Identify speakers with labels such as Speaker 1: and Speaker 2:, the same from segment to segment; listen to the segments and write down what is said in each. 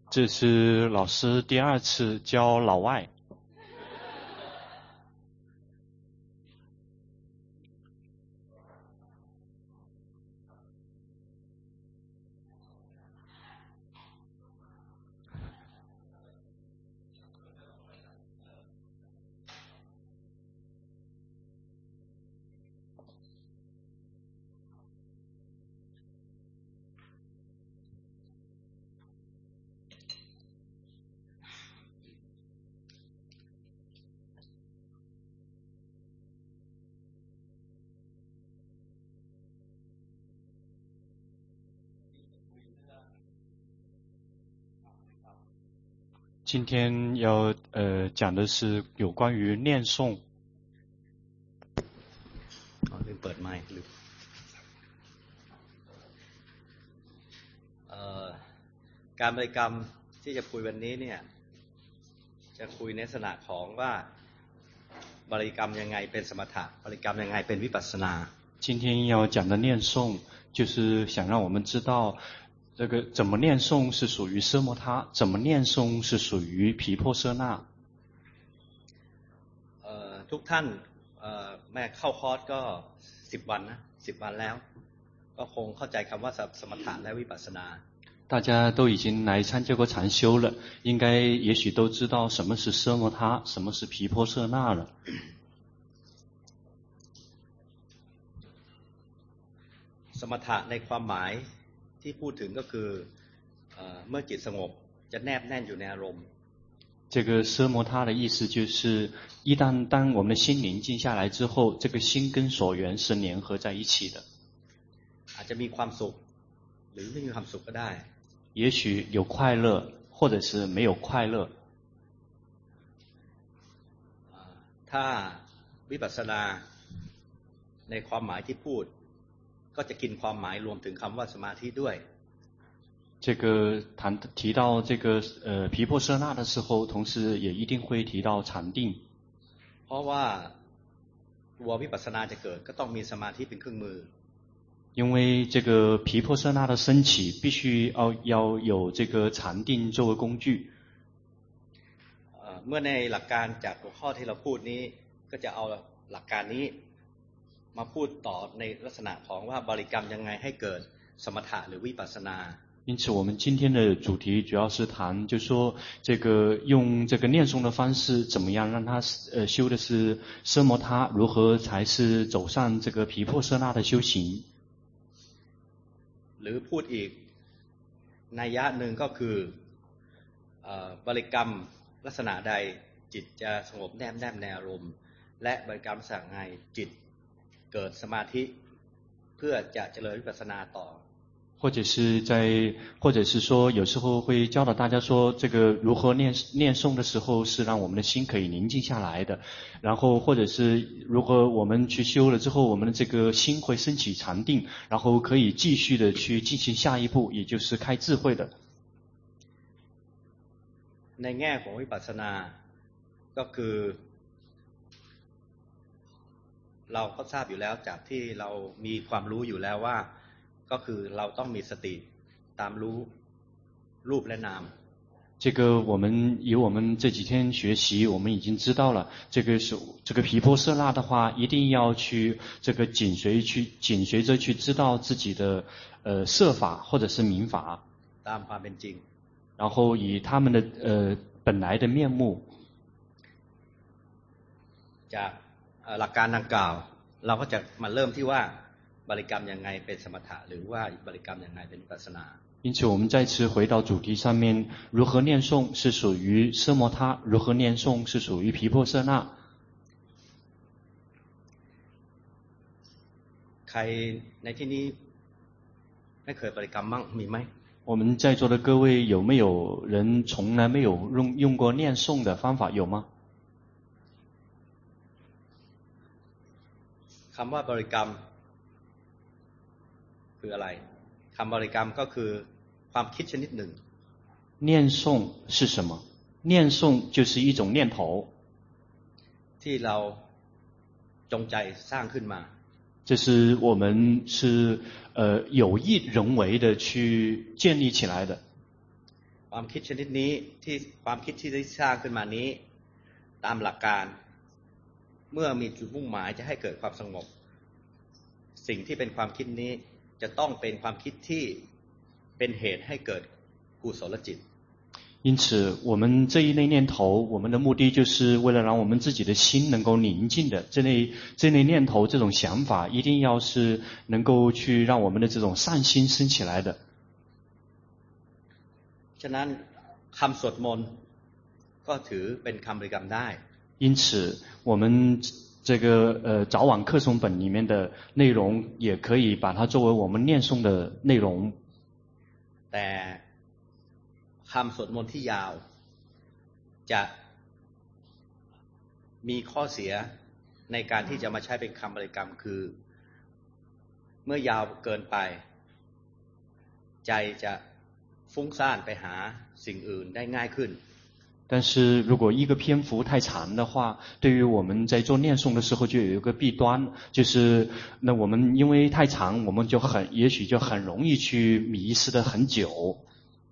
Speaker 1: 这是老师第二次教老外。今天要讲的是有关于念诵。
Speaker 2: ลืมเปิดไมค์ลืมการบริกรรมที่จะคุยวันนี้เนี่ยจะคุยในลักษณะของว่าบริกรรมยังไงเป็นสมถะบริกรรมยังไงเป็นวิปัสสนา
Speaker 1: 今天要讲的念诵就是想让我们知道这个怎么念诵是属于奢摩他，怎么念诵是属于毗婆舍那。
Speaker 2: ทุกท่านแม่เข้าคอร์สก็10 วันนะ10 วันแล้วก็คงเข้าใจคำว่าสมถะและวิปัสสนา
Speaker 1: 大家都已经来参加过禅修了，应该也许都知道什么是奢摩他，什么是毗婆舍那了。
Speaker 2: สมถะในความหมายที่พูดถึงก็คือเมื่อจิตสงบจะแนบแน่นอยู่ในอารมณ์
Speaker 1: 这个奢摩他的意思就是一旦当我们的心宁静下来之后，这个心跟所缘是联合在一起的。
Speaker 2: อาจจะมีความสุขหรือไม่มีความสุขก็ได้
Speaker 1: 也许有快乐或者是没有快乐。
Speaker 2: ถ้าวิปัสสนาในความหมายที่พูดก็จะกินความหมายรวมถึงคำว่าสมาธิด้วย
Speaker 1: 这个提到这个毗婆舍那的时候，同时也一定会提到禅定。
Speaker 2: เพราะว่าตัววิปัสสนาจะเกิดก็ต้องมีสมาธิเป็นเครื่องมือ
Speaker 1: 因为这个毗婆舍那的升起，必须要有这个禅定作为工具。
Speaker 2: เมื่อในหลักการจากหัวข้อที่เราพูดนี้ก็จะเอาหลักการนี้มาพูดต่อในลักษณะของว่าบริกรรมยังไงให้เกิดสมถะหรือวิปัสสนา
Speaker 1: 因此我们今天的主题主要是谈就说这个用这个念诵的方式怎么样让他修的是奢摩他，如何才是走上这个毗婆舍那的修行。
Speaker 2: หรือพูดอีกนัยยะหนึ่งก็คือบริกรรมลักษณะใดจิตจะสงบแนบแน่ในอารมณ์และบริกรรมสั่งไงจิตเกิดสมาธิเพื่อจะเจริญวิปัสสนาต่อ
Speaker 1: 或者是说有时候会教导大家说这个如何念诵的时候是让我们的心可以宁静下来的，然后或者是如何我们去修了之后我们的这个心会升起禅定，然后可以继续的去进行下一步，也就是开智慧的。
Speaker 2: ในแง่ของวิปัสสนาก็คือเราก็ทราบอยู่แล้วจากที่เรามีความรู้อยู่แล้วว่าก็คือเราต้องมีสติตามรู้รูปและนาม
Speaker 1: 这个我们这几天学习我们已经知道了，这个毗婆舍那的话一定要去这个紧随着去知道自己的色法或者是名法，
Speaker 2: ตามความเป็นจริง
Speaker 1: 然后以他们的本来的面目。
Speaker 2: จากหลักการดังกล่าวเราก็จะมาเริ่มที่ว่าบริกรรมยังไงเป็นสมถะหรือว่าบริกรรมยังไงเป็นวิปัสสนา
Speaker 1: 因此我们再次回到主题上面，如何念诵是属于奢摩他，如何念诵是属于毗婆舍那。
Speaker 2: ใครในที่นี้ไม่เคยบริกรรมมั่งมีไหม
Speaker 1: 我们在座的各位有没有人从来没有用过念诵的方法，有吗？
Speaker 2: คำว่าบริกรรมคืออะไรคำบริกรรมก็คือความคิดชนิดหนึ่ง
Speaker 1: 念诵是什么？念诵就是一种念头
Speaker 2: ที่เราจงใจสร้างขึ้นมา
Speaker 1: 这是我们是有意人为的去建立起来的
Speaker 2: ความคิดชนิดนี้ที่ความคิดที่ได้สร้างขึ้นมานี้ตามหลักการเมื่อมีจุดมุ่งหมายจะให้เกิดความสงบสิ่งที่เป็นความคิดนี้จะต้องเป็นความคิดที่เป็นเหตุให้เกิดกุศลจิต
Speaker 1: 因此我们这一类念头我们的目的就是为了让我们自己的心能够宁静的这类念头这种想法一定要是能够去让我们的这种善心生起来的
Speaker 2: ฉะนั้นคำสวดมนต์ก็ถือเป็นคำบริกรรมได้
Speaker 1: 因此我们这个早晚课诵本里面的内容也可以把它作为我们念诵的内容
Speaker 2: แต่คำสวดมนต์ที่ยาวจะมีข้อเสียในการที่จะมาใช้เป็นคำบริกรรมคือเมื่อยาวเกินไปใจจะฟุ้งซ่านไปหาสิ่งอื่นได้ง่ายขึ้น
Speaker 1: 但是如果一个篇幅太长的话对于我们在做念诵的时候就有一个弊端就是那我们因为太长我们就也许就很容易去迷失得很久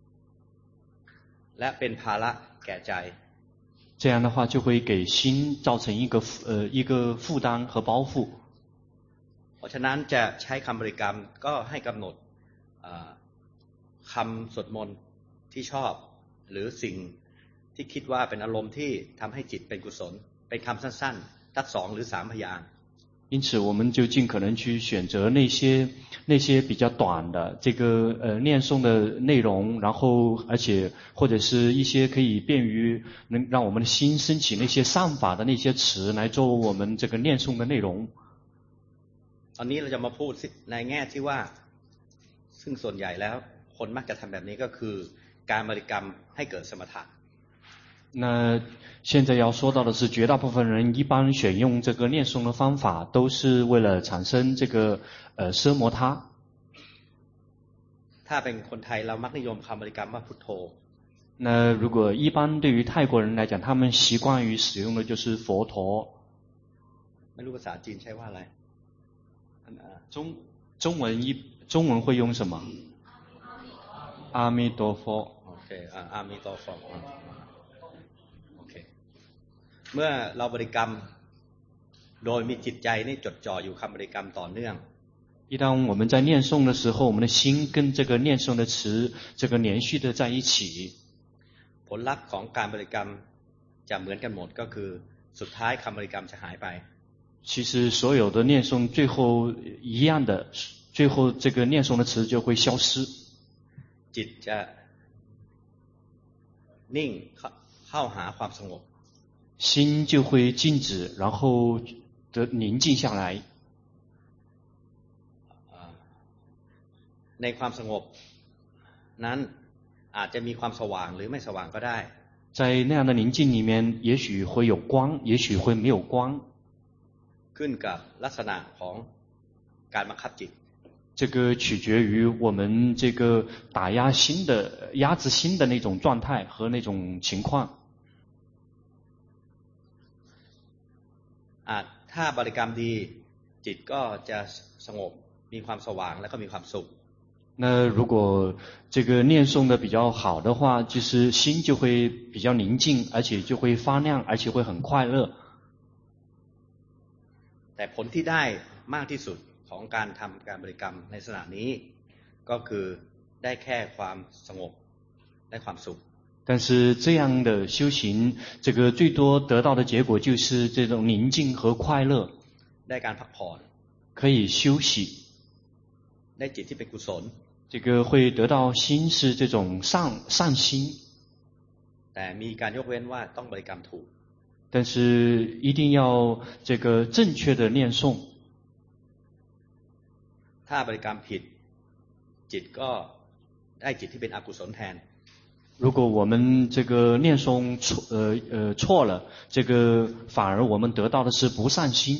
Speaker 2: และเป็นภาระแก่ใจ
Speaker 1: 这样的话就会给心造成一个负担和包袱
Speaker 2: เพราะฉะนั้นจะใช้คำบริกรรมก็ให้กำหนดคำสวดมนต์ที่ชอบหรือสิ่งที่คิดว่าเป็นอารมณ์ที่ทำให้จิตเป็นกุศลเป็นคำสั้นๆสัก2หรือ3พยางค์
Speaker 1: 因此我们就尽可能去选择那些比较短的这个念诵的内容然后而且或者是一些可以便于能让我们的心升起那些善法的那些词来作为我们这个念诵的内容
Speaker 2: ตอนนี้เราจะมาพูดในแง่ที่ว่าซึ่งส่วนใหญ่แล้วคนมักจะทำแบบนี้ก็คือการบริกรรมให้เกิดสมถะ
Speaker 1: 那现在要说到的是绝大部分人一般选用这个念诵的方法都是为了产生这个奢摩他
Speaker 2: ถ้าเป็นคนไทยเรามักนิยมคำบริกรรมว่าพุทโธ
Speaker 1: 那如果一般对于泰国人来讲他们习惯于使用的就是佛陀
Speaker 2: ไม่รู้ภาษาจีนใช้ว่าอะไร
Speaker 1: 中文会用什么阿弥陀佛
Speaker 2: โอเคอามิโตฟอโอเคเมื่อเราบริกรรมโดยมีจิตใจนี่จดจ่ออยู่คำบริกรรมต่อเนื่อง
Speaker 1: 一当我们在念诵的时候我们的心跟这个念诵的词这个连续的在一起
Speaker 2: ผลลัพธ์ของการบริกรรมจะเหมือนกันหมดก็คือสุดท้ายคำบริกรรมจะหายไป
Speaker 1: 其实所有的念诵最后一样的最后这个念诵的词就会消失
Speaker 2: จิตจะนิ่งเข้าหาความสงบ
Speaker 1: 心就会静止然后宁静下来
Speaker 2: ในความสงบนั้นอาจจะมีความสว่างหรือไม่สว่างก็ได้
Speaker 1: 在那样的宁静里面也许会有光也许会没有光
Speaker 2: ขึ้นกับลักษณะของการบังคับจิต
Speaker 1: 这个取决于我们这个打压心的压制心的那种状态和那种情况
Speaker 2: ถ้าบริกรรมดีจิตก็จะสงบมีความสว่างและก็มีความสุข
Speaker 1: 那如果这个念诵的比较好的话就是心就会比较宁静而且就会发亮而且会很快乐
Speaker 2: แต่ผลที่ได้มากที่สุดของการทำการบริกรรมในลักษณะนี้ก็คือได้แค่ความสงบได้ความสุข
Speaker 1: 但是这样的修行这个最多得到的结果就是这种宁静和快乐
Speaker 2: ได้การพักผ่อน
Speaker 1: 可以休息
Speaker 2: ได้จิตที่เป็นกุศล
Speaker 1: 这个会得到心是这种善心
Speaker 2: แต่มีการยกเว้นว่าต้องบริกรรมถูก
Speaker 1: 但是一定要这个正确的念诵
Speaker 2: ถ้าบริกรรมผิดจิตก็ได้จิตที่เป็นอกุศลแทน
Speaker 1: 如果我们这个念诵错了这个反而我们得到的是不善心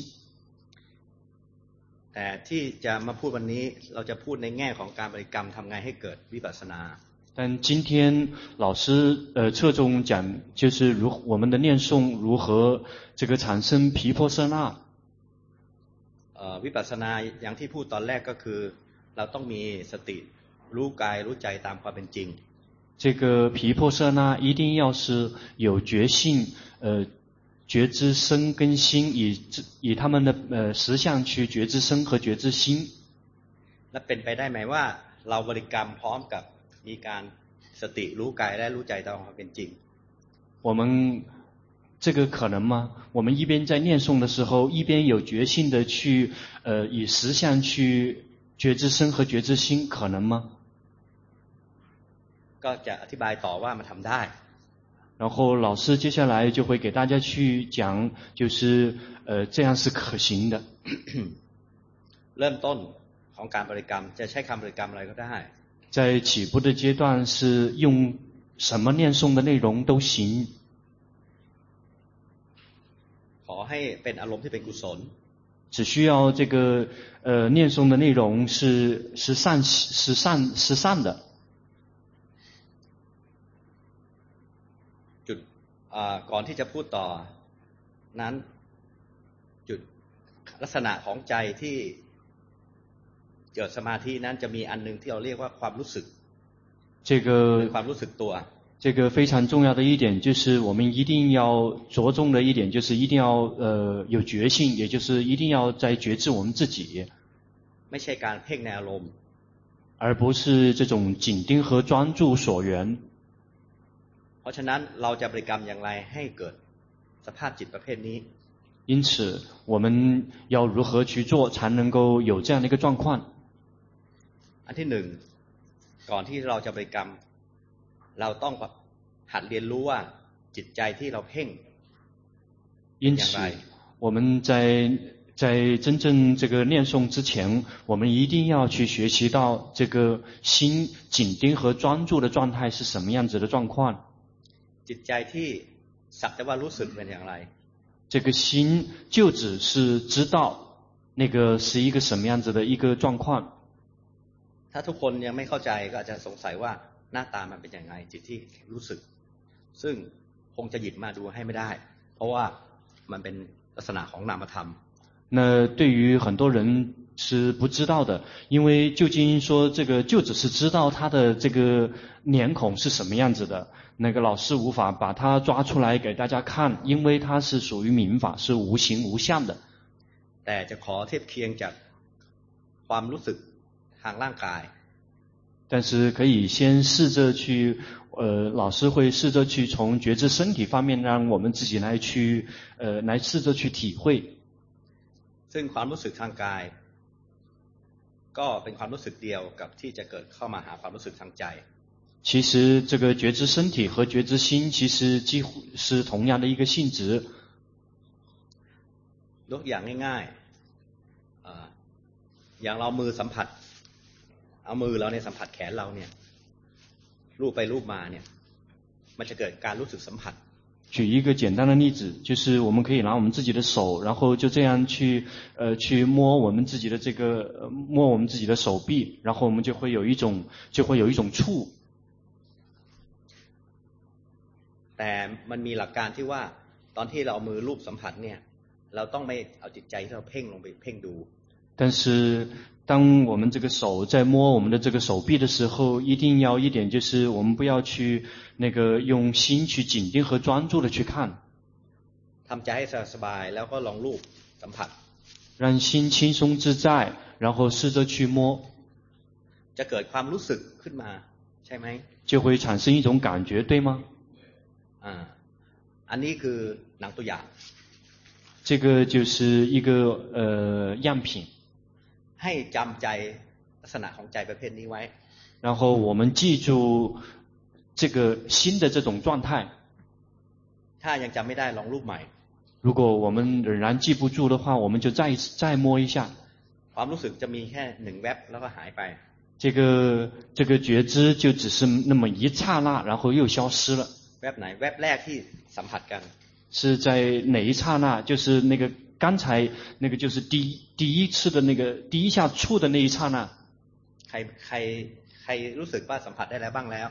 Speaker 2: แต่ที่จะมาพูดวันนี้เราจะพูดในแง่ของการบริกรรมทำไงให้เกิดวิปัสสนา
Speaker 1: 但今天老师侧重讲就是我们的念诵如何这个产生毗婆舍那
Speaker 2: วิปัสสนาอย่างที่พูดตอนแรกก็คือเราต้องมีสติรู้กายรู้ใจตามความเป็นจริง
Speaker 1: 这个毗婆舍那一定要是有觉性，觉知身跟心，以他们的实相去觉知身和觉知心。
Speaker 2: และเป็นไปได้ไหมว่าเราบริกรรมพร้อมกับมีการสติรู้กายและรู้ใจตามความเป็นจริง
Speaker 1: 我们这个可能吗？我们一边在念诵的时候，一边有决心的去以实相去觉知身和觉知心，可能吗？
Speaker 2: ก็จะอธิบายต่อว่ามันทำได้
Speaker 1: 然后老师接下来就会给大家去讲，就是这样是可行的。
Speaker 2: เริ่มต้นของการบริกรรมจะใช้คำบริกรรมอะไรก็ได้
Speaker 1: 在起步的阶段是用什么念诵的内容都行，
Speaker 2: ขอให้เป็นอารมณ์ที่เป็นกุศล
Speaker 1: 只需要这个念诵的内容是善的。
Speaker 2: จุดก่อนที่จะพูดต่อนั้นจุดลักษณะของใจที่เกิดสมาธินั้นจะมีอันนึงที่เราเรียกว่าความรู้สึกความรู้สึกตัว
Speaker 1: 这个非常重要的一点就是我们一定要着重的一点就是一定要有觉性，也就是一定要在觉知我们自己，
Speaker 2: ไม่ใช่การเพ่งในอารมณ์
Speaker 1: 而不是这种紧盯和专注所缘。
Speaker 2: เพราะฉะนั้นเราจะบริกรรมอย่างไรให้เกิดสภาพจิตประเภทนี้
Speaker 1: 因此我们要如何去做才能够有这样的一个状况？
Speaker 2: อันที่หนึ่งก่อนที่เราจะบริกรรมเราต้องหัดเรียนรู้ว่าจิตใจที่เราเพ่ง
Speaker 1: 因此我们在真正这个念诵之前，我们一定要去学习到这个心紧盯和专注的状态是什么样子的状况。
Speaker 2: จิตใจที่สักแต่ว่ารู้สึกเป็นอย่างไร
Speaker 1: 这个心就只是知道那个是一个什么样子的一个状况。
Speaker 2: ถ้าทุกคนยังไม่เข้าใจก็อาจจะสงสัยว่าหน้าตามันเป็นยังไงจิตที่รู้สึกซึ่งคงจะหยิบมาดูให้ไม่ได้เพราะว่ามันเป็นลักษณะของนามธรรม
Speaker 1: 那对于很多人是不知道的，因为究竟说这个就只是知道他的这个脸孔是什么样子的，那个老师无法把它抓出来给大家看，因为它是属于民法，是无形无相的。
Speaker 2: แต่จะขอเทียบเคียงจากความรู้สึกทางร่างกาย
Speaker 1: 但是可以先试着去老师会试着去从觉知身体方面让我们自己来去来试着去体会。
Speaker 2: ซึ่งความรู้สึกทางกายก็เป็นความรู้สึกเดียวกับที่จะเกิดเข้ามาหาความรู้สึกทางใจ
Speaker 1: 其实这个觉知身体和觉知心其实几乎是同样的一个性质。
Speaker 2: ยกอย่างง่ายๆอย่างเรามือสัมผัสเอามือเราเนี่ยสัมผัสแขนเราเนี่ยรูปไปรูปมาเนี่ยมันจะเกิดการรู้สึกสัมผัส
Speaker 1: 举一个简单的例子，就是我们可以拿我们自己的手，然后就这样去摸我们自己的这个摸我们自己的手臂，然后我们就会有一种触。
Speaker 2: แต่มันมีหลักการที่ว่าตอนที่เราเอามือรูปสัมผัสเนี่ยเราต้องไม่เอาจิตใจที่เราเพ่งลงไปเพ่งดู
Speaker 1: 但是当我们这个手在摸我们的这个手臂的时候，一定要一点就是我们不要去那个用心去紧盯和专注的去看，
Speaker 2: ทำใจให้สบายๆแล้วก็ลองรูปสัมผัส
Speaker 1: 让心轻松自在，然后试着去摸，
Speaker 2: จะเกิดความรู้สึกขึ้นมาใช่ไหม
Speaker 1: 就会产生一种感觉，对吗？
Speaker 2: อันนี้คือหนังตัวอย่าง
Speaker 1: 这个就是一个样品。
Speaker 2: ให้จำใจลักษณะของใจประเภทนี้ไว้
Speaker 1: 然后我们记住这个心的这种状态。
Speaker 2: ถ้ายังจำไม่ได้ลองรูปใหม่
Speaker 1: 如果我们仍然记不住的话，我们就再摸一下。
Speaker 2: ความรู้สึกจะมีแค่หนึ่งแวบแล้วก็หายไป
Speaker 1: 这个觉知就只是那么一刹那，然后又消失了。
Speaker 2: แวบไหนแวบแรกที่สัมผัสกัน
Speaker 1: 是在哪一刹那？就是那个刚才那个就是第一次的那个第一下触的那一刹那。
Speaker 2: ใครรู้สึกว่าสัมผัสได้แล้วบ้างแล้ว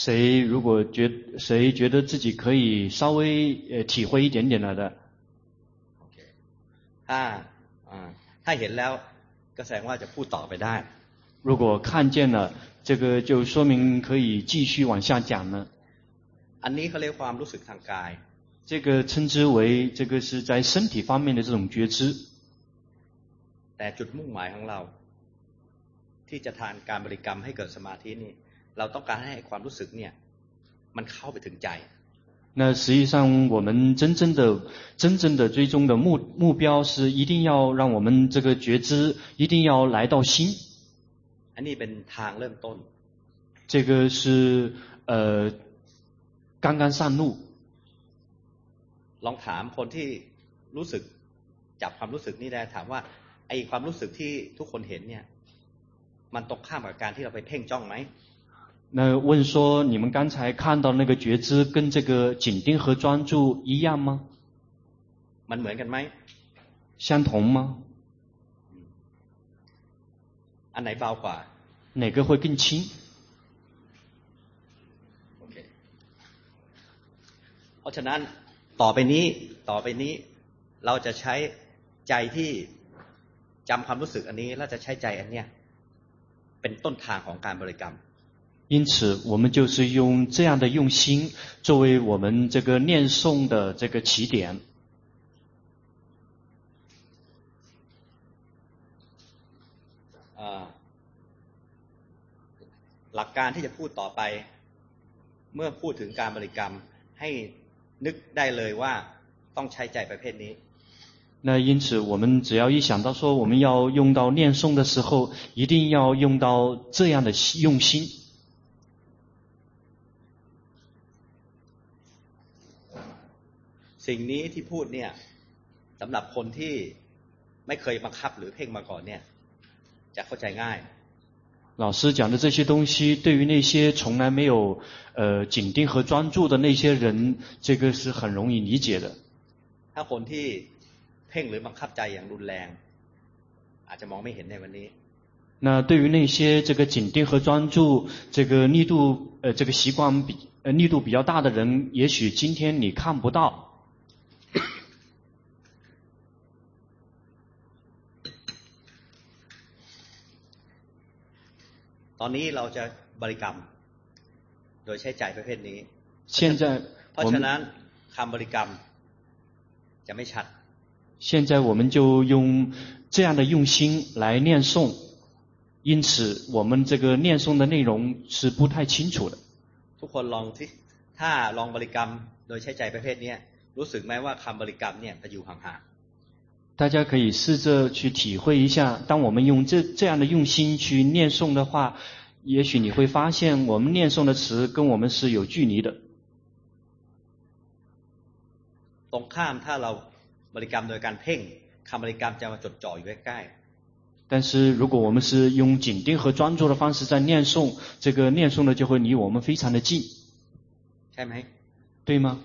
Speaker 1: 谁觉得自己可以稍微体会一点点了的？
Speaker 2: ถ้าเห็นแล้วก็แสดงว่าจะพูดต่อไปได้
Speaker 1: 如果看见了， 这个就说明可以继续往下讲了。
Speaker 2: อันนี้เขาเรียกความรู้สึกทางกาย
Speaker 1: 这个称之为这个是在身体方面的这种觉知。
Speaker 2: แต่จุดมุ่งหมายของเราที่จะทานการบริกรรมให้เกิดสมาธินี่เราต้องการให้ความรู้สึกเนี่ยมันเข้าไปถึงใจ
Speaker 1: 那实际上我们真正的最终的目标是一定要让我们这个觉知一定要来到心。
Speaker 2: อันนี้เป็นทางเริ่มต้น
Speaker 1: 这个是刚刚上路。
Speaker 2: ลองถามคนที่รู้สึกจับความรู้สึกนี่ได้ถามว่าไอ้ความรู้สึกที่ทุกคนเห็นเนี่ยมันตรงข้ามกับการที่เราไปเพ่งจ้องไหม
Speaker 1: 那问说你们刚才看到那个觉知跟这个紧盯和专注一样吗？
Speaker 2: มันเหมือนกันไหม
Speaker 1: 相同吗？
Speaker 2: อันไหนเบากว่า
Speaker 1: 哪个会更轻？
Speaker 2: โอเคเพราะฉะนั้นต่อไปนี้เราจะใช้ใจที่จำความรู้สึกอันนี้แล้วจะใช้ใจอันเนี้ยเป็นต้นทางของการบริกรรม
Speaker 1: 因此我们就是用这样的用心作为我们这个念诵的这个起点。
Speaker 2: หลักการที่จะพูดต่อไปเมื่อพูดถึงการบริกรรมให้นึกได้เลยว่าต้องใช้ใจประเภทนี้
Speaker 1: 那因此我们只要一想到说我们要用到念诵的时候一定要用到这样的用心。
Speaker 2: สิ่งนี้ที่พูดเนี่ยสำหรับคนที่ไม่เคยบังคับหรือเพ่งมาก่อนเนี่ยจะเข้าใจง่าย
Speaker 1: 老师讲的这些东西对于那些从来没有紧盯和专注的那些人这个是很容易理解的。
Speaker 2: ถ้าคนที่เพ่งหรือบังคับใจอย่างรุนแรงอาจจะมองไม่เห็นในวันนี้
Speaker 1: 那对于那些这个紧盯和专注这个力度这个习惯力度比较大的人也许今天你看不到。
Speaker 2: ตอนนี้เราจะบริกรรมโดยใช้ใจประเภทนี้เพราะฉะนั้นคำบริกรรมจะไม่ชัด
Speaker 1: 现在我们就用这样的用心来念诵，因此我们这个念诵的内容是不太清楚的。
Speaker 2: ทุกคนลองที่ถ้าลองบริกรรมโดยใช้ใจประเภทนี้รู้สึกไหมว่าคำบริกรรมเนี่ยจะอยู่ห่าง
Speaker 1: 大家可以试着去体会一下，当我们用这样的用心去念诵的话，也许你会发现我们念诵的词跟我们是有距离的。
Speaker 2: ตรงข้ามถ้าเราบริกรรมโดยการเพ่งคำบริกรรมจะมาจดจ่ออยู่ใกล้ๆ
Speaker 1: 但是如果我们是用紧盯和专注的方式在念诵，这个念诵的就会离我们非常的近，
Speaker 2: ใช่ไหม
Speaker 1: 对吗？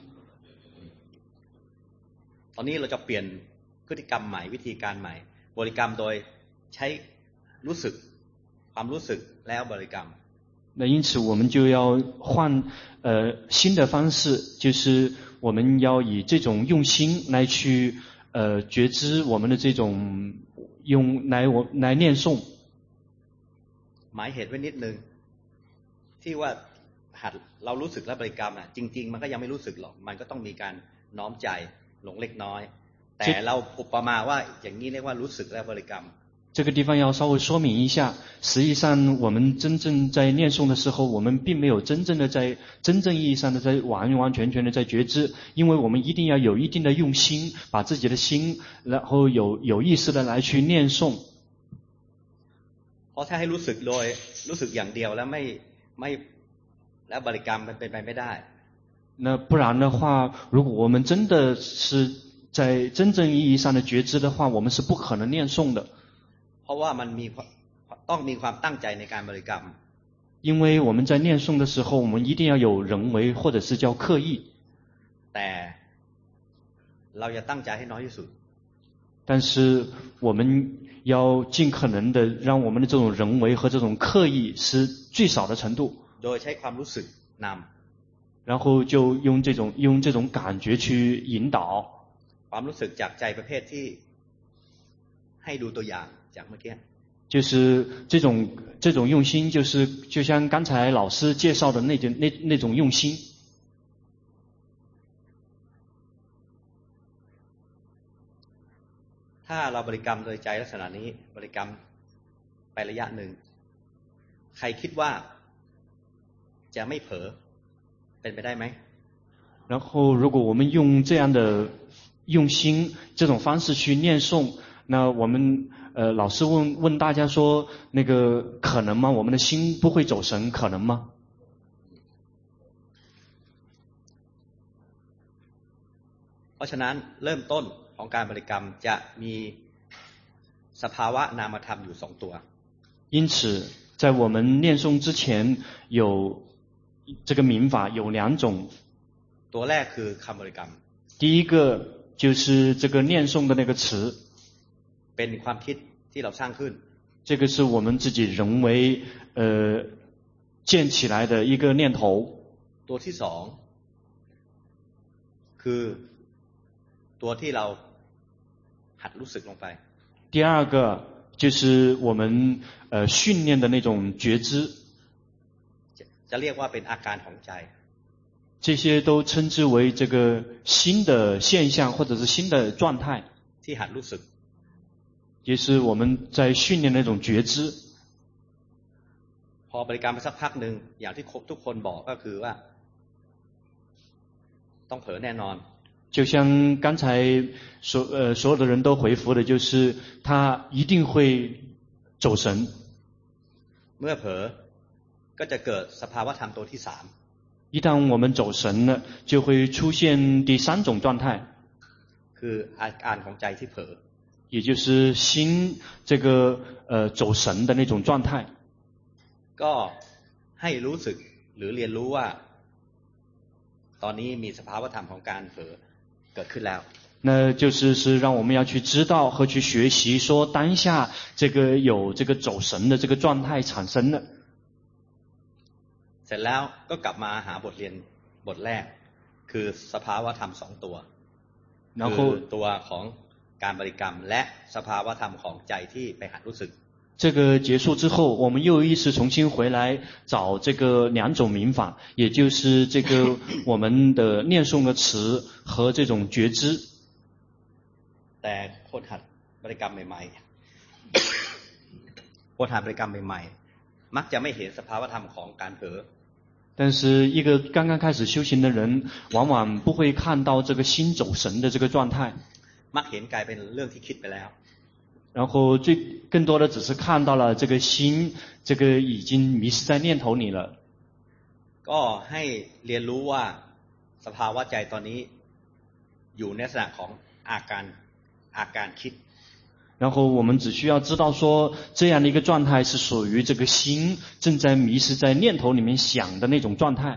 Speaker 2: ตอนนี้เราจะเปลี่ยนพฤติกรรมใหม่วิธีการใหม่บริกรรมโดยใช้รู้สึกความรู้สึกแล้วบริกรรม
Speaker 1: 那因此我们就要换新的方式，就是我们要以这种用心来去觉知我们的这种来念诵。
Speaker 2: หมายเหตุไว้นิดนึงที่ว่าหัดเรารู้สึกและบริกรรมจริงๆมันก็ยังไม่รู้สึกหรอกมันก็ต้องมีการน้อมใจหลงเล็กน้อยแต่เราอุปมาว่าอย่างนี้เรียกว่ารู้สึกและบริกรรม
Speaker 1: 这个地方要稍微说明一下，实际上我们真正在念诵的时候，我们并没有真正意义上的在完完全全的在觉知，因为我们一定要有一定的用心，把自己的心，然后有意识的来去念诵。
Speaker 2: เพราะถ้าให้รู้สึกโดยรู้สึกอย่างเดียวแล้วไม่แล้วบริกรรมมันเป็นไปไม่ได้
Speaker 1: 那不然的话，如果我们真的是在真正意义上的觉知的话，我们是不可能念诵的。
Speaker 2: เพราะว่ามันต้องมีความตั้งใจในการบริกรรม
Speaker 1: 因为我们在念诵的时候，我们一定要有人为或者是叫刻意。
Speaker 2: แต่เราจะตั้งใจให้น้อยที่สุด
Speaker 1: 但是我们要尽可能的让我们的这种人为和这种刻意是最少的程度，
Speaker 2: โดยใช้ความรู้สึกนำ
Speaker 1: 然后就用这种感觉去引导。
Speaker 2: ความรู้สึกจากใจประเภทที่ให้ดูตัวอย่างจากเมื่อกี้
Speaker 1: 就是这种用心，就是就像刚才老师介绍的那种用心。
Speaker 2: ถ้าเราบริกรรมโดยใจลักษณะนี้บริกรรมไประยะหนึ่งใครคิดว่าจะไม่เผลอเป็นไปได้ไหม
Speaker 1: 然后如果我们用这样的用心这种方式去念诵，那我们老师问大家说，那个可能吗？我们的心不会走神，可能吗？
Speaker 2: เพราะฉะนั้นเริ่มต้นของการบริกรรมจะมีสภาวะนามธรรมอยู่2ตัว
Speaker 1: 因此在我们念诵之前有这个明法有2种，
Speaker 2: ตัวแรกคือคำบริกรรม
Speaker 1: 第一个就是这个念诵的那个词，
Speaker 2: เป็นความคิดที่เราสร้างขึ้น
Speaker 1: 这个是我们自己人为建起来的一个念头。
Speaker 2: ตัวที่2คือตัวที่เราหัดรู้สึกลงไป
Speaker 1: 第二个就是我们训练的那种觉知，
Speaker 2: จะเรียกว่าเป็นอาการของใจ
Speaker 1: 这些都称之为这个新的现象或者是新的状态，
Speaker 2: ที่หัดรู้สึก
Speaker 1: 也是我们在训练那种觉知。
Speaker 2: พอบริกรรมไปสักพักหนึ่งอย่างที่ทุกคนบอกก็คือว่าต้องเผลอแน่นอน
Speaker 1: 就像刚才所有的人都回复的，就是他一定会走神。
Speaker 2: เมื่อเผลอก็จะเกิดสภาวะธรรมตัวที่3
Speaker 1: 一旦我们走神了，就会出现第3种状态，
Speaker 2: คืออาการของใจที่เผลอ
Speaker 1: 也就是心这个走神的那种状态。
Speaker 2: ก็ให้รู้สึกหรือเรียนรู้ว่าตอนนี้มีสภาวะธรรมของการเผลอเกิดขึ้นแล้ว
Speaker 1: 那就是让我们要去知道和去学习，说当下这个有这个走神的这个状态产生了。
Speaker 2: เสร็จแล้วก็กลับมาหาบทเรียนบทแรกคือสภาวะธรรม2ตัวคือตัวของการบริกรรมและสภาวะธรรมของใจที่ไปหัดรู้สึก
Speaker 1: 这个结束之后，我们又一次重新回来找这个2种明法，也就是这个我们的念诵的词和这种觉知。
Speaker 2: แต่คนหัดบริกรรมใหม่ๆคนหัดบริกรรมใหม่ๆมักจะไม่เห็นสภาวะธรรมของการเผลอ
Speaker 1: 但是一个刚刚开始修行的人，往往不会看到这个心走神的这个状态，
Speaker 2: มักเห็นกลายเป็นเรื่องที่คิดไปแล้ว
Speaker 1: 然后更多的只是看到了这个心，这个已经迷失在念头里了。
Speaker 2: ก็ให้เรียนรู้ว่าสภาวะใจตอนนี้อยู่ในลักษณะของอาการคิด
Speaker 1: 然后我们只需要知道说，这样的一个状态是属于这个心正在迷失在念头里面想的那种状态。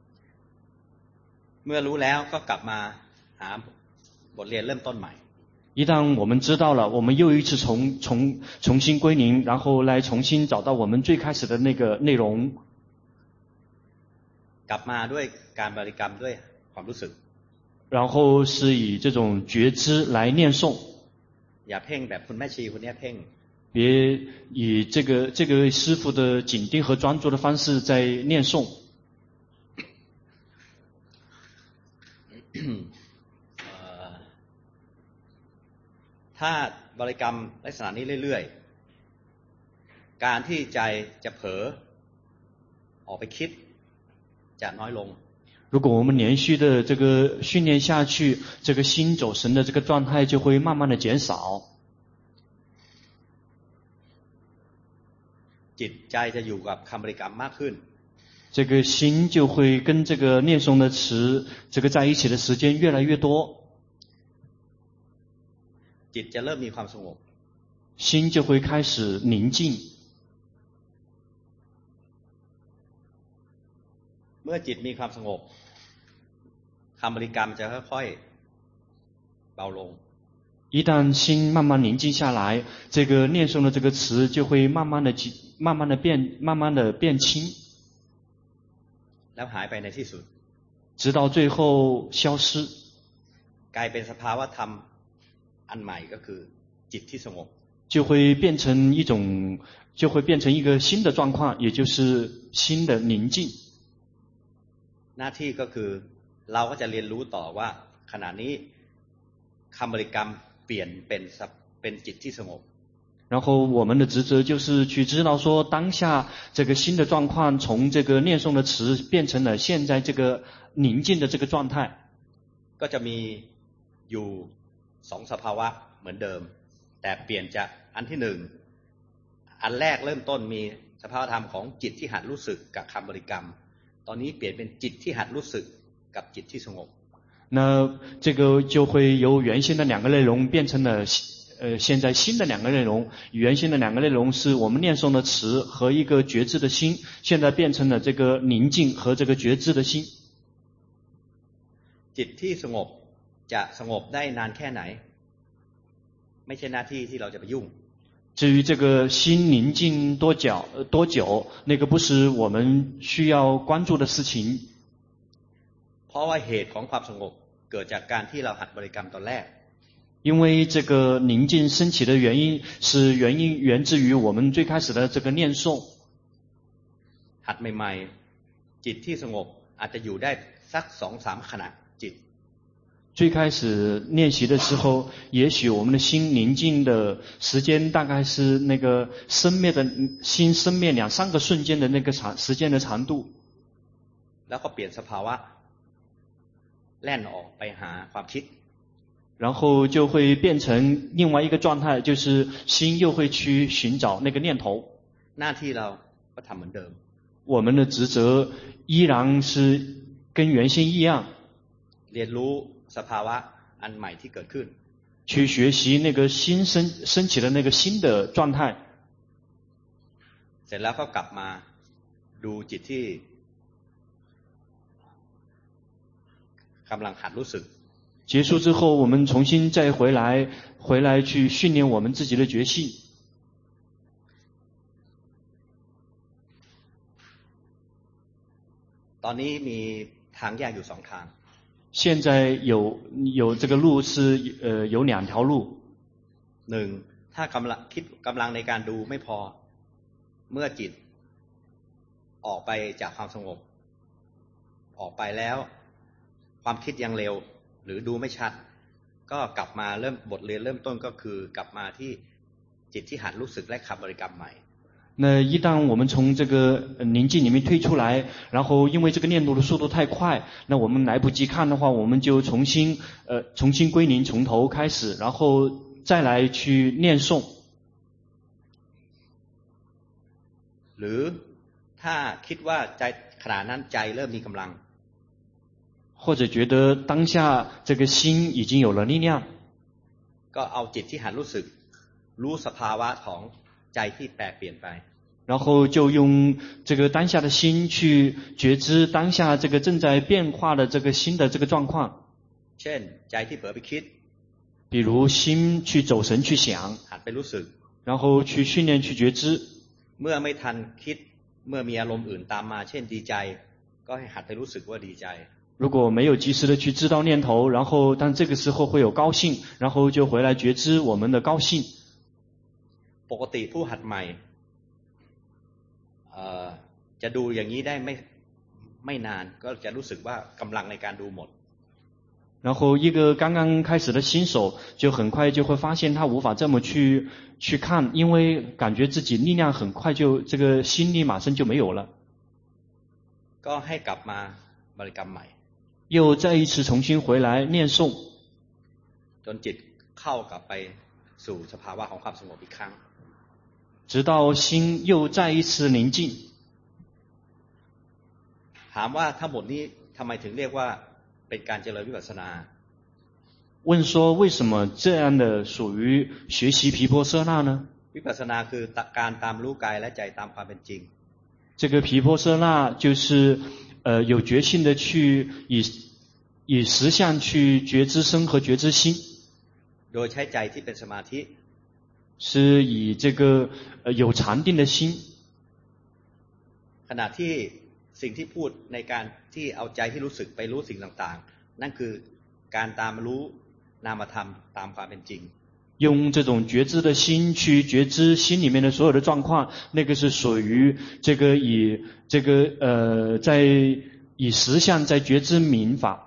Speaker 2: เมื่อรู้แล้วก็กลับมาหาบทเรียนเริ่มต้นใหม่
Speaker 1: 一旦我们知道了，我们又一次重新归零，然后来重新找到我们最开始的那个内容。
Speaker 2: กลับมาด้วยการบริกรรมด้วยความรู้สึก
Speaker 1: 然后是以这种觉知来念诵。
Speaker 2: อย่าเพ่งแบบคุณแม่ชีคนนี้เพ่ง
Speaker 1: 别以这个师父的紧盯和专注的方式在念诵。
Speaker 2: ถ้าบริกรรมลักษณะนี้เรื่อยๆการที่ใจจะเผลอออกไปคิดจะน้อยลง
Speaker 1: 如果我们连续的这个训练下去，这个心走神的这个状态就会慢慢的减少。
Speaker 2: จิตใจจะอยู่กับคำบริกรรมมากขึ้น
Speaker 1: 这个心就会跟这个念诵的词这个在一起的时间越来越多。
Speaker 2: จิตจะเริ่มมีความสงบ
Speaker 1: 心就会开始宁静。
Speaker 2: เมื่อจิตมีความสงบคำบริกรรมจะค่อยๆเบาลง
Speaker 1: 一旦心慢慢宁静下来，这个念诵的这个词就会慢慢的变轻，
Speaker 2: แล้วหายไปในที่สุด
Speaker 1: 直到最后消失，
Speaker 2: กลายเป็นสภาวะธรรมอันใหม่ก็คือจิตที่สงบ
Speaker 1: 就会变成一个新的状况，也就是新的宁静。
Speaker 2: หน้าที่ก็คือเราก็จะเรียนรู้ต่อว่าขณะนี้คำบริกรรมเปลี่ยนเป็นจิตที่สงบ
Speaker 1: 然后我们的职责就是去知道说当下这个新的状况从这个念诵的词变成了现在这个宁静的这个状态。
Speaker 2: ก็จะมีอยู่สองสภาวะเหมือนเดิมแต่เปลี่ยนจากอันที่หนึ่งอันแรกเริ่มต้นมีสภาวธรรมของจิตที่หัดรู้สึกกับคำบริกรรมตอนนี้เปลี่ยนเป็นจิตที่หัดรู้สึกกับจิตที่สงบ
Speaker 1: 那这个就会由原先的两个内容变成了现在新的两个内容，原先的两个内容是我们念诵的词和一个觉知的心，现在变成了这个宁静和这个觉知的心。
Speaker 2: จิตที่สงบจะสงบได้นานแค่ไหนไม่ใช่หน้าที่ที่เราจะไปยุ่ง
Speaker 1: 至于这个心宁静多久，那个不是我们需要关注的事情。
Speaker 2: เพราะว่าเหตุของความสงบเกิดจากการที่เราหัดบริกรรมตอนแรก
Speaker 1: 因为这个宁静升起的原因源自于我们最开始的这个念诵。
Speaker 2: หัดใหม่ๆจิตที่สงบอาจจะอยู่ได้สัก 2-3 ขณะจิต
Speaker 1: 最开始练习的时候，也许我们的心宁静的时间大概是那个心生灭2-3个瞬间的那个时间的长度。
Speaker 2: แล้วก็เปลี่ยนสภาวะแล่นออกไปหาความคิด
Speaker 1: 然后就会变成另外一个状态，就是心又会去寻找那个念头。
Speaker 2: หน้าที่เราก็ทำเหมือนเดิม
Speaker 1: 我们的职责依然是跟原先一样，
Speaker 2: เรียนรู้สภาวะอันใหม่ที่เกิดขึ้น
Speaker 1: 去学习那个新升起的那个新的状态。
Speaker 2: เสร็จแล้วก็กลับมาดูจิตที่กำลังหัดรู้สึก
Speaker 1: 结束之后，我们重新再回来去训练我们自己的觉性。
Speaker 2: ตอนนี้มีทางแยกอยู่2ทาง
Speaker 1: 现在有这个路是有2条路。
Speaker 2: 1ถ้ากำลังในการดูไม่พอเมื่อจิตออกไปจากความสงบออกไปแล้วความคิดยังเร็วหรือดูไม่ชัดก็กลับมาบทเรียนเริ่มต้นก็คือกลับมาที่จิตที่หัดรู้สึกและคำบริกรรมใหม่
Speaker 1: 那一旦我们从这个宁静里面退出来，然后因为这个念读的速度太快，那我们来不及看的话，我们就重新归零，从头开始，然后再来去念诵。
Speaker 2: หรือถ้าคิดว่าใจขณะนั้นใจเริ่มมีกำลัง
Speaker 1: 或者觉得当下这个心已经有了力量，
Speaker 2: ก็เอาจิตที่หัดรู้สึกรู้สภาวะของใจที่แปรเปลี่ยนไป
Speaker 1: 然后就用这个当下的心去觉知当下这个正在变化的这个新的这个状况。
Speaker 2: เช่นใจที่เผลอไปคิด
Speaker 1: 比如心去走神去想，
Speaker 2: หัดไปรู้สึก
Speaker 1: 然后去训练去觉知。
Speaker 2: เมื่อไม่ทันคิดเมื่อมีอารมณ์อื่นตามมาเช่นดีใจก็ให้หัดไปรู้สึกว่าดีใจ
Speaker 1: 如果没有及时的去知道念头，然后当这个时候会有高兴，然后就回来觉知我们的高兴。
Speaker 2: ปกติผู้หัดใหม่จะดูอย่างนี้ได้ไม่นานก็จะรู้สึกว่ากำลังในการดูหมด
Speaker 1: 然后一个刚刚开始的新手就很快就会发现他无法这么去看，因为感觉自己力量很快就这个心力马上就没有了。
Speaker 2: ก็ให้กลับมาบริกรรมใหม่
Speaker 1: 又再一次重新回来念诵，
Speaker 2: จนจิตเข้ากลับไปสู่สภาวะของความสงบอีกครั้ง
Speaker 1: 直到心又再一次宁静。
Speaker 2: ถามว่าทั้งหมดนี้ทำไมถึงเรียกว่าเป็นการเจริญวิปัสสนา
Speaker 1: 问说为什么这样的属于学习毗婆舍那呢？
Speaker 2: วิปัสสนาคือการตามรู้กายและใจตามความเป็นจริง
Speaker 1: 这个毗婆舍那就是有决心的去以实相去觉知身和觉知心，
Speaker 2: โดยใช้ใจที่เป็นสมาธิ
Speaker 1: 是以这个有禅定的心。
Speaker 2: ขณะที่สิ่งที่พูดในการที่เอาใจที่รู้สึกไปรู้สิ่งต่างๆนั่นคือการตามรู้นามธรรมตามความเป็นจริง
Speaker 1: 用这种觉知的心去觉知心里面的所有的状况，那个是属于这个以实相在觉知明法。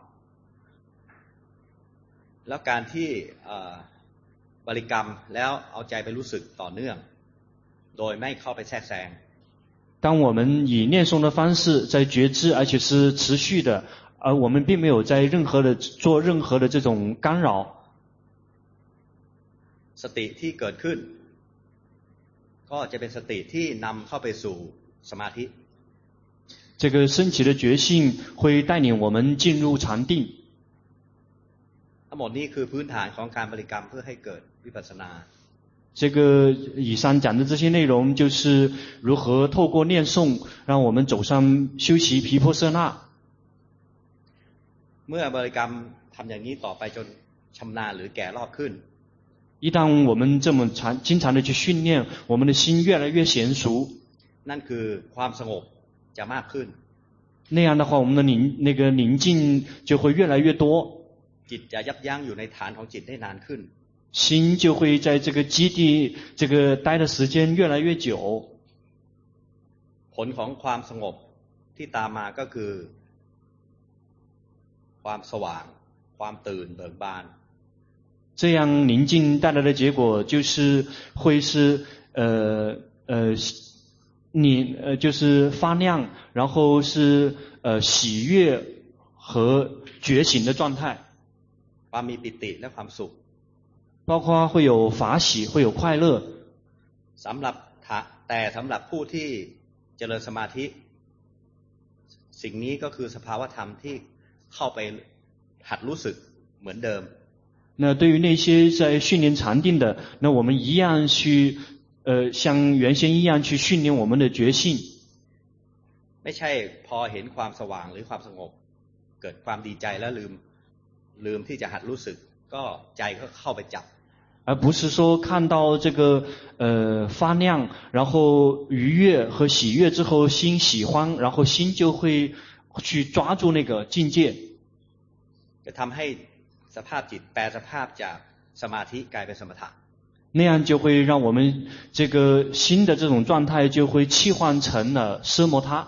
Speaker 2: แล้วการที่บริกรรมแล้วเอาใจไปรู้สึกต่อเนื่องโดยไม่เข้าไปแทรกแซง
Speaker 1: 当我们以念诵的方式在觉知，而且是持续的，而我们并没有在做任何的这种干扰。
Speaker 2: สติที่เกิดขึ้นก็จะเป็นสติที่นำเข้าไปสู่สมาธิ
Speaker 1: 这个升起的觉性会带领我们进入禅定。
Speaker 2: ทั้งหมดนี้คือพื้นฐานของการบริกรรมเพื่อให้เกิดวิปัสสนา
Speaker 1: 这个以上讲的这些内容，就是如何透过念诵，让我们走上修习毗婆舍那。
Speaker 2: เมื่อบริกรรมทำอย่างนี้ต่อไปจนชำนาญหรือแก่รอบขึ้น
Speaker 1: 一旦我们这么经常的去训练，我们的心越来越娴熟，
Speaker 2: นั่นคือความสงบจะมากขึ้น
Speaker 1: 那样的话，我们的宁静就会越来越多，
Speaker 2: จิตจะยับยั้งอยู่ในฐานของจิตได้นานขึ้น
Speaker 1: 心就会在这个基地待的时间越来越久。
Speaker 2: ผลของความสงบที่ตามมาก็คือความสว่างความตื่นเบิกบาน
Speaker 1: 这样宁静带来的结果就是会是就是发亮，然后是喜悦和觉醒的状态，
Speaker 2: ความมีปิติและความสุข
Speaker 1: 包括会有法喜，会有快乐。
Speaker 2: สำหรับผู้ที่เจริญสมาธิสิ่งนี้ก็คือสภาวธรรมที่เข้าไปหัดรู้สึกเหมือนเดิม
Speaker 1: 那对于那些在训练禅定的，那我们一样去像原先一样去训练我们的觉性。
Speaker 2: ไม่ใช่พอเห็นความสว่างหรือความสงบเกิดความดีใจแล้วลืมที่จะหัดรู้สึกก็ใจก็เข้าไปจับ
Speaker 1: 而不是说看到这个发亮，然后愉悦和喜悦之后心喜欢，然后心就会去抓住那个境界，
Speaker 2: จะทำให้สภาพจิตแปลสภาพจากสมาธิกลายเป็นสมถะ
Speaker 1: 那样就会让我们这个心的这种状态就会切换成了奢摩他。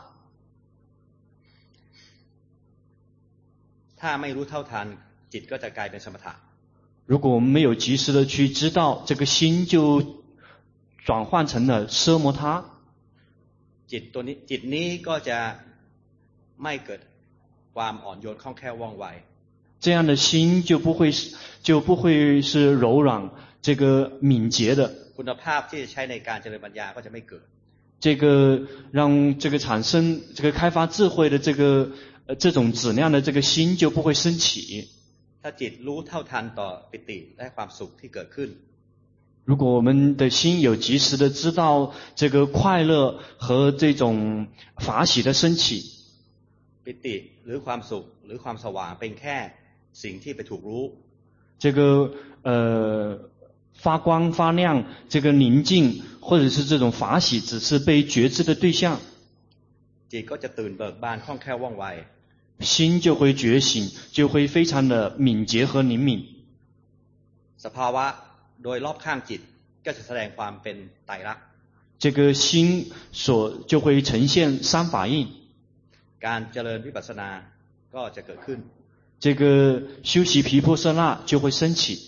Speaker 2: ถ้าไม่รู้เท่าทันจิตก็จะกลายเป็นสมถะ
Speaker 1: 如果我们没有及时的去知道，这个心就转换成了奢摩他。
Speaker 2: จิตนี้ก็จะไม่เกิดความอ่อนโยนคล่องแคล่วว่องไว
Speaker 1: 这样的心就不会是柔软这个敏捷的，
Speaker 2: คุณภาพที่จะใช้ในการเจริญปัญญาก็จะไม่เกิด
Speaker 1: 这个让这个产生这个开发智慧的这种质量的这个心就不会升起。
Speaker 2: ถ้าจิตรู้เท่าทันต่อปิติและความสุขที่เกิดขึ้น
Speaker 1: 如果我们的心有及时的知道这个快乐和这种法喜的升起，
Speaker 2: ปิติหรือความสุขหรือความสว่างเป็นแค่สิ่งที่ไปถูกรู้
Speaker 1: 这个发光发亮，这个宁静或者是这种法喜，只是被觉知的对象，
Speaker 2: จิตก็จะตื่นเบิกบานคล่องแคล่วว่องไว
Speaker 1: 心就会觉醒，就会非常的敏捷和灵敏。
Speaker 2: สภาวะโดยรอบข้างจิตก็จะแสดงความเป็นไตรลักษณ์
Speaker 1: 这个心就会呈现三法印，
Speaker 2: การเจริญวิปัสสนาก็จะเกิดขึ้น
Speaker 1: 这个修习毗婆舍那就会升起。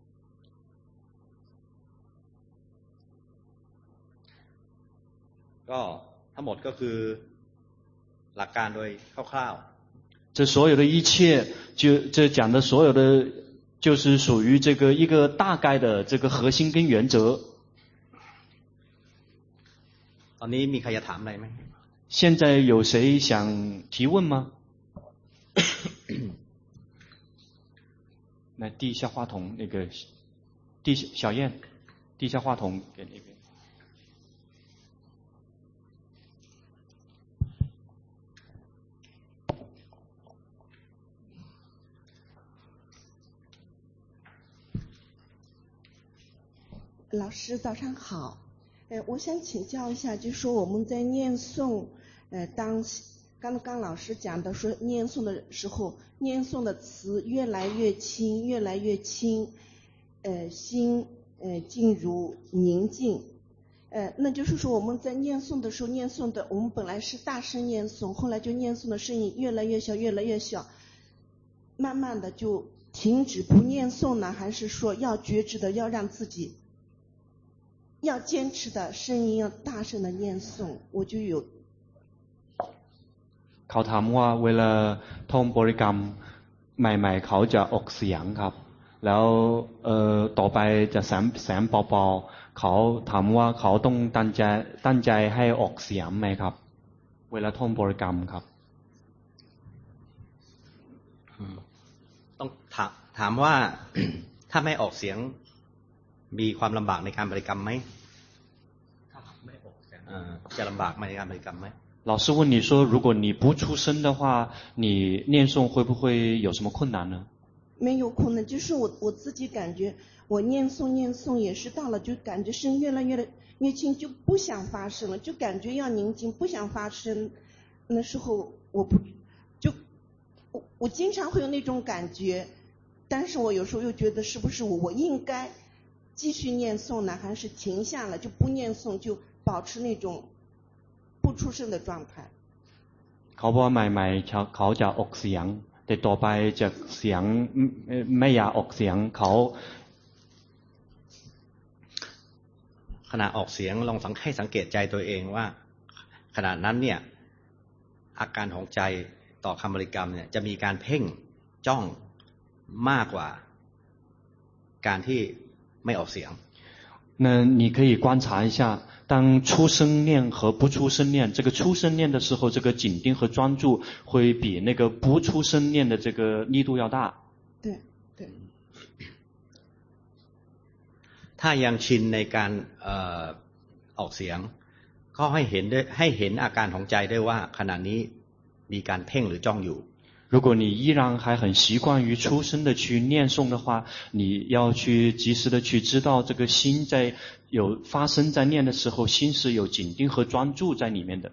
Speaker 2: ก็ทั้งหมดก็คือหลักการโดยคร่าวๆ
Speaker 1: 这所有的一切，这讲的所有的，就是属于这个一个大概的这个核心跟原则。
Speaker 2: ตอนนี้มีใครจะถามอะไรไหม
Speaker 1: 现在有谁想提问吗？来递一下话筒，小燕，递一下话筒给那边。
Speaker 3: 老师早上好，我想请教一下，就是说我们在念诵，刚刚老师讲的说念诵的时候，念诵的词越来越轻，越来越轻，心进入宁静。那就是说我们在念诵的时候，念诵的我们本来是大声念诵，后来就念诵的声音越来越小，越来越小，慢慢的就停止不念诵呢？还是说要觉知的，要让自己要坚持的声音要大声的念诵？我就有。
Speaker 1: เขาถามว่าเวลาท่องบริกรรมใหม่ๆเขาจะออกเสียงครับแล้วต่อไปจะแสมเบาๆเขาถามว่าเขาต้องตั้งใจให้ออกเสียงไหมครับเวลาท่องบริกรรมครับ
Speaker 2: ต้องถามว่า ถ้าไม่ออกเสียงมีความลำบากในการบริกรรมไหมถ้าไม่ออกเสียงจะลำบากในการบริกรรมไหม
Speaker 1: 老师问你说，如果你不出声的话，你念诵会不会有什么困难呢？
Speaker 3: 没有困难，就是我自己感觉，我念诵也是到了，就感觉声越来越轻，就不想发声了，就感觉要宁静，不想发声。那时候我经常会有那种感觉，但是我有时候又觉得是不是我应该继续念诵呢，还是停下了就不念诵，就保持那种不出声的状态。
Speaker 1: เขาบอกว่าใหม่ๆเขาจะออกเสียงแต่ต่อไปจะเสียงไม่อยากออกเสียงเขา
Speaker 2: ขณะออกเสียงลองให้สังเกตใจตัวเองว่าขณะนั้นเนี่ยอาการของใจต่อคำบริกรรมเนี่ยจะมีการเพ่งจ้องมากกว่าการที่ไม่ออกเสียง
Speaker 1: 那你可以观察一下当出声念和不出声念，这个出声念的时候，这个紧盯和专注会比那个不出声念的这个力度要大。
Speaker 3: 对对。
Speaker 2: ถ้ายังชินในการออกเสียงก็ให้เห็นอาการของใจด้วยว่าขณะนี้มีการเพ่งหรือจ้องอยู่
Speaker 1: 如果你依然还很习惯于出声的去念诵的话，你要去及时的去知道这个心在有发生在念的时候，心是有紧盯和专注在里面的。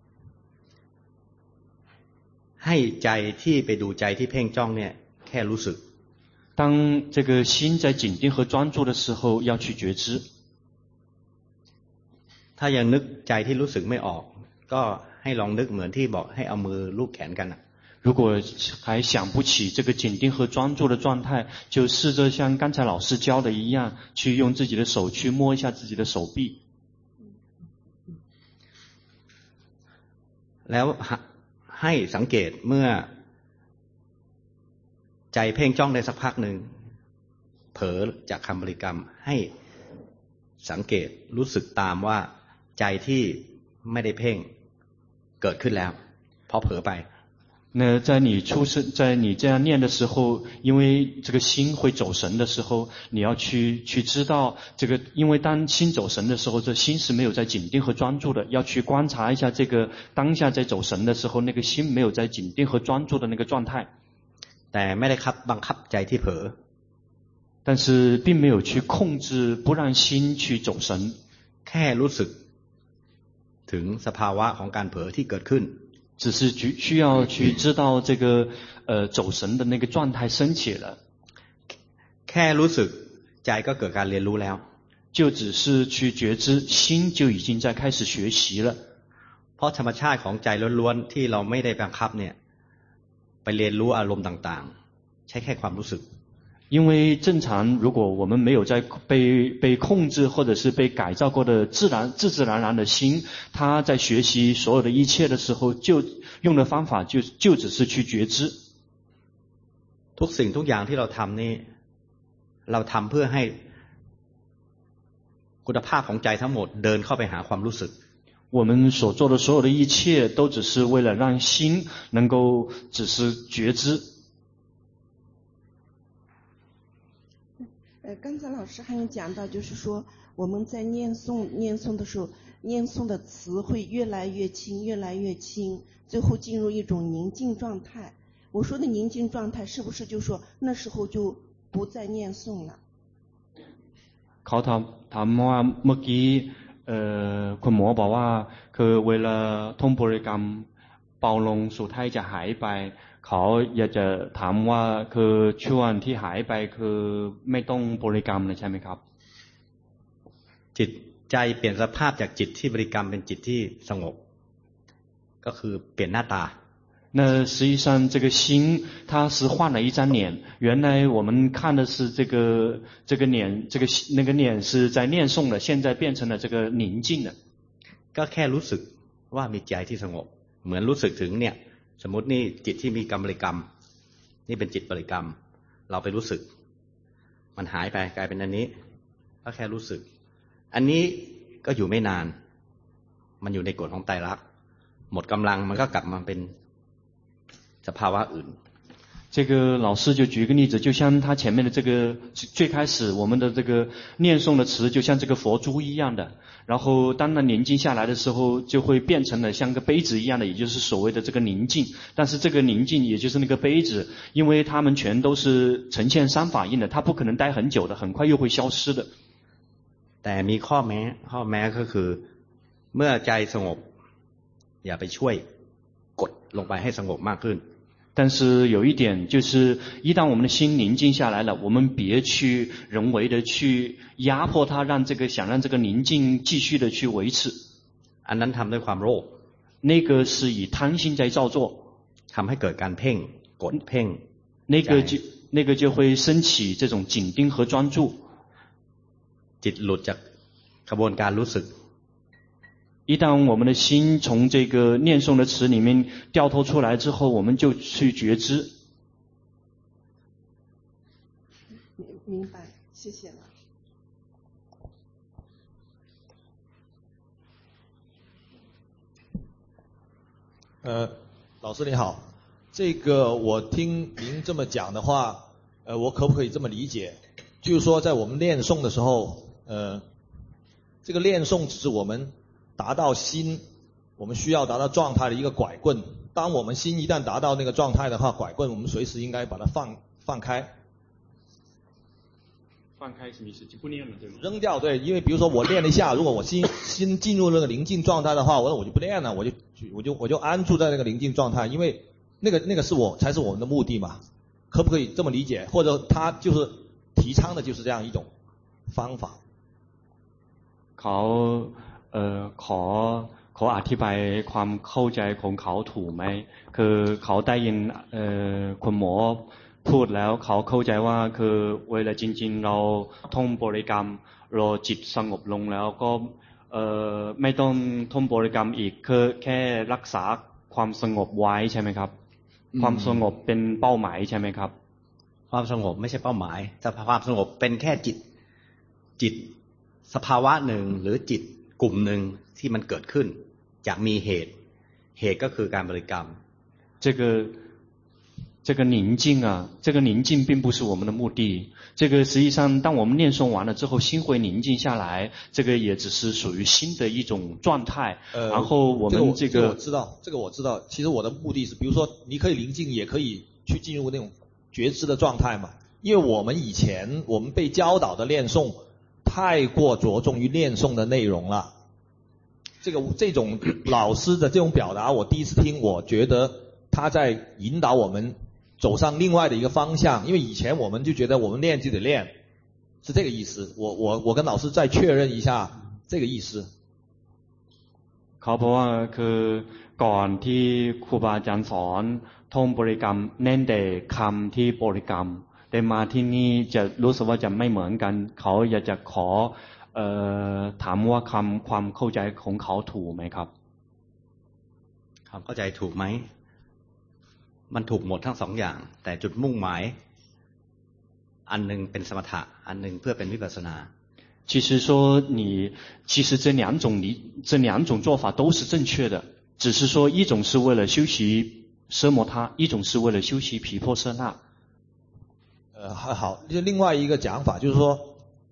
Speaker 2: ให้ใจที่ไปดูใจที่เพ่งจ้องเนี่ยแค่รู้สึก
Speaker 1: 当这个心在紧盯和专注的时候，要去觉知。
Speaker 2: ถ้ายังนึกใจที่รู้สึกไม่ออกก็ให้ลองนึกเหมือนที่บอกให้เอามือลูบแขนกัน
Speaker 1: 如果还想不起这个紧盯和专注的状态，就试着像刚才老师教的一样，去用自己的手去摸一下自己的手臂。
Speaker 2: แล้วให้สังเกตเมื่อใจเพ่งจ้องได้สักพักหนึ่งเผลอจากคำบริกรรมให้สังเกตรู้สึกตามว่าใจที่ไม่ได้เพ่งเกิดขึ้นแล้วพอเผลอไป
Speaker 1: 那在你这样念的时候，因为这个心会走神的时候，你要去知道这个，因为当心走神的时候，这心是没有在紧盯和专注的，要去观察一下这个当下在走神的时候，那个心没有在紧盯和专注的那个状态。
Speaker 2: แต่ไม่ได้บังคับใจที่เผลอ
Speaker 1: 但是并没有去控制不让心去走神，
Speaker 2: แค่รู้สึกถึงสภาวะของการเผลอที่เกิดขึ้น
Speaker 1: 只是需要去知道这个走神的那个状态升起了。
Speaker 2: แค่รู้สึกใจก็เกิดการเรียนรู้แล้ว
Speaker 1: 就只是去觉知，心就已经在开始学习了。
Speaker 2: เพราะธรรมชาติของใจล้วนๆที่เราไม่ได้บังคับเนี่ยไปเรียนรู้อารมณ์ต่างๆใช้แค่ความรู้สึก
Speaker 1: 因为正常，如果我们没有在被控制或者是被改造过的自然然的心，他在学习所有的一切的时候，就用的方法就只是去觉知。
Speaker 2: ทุกสิ่งทุกอย่างที่เราทำนี่เราทำเพื่อให้คุณภาพของใจทั้งหมดเดินเข้าไปหาความรู้สึก
Speaker 1: 我们所做的所有的一切，都只是为了让心能够只是觉知。
Speaker 3: 刚才老师还有讲到，就是说我们在念诵的时候，念诵的词会越来越轻，越来越轻，最后进入一种宁静状态。我说的宁静状态，是不是就说那时候就不再念诵了？
Speaker 1: เขาถามว่าเมื่อกี้คุณหมอบอกว่าคือเวลาท่องบริกรรมเบาลงสุดท้ายจะหายไปเขาอยากจะถามว่าคือช่วงที่หายไปคือไม่ต้องบริกรรมเลยใช่ไหมครับ
Speaker 2: จิตใจเปลี่ยนสภาพจากจิตที่บริกรรมเป็นจิตที่สงบก็คือเปลี่ยนหน้าตา
Speaker 1: 那实际上这个心它是换了一张脸，原来我们看的是这个脸，那个脸是在念诵的，现在变成了这个宁静了。
Speaker 2: ก็แค่รู้สึกว่ามีใจที่สงบเหมือนรู้สึกถึงเนี่ยสมมตินี่จิตที่มีกรรมบริกรรมนี่เป็นจิตบริกรรมเราไปรู้สึกมันหายไปกลายเป็นอันนี้ก็แค่รู้สึกอันนี้ก็อยู่ไม่นานมันอยู่ในกฎของไตรลักษณ์หมดกำลังมันก็กลับมาเป็นสภาวะอื่น
Speaker 1: 这个老师就举一个例子，就像他前面的这个最开始我们的这个念诵的词就像这个佛珠一样的，然后当它宁静下来的时候就会变成了像个杯子一样的，也就是所谓的这个宁静。但是这个宁静也就是那个杯子，因为它们全都是呈现三法印的，它不可能待很久的，很快又会消失的。
Speaker 2: แต่มีข้อแม้ก็คือเมื่อใจสงบอย่าไปช่วยกดลงไปให้สงบมากขึ้น
Speaker 1: 但是有一点就是，一旦我们的心宁静下来了，我们别去人为的去压迫它，想让这个宁静继续的去维持。
Speaker 2: อันนั้นทำด้วยความโลภ
Speaker 1: 那个是以贪心在造作，
Speaker 2: ทำให้เกิดการเพ่งกดเพ่ง
Speaker 1: 那个就会升起这种紧盯和专注。
Speaker 2: จิตหลุดจากกระบวนการรู้สึก
Speaker 1: 一旦我们的心从这个念诵的词里面掉脱出来之后，我们就去觉知。
Speaker 3: 明白，谢谢
Speaker 4: 了。老师你好，这个我听您这么讲的话，我可不可以这么理解？就是说，在我们念诵的时候，这个念诵只是我们达到心，我们需要达到状态的一个拐棍。当我们心一旦达到那个状态的话，拐棍我们随时应该把它放开。
Speaker 1: 放开什么意思？就不念了，对吗？
Speaker 4: 扔掉，对，因为比如说我练了一下，如果我心进入那个宁静状态的话，我就不练了，我就安住在那个宁静状态，因为那个是才是我们的目的嘛，可不可以这么理解？或者他就是提倡的就是这样一种方法。
Speaker 1: ขออธิบายความเข้าใจของเขาถูกไหมคือเขาได้ยินคุณหมอพูดแล้วเขาเข้าใจว่าคือเวลาจริงๆเราท่องบริกรรมรอจิตสงบลงแล้วก็ไม่ต้องท่องบริกรรมอีกคือแค่รักษาความสงบไว้ใช่ไหมครับความสงบเป็นเป้าหมายใช่ไหมครับ
Speaker 2: ความสงบไม่ใช่เป้าหมายแต่ความสงบเป็นแค่จิตสภาวะหนึ่งหรือจิตกลุ่มหนึ่งที่มันเกิดขึ้นจากมีเหตุก็คือการบริกรรม
Speaker 1: 这个宁静啊，这个宁静并不是我们的目的。这个实际上，当我们念诵完了之后，心会宁静下来，这个也只是属于心的一种状态。然后我们
Speaker 4: 这个我知道。其实我的目的是，比如说你可以宁静，也可以去进入那种觉知的状态嘛。因为我们以前我们被教导的念诵太过着重于念诵的内容了。这种老师的这种表达，我第一次听，我觉得他在引导我们走上另外的一个方向。因为以前我们就觉得我们练就得练，是这个意思。我跟老师再确认一下这个意思。
Speaker 1: เขาบอกว่าคือก่อนที่ครูบาอาจารย์สอนท่องบริกรรมเน้นแต่คำที่บริกรรมแต่มาที่นี่จะรู้สึกว่าจะไม่เหมือนกันเขาอยากจะขอถามว่าความเข้าใจของเขาถูกไหมครับ
Speaker 2: ความเข้าใจถูกไหมมันถูกหมดทั้งสองอย่างแต่จุดมุ่งหมายอันนึงเป็นสมถะอันนึงเพื่อเป็นวิปัสสนา
Speaker 1: 其实说其实这两种做法都是正确的，只是说一种是为了修习奢摩他，一种是为了修习毗婆舍那。
Speaker 4: 好，就另外一个讲法就是说，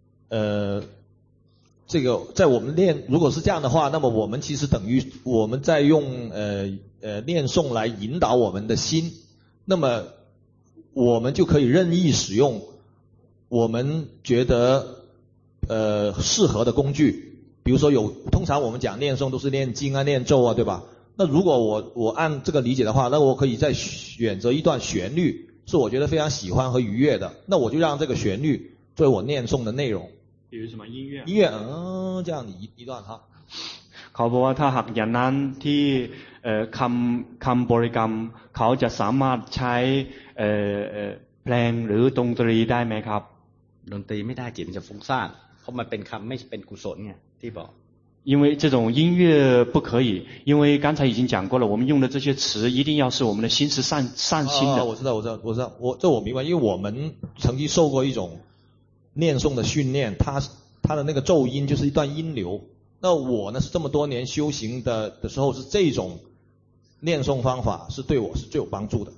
Speaker 4: 这个在我们练，如果是这样的话，那么我们其实等于我们在用念诵来引导我们的心，那么我们就可以任意使用我们觉得适合的工具。比如说通常我们讲念诵都是念经啊念咒啊，对吧？那如果我按这个理解的话，那我可以再选择一段旋律是我觉得非常喜欢和愉悦的，那我就让这个旋律作为我念诵的内容。
Speaker 1: 比如什么音乐？
Speaker 4: 音乐，这样你一段哈。
Speaker 1: เขาบอกว่าถ้าหากอย่างนั้นที่คำบริกรรมเขาจะสามารถใช้เพลงหรือดนตรีได้ไหมครับ
Speaker 2: ดนตรีไม่ได้จิตมันจะฟุ้งซ่านเพราะมันเป็นคำไม่เป็นกุศลไงที่บอก
Speaker 1: 因为这种音乐不可以，因为刚才已经讲过了，我们用的这些词一定要是我们的心是善心的。
Speaker 4: 我知道，我明白，因为我们曾经受过一种念诵的训练，它的那个咒音就是一段音流。那我呢是这么多年修行的时候，是这种念诵方法是对我是最有帮助的。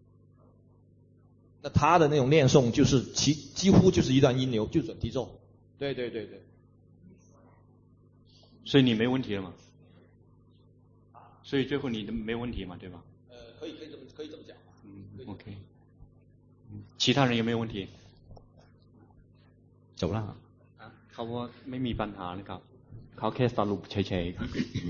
Speaker 4: 那他的那种念诵就是几乎就是一段音流，就准提咒。对。
Speaker 1: 所以你没问题了嘛？所以最后你没问题嘛，对吧？
Speaker 4: 可以这么讲。
Speaker 1: OK。其他人有没有问题？
Speaker 2: จบแล้ว
Speaker 1: เขาว่าไม่มีปัญหานะครับเขาแค่สรุปเฉยๆครับ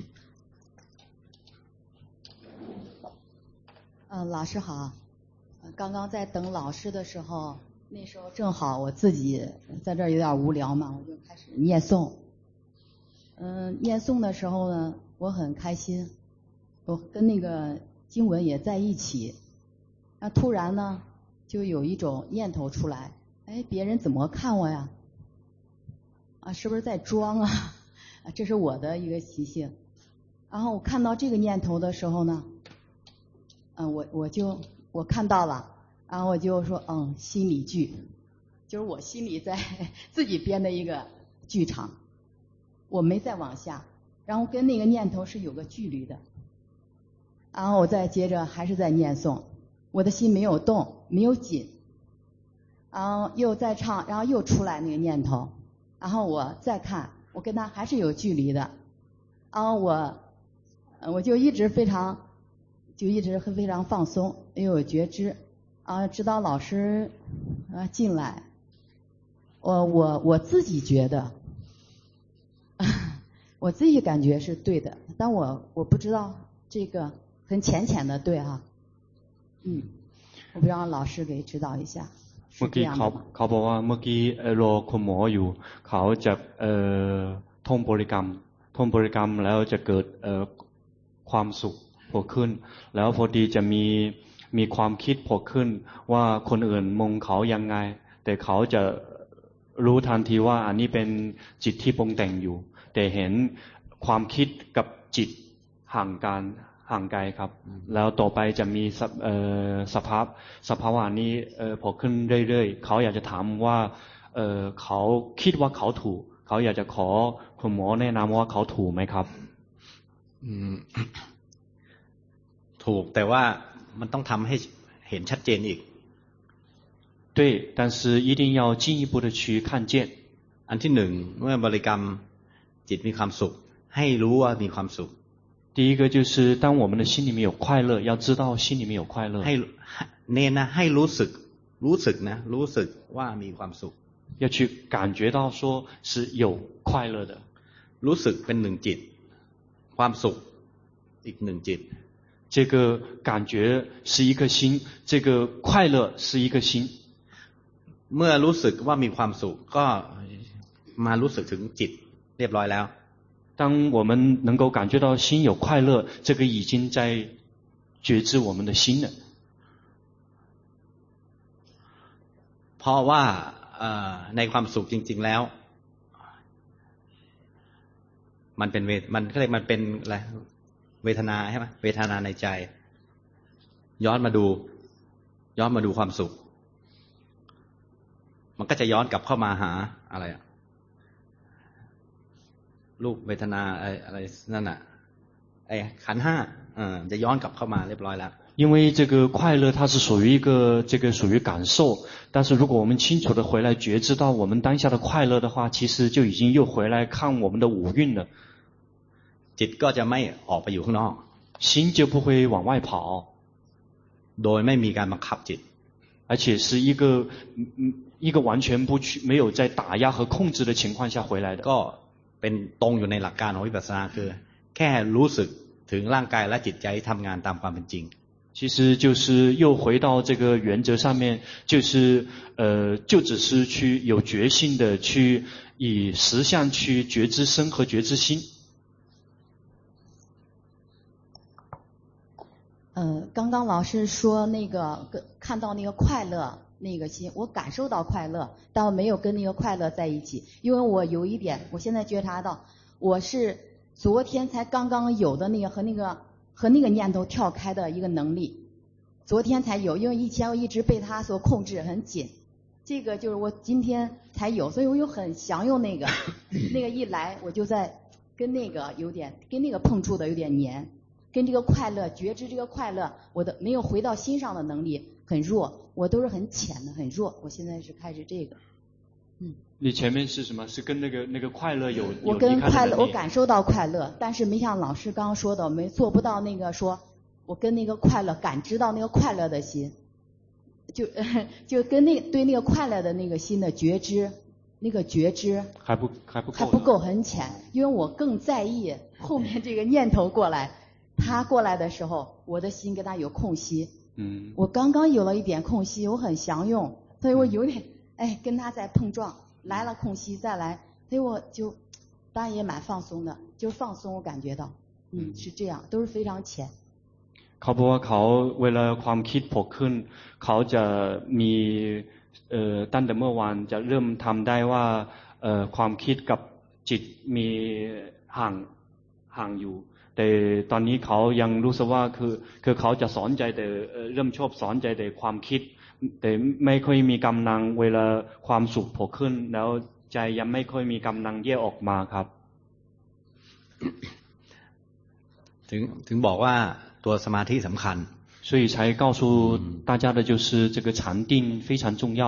Speaker 5: 老师好，刚刚在等老师的时候，那时候正好我自己在这儿有点无聊嘛，我就开始念诵。念诵的时候呢，我很开心，我跟那个经文也在一起。突然呢，就有一种念头出来，别人怎么看我呀？是不是在装啊？这是我的一个习性。然后我看到这个念头的时候呢，我看到了，然后我就说心理剧，就是我心里在自己编的一个剧场。我没再往下，然后跟那个念头是有个距离的，然后我再接着还是在念诵，我的心没有动，没有紧，然后又在唱，然后又出来那个念头，然后我再看，我跟他还是有距离的，然后我就一直非常放松，又有觉知，直到老师进来，我自己觉得。我自己感觉是对的，但我不知道这个很浅的对哈，我不知道老师给指导一下。
Speaker 1: เมื่อกี้เขาบอกว่าเมื่อกี้รอคุณหมออยู่เขาจะท่องบริกรรมแล้วจะเกิดความสุขโผล่ขึ้นแล้วพอดีจะมีความคิดโผล่ขึ้นว่าคนอื่นมองเขายังไงแต่เขาจะรู้ทันทีว่าอันนี้เป็นจิตที่ปรุงแต่งอยู่แต่เห็นความคิดกับจิตห่างไกลครับแล้วต่อไปจะมีสภาวะนี้พอขึ้นเรื่อยๆเขาอยากจะถามว่าเขาคิดว่าเขาถูกเขาอยากจะขอคุณหมอแนะนำว่าเขาถูกไหมครับ
Speaker 2: ถูกแต่ว่ามันต้องทำให้เห็นชัดเจนอีก
Speaker 1: 对但是一定要进一步的去看见
Speaker 2: อันที่หนึ่งเมื่อบริกรรมจิตมีความสุขให้รู้ว่ามีความสุข
Speaker 1: 第一个就是当我们的心里面有快乐要知道心里面有快乐
Speaker 2: ให้เน้นนะให้รู้สึกว่ามีความสุข
Speaker 1: 要去感觉到说是有快乐的
Speaker 2: รู้สึกเป็นหนึ่งจิตความสุขอีกหนึ่งจิต
Speaker 1: 这个感觉是一个心这个快乐是一个心
Speaker 2: เมื่อรู้สึกว่ามีความสุขก็มารู้สึกถึงจิตเรียบร้อยแล้ว
Speaker 1: 当我们能够感觉到心有快乐这个已经在觉知我们的心了
Speaker 2: เพราะว่าในความสุขจริงๆแล้วมันเป็นมันก็เลยมันเป็นอะไรเวทนาใช่ไหมเวทนาในใจย้อนมาดูความสุขมันก็จะย้อนกลับเข้ามาหาอะไรรูปเวทนาอะไรนั่นน่ะขันธ์ห้าจะย้อนกลับเข้ามาเรียบร้อยแล้ว
Speaker 1: 因为这个快乐它是属于一个属于感受但是如果我们清楚的回来觉知到我们当下的快乐的话其实就已经又回来看我们的五蕴了
Speaker 2: จิตก็จะไม่ออกไปอยู่ข้างนอก
Speaker 1: 心就不会往外跑
Speaker 2: โดยไม่มีการบังคับจิต
Speaker 1: 而且是一个完全没有在打压和控制的情况下回来的
Speaker 2: ก็เป็นตรงอยู่ในหลักการของวิปัสสนาคือแค่รู้สึกถึงร่างกายและจิตใจที่ทำงานตามความเป็นจริง
Speaker 1: 其实就是又回到这个原则上面，就是就只是去有决心的去以实相去觉知身和觉知心。
Speaker 5: 刚刚老师说那个看到那个快乐那个心，我感受到快乐，但我没有跟那个快乐在一起，因为我有一点，我现在觉察到，我是昨天才刚刚有的那个和那个念头跳开的一个能力，昨天才有，因为以前我一直被它所控制很紧，这个就是我今天才有，所以我又很享用那个那个一来我就在跟那个有点跟那个碰触的有点黏。跟这个快乐觉知这个快乐，我的没有回到心上的能力很弱，我都是很浅的很弱，我现在是开始这个。
Speaker 1: 你前面是什么？是跟那个快乐有
Speaker 5: 我跟快乐，我感受到快乐，但是没像老师刚刚说的，我没做不到那个说我跟那个快乐感知到那个快乐的心，就跟对那个快乐的那个心的觉知，那个觉知
Speaker 1: 还不
Speaker 5: 够很浅，因为我更在意后面这个念头过来。他过来的时候，我的心跟他有空隙。我刚刚有了一点空隙，我很享用，所以我有点跟他在碰撞，来了空隙再来，所以我就当然也蛮放松的，就是放松我感觉到，是这样，都是非常浅。
Speaker 1: เขาบอกว่าเขาเวลาความคิดผุดขึ้นเขาจะมีตั้งแต่เมื่อวานจะเริ่มทำได้ว่าความคิดกับจิตมีห่างอยู่แต่ตอนนี้เขายังรู้สึกว่าคือเขาจะสอนใจแต่เริ่มชอบสอนใจแต่ความคิดแต่ไม่ค่อยมีกำลังเวลาความสุขโผล่ขึ้นแล้วใจยังไม่ค่อยมีกำลังแยกออกมาครับ
Speaker 2: ถึงบอกว่าตัวสมาธิสำคัญ
Speaker 1: 所以才告诉大家的就是这个禅定非常重要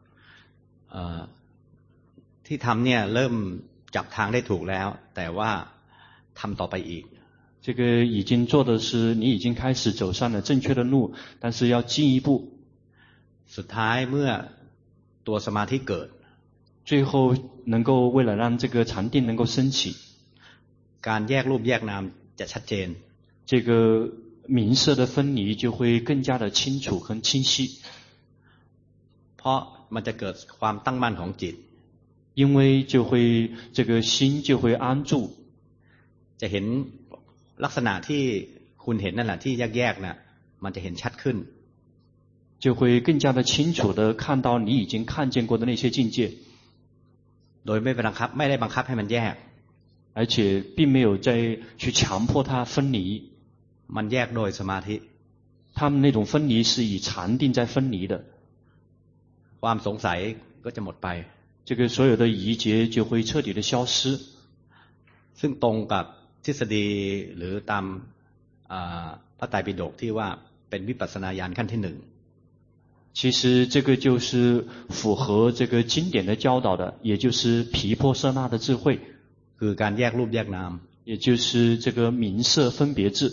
Speaker 2: ที่ทำเนี่ยเริ่มจับทางได้ถูกแล้วแต่ว่าทำต่อไปอีก
Speaker 1: 这个已经做的是你已经开始走上了正确的路，但是要进一步。
Speaker 2: สุดท้ายเมื่อตัวสมาธิเกิด
Speaker 1: 最后能够为了让这个禅定能够升起，
Speaker 2: การแยกรูปแยกนามจะชัดเจน
Speaker 1: 这个名色的分离就会更加的清楚和清晰。
Speaker 2: เพราะมันจะเกิดความตั้งมั่นของจิต
Speaker 1: 因为就会这个心就会安住
Speaker 2: จะเห็นลักษณะที่คุณเห็นนั่นแหละที่แยกๆน่ะมันจะเห็นชัดขึ้น
Speaker 1: 就会更加的清楚的看到你已经看见过的那些境界
Speaker 2: โดยไม่ได้บังคับให้มันแยก
Speaker 1: 而且并没有再去强迫它分离
Speaker 2: มันแยกโดยสมาธิ
Speaker 1: 他们那种分离是以禅定在分离的
Speaker 2: ความสงสัยก็จะหมดไป
Speaker 1: 这个所有的疑结就会彻底的消失
Speaker 2: ซึ่งตรงกับทฤษฎีหรือตามพระไตรปิฎกที่ว่าเป็นวิปัสสนาญาณขั้นที่หนึ่ง
Speaker 1: 其实这个就是符合这个经典的教导的，也就是毗婆舍那的智慧，
Speaker 2: คือการแยกรูปแยกนาม
Speaker 1: 也就是这个名色分别智。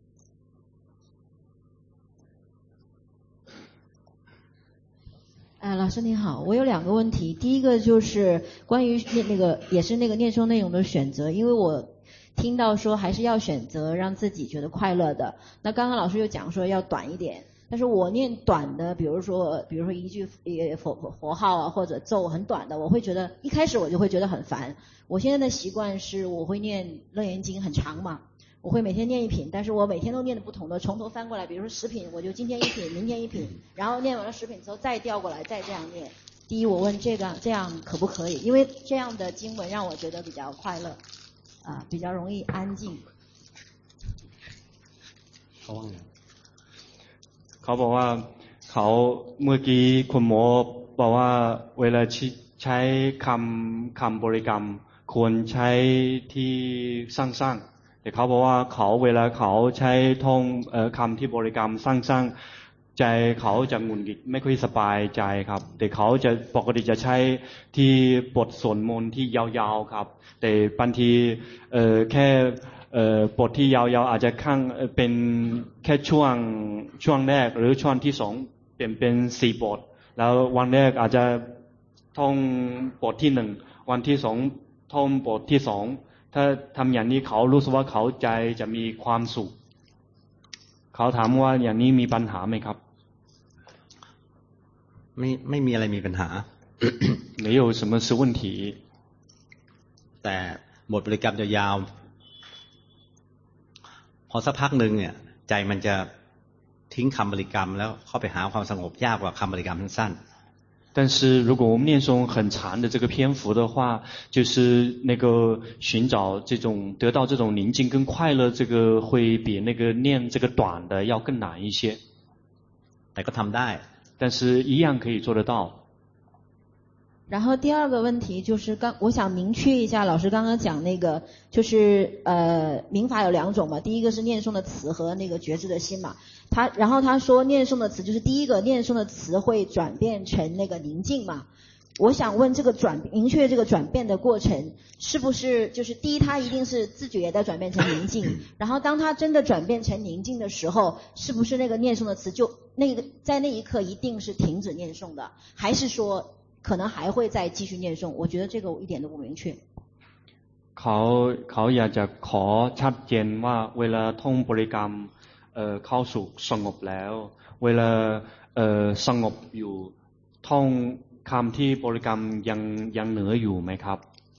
Speaker 6: 老师您好，我有2个问题。第一个就是关于那个也是那个念诵内容的选择，因为我听到说还是要选择让自己觉得快乐的。那刚刚老师又讲说要短一点，但是我念短的，比如说一句佛号啊或者咒很短的，我会觉得一开始我就会觉得很烦。我现在的习惯是我会念楞严经很长嘛，我会每天念1品，但是我每天都念的不同的，从头翻过来，比如说10品，我就今天1品，明天1品，然后念完了10品之后再调过来，再这样念。第一，我问这样可不可以？因为这样的经文让我觉得比较快乐，比较容易安静。
Speaker 1: เขาบอกว่าเขาเมื่อกี้คุณหมอบอกว่าเวลาใช้คำบริกรรมควรใช้ที่สั้นๆแต่เขาบอกว่าเขาเวลาเขาใช้ท่องคำที่บริกรรมสั้นๆใจเขาจะหงุดหงิดไม่ค่อยสบายใจครับแต่เขาจะปกติจะใช้ที่บทสวดมนต์ที่ยาวๆครับแต่บางทีแค่บทที่ยาวๆอาจจะเป็นแค่ช่วงแรกหรือช่วงที่2เป็น4บทแล้ววันแรกอาจจะท่องบทที่1วันที่2ท่องบทที่2ถ้าทำอย่างนี้เขารู้สึกว่าเขาใจจะมีความสุขเขาถามว่าอย่างนี้มีปัญหาไหมครับ
Speaker 2: ไม่มีอะไรมีปัญหา
Speaker 1: 没有什么是问题
Speaker 2: แต่บทบริกรรมจะยาวพอสักพักหนึ่งเนี่ยใจมันจะทิ้งคำบริกรรมแล้วเข้าไปหาความสงบยากกว่าคำบริกรรมสั้น
Speaker 1: 但是如果我们念诵很长的这个篇幅的话，就是那个寻找这种得到这种宁静跟快乐，这个会比那个念这个短的要更难一些。
Speaker 2: แต่ก็ทำได้，
Speaker 1: 但是一样可以做得到。
Speaker 6: 然后第二个问题就是我想明确一下，老师刚刚讲那个就是民法有两种嘛，第一个是念诵的词和那个觉知的心嘛。然后他说念诵的词就是第一个念诵的词会转变成那个宁静嘛。我想问这个明确这个转变的过程是不是就是第一它一定是自觉的转变成宁静，然后当它真的转变成宁静的时候，是不是那个念诵的词就那个在那一刻一定是停止念诵的，还是说可能还会再继续念诵？我觉得这个我一点都不明确。
Speaker 1: เขาอยากจะขอชัดเจนว่าเวลาท่องบริกรรมเข้าสู่สงบแล้วเวลาสงบอยู่ท่องคำที่บริกรรมยังเหนืออยู่ไหมครับ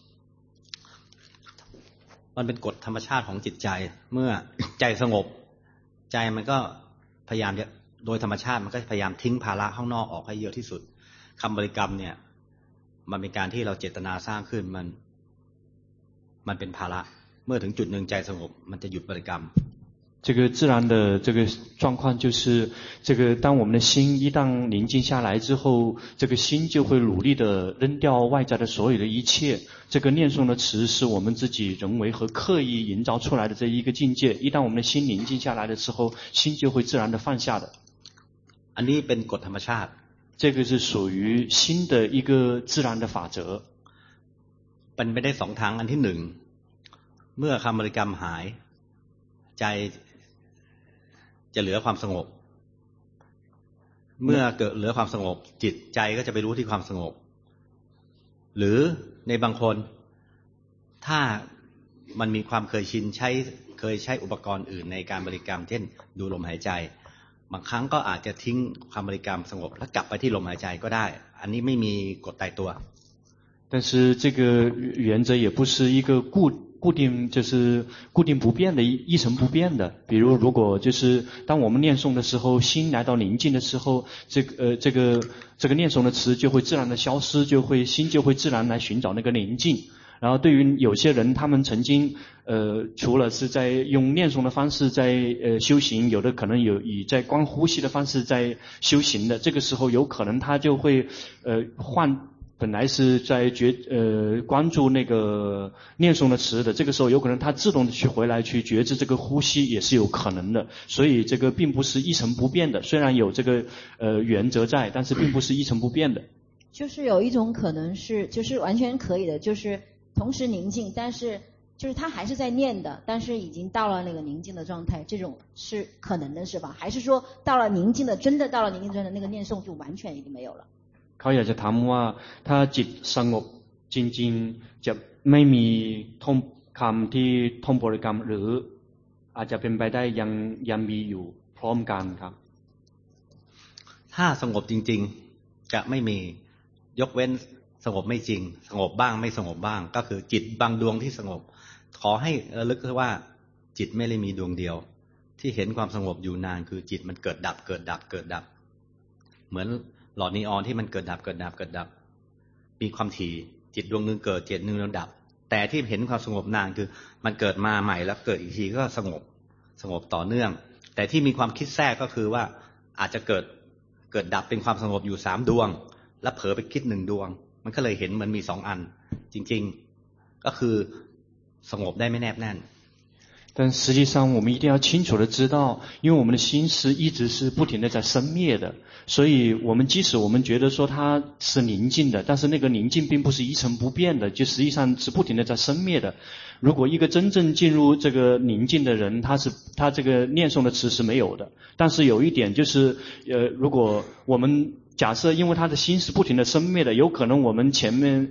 Speaker 2: มันเป็นกฎธรรมชาติของจิตใจเมื่อใจสงบใจมันก็พยายามจะโดยธรรมชาติมันก็พยายามทิ้งภาระข้างนอกออกให้เยอะที่สุดคำบริกรรมเนี่ยมันเป็นการที่เราเจตนาสร้างขึ้นมันเป็นภาระเมื่อถึงจุดหนึ่งใจสงบมันจะหยุดบริกรรม
Speaker 1: 这个自然的这个状况就是这个当我们的心一旦宁静下来之后，这个心就会努力的扔掉外在的所有的一切。这个念诵的词是我们自己人为和刻意营造出来的这一个境界，一旦我们的心宁静下来的时候，心就会自然的放下的。
Speaker 2: อันนี้เป็นกฎธรรมชาติ
Speaker 1: 这个是属于心的一个自然的法则。
Speaker 2: เป็นไปได้สองทางอันที่หนึ่งเมื่อคำบริกรรมหายใจจะเหลือความสงบเมื่อเกิดเหลือความสงบจิตใจก็จะไปรู้ที่ความสงบหรือในบางคนถ้ามันมีความเคยชินเคยใช้อุปกรณ์อื่นในการบริกรรมเช่นดูลมหายใจบางครั้งก็อาจจะทิ้งความบริกรรมสงบแล้วกลับไปที่ลมหายใจก็ได้อันนี้ไม่มีกฎตายตัว
Speaker 1: 但是这个原则也不是一个固定就是固定不变的一成不变的。比如如果就是当我们念诵的时候，心来到宁静的时候，这个念诵的词就会自然的消失，心就会自然来寻找那个宁静。然后对于有些人，他们曾经除了是在用念诵的方式在修行，有的可能以在光呼吸的方式在修行的，这个时候有可能他就会本来是在关注那个念诵的词的，这个时候有可能他自动的回来去觉知这个呼吸也是有可能的，所以这个并不是一成不变的，虽然有这个原则在，但是并不是一成不变的。
Speaker 6: 就是有一种可能是就是完全可以的，就是同时宁静，但是就是他还是在念的，但是已经到了那个宁静的状态，这种是可能的是吧？还是说到了宁静的真的到了宁静状态，那个念诵就完全已经没有了？
Speaker 1: เขาอยากจะถามว่าถ้าจิตสงบจริงๆจะไม่มีท่องคำที่ท่องบริกรรมหรืออาจจะเป็นไปได้ยังมีอยู่พร้อมกันครับ
Speaker 2: ถ้าสงบจริงๆจะไม่มียกเว้นสงบไม่จริงสงบบ้างไม่สงบบ้างก็คือจิตบางดวงที่สงบขอให้ระลึกว่าจิตไม่ได้มีดวงเดียวที่เห็นความสงบอยู่นานคือจิตมันเกิดดับเกิดดับเกิดดับเหมือนหลอดนีออนที่มันเกิดดับเกิดดับเกิดดับมีความถี่จิตดวงนึงเกิดจิตนึงแล้วดับแต่ที่เห็นความสงบนานคือมันเกิดมาใหม่แล้วเกิดอีกทีก็สงบต่อเนื่องแต่ที่มีความคิดแทรกก็คือว่าอาจจะเกิดดับเป็นความสงบอยู่3ดวงแล้วเผลอไปคิด1ดวงมันก็เลยเห็นมันมี2อันจริงๆก็คือสงบได้ไม่แนบแน่น
Speaker 1: 但实际上我们一定要清楚的知道，因为我们的心是一直是不停的在生灭的，所以即使我们觉得说它是宁静的，但是那个宁静并不是一成不变的，就实际上是不停的在生灭的。如果一个真正进入这个宁静的人，他这个念诵的词是没有的。但是有一点就是如果我们假设因为他的心是不停的生灭的，有可能我们前面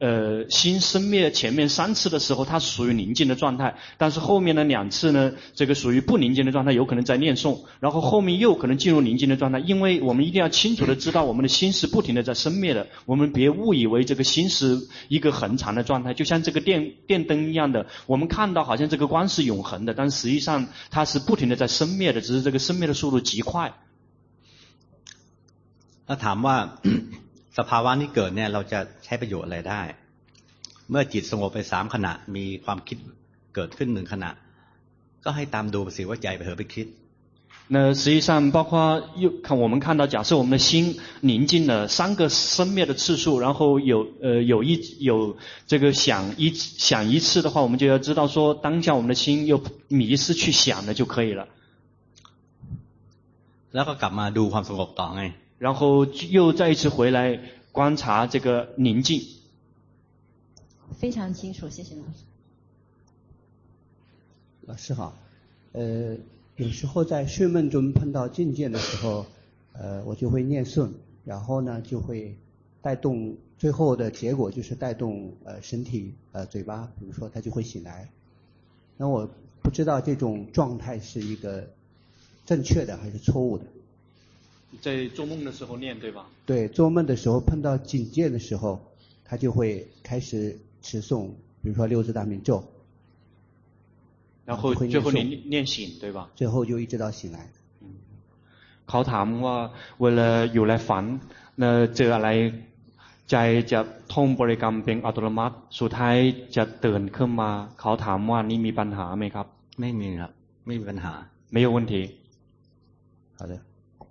Speaker 1: 心生灭前面3次的时候，它是属于宁静的状态，但是后面的2次呢，这个属于不宁静的状态，有可能在念诵，然后后面又可能进入宁静的状态。因为我们一定要清楚的知道，我们的心是不停的在生灭的，我们别误以为这个心是一个恒常的状态，就像这个电灯一样的，我们看到好像这个光是永恒的，但实际上它是不停的在生灭的，只是这个生灭的速度极快。
Speaker 2: ถ้าถามว่าสภาวะนี้เกิดเนี่ยเราจะใช้ประโยชน์อะไรได้เมื่อจิตสงบไป3ขณะมีความคิดเกิดขึ้น1ขณะก็ให้ตามดูไปสิว่าใจไปเผลอไปคิด
Speaker 1: 那实际上包括我们看到，假设我们的心宁静了3个生灭的次数，然后有这个想一次的话，我们就要知道说当下我们的心又迷失去想了就可以了。
Speaker 2: แล้วก็กลับมาดูความสงบต่อไง
Speaker 1: 然后又再一次回来观察这个宁静。
Speaker 6: 非常清楚，谢谢老师。
Speaker 7: 老师好，有时候在睡梦中碰到境界的时候，我就会念诵，然后呢就会带动，最后的结果就是带动身体嘴巴，比如说它就会醒来。那我不知道这种状态是一个正确的还是错误的。
Speaker 1: 在做梦的时候念，对吧？
Speaker 7: 对，做梦的时候碰到境界的时候，他就会开始持诵，比如说6字大明咒，
Speaker 1: 然后最后你念醒，对吧？
Speaker 7: 最后就一直到醒来。
Speaker 1: เขาถามว่าเวลาอยู่ในฝันเจออะไรใจจะท่องบริกรรมเป็นอัตโนมัติสุดท้ายจะตื่นขึ้นมาเขาถามว่านี่มีปัญหาไหมครับ
Speaker 2: ไม่มีครับไม่มีปัญหา
Speaker 1: 没有问题
Speaker 7: 好的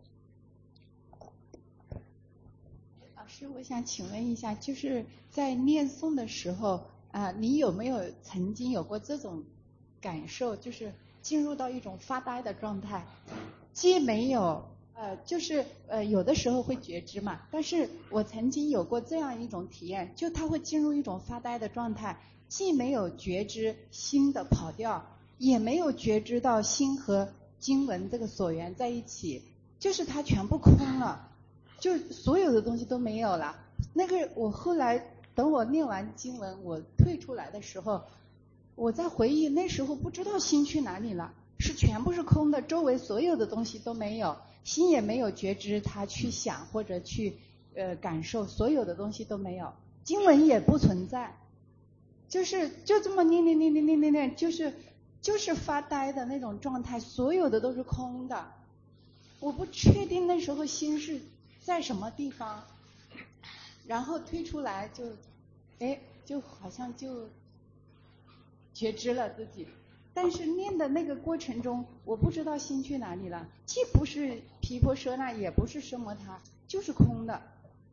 Speaker 8: 老师，我想请问一下，就是在念诵的时候你有没有曾经有过这种感受，就是进入到一种发呆的状态，既没有就是有的时候会觉知嘛，但是我曾经有过这样一种体验，就他会进入一种发呆的状态，既没有觉知心的跑调，也没有觉知到心和经文这个所缘在一起，就是它全部空了，就所有的东西都没有了。那个我后来等我念完经文我退出来的时候，我在回忆那时候不知道心去哪里了，是全部是空的，周围所有的东西都没有，心也没有觉知它去想或者去感受，所有的东西都没有，经文也不存在，就这么念，就是发呆的那种状态，所有的都是空的。我不确定那时候心是在什么地方，然后推出来就好像就觉知了自己，但是念的那个过程中我不知道心去哪里了，既不是毗婆舍那也不是奢摩他，就是空的。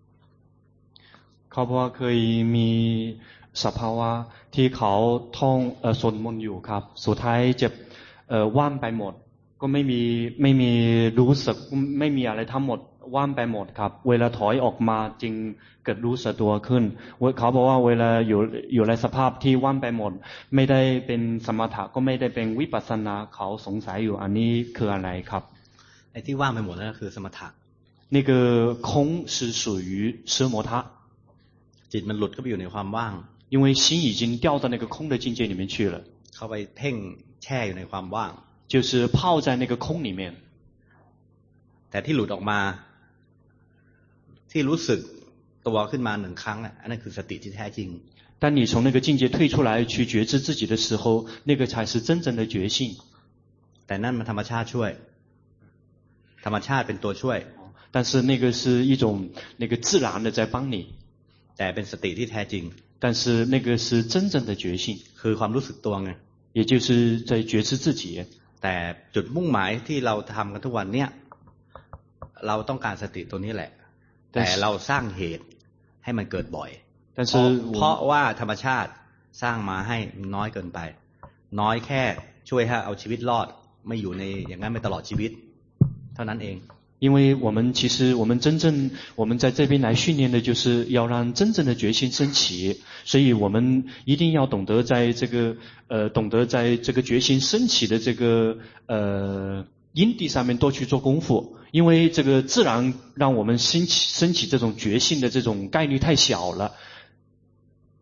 Speaker 1: เขาบอกว่าเคยมีสภาวะที่เขาท่องสวดมนต์อยู่ครับสุดท้ายจะว่างไปหมดก็ไม่มีรู้สึกไม่มีอะไรทั้งหมดว่างไปหมดครับเวลาถอยออกมาจึงเกิดรู้สึกตัวขึ้นเขาบอกว่าเวลาอยู่ในสภาพที่ว่างไปหมดไม่ได้เป็นสมถะก็ไม่ได้เป็นวิปัสสนาเขาสงสัยอยู่อันนี้คืออะไรครับ
Speaker 2: ไอ้ที่ว่างไปหมดนั่นคือสมถะ
Speaker 1: 那个空是属于奢摩他
Speaker 2: จิตมันหลุดเข้าไปอยู่ในความว่าง
Speaker 1: 因为心已经掉到那个空的境界里面去了
Speaker 2: เข้าไปเพ่งแช่อยู่ในความว่าง
Speaker 1: 就是泡在那个空里面
Speaker 2: แต่ที่หลุดออกมาที่รู้สึกตัวขึ้นมา1ครั้งอันนั้นคือสติที่แท้จริง
Speaker 1: 当你从那个境界退出来去觉知自己的时候那个才是真正的觉性
Speaker 2: แต่นั่นมันธรรมชาติช่วยธรรมชาติเป็นตัวช่วย
Speaker 1: 但是那个是一种那个自然的在帮你
Speaker 2: แต่เป็นสติที่แท้จริง
Speaker 1: 但是那个是真正的觉性
Speaker 2: คือความรู้สึกตัวไง
Speaker 1: 也就是在觉知自己
Speaker 2: แต่จุดมุ่งหมายที่เราทำกันทุกวันเนี้ยเราต้องการสติตัวนี้แหละแต่เราสร้างเหตุให้มันเกิดบ่อยเพราะว่าธรรมชาติสร้างมาให้น้อยเกินไปน้อยแค่ช่วยให้เอาชีวิตรอดไม่อยู่ในอย่างนั้นไม่ตลอดชีวิตเท่านั้นเอง
Speaker 1: 因为其实我们在这边来训练的就是要让真正的觉性升起，所以我们一定要懂得在这个觉性升起的这个因地上面多去做功夫，因为这个自然让我们升起这种觉性的这种概率太小了。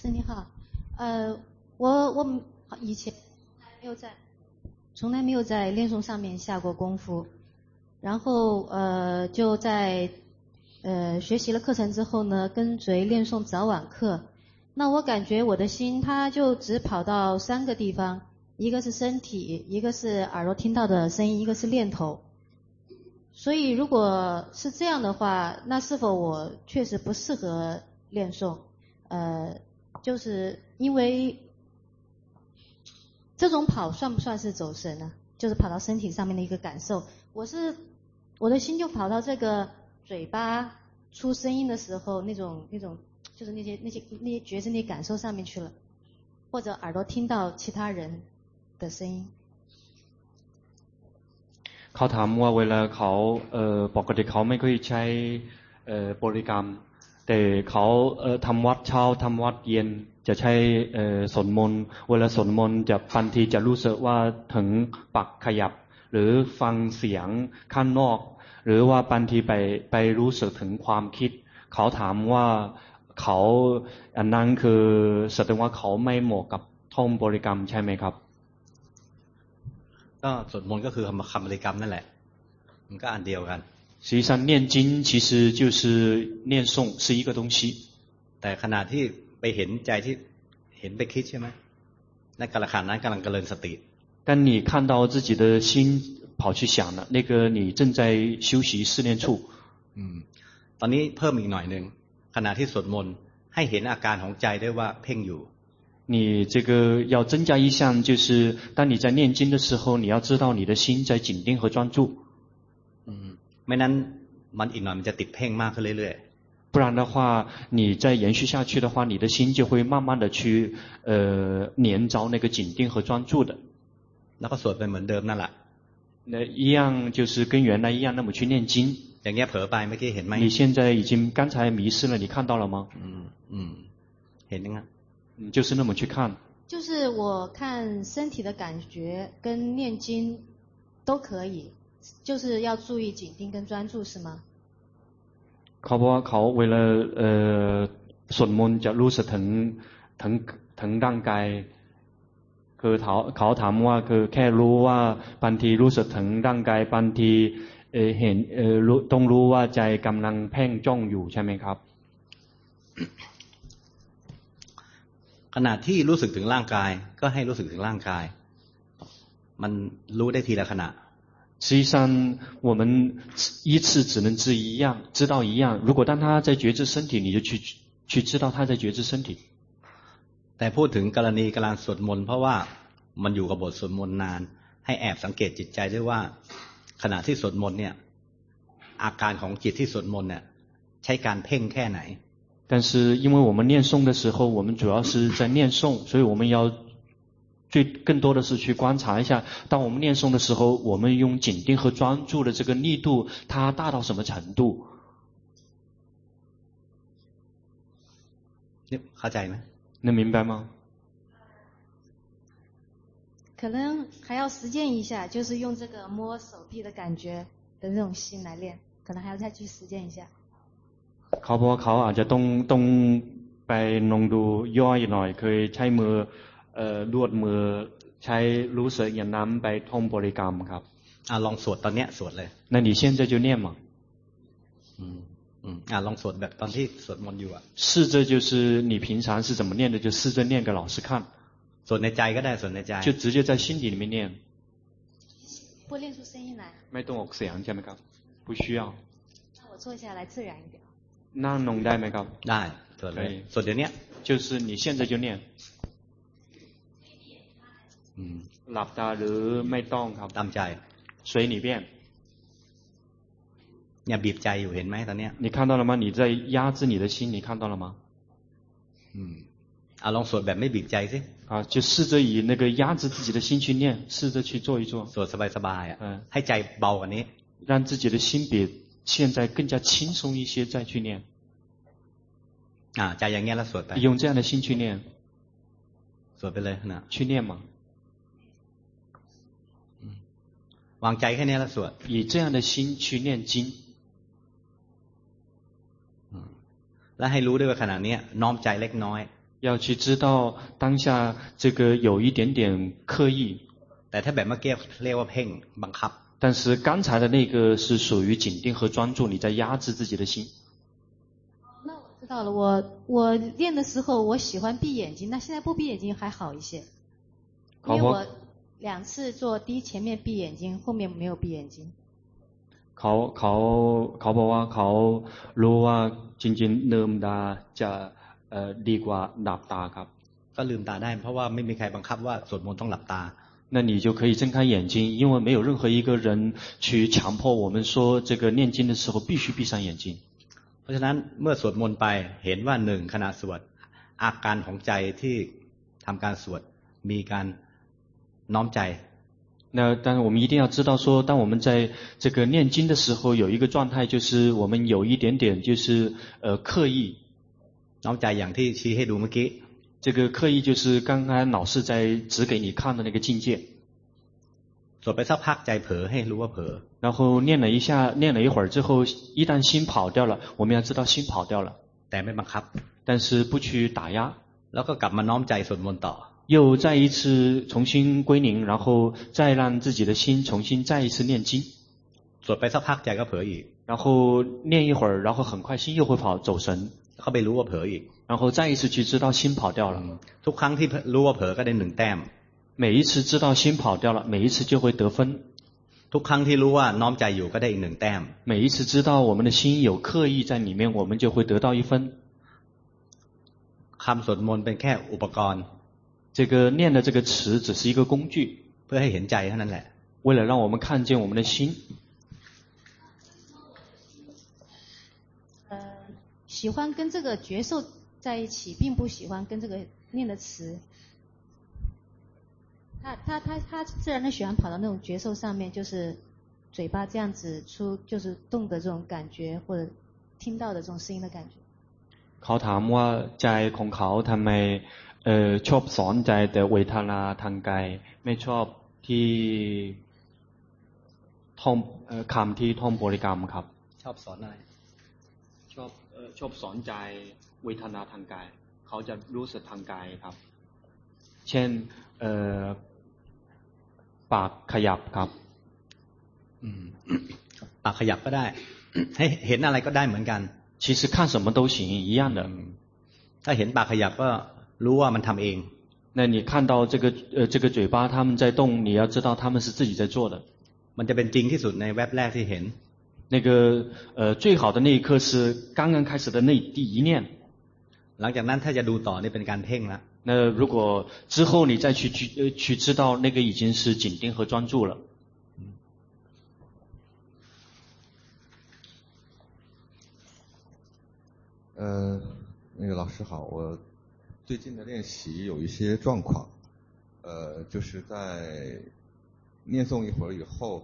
Speaker 9: 师你好，我以前从来没有在练诵上面下过功夫，然后就在学习了课程之后呢，跟随练诵早晚课，那我感觉我的心它就只跑到3个地方，一个是身体，一个是耳朵听到的声音，一个是念头。所以如果是这样的话，那是否我确实不适合练诵？就是因为这种跑算不算是走神呢？就是跑到身体上面的一个感受。我的心就跑到这个嘴巴出声音的时候，那种就是那些觉知、那感受上面去了，或者耳朵听到其他人的声音。
Speaker 1: เขาถามว่าเวลาเขาปกติเขาไม่ค่อยใช้บริกรรมแต่เขาทำวัดเช้าทำวัดเย็นจะใช้สวดมนต์เวลาสวดมนต์จะบางทีจะรู้สึกว่าถึงปากขยับหรือฟังเสียงข้างนอกหรือว่าบางทีไปรู้สึกถึงความคิดเขาถามว่าเขาอันนั้นคือแสดงว่าเขาไม่เหมาะกับท่องบริกรรมใช่ไหมครับ
Speaker 2: ก็สวดมนต์ก็คือคำบริกรรมนั่นแหละมันก็อันเดียวกัน
Speaker 1: 实际上念经其实就是念诵是一个东西
Speaker 2: แต่ขณะที่ไปเห็นใจที่เห็นไปคิดใช่ไหมในขณะนั้นกำลังเจริญสติ
Speaker 1: 但你看到自己的心跑去想了那个你正在修习四念处
Speaker 2: ตอนนี้เพิ่มอีกหน่อยนึงขณะที่สวดมนต์ให้เห็นอาการของใจด้วยว่าเพ่งอยู่
Speaker 1: 你这个要增加一项就是当你在念经的时候你要知道你的心在紧盯和专注
Speaker 2: ไม่นั้นมันอีกหน่อยมันจะติดเพ่งมากขึ้นเรื่อย
Speaker 1: ๆ不然的话你再延续下去的话你的心就会慢慢的去黏着那个紧盯和专注的
Speaker 2: แล้วก็สวดไปเหมือนเดิมนั่นแหละ
Speaker 1: 那一样就是跟原来一样那么去念经
Speaker 2: อย่างเงี้ยเผลอไปเมื่อกี้เห็นไหม
Speaker 1: 你现在已经刚才迷失了你看到了吗
Speaker 2: เห็นยังไง
Speaker 1: 就是那么去看
Speaker 9: 就是我看身体的感觉跟念经都可以就是要注意紧盯跟专注是吗
Speaker 1: เขาบอกว่าเขาเวลาสวดมนต์จะรู้สึกถึงร่างกายคือเขาถามว่าคือแค่รู้ว่าบางทีรู้สึกถึงร่างกายบางทีเห็นต้องรู้ว่าใจกำลังเพ่งจ้องอยู่ใช่ไหมครับ
Speaker 2: ขณะที่รู้สึกถึงร่างกายก็ให้รู้สึกถึงร่างกายมันรู้ได้ทีละขณะ
Speaker 1: 实际上我们依次只能知道一样如果当他在觉知身体你就去知道他在觉知身体
Speaker 2: แต่พูดถึงกรณีกำลังสวดมนต์เพราะว่ามันอยู่กับบทสวดมนต์นานให้แอบสังเกตจิตใจด้วยว่าขณะที่สวดมนต์เนี่ยอาการของจิตที่สวดมนต์เนี่ยใช้การเพ่งแค่ไหน
Speaker 1: 但是因为我们念诵的时候我们主要是在念诵所以我们要更多的是去观察一下当我们念诵的时候我们用紧盯和专注的这个力度它大到什么程度
Speaker 2: เข้าใจไหม
Speaker 1: 能明白吗
Speaker 9: 可能还要实践一下就是用这个摸手臂的感觉的那种心来练可能还要再去实践一下
Speaker 1: เขาบอกว่าเขาอาจจะต้องไปลองดูย่อยหน่อยเคยใช้มือลวดมือใช้รู้สึกอย่างนั้นไปท่องบริกรรมครับ
Speaker 2: ลองสวดตอนเนี้ยสวดเลย
Speaker 1: 那你现在就念嘛
Speaker 2: ลองสวดแบบตอนที่สวดมนต์อยู่
Speaker 1: 试着就是你平常是怎么念的就试着念给老师看
Speaker 2: สวดในใจก็ได้สวดในใจ
Speaker 1: 就直接在心底里面念
Speaker 9: 不练出声音来
Speaker 1: ไม่ต้องออกเสียงใช่ไหมครับ不需要
Speaker 9: 那我坐下来自然一点
Speaker 1: นั่งลงได้ไหมครับ
Speaker 2: ได้สวดเลยสวดเดี๋ยวนี้
Speaker 1: 就是你现在就念หลับตาหรือไม่ต้องครับ
Speaker 2: ตามใจ
Speaker 1: 随你便
Speaker 2: เนี่ยบีบใจอยู่เห็นไหมตอนเนี้ย
Speaker 1: 你看到了吗你在压制你的心你看到了吗
Speaker 2: ลองสวดแบบไม่บีบใจสิ
Speaker 1: 就试着以那个压制自己的心去念试着去做一做
Speaker 2: สวดสบายๆให้ใจเบากว่านี้
Speaker 1: 让自己的心比现在更加轻松一些再去念
Speaker 2: ใจอย่างเงี้ยแล้วสวดไป
Speaker 1: 用这样的心去念
Speaker 2: สวดไปเลยนะ
Speaker 1: 去念嘛
Speaker 2: วางใจแค่นี้แล้วสวด
Speaker 1: 以这样的心去念经
Speaker 2: แล้วให้รู้ด้วยว่าขณะนี้น้อมใจเล็กน้อย
Speaker 1: 要去知道当下这个有一点点刻意。
Speaker 2: แต่ถ้าแบบเมื่อกี้เรียกว่าเพ่งบังคับ
Speaker 1: 但是刚才的那个是属于紧盯和专注，你在压制自己的心。
Speaker 9: 那我知道了，我练的时候我喜欢闭眼睛，那现在不闭眼睛还好一些，因为我2次做，第一前面闭眼睛，后面没有闭眼睛。
Speaker 1: เขาบอกว่าเขารู้ว่าจริงๆลืมตาจะดีกว่าหลับตาครับ
Speaker 2: ก็ลืมตาได้เพราะว่าไม่มีใครบังคับว่าสวดมนต์ต้องหลับตา
Speaker 1: 那你就可以睁开眼睛，因为没有任何一个人去强迫我们说这个念经的时候必须闭上眼睛。
Speaker 2: เพราะฉะนั้นเมื่อสวดมนต์ไปเห็นว่า1ขณะสวดอาการของใจที่ทำการสวดมีการน้อมใจ
Speaker 1: 但是我们一定要知道说，当我们在这个念经的时候，有一个状态就是我们有一点点就是刻意。
Speaker 2: น้อมใจอย่างที่ชี้ให้ดูเมื่อกี้
Speaker 1: 这个刻意就是刚刚老师在指给你看的那个境界。
Speaker 2: สวดไปสักพักใจเผลอให้รู้ว่าเผลอ
Speaker 1: 然后念了一会儿之后，一旦心跑掉了，我们要知道心跑掉了。
Speaker 2: แต่ไม่บังคับ
Speaker 1: 但是不去打压。
Speaker 2: แล้วก็กลับมาน้อมใจสวดมนต์ต่อ
Speaker 1: 又再一次重新归零，然后再让自己的心重新再一次念经。
Speaker 2: สวดไปสักพักใจก็เผลออีก
Speaker 1: 然后念一会儿，然后很快心又会走神。
Speaker 2: เขาไปรู้ว่าเผลออีก
Speaker 1: 然后再一次去知道心跑掉了。
Speaker 2: ทุกครั้งที่รู้ว่าเผลอก็ได้1แต้ม
Speaker 1: 每一次知道心跑掉了，每一次就会得分。
Speaker 2: ทุกครั้งที่รู้ว่าน้อมใจอยู่ก็ได้อีก1แต้ม
Speaker 1: 每一次知道我们的心有刻意在里面，我们就会得到1分。
Speaker 2: คำสวดมนต์เป็นแค่อุปกรณ์
Speaker 1: 这个念的这个词只是一个工具，
Speaker 2: เพื่อให้เห็นใจเท่านั้นแหละ
Speaker 1: 为了让我们看见我们的心。
Speaker 9: 喜欢跟这个觉受在一起，并不喜欢跟这个念的词。他自然的喜欢跑到那种觉受上面，就是嘴巴这样子出，就是动的这种感觉，或者听到的这种声音的感觉。
Speaker 1: เขาถามว่าใจของเขาทำไมชอบสอนใจแต่เวทนาทางกายไม่ชอบที่ท่องคำที่ท่องบริกรรมครับ
Speaker 2: ชอบสอนอะไร
Speaker 1: ชอบสอนใจเวทนาทางกายเขาจะรู้สึกทางกายครับเช่นปากขยับครับ
Speaker 2: ปากขยับก็ได้ให้เห็นอะไรก็ได้เหมือนกัน
Speaker 1: 其实看什么都行一样的
Speaker 2: ถ้าเห็นปากขยับก็รู้ว่ามันทำเอง
Speaker 1: 那你看到这个嘴巴他们在动，你要知道他们是自己在做的。
Speaker 2: มันจะเป็นจริงที่สุดในแวบแรกที่เห็น
Speaker 1: 那个最好的那一刻是刚刚开始的那第一念。
Speaker 2: หลังจากนั้นถ้าจะดูต่อนี่เป็นการเพ่งละ
Speaker 1: 那如果之后你再去知道，那个已经是紧盯和专注了。
Speaker 10: 那个老师好，我最近的练习有一些状况，就是在念诵一会儿以后，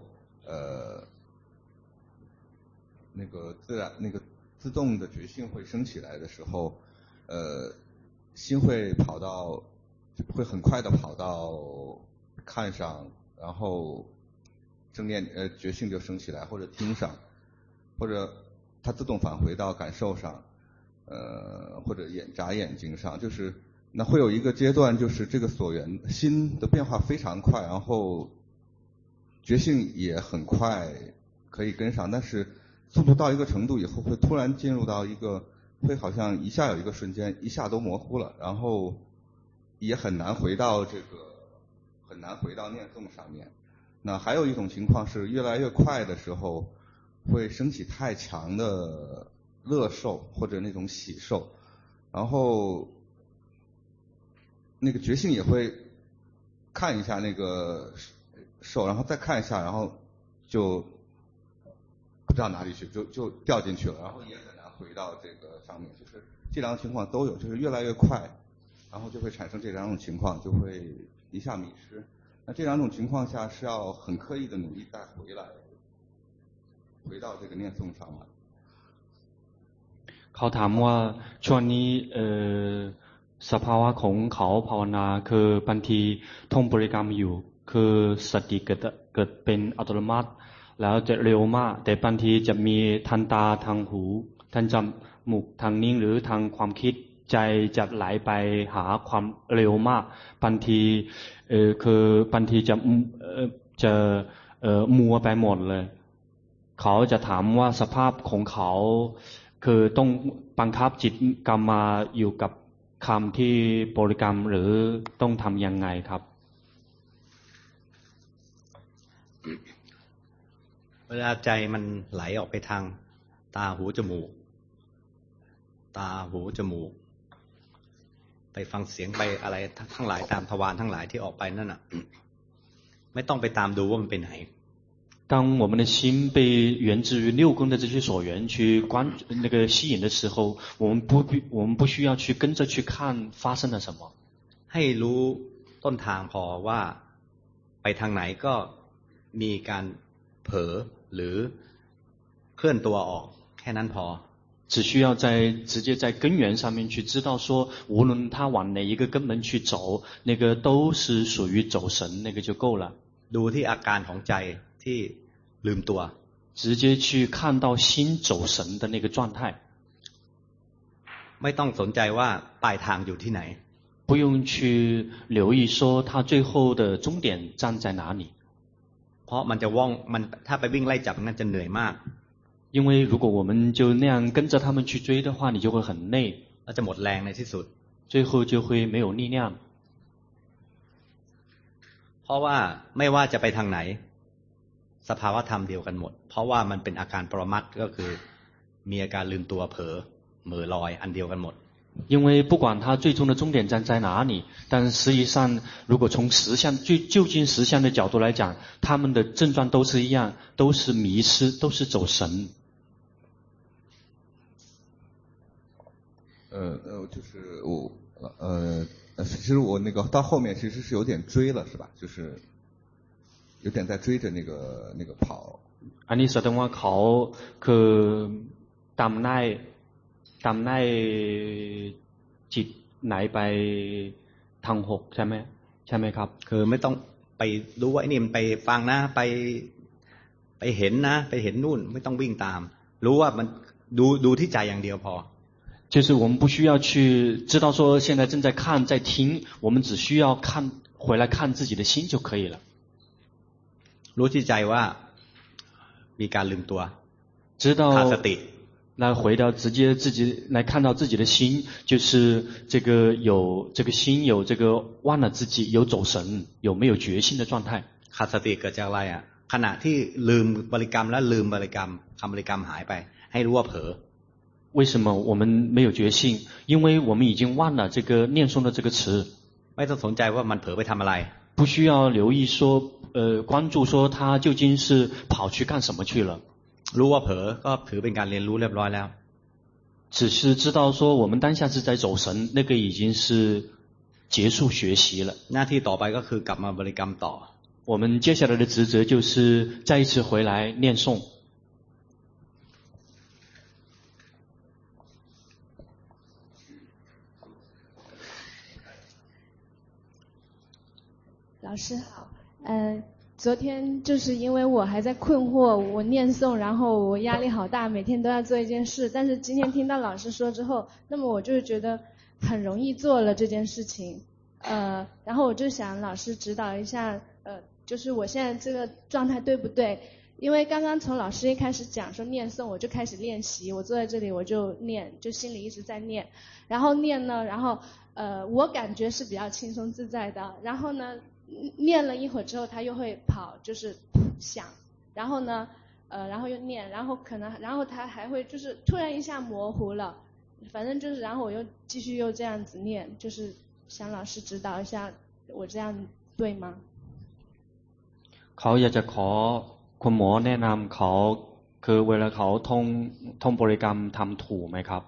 Speaker 10: 那个自动的觉性会升起来的时候，心会很快的跑到看上，然后觉性就升起来，或者听上，或者它自动返回到感受上。或者眨眼睛上，就是那会有一个阶段，就是这个所缘心的变化非常快，然后觉性也很快可以跟上，但是速度到一个程度以后，会突然进入到一个，会好像一下有一个瞬间，一下都模糊了，然后也很难回到念诵上面。那还有一种情况是越来越快的时候，会升起太强的乐受或者那种喜受，然后那个觉性也会看一下那个受，然后再看一下，然后就不知道哪里去，就掉进去了，然后也很难回到这个上面。就是这两种情况都有，就是越来越快，然后就会产生这两种情况，就会一下迷失。那这两种情况下是要很刻意的努力再回到这个念诵上来。
Speaker 1: เขาถามว่าช่วงนี้สภาวะของเขาภาวนาคือบางทีท่องบริกรรมอยู่คือสติเกิดเป็นอัตโนมัติแล้วจะเร็วมากแต่บางทีจะมีทางตาทางหูทางจมูกทางนิ้วหรือทางความคิดใจจะไหลไปหาความเร็วมากบางทีคือบางทีจะมัวไปหมดเลยเขาจะถามว่าสภาพของเขาคือต้องบังคับจิตกรรมมาอยู่กับคำที่บริกรรมหรือต้องทำยังไงครับ
Speaker 2: เวลาใจมันไหลออกไปทางตาหูจมูกไปฟังเสียงไปอะไรทั้งหลายตามทวารทั้งหลายที่ออกไปนั่นน่ะไม่ต้องไปตามดูว่ามันเป็นไหน
Speaker 1: 当我们的心被源自于六根的这些所缘去吸引的时候，我们不需要去跟着去看发生了什么。
Speaker 2: ให้รู้ต้นทางพอว่าไปทางไหนก็มีการเผลอหรือเคลื่อนตัวออกแค่นั้นพอ
Speaker 1: 只需要直接在根源上面去知道说，无论他往哪一个根门去走，那个都是属于走神，那个就够了。
Speaker 2: ดูที่อาการของใจที่ลืมตัว
Speaker 1: 直接去看到心走神的那个状态
Speaker 2: ไม่ต้องสนใจว่าปลายทางอยู่ที่ไหน
Speaker 1: 不用去留意说他最后的终点站在哪里
Speaker 2: เพราะมันจะว่องมันถ้าไปวิ่งไล่จับมันจะเหนื่อยมาก
Speaker 1: 因为如果我们就那样跟着他们去追的话，你就会很累，
Speaker 2: แล้วจะหมดแรงในที่สุด
Speaker 1: 最后就会没有力量。
Speaker 2: เพราะว่าไม่ว่าจะไปทางไหนสภาวะธรรมเดียวกันหมดเพราะว่ามันเป็นอาการปรมัตถ์ก็คือมีอาการลืมตัวเผลอเหม่อลอยอันเดียวกันหมด
Speaker 1: 因为不管它最终的终点站在哪里，但实际上如果从实相就近实相的角度来讲，他们的症状都是一样，都是迷失，都是走神。
Speaker 10: 就是我其实我那个到后面其实是有点追了，是吧？就是有点在追着那个跑。
Speaker 1: อันนี้แสดงว่าเขาคือตามได้จิตไหนไปทางหกใช่ไหมครับ
Speaker 2: คือไม่ต้องไปรู้ว่าไอ้นี่มันไปฟังนะไปเห็นนะไปเห็นนู่นไม่ต้องวิ่งตามรู้ว่ามันดูที่ใจอย่างเดียวพอ
Speaker 1: 就是我们不需要去知道说现在正在看在听，我们只需要回来看自己的心就可以了。
Speaker 2: รู้ที่ใจว่ามีการลืมตัว
Speaker 1: 知道
Speaker 2: ขาดสติ
Speaker 1: 来回到直接自己来看到自己的心，就是这个心有这个忘了自己，有走神，有没有觉性的状态。
Speaker 2: ขาดสติเกิดจากอะไรอ่ะขณะที่ลืมบริกรรมและลืมบริกรรมคำบริกรรมหายไปให้รู้ว่าเผลอ
Speaker 1: 为什么我们没有觉性？因为我们已经忘了这个念诵的这个词。
Speaker 2: ไม่ต้องสนใจว่ามันเผลอไปทำอะไร
Speaker 1: 不需要留意说关注说他究竟是跑去干什么去了。
Speaker 2: รู้ว่าเผลอก็ถือเป็นการเรียนรู้เรียบร้อยแล้ว
Speaker 1: 只是知道说我们当下是在走神，那个已经是结束学习了。
Speaker 2: หน้าที่ต่อไปก็คือกลับมาบริกรรมต่อ
Speaker 1: 我们接下来的职责就是再一次回来念诵。
Speaker 11: 老师好，昨天就是因为我还在困惑，我念诵，然后我压力好大，每天都要做一件事。但是今天听到老师说之后，那么我就觉得很容易做了这件事情。然后我就想老师指导一下，就是我现在这个状态对不对？因为刚刚从老师一开始讲说念诵，我就开始练习，我坐在这里我就念，就心里一直在念，然后念呢，然后我感觉是比较轻松自在的，然后呢。念了一会儿之后，他又会跑，就是想，然后呢，然后又念，然后然后他还会就是突然一下模糊了，反正就是，然后我又继续又这样子念，就是想老师指导一下，我这样对吗？
Speaker 1: เขาอยากจะขอคุณหมอแนะนำเขาคือเวลาเขาท่องบริกรรมทำถูกไหมครับ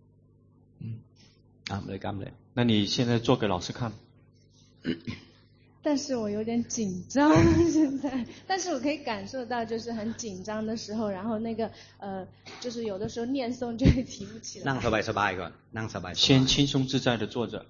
Speaker 2: บริกรรมเลย
Speaker 1: 那你现在做给老师看
Speaker 11: 但是我有点紧张现在，但是我可以感受到就是很紧张的时候，然后那个就是有的时候念诵就会提不起来。
Speaker 2: นั่งสบายๆก่อนนั่งสบายๆ
Speaker 1: 先轻松自在的坐着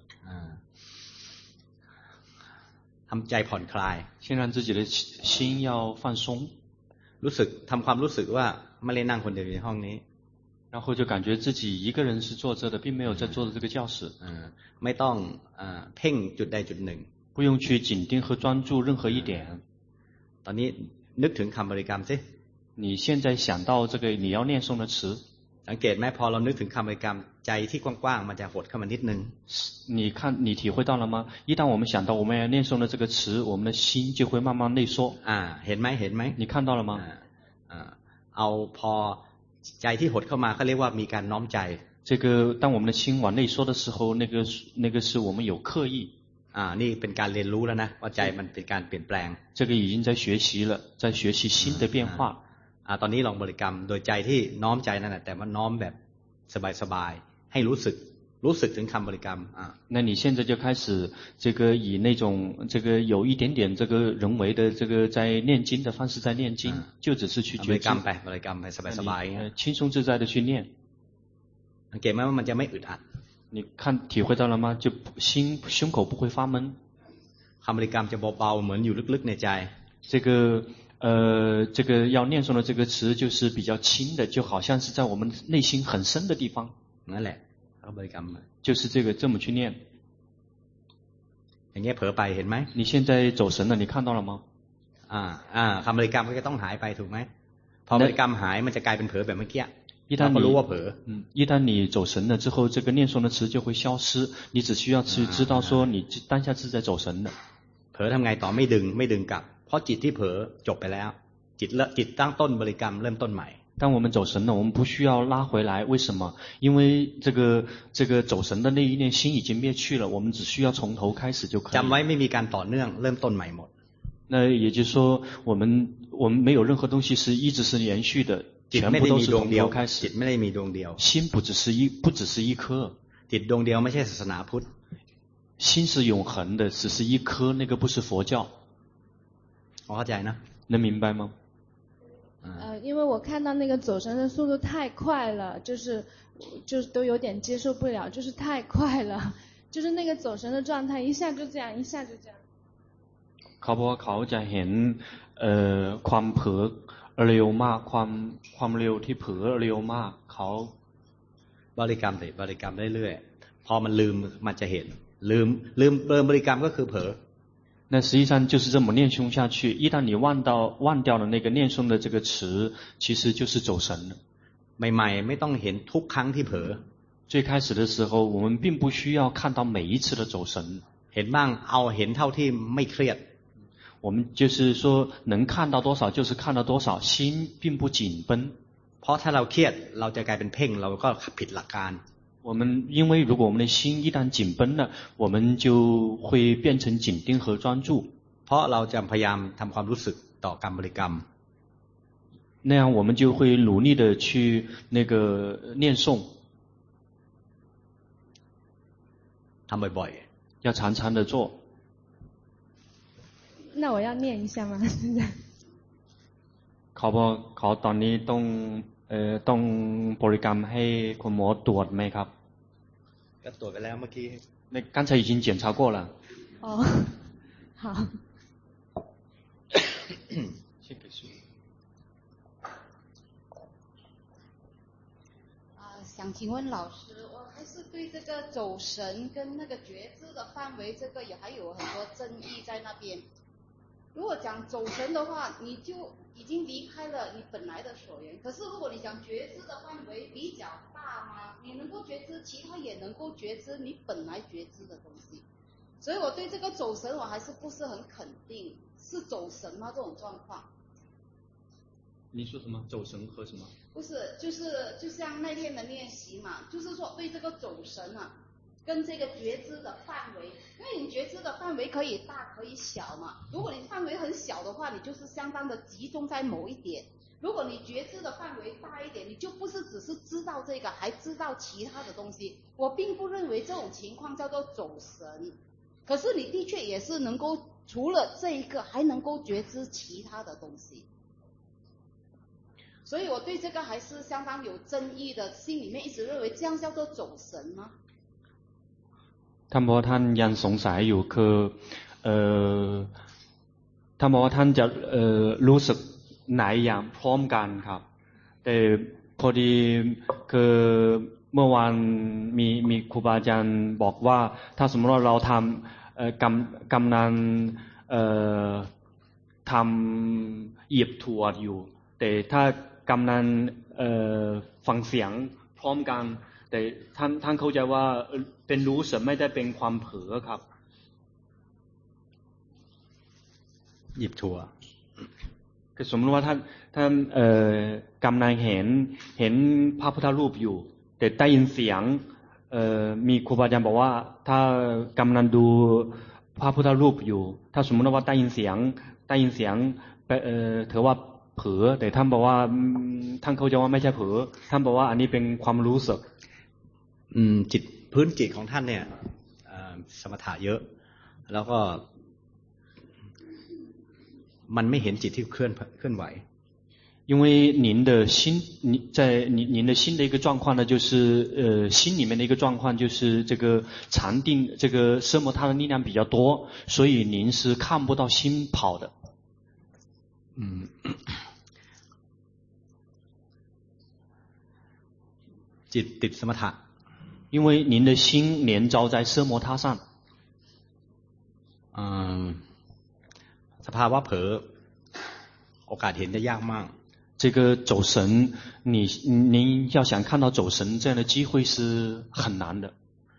Speaker 2: ทำใจผ่อนคลาย
Speaker 1: 先让自己的心要放松
Speaker 2: รู้สึกทำความรู้สึกว่าไม่ได้นั่งคนเดียวในห้องนี้
Speaker 1: 然后就感觉自己一个人是坐着的，并没有在坐的这个教室。
Speaker 2: ไม่ต้องเพ่งจุดใดจุดหนึ่ง
Speaker 1: 不用去紧盯和专注任何一点。
Speaker 2: ตอนนี้นึกถึงคำบริกรรมสิ
Speaker 1: 你现在想到这个你要念诵的词，
Speaker 2: สังเกตไหมพอเรานึกถึงคำบริกรรมใจที่กว้างๆมันจะหดเข้ามานิดนึง
Speaker 1: 你体会到了吗？一旦我们想到我们要念诵的这个词，我们的心就会慢慢内缩。
Speaker 2: เห็นไหม
Speaker 1: 你看到了吗？
Speaker 2: เอาพอใจที่หดเข้ามาเขาเรียกว่ามีการน้อมใจ
Speaker 1: 这个当我们的心往内缩的时候，那个是我们有刻意。
Speaker 2: นี่เป็นการเรียนรู้แล้วนะว่าใจมันเป็นการเปลี่ยนแปลง
Speaker 1: 这个已经在学习了，在学习新的变化。
Speaker 2: ตอนนี้ลองบริกรรมโดยใจที่น้อมใจนั่นแหละแต่ว่าน้อมแบบสบายๆให้รู้สึกถึงคำบริกรรม
Speaker 1: 那你现在就开始这个以那种这个有一点点这个人为的这个在念经的方式在念经，就只是去觉知
Speaker 2: บริกรรมไปสบาย
Speaker 1: ๆ轻松自在的去念。
Speaker 2: สังเกตไหมว่ามันจะไม่อึดอัด
Speaker 1: 你看体会到了吗？就胸口不会发闷。
Speaker 2: คำบริกรรมจะเบาๆเหมือนอยู่ลึกๆในใจ
Speaker 1: 这个要念诵的这个词就是比较轻的，就好像是在我们内心很深的地方。
Speaker 2: นั่นแหละบริกรรม
Speaker 1: 就是这么去念。
Speaker 2: อย่างเงี้ยเผลอไปเห็นไหม
Speaker 1: 你现在走神了，你看到了吗？
Speaker 2: คำบริกรรมก็จะต้องหายไปถูกไหมพอบริกรรมหายมันจะกลายเป็นเผลอแบบเมื่อกี้
Speaker 1: 一旦你走神了之后，这个念诵的词就会消失。你只需要去知道说你当下是在走神的。
Speaker 2: เผลอทำไงต่อไม่ดึงกลับเพราะจิตที่เผลอจบไปแล้วจิตตั้งต้นบริกรรมเริ่มต้นใหม่
Speaker 1: 当我们走神了，我们不需要拉回来。为什么？因为这个走神的那一念心已经灭去了，我们只需要从头开始就可以。
Speaker 2: จำไว้ไม่มีการต่อเนื่องเริ่มต้นใหม่หมด
Speaker 1: 那也就是说，我们没有任何东西是一直是延续的，全部都是从头开始。
Speaker 2: จิตไม่ได้มีดวงเดียว
Speaker 1: 心不只是一颗。
Speaker 2: จิตดวงเดียวไม่ใช่ศาสนาพุทธ
Speaker 1: 心是永恒的，只是一颗，那个不是佛教。
Speaker 2: เข้าใจนะ
Speaker 1: 能明白吗？
Speaker 11: 因为我看到那个走神的速度太快了，就是都有点接受不了，就是太快了，就是那个走神的状态，一下就这样，一下就这样。
Speaker 1: เขาบอกว่าเขาจะเห็นความเผลอเร็วมากความเร็วที่เผลอเร็วมากเขา
Speaker 2: บริกรรมเรื่อยๆพอมันลืมมันจะเห็นลืมบริกรรมก็คือเผลอ
Speaker 1: 那实际上就是这么念诵下去，一旦你忘掉了那个念诵的这个词，其实就是走神了。
Speaker 2: ใหม่ๆไม่ต้องเห็นทุกครั้งที่เผลอ
Speaker 1: 最开始的时候，我们并不需要看到每一次的走神。
Speaker 2: เห็นบ้างเอาเห็นเท่าที่ไม่เครียด
Speaker 1: 我们就是说能看到多少就是看到多少，心并不紧绷。
Speaker 2: เพราะถ้าเราเครียดเราจะกลายเป็นเพ่งเราก็ผิดหลักการ
Speaker 1: 因为如果我们的心一旦紧绷了，我们就会变成紧盯和专注。
Speaker 2: เพราะเราจะพยายามทำความรู้สึกต่อการบริกรรม
Speaker 1: 那样我们就会努力的去那个念诵。
Speaker 2: ทำบ่อย
Speaker 1: ๆ要常常的做。
Speaker 11: 那我要念一下吗？现在
Speaker 1: เขาตอนนี้ต้องบริกรรมให้คุณหมอตรวจไหมครับ
Speaker 2: ก็ตรวจไปแล้วเมื่อกี้
Speaker 1: 那刚才已经检查过了
Speaker 11: 哦好
Speaker 1: 先给书
Speaker 12: 想请问老师，我还是对这个走神跟那个觉知的范围，这个也还有很多争议在那边。如果讲走神的话，你就已经离开了你本来的所缘。可是如果你讲觉知的范围比较大嘛，你能够觉知，其他也能够觉知你本来觉知的东西。所以我对这个走神我还是不是很肯定，是走神吗？这种状况？
Speaker 1: 你说什么？走神和什么？
Speaker 12: 不是，就像那天的练习嘛，就是说对这个走神啊。跟这个觉知的范围，因为你觉知的范围可以大可以小嘛。如果你范围很小的话，你就是相当的集中在某一点；如果你觉知的范围大一点，你就不是只是知道这个，还知道其他的东西。我并不认为这种情况叫做走神，可是你的确也是能够除了这一个，还能够觉知其他的东西。所以我对这个还是相当有争议的，心里面一直认为这样叫做走神吗？
Speaker 1: ท่านบอกว่าท่านยังสงสัยอยู่คือท่านบอกว่าท่านจะรู้สึกไหนอย่างพร้อมกันครับแต่พอดีคือเมื่อวานมีครูบาอาจารย์บอกว่าถ้าสมมติว่าเราทำกำนันทำเหยียบถั่วอยู่แต่ถ้ากำนันฟังเสียงพร้อมกันแต่ท่านเข้าใจว่าเป็นรู้สึกไม่ได้เป็นความเผลอครับ
Speaker 2: หยิบถั่ว
Speaker 1: คือสมมติว่าท่านกำนันเห็นพระพุทธรูปอยู่แต่ได้ยินเสียงมีครูบาอาจารย์บอกว่าถ้ากำนันดูพระพุทธรูปอยู่ถ้าสมมติว่าได้ยินเสียงถือว่าเผลอแต่ท่านบอกว่าท่านเข้าใจว่าไม่ใช่เผลอท่านบอกว่าอันนี้เป็นความรู้สึก
Speaker 2: จิตพื้นจิตของท่านเนี่ยสมถะเยอะแล้วก็มันไม่เห็นจิตที่เคลื่อนไหว
Speaker 1: 因为您的心，在您的心的一个状况呢，就是心里面的一个状况，就是这个禅定，这个奢摩他的力量比较多，所以您是看不到心跑的。
Speaker 2: จิตติดสมถะ
Speaker 1: 因为您的心连着在奢摩他上。
Speaker 2: สภาวะเผลอโอกาสเห็นจะยากมาก
Speaker 1: 这个走神，您要想看到走神这样的机会是很难的。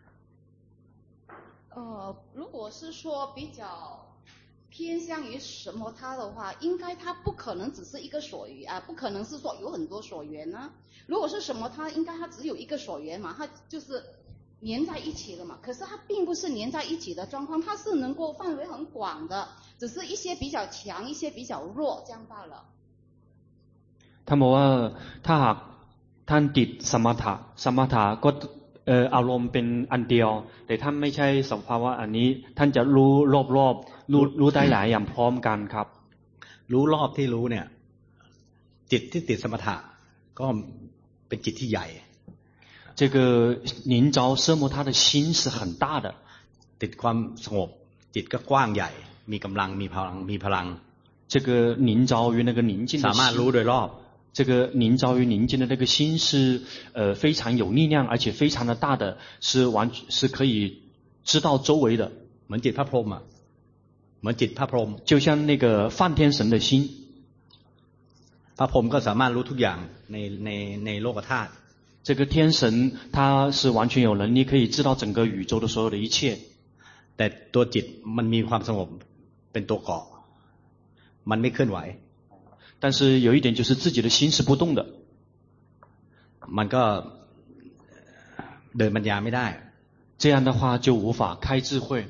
Speaker 12: 如果是说比较偏向于什么他的话，应该他不可能只是一个所缘啊，不可能是说有很多所缘呢。如果是什么他，应该他只有一个所缘嘛，他就是粘在一起的嘛。可是它并不是粘在一起的状况，它是能够范围很广的，只是一些比较强，一些比较弱，这样罢了。
Speaker 1: ท่านบอกว่าถ้าหากท่านติดสมถะก็อารมณ์เป็นอันเดียวแต่ท่านไม่ใช่สภาวะอันนี้ท่านจะรู้รอบรู้ได้หลายอย่างพร้อมกันครับ
Speaker 2: รู้รอบที่รู้เนี่ยจิตที่ติดสมถะก็เป็นจิตที่ใหญ่
Speaker 1: 这个凝着奢摩他的心是很大的
Speaker 2: ติดความสงบจิตก็กว้างใหญ่มีกำลังมีพลัง
Speaker 1: 这个凝着于那个宁静的心
Speaker 2: สามารถรู้โดยรอบ
Speaker 1: 这个凝着于宁静的那个心是非常有力量而且非常的大的是可以知道周围的
Speaker 2: เหมือนจิตพระพรหมอ่ะเหมือนจิตพระพรหม
Speaker 1: 就像那个梵天神的心
Speaker 2: พระพรหมก็สามารถรู้ทุกอย่างในโลกธาตุ
Speaker 1: 这个天神他是完全有能力可以知道整个宇宙的所有的一切
Speaker 2: แต่ตัวจิตมันมีความสงบเป็นตัวเกาะมันไม่เคลื่อนไหว
Speaker 1: 但是有一点就是自己的心是不动的
Speaker 2: มันก็เดินปัญญาไม่ได้
Speaker 1: 这样的话就无法开智慧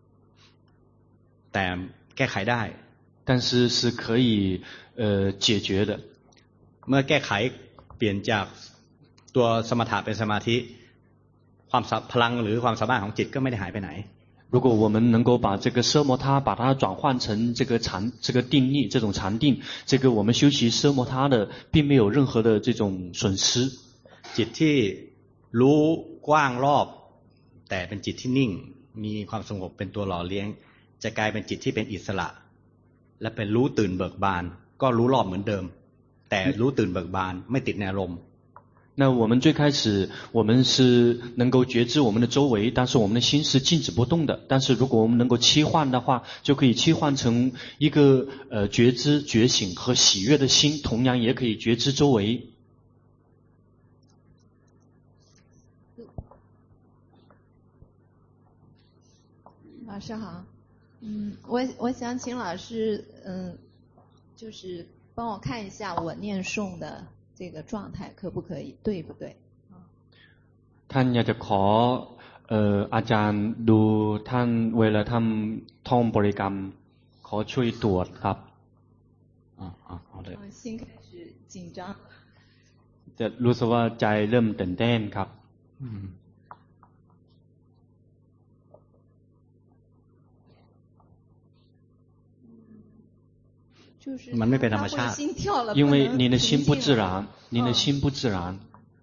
Speaker 2: แต่แก้ไขได้
Speaker 1: 但是是可以解决的
Speaker 2: เมื่อแก้ไขเปลี่ยนจากตัวสมถะเป็นสมาธิความพลังหรือความสามารถของจิตก็ไม่ได้หายไปไหน
Speaker 1: 如果我们能够把这个奢摩他把它转换成这个定力这种禅定这个我们修习奢摩他的并没有任何的这种损失
Speaker 2: จิตที่รู้กว้างรอบแต่เป็นจิตที่นิ่งมีความสงบเป็นตัวหล่อเลี้ยงจะกลายเป็นจิตที่เป็นอิสระและเป็นรู้ตื่นเบิกบานก็รู้รอบเหมือนเดิมแต่รู้ตื่นเบิกบานไม่ติดในอารมณ์
Speaker 1: 那我们最开始我们是能够觉知我们的周围但是我们的心是静止不动的但是如果我们能够切换的话就可以切换成一个觉知觉醒和喜悦的心同样也可以觉知周围
Speaker 11: 老师好我想请老师就是帮我看一下我念诵的这个状态可不可以对不对
Speaker 1: ท่านอยากจะขออาจารย์ดูท่านเวลาทำท่องบริกรรมขอช่วยตรวจครับ
Speaker 2: เอาเลย
Speaker 11: 心开始紧张
Speaker 1: จะรู้สึกว่าใจเริ่มตื่นเต้นครับ
Speaker 2: มันไม่เป็นธรรมชาติ
Speaker 1: 因为您的心不自然您的心不自然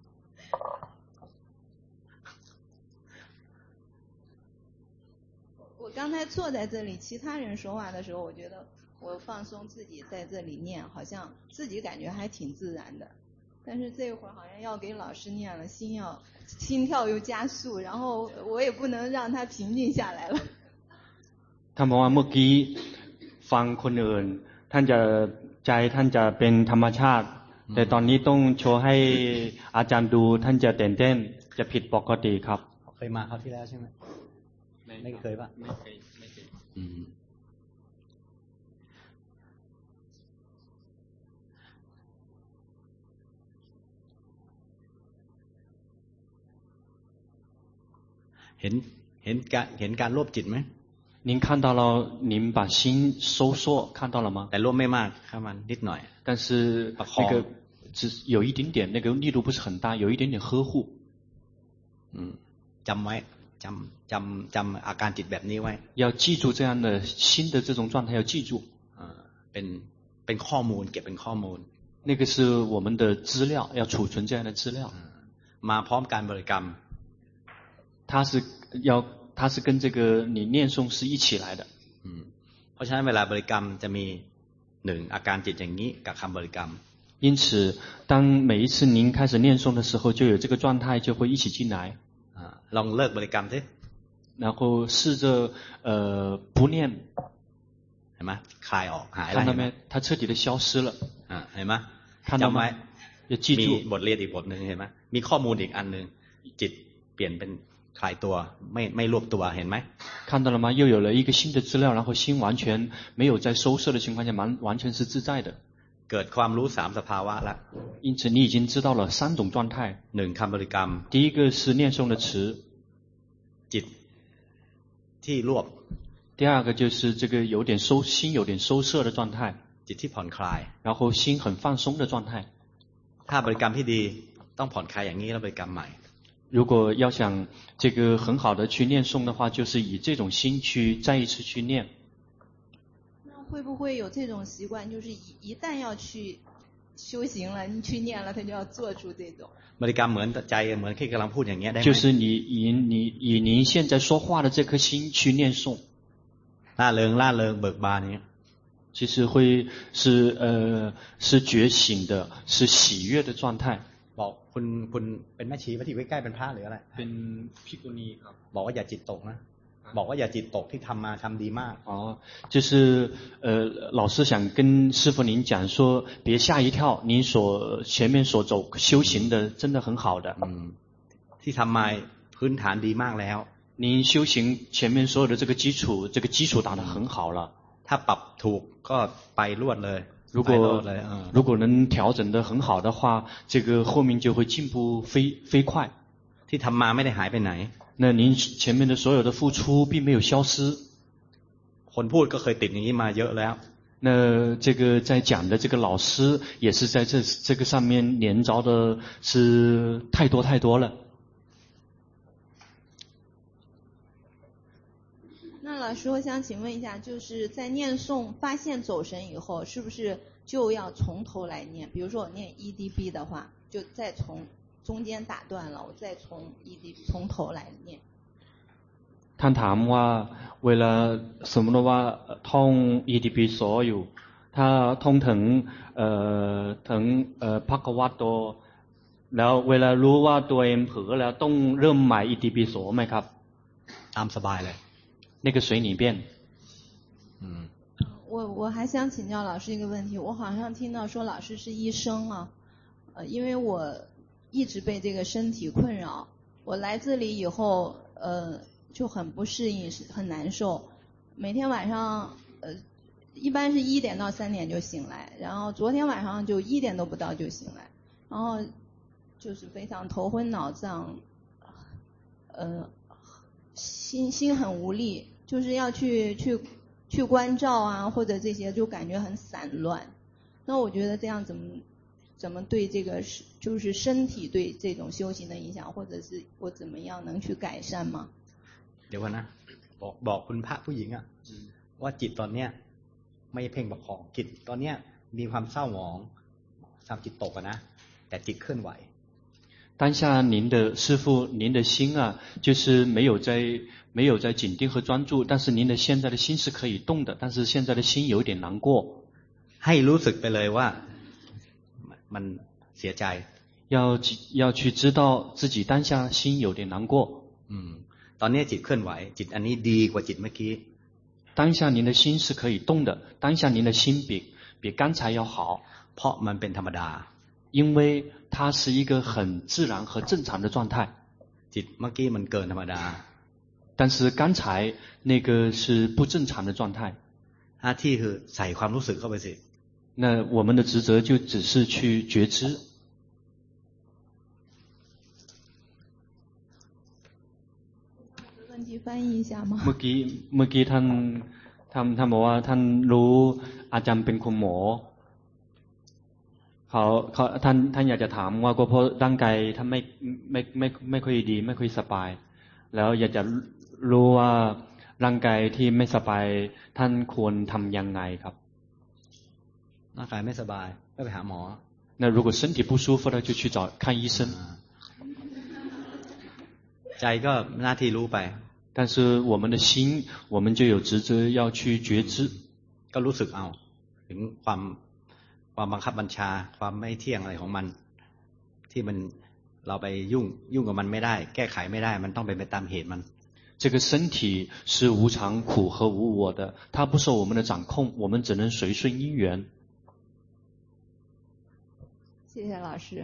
Speaker 11: 我刚才坐在这里其他人说话的时候我觉得我放松自己在这里念好像自己感觉还挺自然的
Speaker 13: 但是这会儿好像要给老师念了，心跳又加速，然后我也不能让他平静下来了。
Speaker 1: ท่านบอกว่าเมื่อกี้ฟังคนอื่นท่านจะใจท่านจะเป็นธรรมชาติแต่ตอนนี้ต้องโชว์ให้อาจารย์ดูท่านจะตื่นเต้นจะผิดปกติครับ
Speaker 2: เคยมาคราวที่แล้วใช่ไหมไม่เคยป่ะไม่เคยเห็นการรวบจิตไหม
Speaker 1: 您看到了，您把心收缩，看到了吗？
Speaker 2: แต่รวบไม่มากแค่มันนิดหน่อย
Speaker 1: 但是那个只有一点点，那个力度不是很大，有一点点呵护。
Speaker 2: จำไว้จำอาการจิตแบบนี้ไว้
Speaker 1: 要记住这样的心的这种状态，要记住。
Speaker 2: เป็นข้อมูลเก็บเป็นข้อมูล
Speaker 1: 那个是我们的资料，要储存这样的资料。
Speaker 2: มาพร้อมการบริกรรม
Speaker 1: 它是跟这个你念诵是一起来的。
Speaker 2: เพราะฉะนั้นเวลาบริกรรมจะมีอาการจิตอย่างนี้กับคำบริกรรม
Speaker 1: 因此当每一次您开始念诵的时候就有这个状态就会一起进来
Speaker 2: ลองเลิกบริกรรมสิ
Speaker 1: 然后试着不念
Speaker 2: เห็นไหมคลายออกหาย
Speaker 1: 看到没它彻底的消失了
Speaker 2: เห็นไหม
Speaker 1: จำไว้要记住
Speaker 2: มีบทเรียนอีกบทนึงเห็นไหมมีข้อมูลอีกอันนึงจิตเปลี่ยนเป็นคลายตัวไม่รวบตัวเห็นไหม
Speaker 1: 看到了吗又有了一个新的资料然后心完全没有在收摄的情况下完全是自在的
Speaker 2: เกิดความรู้3สภาวะแล้ว
Speaker 1: 因此你已经知道了3种状态
Speaker 2: 1คำบริกรรม
Speaker 1: 第一个是念诵的词
Speaker 2: จิตที่รวบ
Speaker 1: 第二个就是这个心有点收摄的状态
Speaker 2: จิตที่ผ่อนคลาย
Speaker 1: 然后心很放松的状态
Speaker 2: ถ้าบริกรรมที่ดีต้องผ่อนคลายอย่างนี้แล้วบริกรรมใหม่
Speaker 1: 如果要想这个很好的去念诵的话就是以这种心去再一次去念
Speaker 13: 那会不会有这种习惯就是一旦要去修行了你去念了他就要做出这种
Speaker 2: บริกรรมเหมือนใจเหมือนที่กำลังพูดอย่างเงี้ยได้ไหม
Speaker 1: 就是你以您现在说话的这颗心去念诵
Speaker 2: ล่าเริงเบิกบานนี้
Speaker 1: 其实会是觉醒的是喜悦的状态
Speaker 2: บอกคุณเป็นแม่ชีว่าที่ใกล้ๆเป็นพระหรืออะไร
Speaker 1: เป็นภิกษุณีครับ
Speaker 2: บอกว่าอย่าจิตตกนะบอกว่าอย่าจิตตกที่ทำมาทำดีมาก
Speaker 1: 就是老师想跟师父您讲说别吓一跳您前面所走修行的真的很好的
Speaker 2: ที่ทำมาพื้นฐานดีมากแล้ว
Speaker 1: 您修行前面所有的这个基础打得很好了
Speaker 2: ถ้าปรับถูกก็ไปรวดเลย
Speaker 1: 如果能调整得很好的话这个后面就会进步飞快
Speaker 2: ที่ทำมาไม่ได้หายไปไหน
Speaker 1: 那您前面的所有的付出并没有消失
Speaker 2: คนพูดก็เคยติดอย่างนี้มาเยอะแล้ว
Speaker 1: 那这个在讲的这个老师也是在这个上面连着的是太多了
Speaker 13: 那老师我想请问一下就是在念诵发现走神以后是不是就要从头来念比如说我念 EDB 的话就再从中间打断了我再从 EDB 从头来念
Speaker 1: ท่านถามว่าเวลาสมมติว่าท่อง EDP โสอยู่ถ้าท่องถึงภควโตแล้วเวลารู้ว่าตัวเองเผลอแล้วต้องเริ่มใหม่ EDP โสไหมครับ
Speaker 2: ตามสบายเลย
Speaker 1: 那个随你便
Speaker 13: 我还想请教老师一个问题我好像听到说老师是医生啊因为我一直被这个身体困扰我来这里以后就很不适应很难受每天晚上一般是1点到3点就醒来然后昨天晚上就1点都不到就醒来然后就是非常头昏脑胀心很无力就是要去关照啊或者这些就感觉很散乱那我觉得这样怎么对这个就是身体对这种修行的影响或者是我怎么样能去改善吗
Speaker 2: เดี๋ยวนะบอกคุณพระผู้หญิงอะว่าจิตตอนเนี้ยไม่เพ่งประคองจิตตอนเนี้ยมีความเศร้าหมองทำจิตตกนะแต่จิตเคลื่อนไหว
Speaker 1: 当下您的师父您的心啊就是没有在紧盯和专注但是您的现在的心是可以动的但是现在的心有点难过
Speaker 2: ให้รู้สึกไปเลยว่ามันเสียใจ
Speaker 1: 要去知道自己当下心有点难过。
Speaker 2: ตอนนี้จิตเคลื่อนไหวจิตอันนี้ดีกว่าจิตเมื่อกี้
Speaker 1: 当下您的心是可以动的，当下您的心比刚才要好。
Speaker 2: เพราะมันเป็นธรรมดา
Speaker 1: 因为它是一个很自然和正常的状态。
Speaker 2: จิตเมื่อกี้มันเกินธรรมดา
Speaker 1: 但是刚才那个是不正常的状态。
Speaker 2: หน้าที่คือใส่ความรู้สึกเข้าไปสิ
Speaker 1: 那我们的职责就只是去觉知。
Speaker 13: 问题翻译一下吗？
Speaker 1: เมื่อกี้ท่านบอกว่าท่านรู้อาจารย์เป็นคุณหมอท่านอยากจะถามว่าก็เพราะร่างกายท่านไม่ค่อยดีไม่ค่อยสบายแล้วอยากจะรู้ว่าร่างกายที่ไม่สบายท่านควรทำยังไงครับ
Speaker 2: ร่างกายไม่สบายก็ไปหาหมอ
Speaker 1: 那如果身体不舒服了就去看医生
Speaker 2: ใจก็หน้าที่รู้ไป
Speaker 1: 但是我们的心我们就有职责要去觉知
Speaker 2: ก็รู้สึกเอาถึงความบังคับบัญชาความไม่เที่ยงอะไรของมันที่มันเราไปยุ่งกับมันไม่ได้แก้ไขไม่ได้มันต้องเป็นไปตามเหตุมัน
Speaker 1: 这个身体是无常苦和无我的它不受我们的掌控我们只能随顺因缘
Speaker 13: 谢谢老师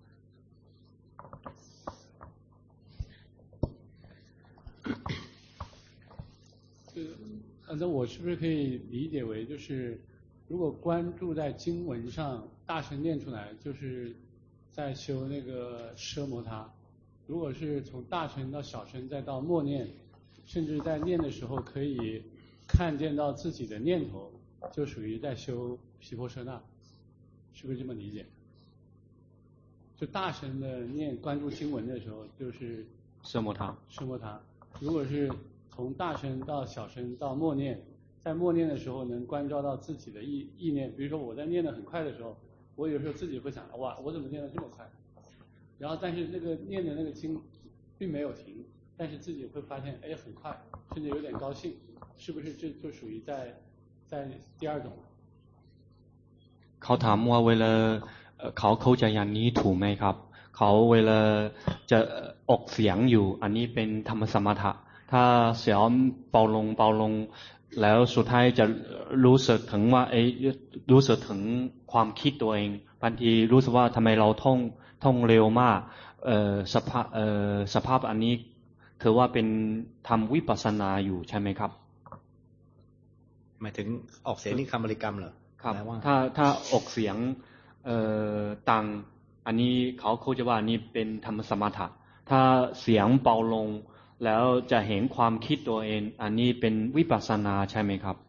Speaker 14: 那我是不是可以理解为就是如果关注在经文上大声念出来就是在修那个奢摩他如果是从大声到小声再到默念甚至在念的时候可以看见到自己的念头就属于在修毗婆舍那是不是这么理解就大声的念关注经文的时候就是
Speaker 1: 奢摩他
Speaker 14: 如果是从大声到小声到默念在默念的时候能关照到自己的意念比如说我在念得很快的时候我有时候自己会想哇我怎么念得这么快然后但是那个念的那个经并没有停但是自己会发现哎很快甚至有点高兴是不是这就属于在第二种
Speaker 1: เขาถามว่าเวลาเขาเข้าใจอย่างนี้ถูกไหมครับเขาเวลาจะออกเสียงอยู่อันนี้เป็นธรรมสมถะถ้าเสียงเบาลงแล้วสุดท้ายจะรู้สึกถึงว่ารู้สึกถึงความคิดตัวเองบางทีรู้สึกว่าทำไมเราท่องเร็วมากสภาพอันนี้ถือว่าเป็นทำวิปัสสนาอยู่ใช่ไหมครับ
Speaker 2: หมายถึงออกเสียงนี่คำบริกรรมเหรอ
Speaker 1: ครับถ้าออกเสียงต่างอันนี้เขาจะว่านี่เป็นธรรมสมถะถ้าเสียงเบาลงแล้วจะเห็นความคิดตัวเองอันนี้เป็นวิปัสสนาใช่ไหมครับ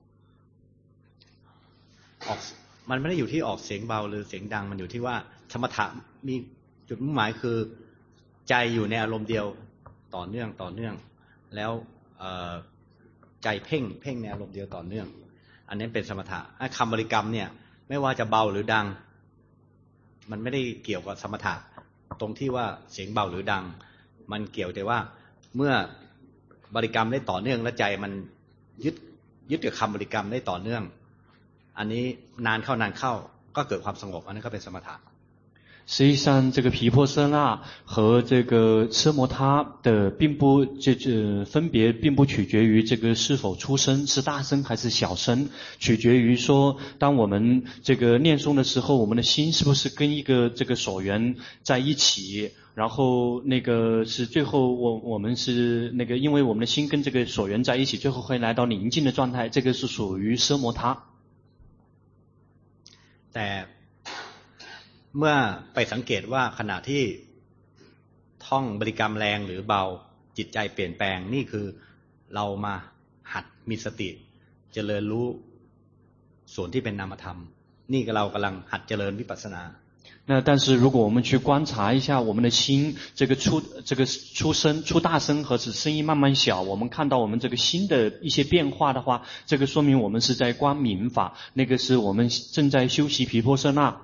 Speaker 2: มันไม่ได้อยู่ที่ออกเสียงเบาหรือเสียงดังมันอยู่ที่ว่าสมถะมีจุดมุ่งหมายคือใจอยู่ในอารมณ์เดียวต่อเนื่องแล้วใจเพ่งในอารมณ์เดียวต่อเนื่องอันนี้เป็นสมถะคำบริกรรมเนี่ยไม่ว่าจะเบาหรือดังมันไม่ได้เกี่ยวกับสมถะตรงที่ว่าเสียงเบาหรือดังมันเกี่ยวแต่ว่าเมื่อบริกรรมได้ต่อเนื่องและใจมันยึดกับคำบริกรรมได้ต่อเนื่องอันนี้นานเข้าก็เกิดความสงบอันนี้ก็เป็นสมถะ
Speaker 1: 实际上这个毗婆舍那和这个奢摩他的分别并不取决于这个是否出声是大声还是小声取决于说当我们这个念诵的时候我们的心是不是跟一个这个所缘在一起然后那个是最后我们是那个因为我们的心跟这个所缘在一起最后会来到宁静的状态这个是属于奢摩他
Speaker 2: แต่เมื่อไปสังเกตว่าขณะที่ท่องบริกรรมแรงหรือเบาจิตใจเปลี่ยนแปลงนี่คือเรามาหัดมีสติเจริญรู้ส่วนที่เป็นนามธรรมนี่ก็เรากำลังหัดเจริญวิปัสสนา
Speaker 1: 那但是如果我们去观察一下我们的心这个出大声和使声音慢慢小我们看到我们这个心的一些变化的话这个说明我们是在观明法那个是我们正在修习毗婆舍那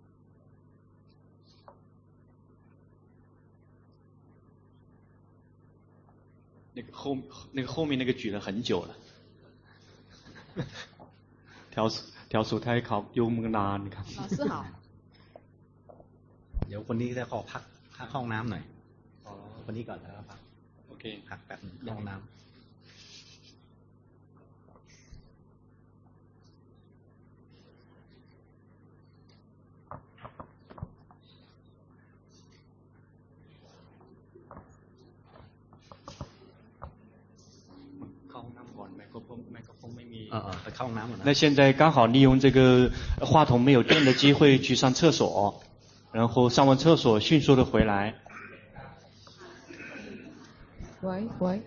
Speaker 1: 那个后面那个举了很久了แถวสุดท้ายเขาโยมนานครับ
Speaker 13: 老师好
Speaker 2: ดี๋ยวคนนี้จะขอพักเข้าห้องน้ำหน่อยคนนี้ก่อนแล้วพักโอเคพักแป๊บนึงเข้าห้องน้ำ
Speaker 1: 那现在刚好利用这个话筒没有电的机会去上厕所，然后上完厕所迅速的回来。
Speaker 11: 喂。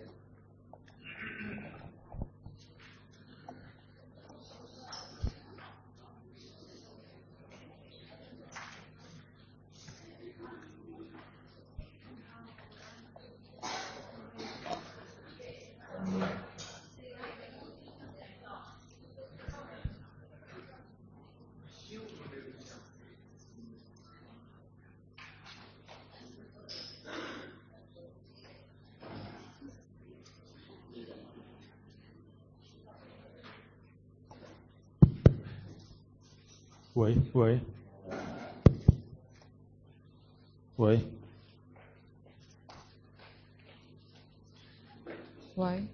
Speaker 11: 喂。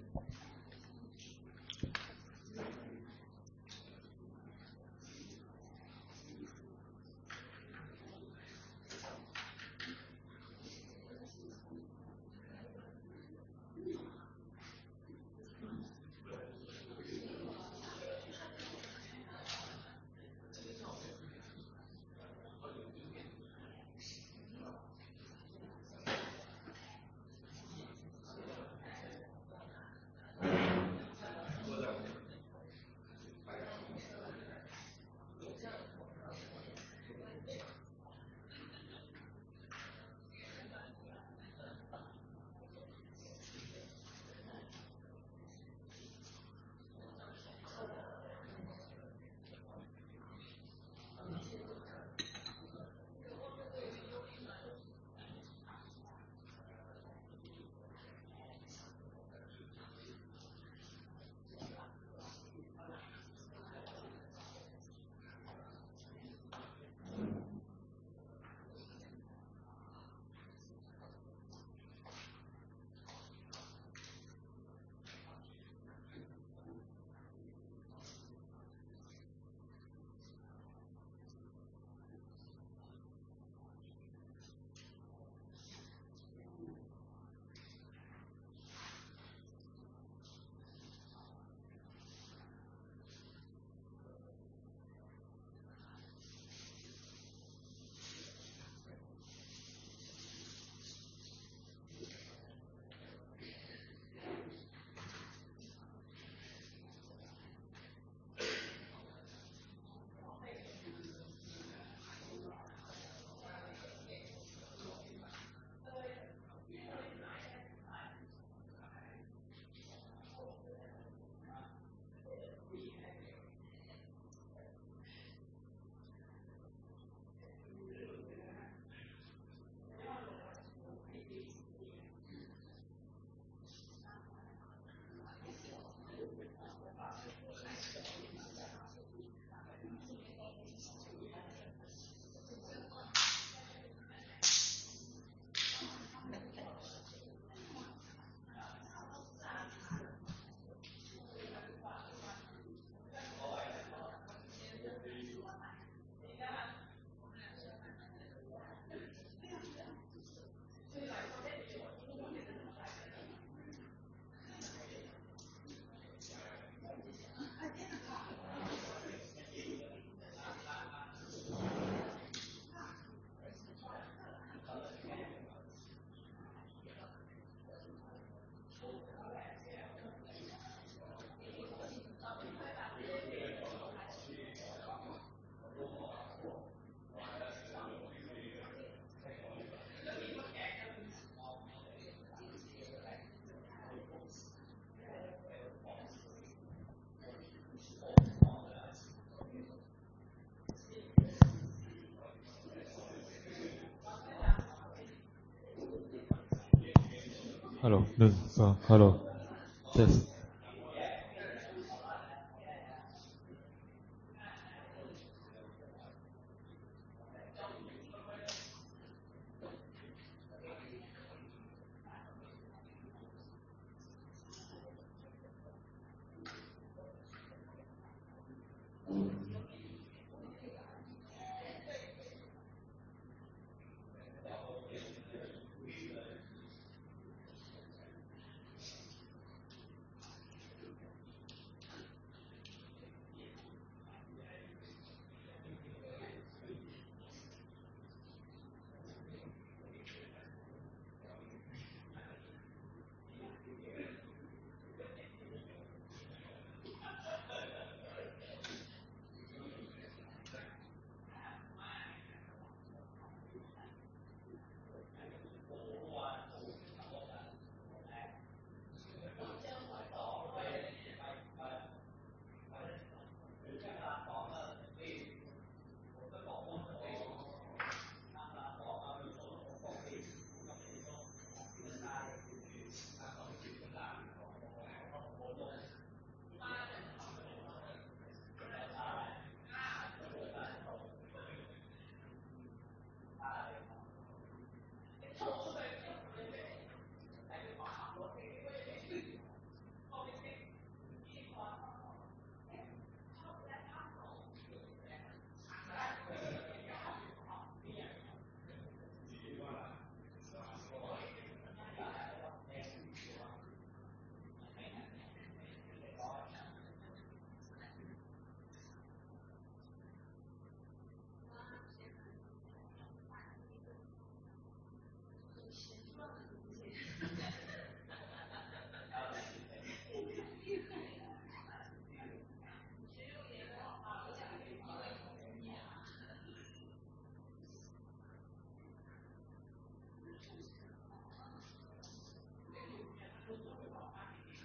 Speaker 15: ฮัลโหล1 2ฮัลโหลเทส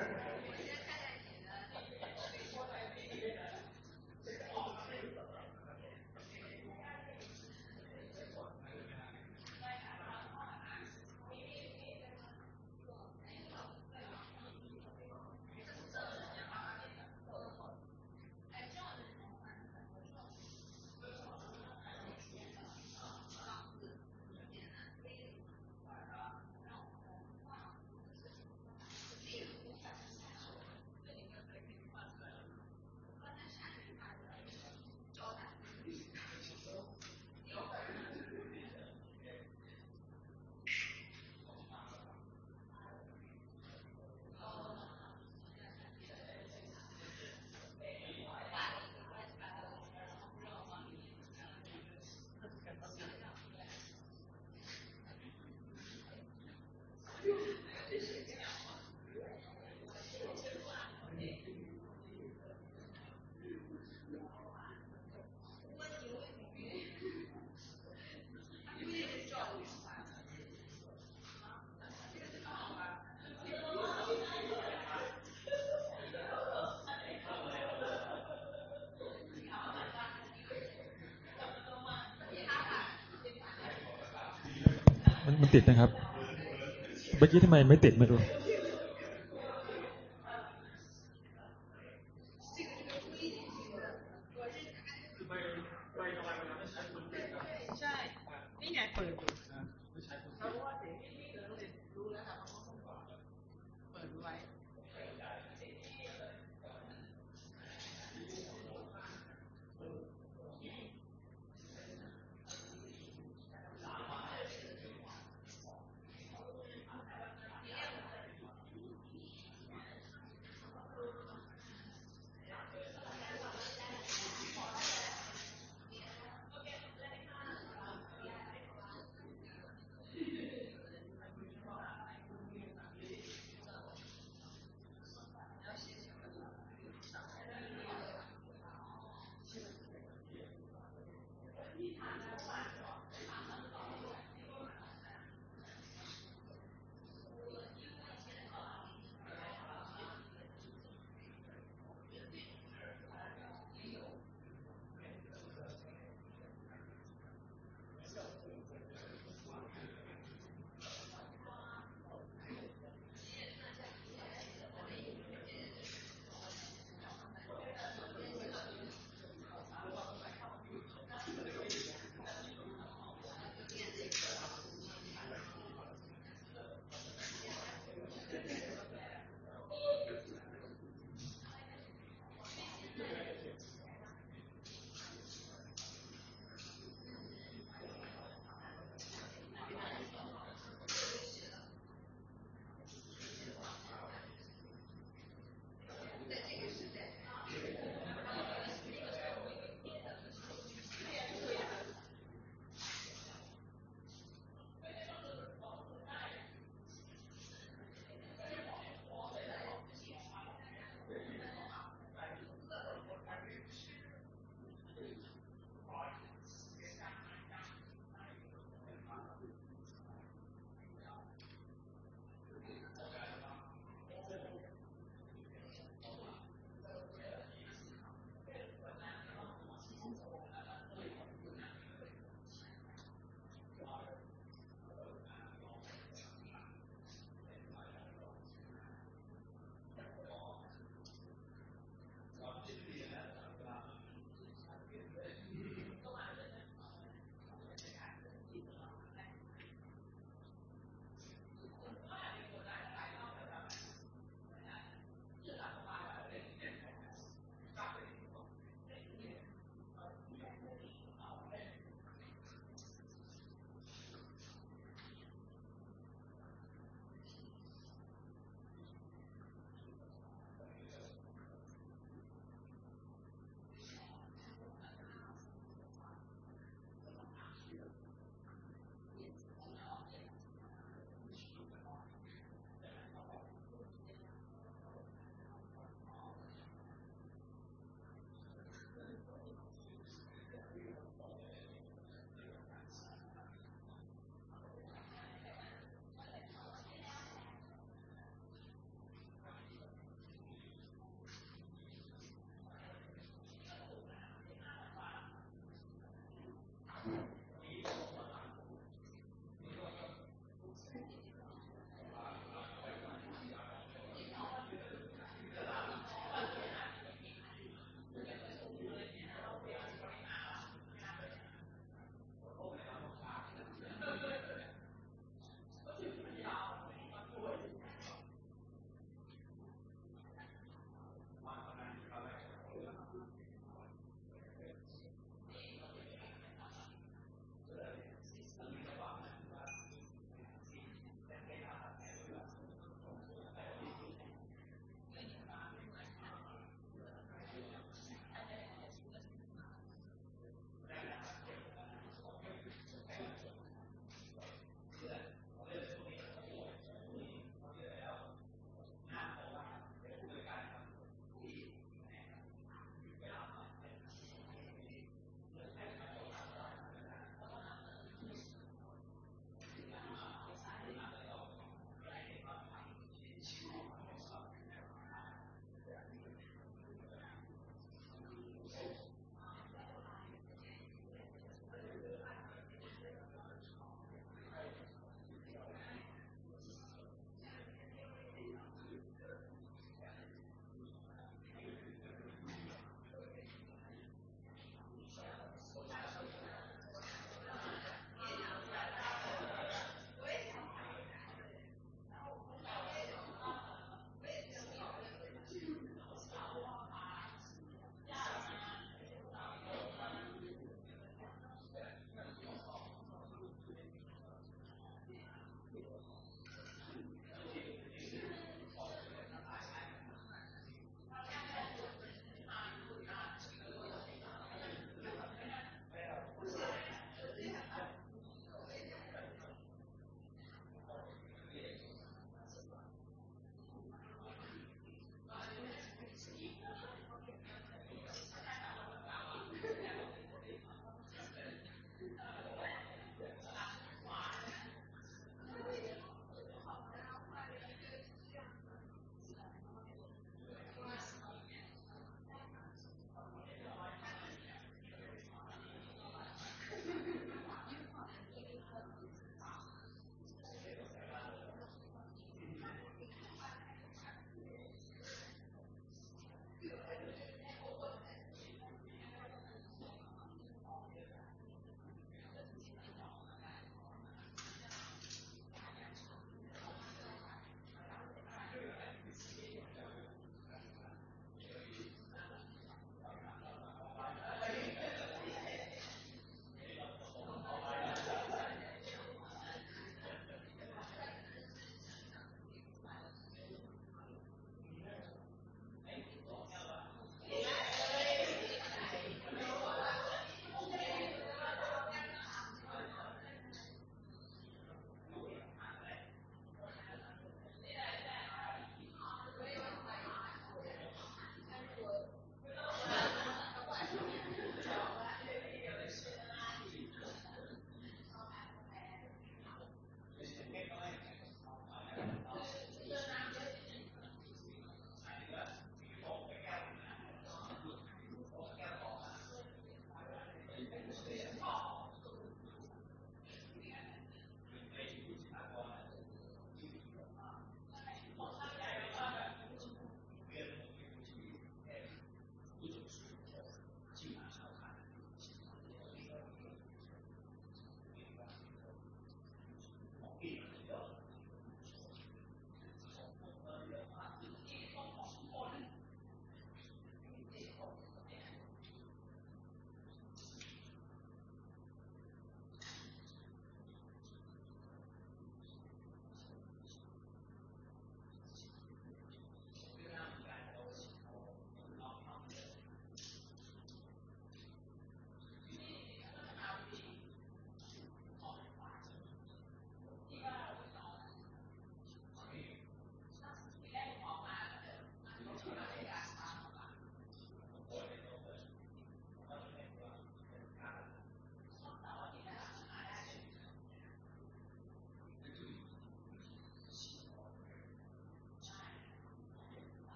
Speaker 15: มันติดนะครับเมื่อกี้ทำไมไม่ติดไม่รู้
Speaker 16: ใช่นี่ไงเปิดอยู่เพราะว่าเด็กรู้แล้วค่ะเปิดไว้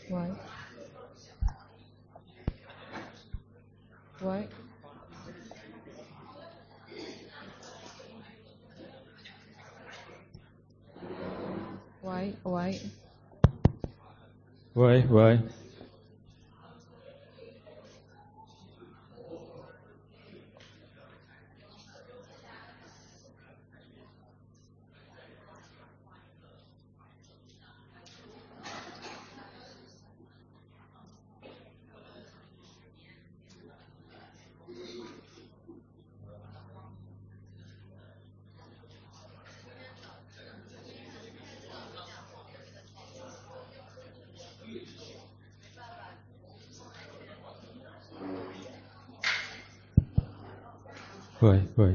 Speaker 11: 喂，喂，喂喂，
Speaker 15: 喂喂。喂喂。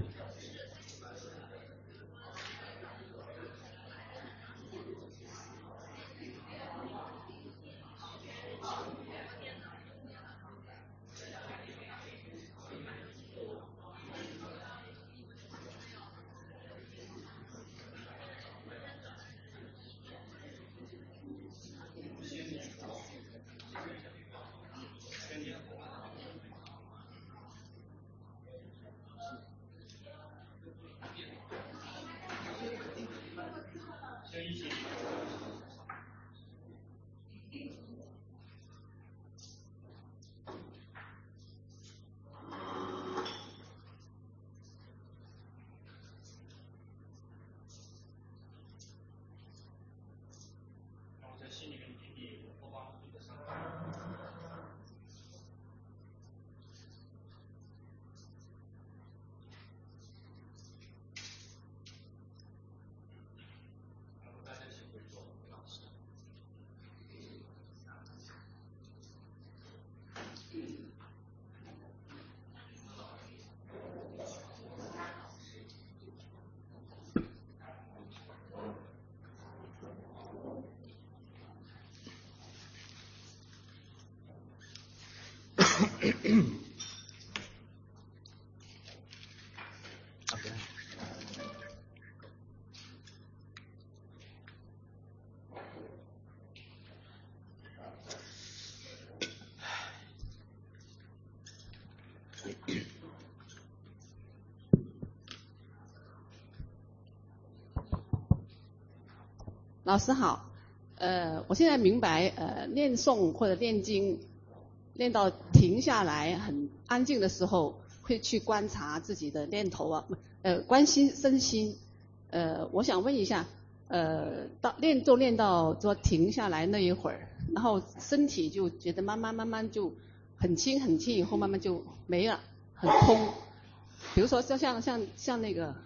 Speaker 17: 老师好，我现在明白，念诵或者念经，念到停下来很安静的时候，会去观察自己的念头啊，关心身心。我想问一下，练到说停下来那一会儿，然后身体就觉得慢慢就很轻很轻，以后慢慢就没了，很空。比如说像那个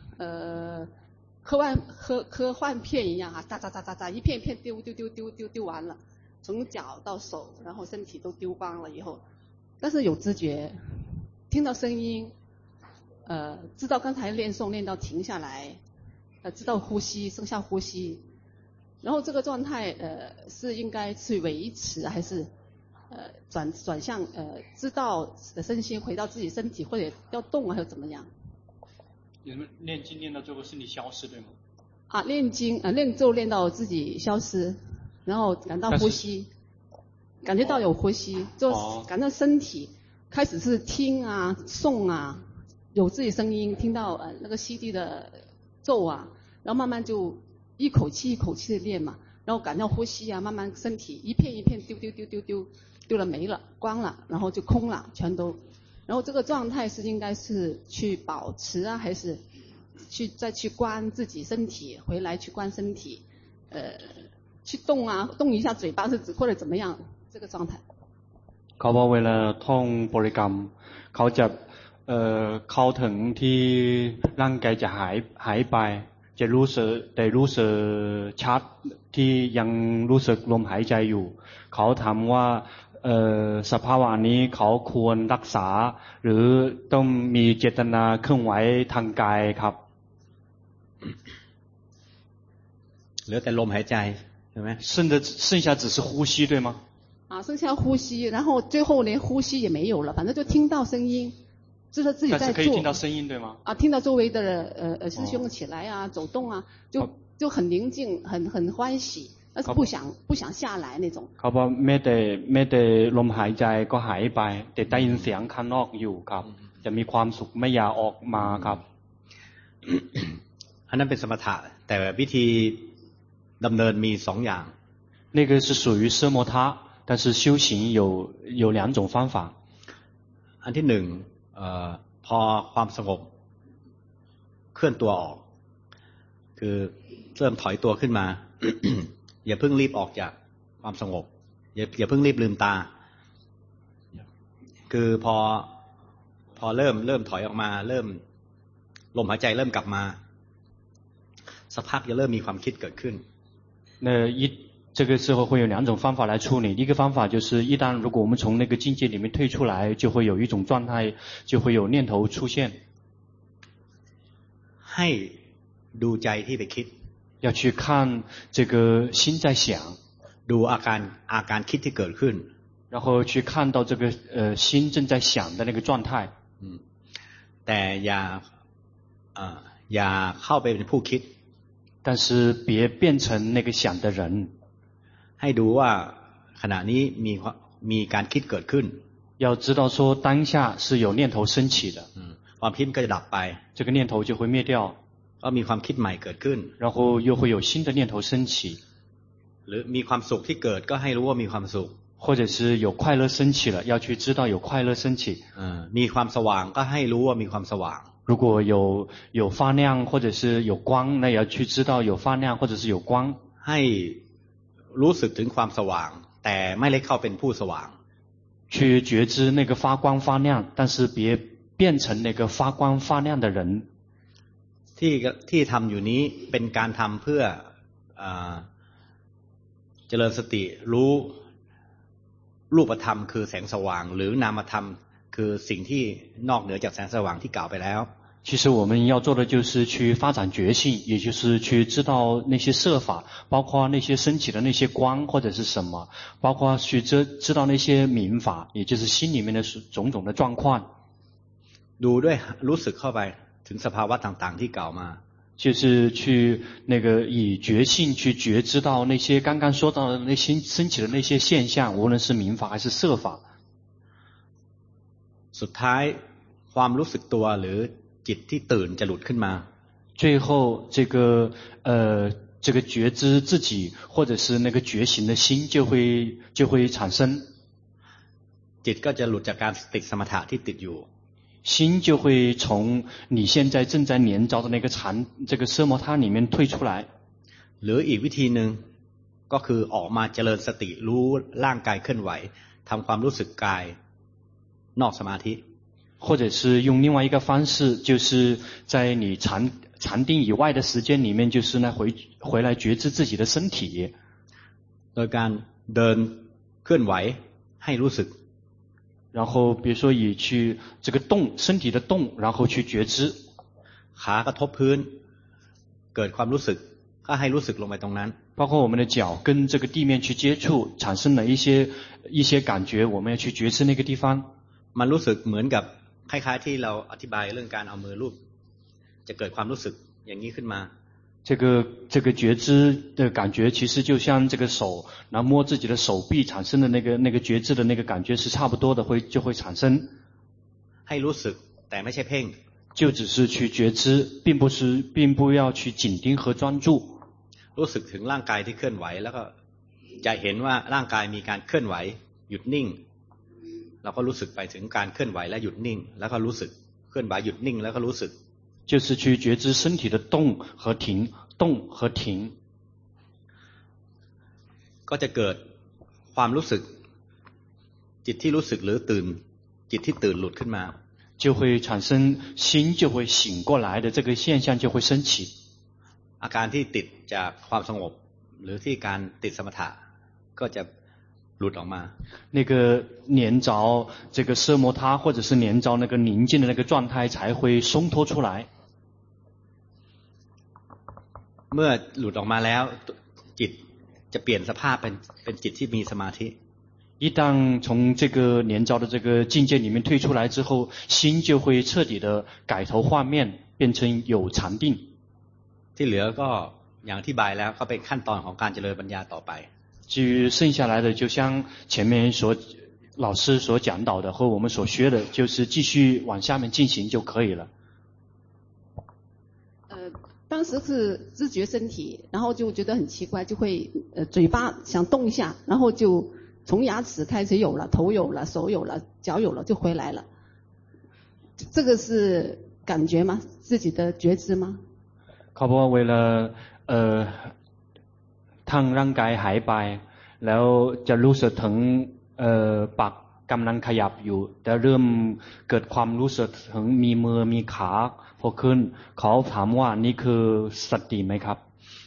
Speaker 17: 科幻片一样啊，哒一片片丢完了，从脚到手，然后身体都丢光了以后，但是有知觉，听到声音，知道刚才练诵练到停下来，知道呼吸，剩下呼吸，然后这个状态是应该去维持还是转向知道的身心回到自己身体，或者要动还是怎么样？
Speaker 1: 你们念经念到最后身体消失对吗？
Speaker 17: 念经练咒练到自己消失，然后感到呼吸，感觉到有呼吸，就感到身体开始是听啊诵啊，有自己声音，听到那个 CD 的咒啊，然后慢慢就一口气一口气的练嘛，然后感到呼吸啊，慢慢身体一片一片丢了没了光了，然后就空了全都。然后这个状态是应该是去保持啊，还是再去观自己身体，回来去观身体，去动啊，动一下嘴巴是或者怎么样这个状态。
Speaker 1: เขาบอกเวลาท่องบริกรรมเขาจะเข้าถึงที่ร่างกายจะหายไปจะรู้สึกชัดที่ยังรู้สึกลมหายใจอยู่เขาถามว่าสภาวะนี้เขาควรรักษาหรือต้องมีเจตนาเคลื่อนไหวทางกายครับ
Speaker 2: เหลือแต่ลมหายใจใช่ไหม
Speaker 1: 剩下只是呼吸对吗？
Speaker 17: 剩下呼吸，然后最后连呼吸也没有了，反正就听到声音，就是自己在做。
Speaker 1: 但是可以听到声音对吗？
Speaker 17: 听到周围的师兄起来啊，走动啊，就很宁静，很欢喜。 但是不想下来那种。
Speaker 1: เขาบอกไม่ได้ลมหายใจก็หายไปแต่ได้ยินเสียงข้างนอกอยู่ครับจะมีความสุขไม่อยากออกมาครับ
Speaker 2: อันนั้นเป็นสมถะแต่วิธีดำเนินมี2อย่าง
Speaker 1: 那个是属于奢摩他但是修行有2种方法
Speaker 2: อันที่1พอความสงบเคลื่อนตัวออกคือเริ่มถอยตัวขึ้นมา อย่าเพิ่งรีบออกจากความสงบอย่าเพิ่งรีบลืมตาคือพอเริ่มถอยออกมาเริ่มลมหายใจเริ่มกลับมาสักพักจะเริ่มมีความคิดเกิดขึ้น
Speaker 1: 这个时候会有2种方法来处理。一个方法就是一旦如果我们从那个境界里面退出来，就会有一种状态，就会有念头出现。
Speaker 2: ให้ดูใจที่ไปคิด
Speaker 1: 要去看这个心在想
Speaker 2: ดูอาการคิดที่เกิดขึ้น
Speaker 1: 然后去看到这个心正在想的那个状态
Speaker 2: แต่อย่าเข้าไปเป็นผู้คิด
Speaker 1: 但是别变成那个想的人
Speaker 2: ให้ดูว่าขณะนี้มีการคิดเกิดขึ้น
Speaker 1: 要知道说当下是有念头升起的
Speaker 2: ความคิดก็จะดับไป
Speaker 1: 这个念头就会灭掉
Speaker 2: ก็มีความคิดใหม่เกิดขึ้น
Speaker 1: 然后又会有新的念头升起
Speaker 2: หรือมีความสุขที่เกิดก็ให้รู้ว่ามีความสุข
Speaker 1: 或者是有快乐升起了要去知道有快乐升起
Speaker 2: มีความสว่างก็ให้รู้ว่ามีความสว่าง
Speaker 1: 如果有发亮或者是有光那也要去知道有发亮或者是有光
Speaker 2: ให้รู้สึกถึงความสว่างแต่ไม่ได้เข้าเป็นผู้สว่าง
Speaker 1: 去觉知那个发光发亮但是别变成那个发光发亮的人
Speaker 2: ที่ทำอยู่นี้เป็นการทำเพื่อเจริญสติรู้รูปธรรมคือแสงสว่างหรือนามธรรมคือสิ่งที่นอกเหนือจากแสงสว่างที่กล่าวไปแล้ว
Speaker 1: 其实我们要做的就是去发展觉性也就是去知道那些设法包括那些升起的那些光或者是什么包括去知道那些明法也就是心里面的种种的状况
Speaker 2: ดูด้วยรู้สึกเข้าไปถึงสภาวะต่างๆที่กล่าวมา
Speaker 1: 就是去那个以觉性去觉知到那些刚刚说到的那些升起的那些现象无论是明法还是设法
Speaker 2: สุดท้ายความรู้สึกตัวหรือจิตที่ตื่นจะหลุดขึ้นมา
Speaker 1: 最后这个觉知自己或者是那个觉醒的心就会产生
Speaker 2: จิตก็จะหลุดจากการติดสมถะที่ติดอยู่
Speaker 1: 心就会从你现在正在连着的那个这个奢摩他里面退出来
Speaker 2: หรืออีกวิธีนึงก็คือออกมาเจริญสติรู้ร่างกายเคลื่อนไหวทำความรู้สึกกายนอกสมาธิ
Speaker 1: 或者是用另外一个方式就是在你禅定以外的时间里面就是呢回来觉知自己的身体
Speaker 2: โดยการเดินเคลื่อนไหวให้รู้สึก
Speaker 1: 然后比如说以去这个动身体的动然后去觉知
Speaker 2: ขากระทบพื้นเกิดความรู้สึกก็ให้รู้สึกลงไปตรงนั้น
Speaker 1: 包括我们的脚跟这个地面去接触产生了一些感觉我们要去觉知那个地方
Speaker 2: มันรู้สึกเหมือนกับคล้ายๆที่เราอธิบายเรื่องการเอามือลูบจะเกิดความรู้สึกอย่างนี้ขึ้นมา
Speaker 1: 这个觉知的感觉其实就像这个手然后摸自己的手臂产生的那个觉知的那个感觉是差不多的就会产生
Speaker 2: ให้รู้สึกแต่ไม่ใช่เพ่ง
Speaker 1: 就只是去觉知并不要去紧盯和专注
Speaker 2: รู้สึกถึงร่างกายที่เคลื่อนไหวแล้วก็จะเห็นว่าร่างกายมีการเคลื่อนไหวหยุดนิ่งเราก็รู้สึกไปถึงการเคลื่อนไหวและหยุดนิ่งแล้วก็รู้สึกเคลื่อนไหวหยุดนิ่งแล้วก็รู้สึก
Speaker 1: 就是去觉知身体的动和停动和停
Speaker 2: ก็จะเกิดความรู้สึกจิตที่รู้สึกหรือตื่นจิตที่ตื่นหลุดขึ้นมา
Speaker 1: 就会产生心就会醒过来的这个现象就会升起
Speaker 2: อาการที่ติดจากความสงบหรือที่การติดสมถะก็จะหลุดออกมา
Speaker 1: 那个黏着这个奢摩他或者是黏着那个宁静的那个状态才会松脱出来
Speaker 2: เมื่อหลุดออกมาแล้วจิตจะเปลี่ยนสภาพเป็นจิตที่มีสมาธิ
Speaker 1: 一旦从这个黏着的这个境界里面退出来之后心就会彻底的改头换面变成有禅定
Speaker 2: ที่เหลือก็อย่างที่บายแล้วก็เป็นขั้นตอนของการเจริญปัญญาต่อไป
Speaker 1: 至于剩下来的，就像前面老师所讲到的和我们所学的，就是继续往下面进行就可以了。
Speaker 17: 当时是知觉身体，然后就觉得很奇怪，就会嘴巴想动一下，然后就从牙齿开始有了，头有了，手有了，脚有了，就回来了。这个是感觉吗？自己的觉知吗？
Speaker 1: เขาบอกว่าเวลาทางร่างกายหายไปแล้วจะรู้สึกถึงปากกำลังขยับอยู่แต่เริ่มเกิดความรู้สึกถึงมีมือมีขาพอขึ้นเขาถามว่านี่คือสติไหมครับ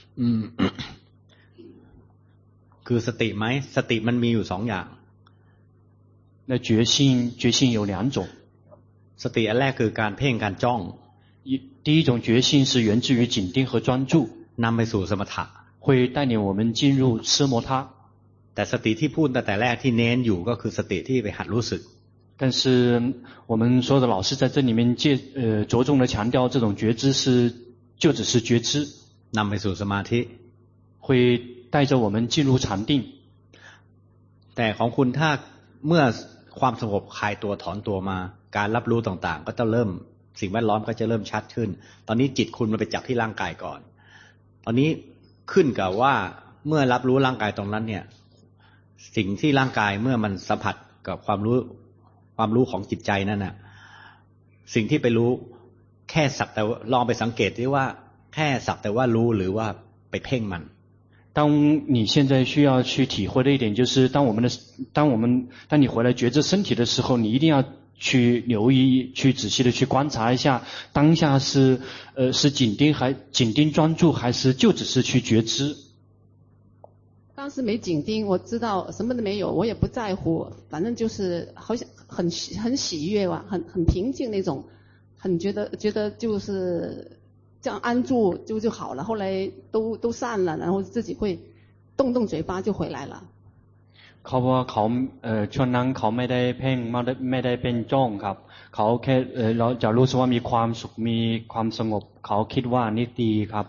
Speaker 2: คือสติไหมสติมันมีอยู่2อย่าง
Speaker 1: 那觉性有2种
Speaker 2: สติอันแรกคือการเพ่งการจ้อง
Speaker 1: 第一种觉性是源自于紧盯和专注
Speaker 2: นำไปสู่สมถะ
Speaker 1: 会带领我们进入奢摩他
Speaker 2: แต่สติที่พูดตั้งแต่แรกที่เน้นอยู่ก็คือสติที่ไปหัดรู้สึก
Speaker 1: 但是我们所有的老师在这里面着重的强调这种觉知就只是觉知
Speaker 2: นำไปสู่สมาธิ
Speaker 1: 会带着我们进入禅定
Speaker 2: แต่ของคุณถ้าเมื่อความสงบคลายตัวถอนตัวมาการรับรู้ต่างๆก็จะเริ่มสิ่งแวดล้อมก็จะเริ่มชัดขึ้นตอนนี้จิตคุณมันไปจับที่ร่างกายก่อนตอนนี้ขึ้นกับว่าเมื่อรับรู้ร่างกายตรงนั้นเนี่ยสิ่งที่ร่างกายเมื่อมันสัมผัสกับความรู้ของจิตใจนั่นน่ะสิ่งที่ไปรู้แค่สักแต่ลองไปสังเกตดิว่าแค่สักแต่ว่ารู้หรือว่าไปเพ่งมัน
Speaker 1: 当你现在需要去体会的一点就是当你回来觉知身体的时候你一定要去留意去仔细的去观察一下当下是紧盯专注还是就只是去觉知
Speaker 17: 当时没紧盯我知道什么都没有我也不在乎反正就是好像很喜悦吧很平静那种很觉得就是这样安住就好了后来都散了然后自己会动嘴巴就回来了
Speaker 1: เขาบอกว่าเขาช่วงนั้นเขาไม่ได้เพ่งไม่ได้เป็นจ้องครับเขาแค่เราจะรู้สึกว่ามีความสุขมีความสงบเขาคิดว่านี่ดีครับ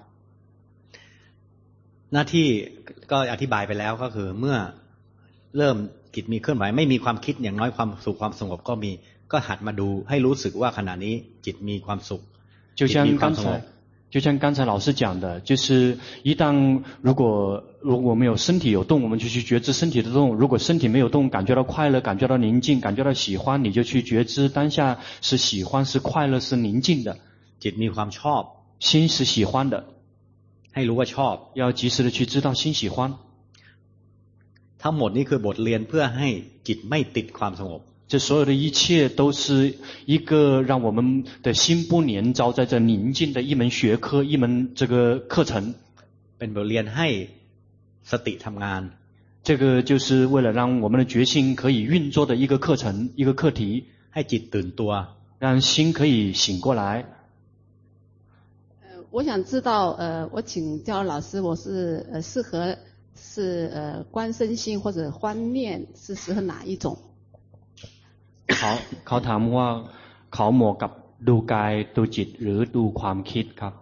Speaker 2: หน้าที่ก็อธิบายไปแล้วก็คือเมื่อเริ่มจิตมีเคลื่อนไหวไม่มีความคิดอย่างน้อยความสุขความสงบก็มีก็หัดมาดูให้รู้สึกว่าขณะนี้จิตมีความสุข
Speaker 1: 就像刚才老师讲的就是一旦如果我们有身体有动我们就去觉知身体的动如果身体没有动感觉到快乐感觉到宁静感觉到喜欢你就去觉知当下是喜欢是快乐是宁静的
Speaker 2: จิตมีความชอบ
Speaker 1: 心是喜欢的
Speaker 2: ให้รู้ว่าชอบ
Speaker 1: 要及时的去知道心喜欢
Speaker 2: ทั้งหมดนี้คือบทเรียนเพื่อให้จิตไม่ติดความสงบ
Speaker 1: 这所有的一切都是一个让我们的心不连着在这宁静的一门学科一门这个课程
Speaker 2: เป็นบทเรียนให้สติทำงาน
Speaker 1: 这个就是为了让我们的觉性可以运作的一个课程一个课题
Speaker 2: ให้จิตตื่นตัว
Speaker 1: 让心可以醒过来
Speaker 17: 我想知道我请教老师我是适合是观身心或者观念是适合哪一种
Speaker 1: เขาถามว่าเขาเหมาะกับดูกายดูจิตหรือดูความคิดครับ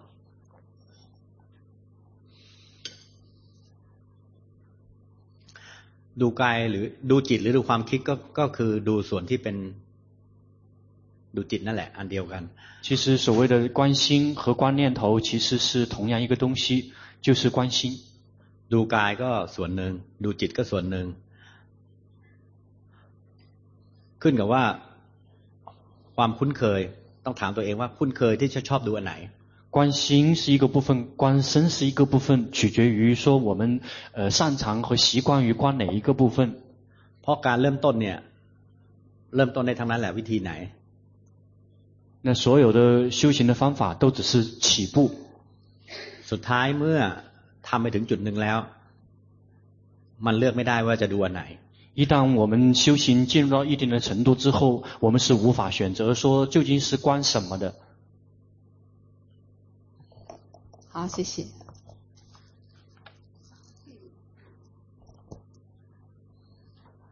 Speaker 2: ดูกายหรือดูจิตหรือดูความคิดก็คือดูส่วนที่เป็นดูจิตนั่นแหละอันเดียวกัน
Speaker 1: 其实所谓的观心和观念头其实是同样一个东西就是观心
Speaker 2: ดูกายก็ส่วนหนึ่งดูจิตก็ส่วนหนึ่งขึ้นกับว่าความคุ้นเคยต้องถามตัวเองว่าคุ้นเคยที่จะชอบดูอันไหน
Speaker 1: 观心是一个部分观身是一个部分取决于说我们擅长和习惯于观哪一个部分
Speaker 2: เพราะการเริ่มต้นเนี่ยเริ่มต้นได้ทั้งนั้นแหละวิธีไหน
Speaker 1: 那所有的修行的方法都只是起步
Speaker 2: สุดท้ายเมื่อทำไปถึงจุดหนึ่งแล้วมันเลือกไม่ได้ว่าจะดูอันไหน
Speaker 1: 一旦我们修行进入到一定的程度之后我们是无法选择说究竟是观什么的
Speaker 17: 好谢谢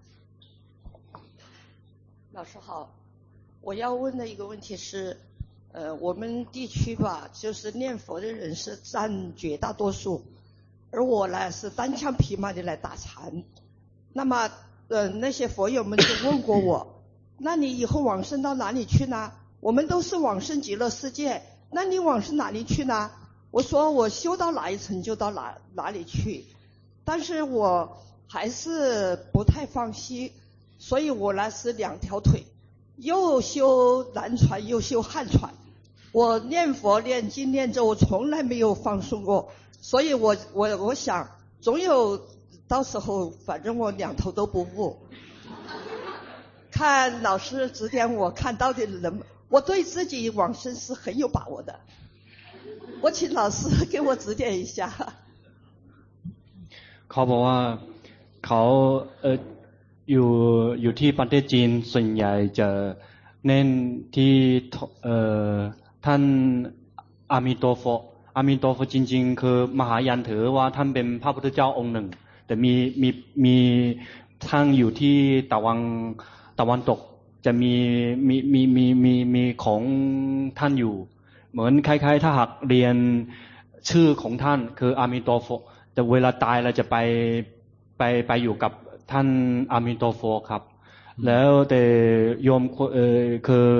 Speaker 18: 老师好我要问的一个问题是我们地区吧，就是念佛的人是占绝大多数，而我呢是单枪匹马的来打禅。那么那些佛友们就问过我，那你以后往生到哪里去呢？我们都是往生极乐世界，那你往生哪里去呢？我说我修到哪一层就到哪里去，但是我还是不太放心，所以我呢是2条腿，又修南传又修汉传。我念佛念经念咒，我从来没有放松过，所以我想总有到时候，反正我2头都不误。看老师指点我，看到底能，我对自己往生是很有把握的。我请老师给我指点一下。
Speaker 1: เขาบอกว่าเขาอยู่ที่ประเทศจีนส่วนใหญ่จะเน้นที่ท่านอามิโตโฟอามิโตโฟจริงๆคือมหายันถือว่าท่านเป็นพระพุทธเจ้าองค์หนึ่งแต่มีทั้งอยู่ที่ตะวันตกจะมีของท่านอยู่เหมือนคล้ายๆถ้าหากเรียนชื่อของท่านคืออามิโตโฟแต่เวลาตายเราจะไปอยู่กับท่านอามิโตโฟครับแล้วแต่โยมคือ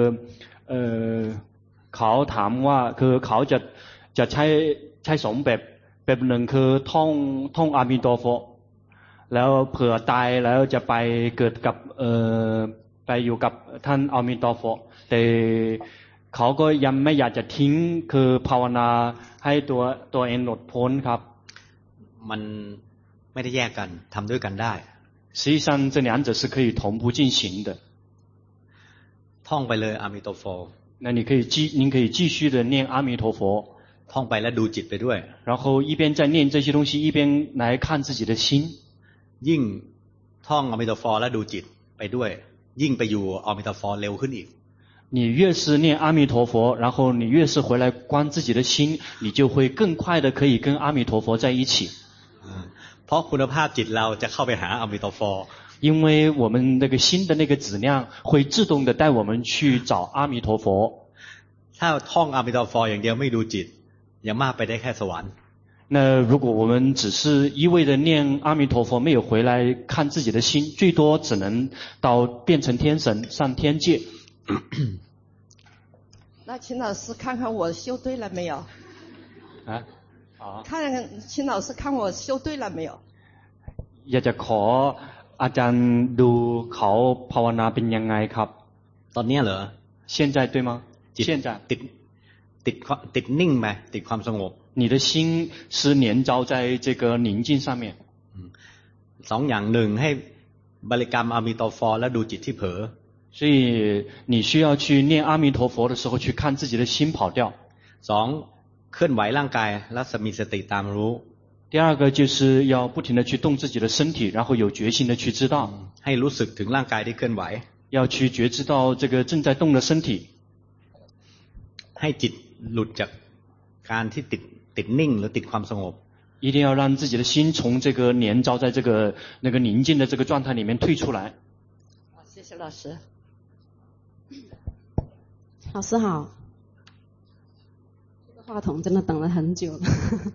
Speaker 1: เขาถามว่าคือเขาจะใช้2แบบหนึ่งคือท่องอามิโตโฟแล้วเผื่อตายแล้วจะไปเกิดกับไปอยู่กับท่านอามิโตโฟแต่เขาก็ยังไม่อยากจะทิ้งคือภาวนาให้ตัวเองหลุดพ้นครับ
Speaker 2: มันไม่ได้แยกกันทำด้วยกันได้
Speaker 1: 实际上这2者是可以同步进行的
Speaker 2: ท่องไปเลยอามิโตโฟ
Speaker 1: 那您可以继续的念阿弥陀佛
Speaker 2: ท่องไปแล้วดูจิตไปด้วย
Speaker 1: 然后一边在念这些东西一边来看自己的心
Speaker 2: ยิ่งท่องอามิโตโฟแล้วดูจิตไปด้วยยิ่งไปอยู่อามิโตโฟเร็วขึ้นอีก
Speaker 1: 你越是念阿弥陀佛然后你越是回来观自己的心你就会更快的可以跟阿弥陀佛在一起
Speaker 2: เพราะคุณภาพจิตเราจะเข้าไปหาอามิโตโฟ
Speaker 1: 因为我们那个心的那个质量会自动的带我们去找阿弥陀佛
Speaker 2: ถ้าท่องอามิโตโฟอย่างเดียวไม่ดูจิตอย่างมากไปได้แค่สวรรค์
Speaker 1: 那如果我们只是一味的念阿弥陀佛没有回来看自己的心最多只能到变成天神上天界
Speaker 18: 那请老师看看我修对了没有请老师看我修对了没有
Speaker 1: อยากจะขออาจารย์ดูเขาภาวนาเป็นยังไงครับ
Speaker 2: ตอนนี้เหรอ
Speaker 1: 现在对吗现在
Speaker 2: ติดนิ่งไหมติดความสงบ
Speaker 1: 你的心是黏着在这个宁静上面
Speaker 2: 2อย่างหนึ่งให้บริกรรมอามิโตโฟแล้วดูจิตที่เผลอ
Speaker 1: 所以你需要去念阿弥陀佛的时候去看自己的心跑掉
Speaker 2: 2เคลื่อนไหวร่างกายแล้วมีสติตามรู้
Speaker 1: 第二个就是要不停的去动自己的身体然后有决心的去知道
Speaker 2: ให้รู้สึกถึงร่างกายที่เคลื่อนไหว
Speaker 1: 要去觉知到这个正在动的身体
Speaker 2: ให้จิตหลุดจากการที่ติดนิ่งหรือติดความสงบ
Speaker 1: 一定要让自己的心从这个黏着在这个那个宁静的这个状态里面退出来
Speaker 18: 谢谢老师
Speaker 19: 老师好这个话筒真的等了很久了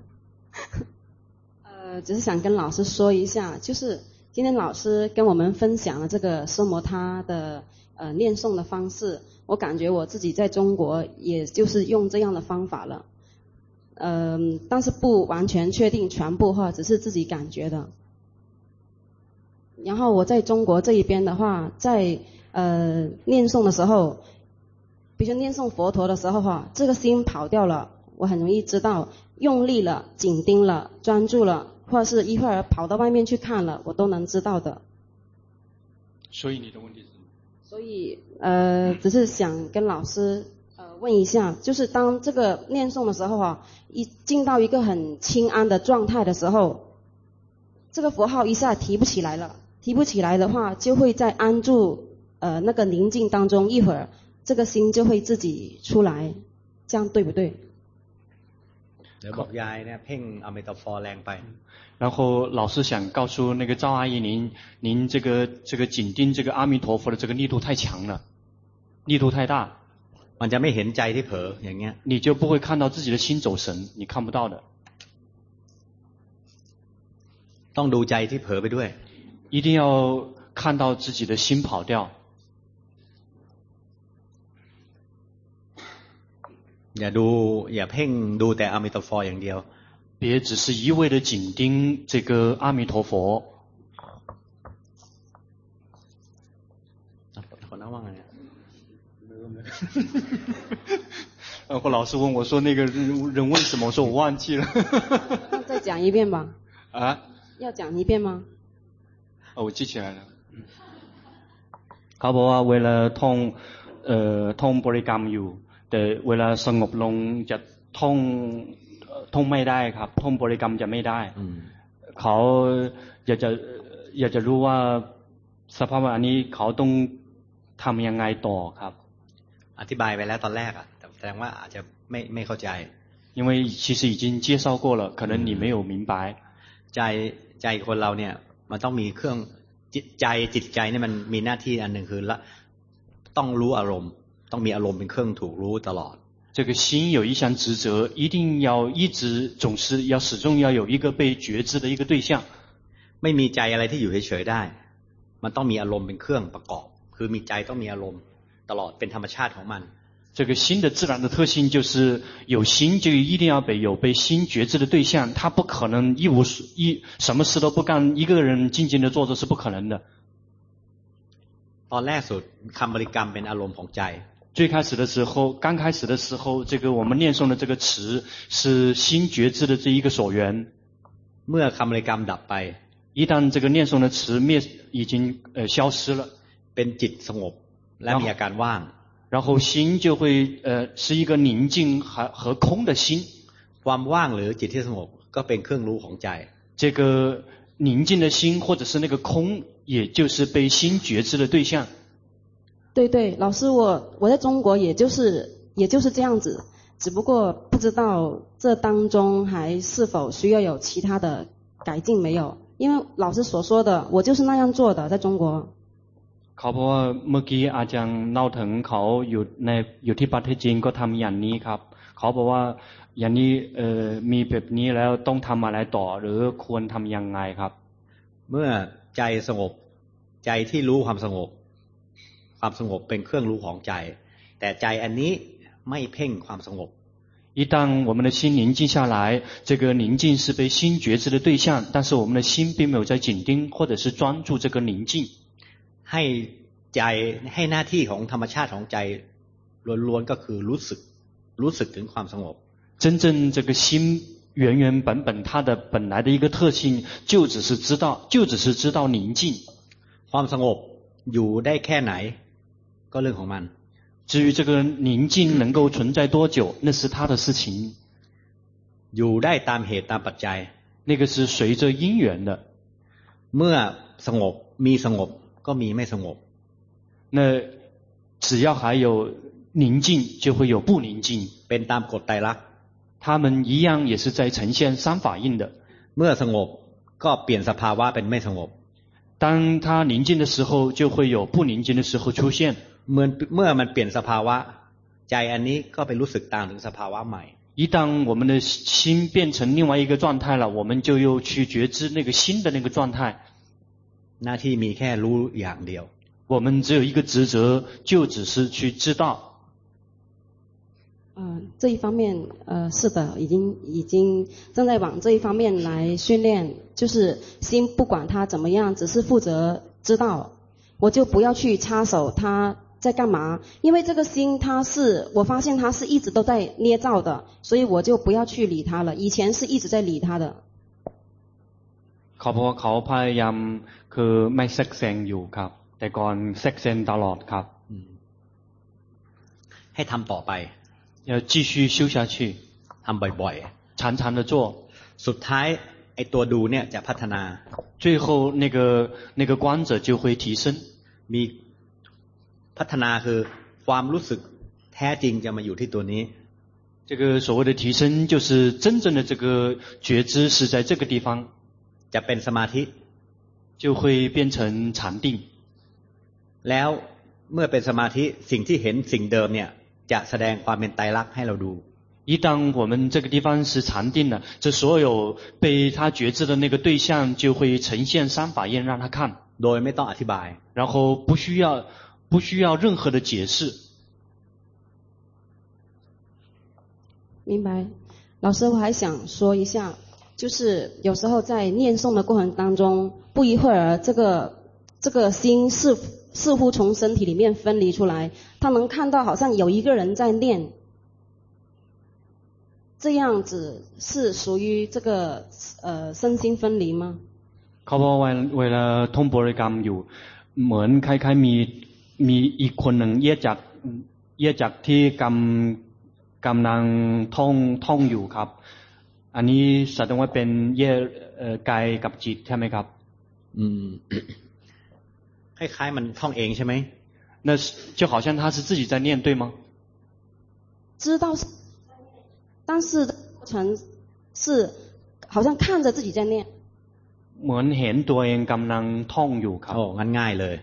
Speaker 19: 只是想跟老师说一下就是今天老师跟我们分享了这个奢摩他的念诵的方式我感觉我自己在中国也就是用这样的方法了但是不完全确定全部话只是自己感觉的然后我在中国这一边的话在念诵的时候比如说念诵佛陀的时候哈这个心跑掉了我很容易知道用力了紧盯了专注了或者是一会儿跑到外面去看了我都能知道的
Speaker 1: 所以你的问题是
Speaker 19: 所以只是想跟老师问一下就是当这个念诵的时候啊一进到一个很清安的状态的时候这个佛号一下提不起来了提不起来的话就会在安住那个宁静当中一会儿这个心就会自己出来这样对不对
Speaker 2: เดี๋ยวบอกยายเนี่ยเพ่งอามิโตโฟแรงไป
Speaker 1: 然后老师想告诉那个赵阿姨您这个紧盯这个阿弥陀佛的这个力度太强了力度太大
Speaker 2: มันจะไม่เห็นใจที่เผลออย่างเงี้ย
Speaker 1: 你就不会看到自己的心走神，你看不到的。
Speaker 2: ต้องดูใจที่เผลอไปด้วย
Speaker 1: 一定要看到自己的心跑掉。
Speaker 2: อย่าเพ่งดูแต่อามิโตฟออย่างเดียว
Speaker 1: 别只是一味的紧盯这个阿弥陀佛。
Speaker 2: คนนั้นว่าไง
Speaker 1: 我老师问我说那个人问什么，我说我忘记了。
Speaker 19: 要再讲一遍吧。
Speaker 1: 啊？
Speaker 19: 要讲一遍吗？
Speaker 1: 我记起来了。เขาบอกว่าเวลาท่องบริกรรมอยู่แต่เวลาสงบลงจะท่องไม่ได้ครับท่องบริกรรมจะไม่ได้เขาอยากจะรู้ว่าสภาวะอันนี้เขาต้องทำยังไงต่อครับ
Speaker 2: อธิบายไปแล้วตอนแรกอ่ะแสดงว่าอาจจะไม่เข้าใจ
Speaker 1: 因为其实已经介绍过了可能你没有明白
Speaker 2: ใจคนเราเนี่ยมันต้องมีเครื่องจิตใจเนี่ยมันมีหน้าที่อันหนึ่งคือต้องรู้อารมณ์ต้องมีอารมณ์เป็นเครื่องถูกรู้ตลอด
Speaker 1: 这个心有一项职责一定要一直总是要始终要有一个被觉知的一个对象
Speaker 2: ไม่มีใจอะไรที่อยู่เฉยๆได้มันต้องมีอารมณ์เป็นเครื่องประกอบคือมีใจต้องมีอารมณ์ตลอดเป็นธรรมชาติของมัน
Speaker 1: 这个心的自然的特性就是有心就一定要有被心觉知的对象，他不可能什么事都不干，一个人静静的坐着是不可能的。
Speaker 2: ตอนแรกสุดคำบริกรรมเป็นอารมณ์ของใจ
Speaker 1: 最开始的时候，刚开始的时候，这个我们念诵的这个词是心觉知的这一个所缘。
Speaker 2: เมื่อคำบริกรรมดับไป
Speaker 1: 一旦这个念诵的词已经消失了，
Speaker 2: เป็นจิตสงบและมีอาการว่าง
Speaker 1: 然后心就会是一个宁静和空的心。
Speaker 2: ความว่างหรือจิตที่สงบก็เป็นเครื่องรู้ของใจ
Speaker 1: 这个宁静的心或者是那个空，也就是被心觉知的对象。
Speaker 19: 对对，老师，我在中国也就是这样子，只不过不知道这当中还是否需要有其他的改进没有？因为老师所说的，我就是那样做的，在中国。
Speaker 1: เขาเพราะว่าเมื่อกี้อาจารย์เล่าถึงเขาอยู่ที่ประเทศจีนก็ทำอย่างนี้ครับเขาบอกว่าอย่างนี้มีแบบนี้แล้วต้องทำอะไรต่อหรือควรทำยังไงครับ
Speaker 2: เมื่อใจสงบใจที่รู้ความสงบเป็นเครื่องรู้ของใจแต่ใจอันนี้ไม่เพ่งความสงบ
Speaker 1: 一旦我们的心宁静下来，这个宁静是被心觉知的对象，但是我们的心并没有在紧盯或者是专注这个宁静。
Speaker 2: ให้ใจให้หน้าที่ของธรรมชาติของใจล้วนๆก็คือรู้สึกถึงความสงบ
Speaker 1: 真正这个心原本它的本来的一个特性就只是知道宁静
Speaker 2: ความสงบอยู่ได้แค่ไหนก็เรื่องของมัน
Speaker 1: 至于这个宁静能够存在多久那是他的事情
Speaker 2: อยู่ได้ตามเหตุตามปัจจัย
Speaker 1: 那个是随着因缘的
Speaker 2: เมื่อสงบมีสงบก็มีไม่สงบ
Speaker 1: 那只要还有宁静就会有不宁静
Speaker 2: เป็นตามกฎไตรลักษณ์
Speaker 1: 他们一样也是在呈现三法印的
Speaker 2: เมื่อสงบก็เปลี่ยนสภาวะเป็นไม่สงบ
Speaker 1: 当它宁静的时候就会有不宁静的时候出现
Speaker 2: เมื่อมันเปลี่ยนสภาวะใจอันนี้ก็ไปรู้สึกตามถึงสภาวะใหม่
Speaker 1: 一旦我们的心变成另外一个状态了我们就又去觉知那个新的那个状态
Speaker 2: หน้าที่มีแค่รู้อย่างเดียว
Speaker 1: 我们只有一个职责就只是去知道
Speaker 19: 这一方面是的已经正在往这一方面来训练就是心不管它怎么样只是负责知道我就不要去插手它在干嘛因为这个心我发现它是一直都在捏造的所以我就不要去理它了以前是一直在理它的
Speaker 1: เขาเพราะว่าเขาพยายามคือไม่แทรกแซงอยู่ครับแต่ก่อนแทรกแซงตลอดครับ
Speaker 2: ให้ทำต่อไป
Speaker 1: 要继续修下去
Speaker 2: ทำบ่อย
Speaker 1: ๆ常常的做
Speaker 2: สุดท้ายไอ้ตัวดูเนี่ยจะพัฒนา
Speaker 1: 最后那个观者就会提升
Speaker 2: มีพัฒนาคือความรู้สึกแท้จริงจะมาอยู่ที่ตัวนี้
Speaker 1: 这个所谓的提升就是真正的这个觉知是在这个地方
Speaker 2: จะเป็นสมาธิ
Speaker 1: 就会变成禅定
Speaker 2: แล้วเมื่อเป็นสมาธิสิ่งที่เห็นสิ่งเดิมเนี่ยจะแสดงความเป็นไตรลักษณ์ให้เราดู
Speaker 1: 一旦我们这个地方是禅定了，这所有被他觉知的那个对象就会呈现三法印让他看，
Speaker 2: โดยไม่ต้องอธิบาย
Speaker 1: 然后不需要任何的解释。
Speaker 19: 明白，老师，我还想说一下，就是有时候在念诵的过程当中，不一会儿这个心似乎从身体里面分离出来，他能看到好像有一个人在念。这样子是属于这个身心分离吗？
Speaker 1: เขาบอกเวลาท่องบริกรรมอยู่เหมือนคล้ายๆมีอีกคนหนึ่งแยกจากที่กำลังท่องอยู่ครับอันนี้แสดงว่าเป็นแยกกายกับจิตใช่ไหมครับ
Speaker 2: คล้ายๆมันท่องเองใช่ไหม
Speaker 1: 那就好像他是自己在念对吗？
Speaker 19: 知道是，但是过程是好像看着自己在念。
Speaker 1: เหมือนเห็นตัวเองกำลังท่องอยู่ครับ
Speaker 2: โอ้งั้นง่ายเลย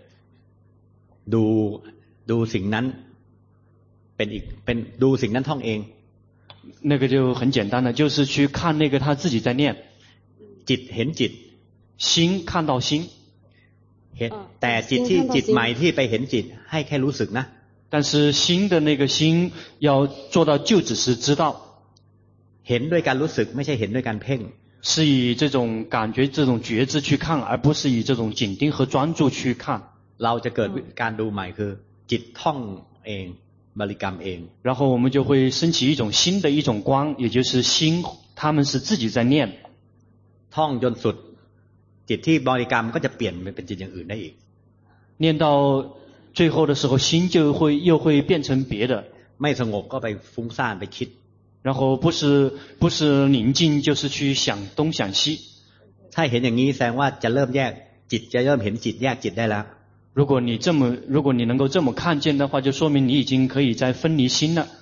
Speaker 2: ดูสิ่งนั้นเป็นดูสิ่งนั้นท่องเอง
Speaker 1: 那个就很简单的就是去看那个他自己在念
Speaker 2: จิตเห็นจิต
Speaker 1: 心看到心
Speaker 2: เห็นแต่จิตใหม่ที่ไปเห็นจิตให้แค่รู้สึกนะ
Speaker 1: 但是新的那个心要做到就只是知道
Speaker 2: เห็นด้วยการรู้สึกไม่ใช่เห็นด้วยการเพ่ง
Speaker 1: 是以这种感觉这种觉知去看而不是以这种紧盯和专注去看
Speaker 2: เราจะเกิดการดูใหม่คือจิตท่องเองบริกรรมเอง
Speaker 1: 然后我们就会升起一种新的一种光也就是心他们是自己在念
Speaker 2: ท่องจนสุดจิตที่บริกรรมก็จะเปลี่ยนเป็นจิตอย่างอื่นได้อีก
Speaker 1: 念到最后的时候心就会又会变成别的
Speaker 2: ไม่สงบก็ไปฟุ้งซ่านไปคิด
Speaker 1: 然后不是宁静就是去想东想西
Speaker 2: ถ้าเห็นอย่างนี้แสดงว่าจะเริ่มแยกจิตจะเริ่มเห็นจิตแยกจิตได้แล้ว
Speaker 1: 如果你能够这么看见的话就说明你已经可以在分离心了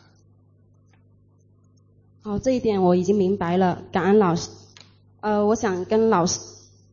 Speaker 19: 好，这一点我已经明白了，感恩老师。我想跟老师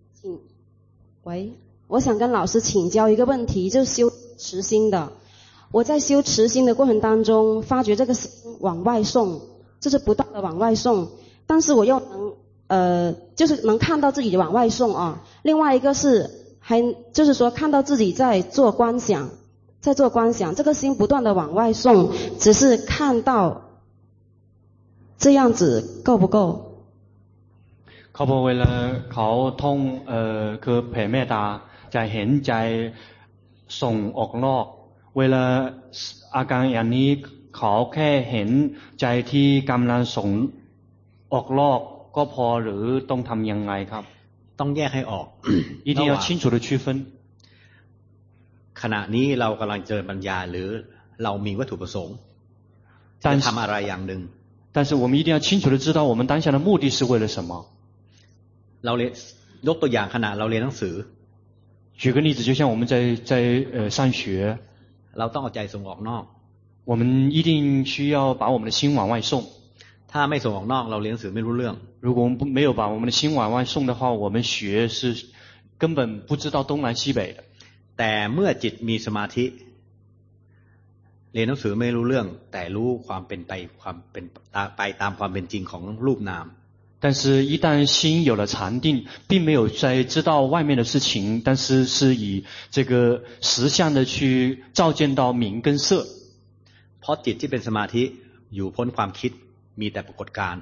Speaker 19: 请教一个问题，就是修持心的。我在修持心的过程当中，发觉这个心往外送，就是不断的往外送，但是我又就是能看到自己往外送啊。另外一个是就是说看到自己在做观想，这个心不断的往外送，只是看到。这样子够不够
Speaker 1: เขาบอกเวลาเขาท่องคือแผ่เมตตาจะเห็นใจส่งออกนอกเวลาอาการอย่างนี้เขาแค่เห็นใจที่กำลังส่งออกนอกก็พอหรือต้องทำยังไงครับ
Speaker 2: ต้องแยกให้ออก
Speaker 1: 一定要清楚的区分
Speaker 2: ขณะนี้เรากำลังเจริญปัญญาหรือเรามีวัตถุประสงค์จะทำอะไรอย่างหนึ่ง
Speaker 1: 但是我们一定要清楚的知道我们当下的目的是为了什么
Speaker 2: เราเรียนยกตัวอย่างขณะเราเรียนหนังสือ
Speaker 1: 举个例子就像我们在上学
Speaker 2: เราต้องเอาใจส่งออกนอก
Speaker 1: 我们一定需要把我们的心往外送
Speaker 2: ถ้าไม่ส่งออกนอกเราเรียนหนังสือไม่รู้เรื่อง
Speaker 1: 如果我们没有把我们的心往外送的话我们学是根本不知道东南西北的
Speaker 2: แต่เมื่อจิตมีสมาธิเรียนหนังสือไม่รู้เรื่องแต่รู้ความเป็นไปตามความเป็นจริงของรูปนาม
Speaker 1: 但是一旦心有了禅定并没有在知道外面的事情但是是以这个实相的去照见到名跟色
Speaker 2: เพราะจิตที่เป็นสมาธิอยู่พ้นความคิดมีแต่ปรากฏการณ์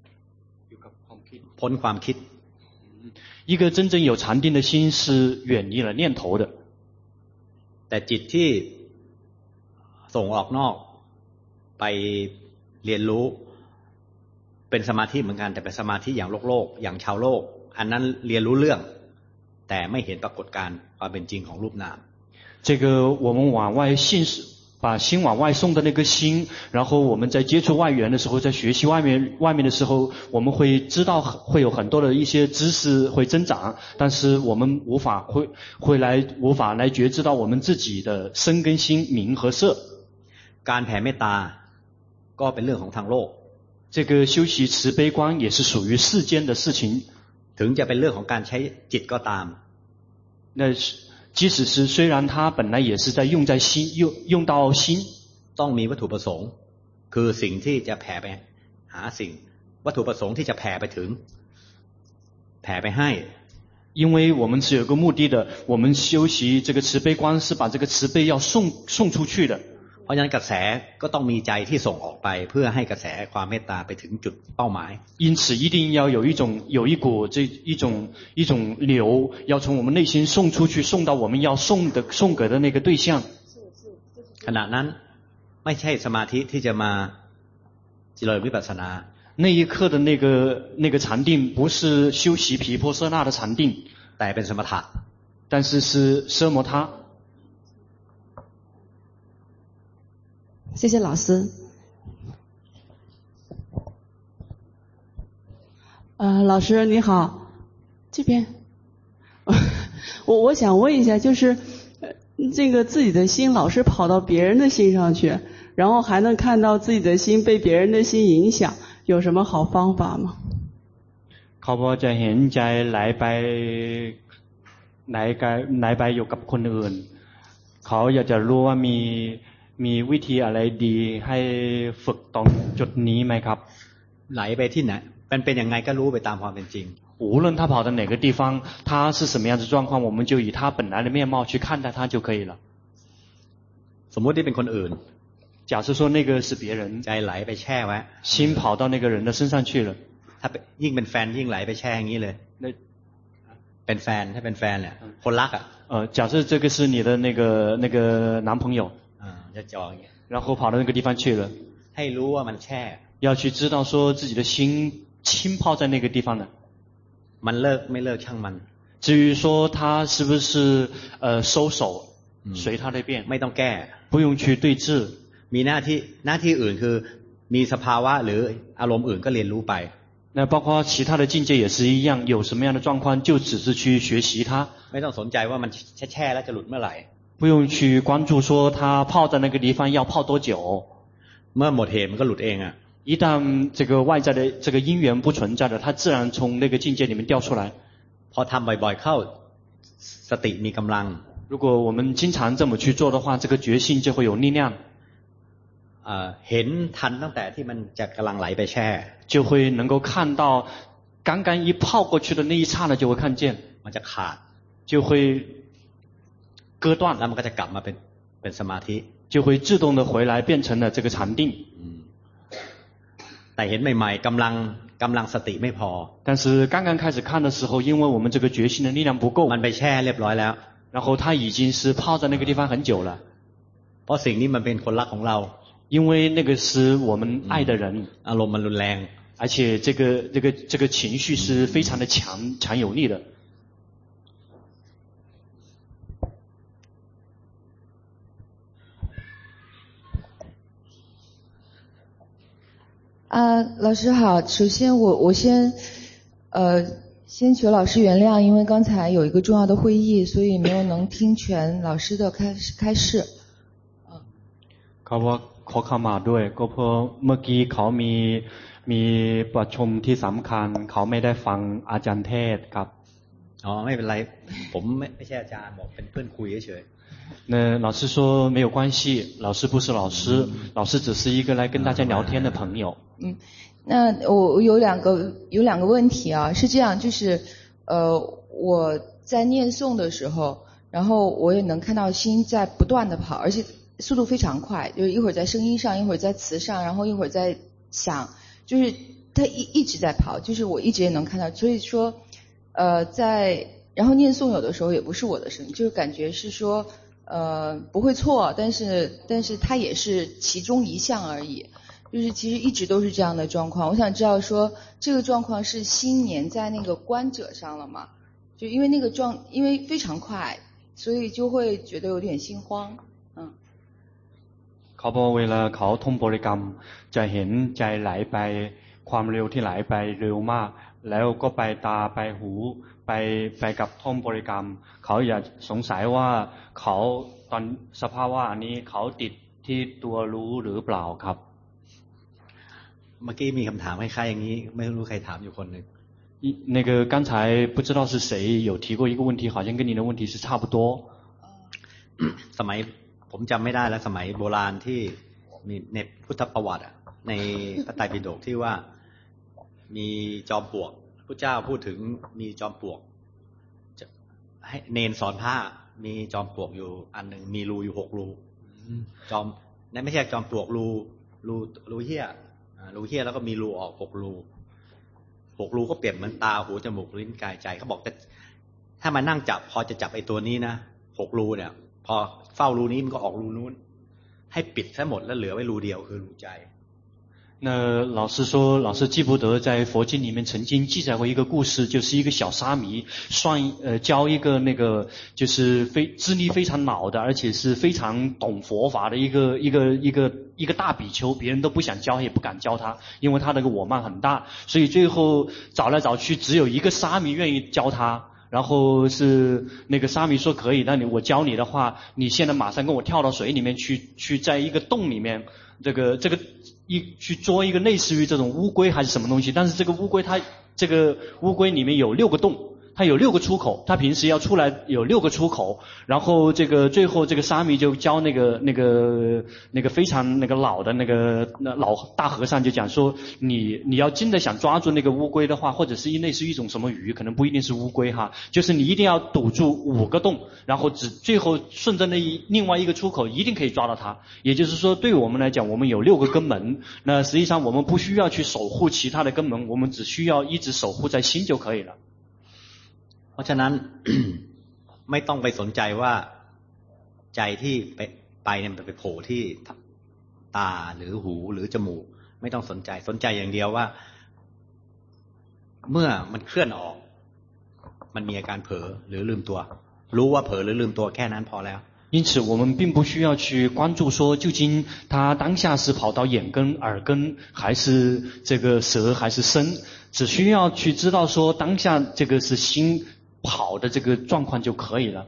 Speaker 2: พ้นความคิด
Speaker 1: 一个真正有禅定的心是远离了念头的
Speaker 2: แต่จิตที่ส่งออกนอกไปเรียนรู้เป็นสมาธิเหมือนกันแต่เป็นสมาธิอย่างโลกอย่างชาวโลกอันนั้นเรียนรู้เรื่องแต่ไม่เห็นปรากฏการณ์ความเป็นจริงของรูปนาม
Speaker 1: 这个我们往外把心往外送的那个心然后我们在接触外缘的时候在学习外面的时候我们会知道会有很多的一些知识会增长但是我们无法来觉知到我们自己的身跟心名和色
Speaker 2: การแผ่เมตตาก็เป็นเรื่องของทางโลก
Speaker 1: 这个修习慈悲观也是属于世间的事情
Speaker 2: ถึงจะเป็นเรื่องของการใช้จิตก็ตาม
Speaker 1: 那即使是虽然它本来也是在用到心
Speaker 2: ต้องมีวัตถุประสงค์คือสิ่งที่จะแผ่ไปหาสิ่งวัตถุประสงค์ที่จะแผ่ไปถึงแผ่ไปให้
Speaker 1: 因为我们是有个目的的，我们修习这个慈悲观是把这个慈悲要送出去的。
Speaker 2: เพราะฉะนั้นกระแสก็ต้องมีใจที่ส่งออกไปเพื่อให้กระแสความเมตตาไปถึงจุดเป้าหมาย
Speaker 1: 因此一定要有一股一种流要从我们内心送出去，送到我们要送给的那个对象。
Speaker 2: ขณะนั้นไม่ใช่สมาธิที่จะมาเจริญวิปัสสนา
Speaker 1: 那一刻的那个禅定不是修习毗婆舍那的禅定，
Speaker 2: แต่เป็นสมถะ
Speaker 1: 但是是奢摩他。
Speaker 19: 谢谢老师。
Speaker 20: 老师你好，这边，我想问一下，就是这个自己的心老是跑到别人的心上去，然后还能看到自己的心被别人的心影响，有什么好方法吗？
Speaker 1: เขาพอจะเห็นใจไหลไปอยู่กับคนอื่นเขาอยากจะรู้ว่ามีวิธีอะไรดีให้ฝึกตรงจุดนี้ไหมครับ
Speaker 2: ไหลไปที่ไหนเป็นยังไงก็รู้ไปตามความเป็นจริง
Speaker 1: 无论他跑到哪个地方他是什么样的状况我们就以他本来的面貌去看待他就可以了
Speaker 2: สมมติที่เป็นคนอื่น
Speaker 1: 假设说那个是别人
Speaker 2: ใจไหลไปแช่ไว้
Speaker 1: 心跑到那个人的身上去了
Speaker 2: ถ้ายิ่งเป็นแฟนยิ่งไหลไปแช่อย่างนี้เลยเป็นแฟนถ้าเป็นแฟนเนี่ยคนรักอ่ะ
Speaker 1: 假设这个是你的那个男朋友
Speaker 2: จะจองอย่างเงี้ย
Speaker 1: 然后跑到那个地方去了
Speaker 2: ให้รู้ว่ามันแช่
Speaker 1: 要去知道说自己的心浸泡在那个地方的
Speaker 2: มันเลิกไม่เลิกช่างมัน
Speaker 1: 至于说他是不是收手随他的便
Speaker 2: ไม่ต้องแก้
Speaker 1: 不用去对峙
Speaker 2: มีหน้าที่อื่นคือมีสภาวะหรืออารมณ์อื่นก็เรียนรู้ไป
Speaker 1: 那包括其他的境界也是一样有什么样的状况就只是去学习它
Speaker 2: ไม่ต้องสนใจว่ามันแช่แล้วจะหลุดเมื่อไหร่
Speaker 1: 不用去关注说他泡在那个地方要泡多久
Speaker 2: เมื่อหมดเหตุมันก็หลุดเองอ่ะ
Speaker 1: 一旦这个外在的这个因缘不存在了它自然从那个境界里面掉出来
Speaker 2: พอทำบ่อยๆเข้าสติมีกำลัง
Speaker 1: 如果我们经常这么去做的话这个觉性就会有力量
Speaker 2: เห็นทันตั้งแต่ที่มันจะกำลังไหลไปแช่
Speaker 1: 就会能够看到刚刚一泡过去的那一刹那就会看见
Speaker 2: มันจะขาด
Speaker 1: 就会割断
Speaker 2: แล้วมันก็จะกลับมาเป็นสมาธิ
Speaker 1: 就会自动的回来变成了这个禅定
Speaker 2: แต่เห็นใหม่ๆกำลังสติไม่พอ
Speaker 1: 但是刚刚开始看的时候因为我们这个觉性的力量不够
Speaker 2: มันไปแช่เรียบร้อยแล้ว
Speaker 1: 然后他已经是泡在那个地方很久了
Speaker 2: เพราะสิ่งนี้มันเป็นคนรักของเรา
Speaker 1: 因为那个是我们爱的人
Speaker 2: อารมณ์มันรุนแรง
Speaker 1: 而且这个情绪是非常的强有力的
Speaker 21: 老师好，首先我先求老师原谅，因为刚才有一个重要的会议，所以没有能听全老师的开示。
Speaker 1: เขาว่าขอเข้ามาด้วยก็เพราะเมื่อกี้เขามีประชุมที่สำคัญเขาไม่ได้ฟังอาจารย์เทศครับ
Speaker 2: ไม่เป็นไรผมไม่ใช่อาจารย์บอกเป็นเพื่อนคุยเฉย
Speaker 1: 那老师说没有关系老师不是老师老师只是一个来跟大家聊天的朋友
Speaker 21: 那我有两个问题啊是这样就是我在念诵的时候然后我也能看到心在不断的跑而且速度非常快就是一会儿在声音上一会儿在词上然后一会儿在想就是它一直在跑就是我一直也能看到所以说然后念诵有的时候也不是我的声音就是感觉是说不会错但是它也是其中一项而已就是其实一直都是这样的状况我想知道说这个状况是心粘在那个观者上了吗就因为因为非常快所以就会觉得有点心慌
Speaker 1: เขาบอกเวลาเขาท่องบริกรรมจะเห็นใจไหลไปความเร็วที่ไหลไปเร็วมากแล้วก็ไปตาไปหูไปกับท่องบริกรรมเขาอยากสงสัยว่าเขาตอนสภาวะอันนี้เขาติดที่ตัวรู้หรือเปล่าครับ
Speaker 2: เมื่อกี้มีคำถามคล้ายๆอย่างนี้ไม่รู้ใครถามอยู่คนนึง
Speaker 1: 那个刚才不知道是谁有提过一个问题好像跟你的问题是差不多
Speaker 2: สมัยผมจำไม่ได้แล้วสมัยโบราณที่มีในพุทธประวัติในพระไตรปิฎกที่ว่ามีจอมปลวกพระเจ้าพูดถึงมีจอมปลวกให้เนนสอนผ้ามีจอมปลวกอยู่อันหนึ่งมีรูอยู่6รูจอมนั่นไม่ใช่จอมปลวกรูเหี้ยแล้วก็มีรูออก6รูก็เปรียบเหมือนตาหูจมูกลิ้นกายใจเขาบอกแต่ถ้ามานั่งจับพอจะจับไอ้ตัวนี้นะ6รูเนี่ยพอเฝ้ารูนี้มันก็ออกรูนู้นให้ปิดซะหมดแล้วเหลือไว้รูเดียวคือรูใจ
Speaker 1: 那老师说，老师记不得在佛经里面曾经记载过一个故事，就是一个小沙弥教一个那个就是资历非常老的，而且是非常懂佛法的一个大比丘，别人都不想教也不敢教他，因为他那个我慢很大，所以最后找来找去只有一个沙弥愿意教他。然后是那个沙弥说可以，那我教你的话，你现在马上跟我跳到水里面去在一个洞里面，这个去捉一个类似于这种乌龟还是什么东西，但是这个乌龟里面有6个洞。它有6个出口，它平时要出来有6个出口，然后最后这个沙弥就教那个非常那个老的那个老大和尚就讲说，你要真的想抓住那个乌龟的话，或者是类似于一种什么鱼，可能不一定是乌龟哈，就是你一定要堵住5个洞，然后最后顺着另外一个出口一定可以抓到它。也就是说，对我们来讲，我们有6个根门，那实际上我们不需要去守护其他的根门，我们只需要一直守护在心就可以了。
Speaker 2: เพราะฉะนั้น ไม่ต้องไปสนใจว่าใจที่ไปเนี่ยมันไปโผล่ที่ตาหรือหูหรือจมูกไม่ต้องสนใจอย่างเดียวว่าเมื่อมันเคลื่อนออกมันมีอาการเผลอหรือลืมตัวรู้ว่าเผลอหรือลืมตัวแค่นั้นพอแล้ว
Speaker 1: 因此我们并不需要去关注说究竟他当下是跑到眼根耳根还是这个舌还是身，只需要去知道说当下这个是心跑的这个状况就可以了。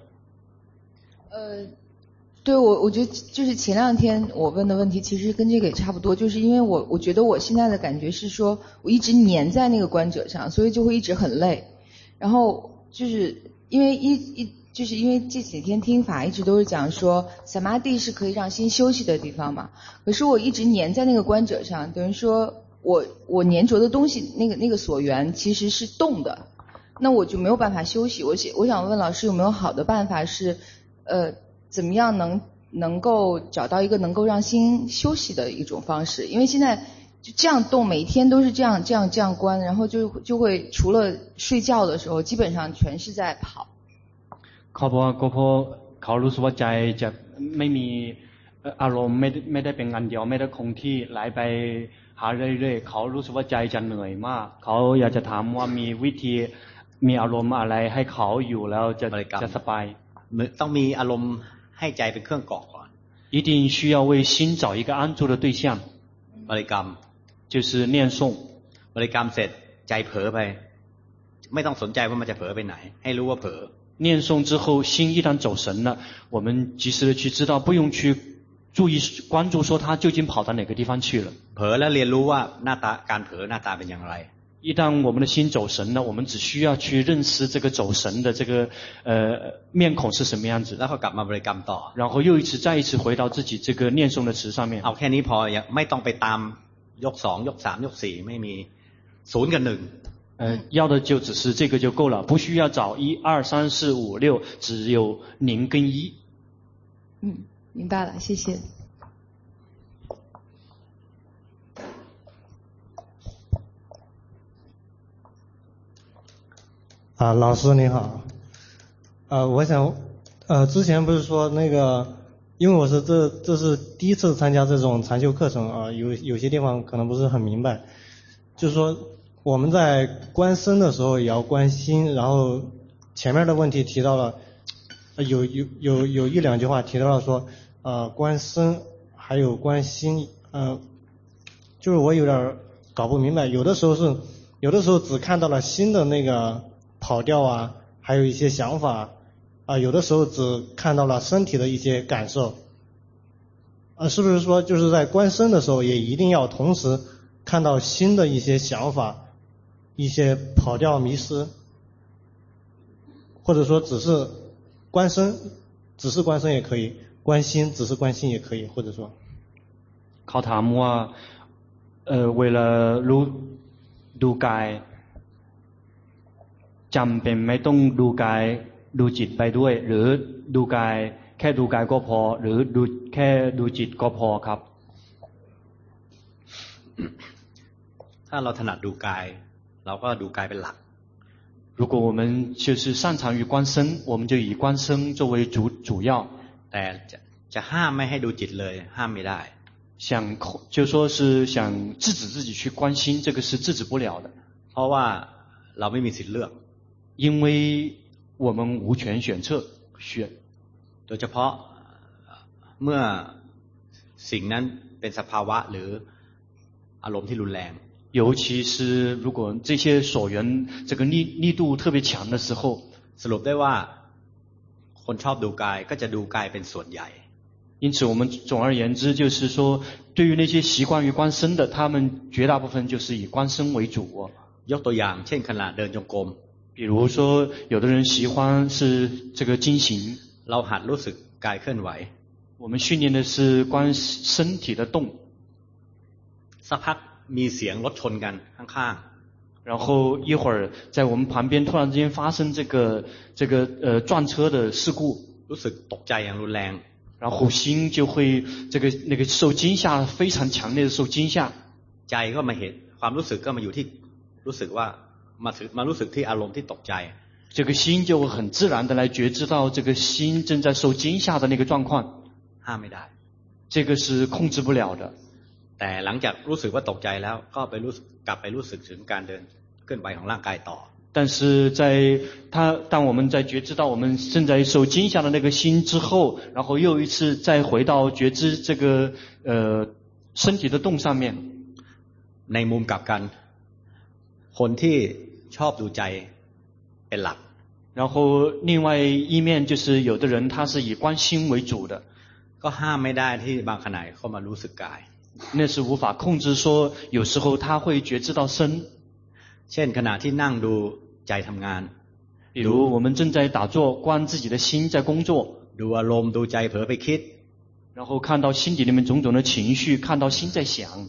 Speaker 21: 对，我觉得就是前2天我问的问题其实跟这个也差不多，就是因为我觉得我现在的感觉是说我一直黏在那个观者上，所以就会一直很累，然后就是因为就是因为这几天听法一直都是讲说萨玛地是可以让心休息的地方嘛，可是我一直黏在那个观者上，等于说我粘着的东西那个所缘其实是动的，那我就没有办法休息。我想问老师有没有好的办法是怎么样能够找到一个能够让心休息的一种方式，因为现在就这样动，每天都是这样关，然后就会除了睡觉的时候基本上全是在跑。
Speaker 1: เขาบอกว่าก็เพราะเขารู้สึกว่าใจจะไม่มีอารมณ์ไม่ได้เป็นอันเดียวไม่ได้คงที่ไหลไปหาเรื่อยๆเขารู้สึกว่าใจจะเหนื่อยมากเขาอยากจะถามว่ามีวิธีมีอารมณ์อะไรให้เขาอยู่แล้วจะสบาย
Speaker 2: ต้องมีอารมณ์ให้ใจเป็นเครื่องเกาะก่อน
Speaker 1: 一定需要为心找一个安住的对象
Speaker 2: บริกรรม
Speaker 1: 就是念诵
Speaker 2: บริกรรมเสร็จใจเผลอไปไม่ต้องสนใจว่ามันจะเผลอไปไหนให้รู้ว่าเผลอ
Speaker 1: 念诵之后心一旦走神了我们及时的去知道不用去注意关注说他究竟跑到哪个地方去了
Speaker 2: เผลอแล้วเรียนรู้ว่าหน้าตาการเผลอหน้าตาเป็นอย่างไร
Speaker 1: 一旦我们的心走神了我们只需要去认识这个走神的这个面孔是什么样子
Speaker 2: แล้วก็กลับมาบริกรรมต่อ
Speaker 1: 然后再一次回到自己这个念诵的词上面
Speaker 2: เอาแค่นี้พอไม่ต้องไปตามยก2ยก3ยก4ไม่มี0กับ1
Speaker 1: 要的就只是这个就够了，不需要找1、2、3、4、5、6，只有0跟1。
Speaker 21: 明白了，谢谢。
Speaker 3: 老师你好，我想之前不是说那个，因为我是这是第一次参加这种禅修课程啊，有些地方可能不是很明白，就是说。我们在观身的时候也要观心，然后前面的问题提到了，有1-2句话提到了说，观身还有观心，就是我有点搞不明白，有的时候只看到了心的那个跑调啊，还有一些想法，有的时候只看到了身体的一些感受，是不是说就是在观身的时候也一定要同时看到心的一些想法？一些跑调迷失，或者说只是观身也可以，观心只是观心也可以，或者说
Speaker 1: เขาถามว่าเวลารู้ดูกายจำเป็นไม่ต้องดูกายดูจิตไปด้วยหรือดูกายแค่ดูกายก็พอหรือดูแค่ดูจิตก็พอครับ
Speaker 2: ถ้าเราถนัดดูกายเราก็ดูกายเป็นหลัก
Speaker 1: 如果我们就是擅长于观身我们就以观身作为主要
Speaker 2: แต่จะห้ามไม่ให้ดูจิตเลยห้ามไม่ได้
Speaker 1: 想就说是想制止自己去观心这个是制止不了的
Speaker 2: เพราะว่าเราไม่มีสิทธิ์เลือก
Speaker 1: 因为我们无权选择选
Speaker 2: โดยเฉพาะเมื่อสิ่งนั้นเป็นสภาวะหรืออารมณ์ที่รุนแรง
Speaker 1: 尤其是如果这些所缘这个力度特别强的时候
Speaker 2: สรุปได้ว่าคนชอบดูกายก็จะดูกายเป็นส่วนใหญ่
Speaker 1: 因此我们总而言之就是说对于那些习惯于观身的他们绝大部分就是以观身为主
Speaker 2: ยกตัวอย่างเช่นขณะเดินจงกรม
Speaker 1: 比如说有的人喜欢是这个经行
Speaker 2: เราหัดรู้สึกกายเคลื่อนไหว
Speaker 1: 我们训练的是观身体的动
Speaker 2: สักพักมีเสียงรถชนกันข้าง
Speaker 1: ๆ然后一会儿在我们旁边突然之间发生这个撞车的事故
Speaker 2: รู้สึกตกใจอย่างรุนแรง
Speaker 1: 然后心就会那个受惊吓非常强烈的受惊吓
Speaker 2: ใจก็มาเห็นความรู้สึกก็มาอยู่ที่รู้สึกว่ามารู้สึกที่อารมณ์ที่ตกใจ
Speaker 1: 这个心就会很自然的来觉知到这个心正在受惊吓的那个状况
Speaker 2: ห้ามไม่ได้
Speaker 1: 这个是控制不了的
Speaker 2: แต่หลังจากรู้สึกว่าตกใจแล้วก็ไปรู้กลับไปรู้สึกถึงการเดินเคลื่อนไหวของร่างกายต่อ
Speaker 1: 但是当我们在觉知到我们正在受惊吓的那个心之后然后又一次再回到觉知这个身体的动上面
Speaker 2: ในมุมกลับกันคนที่ชอบดูใจเป็นหลัก
Speaker 1: 然后另外一面就是有的人他是以观心为主的
Speaker 2: ก็ห้ามไม่ได้ที่บางขณะเข้ามารู้สึกกาย
Speaker 1: 那是无法控制说有时候他会觉知到身
Speaker 2: เช่นขณะที่นั่งดูใจทำงาน
Speaker 1: 比如我们正在打坐观自己的心在工作
Speaker 2: ดูอารมณ์ดูใจเผลอไปคิด
Speaker 1: 然后看到心底里面种种的情绪看到心在想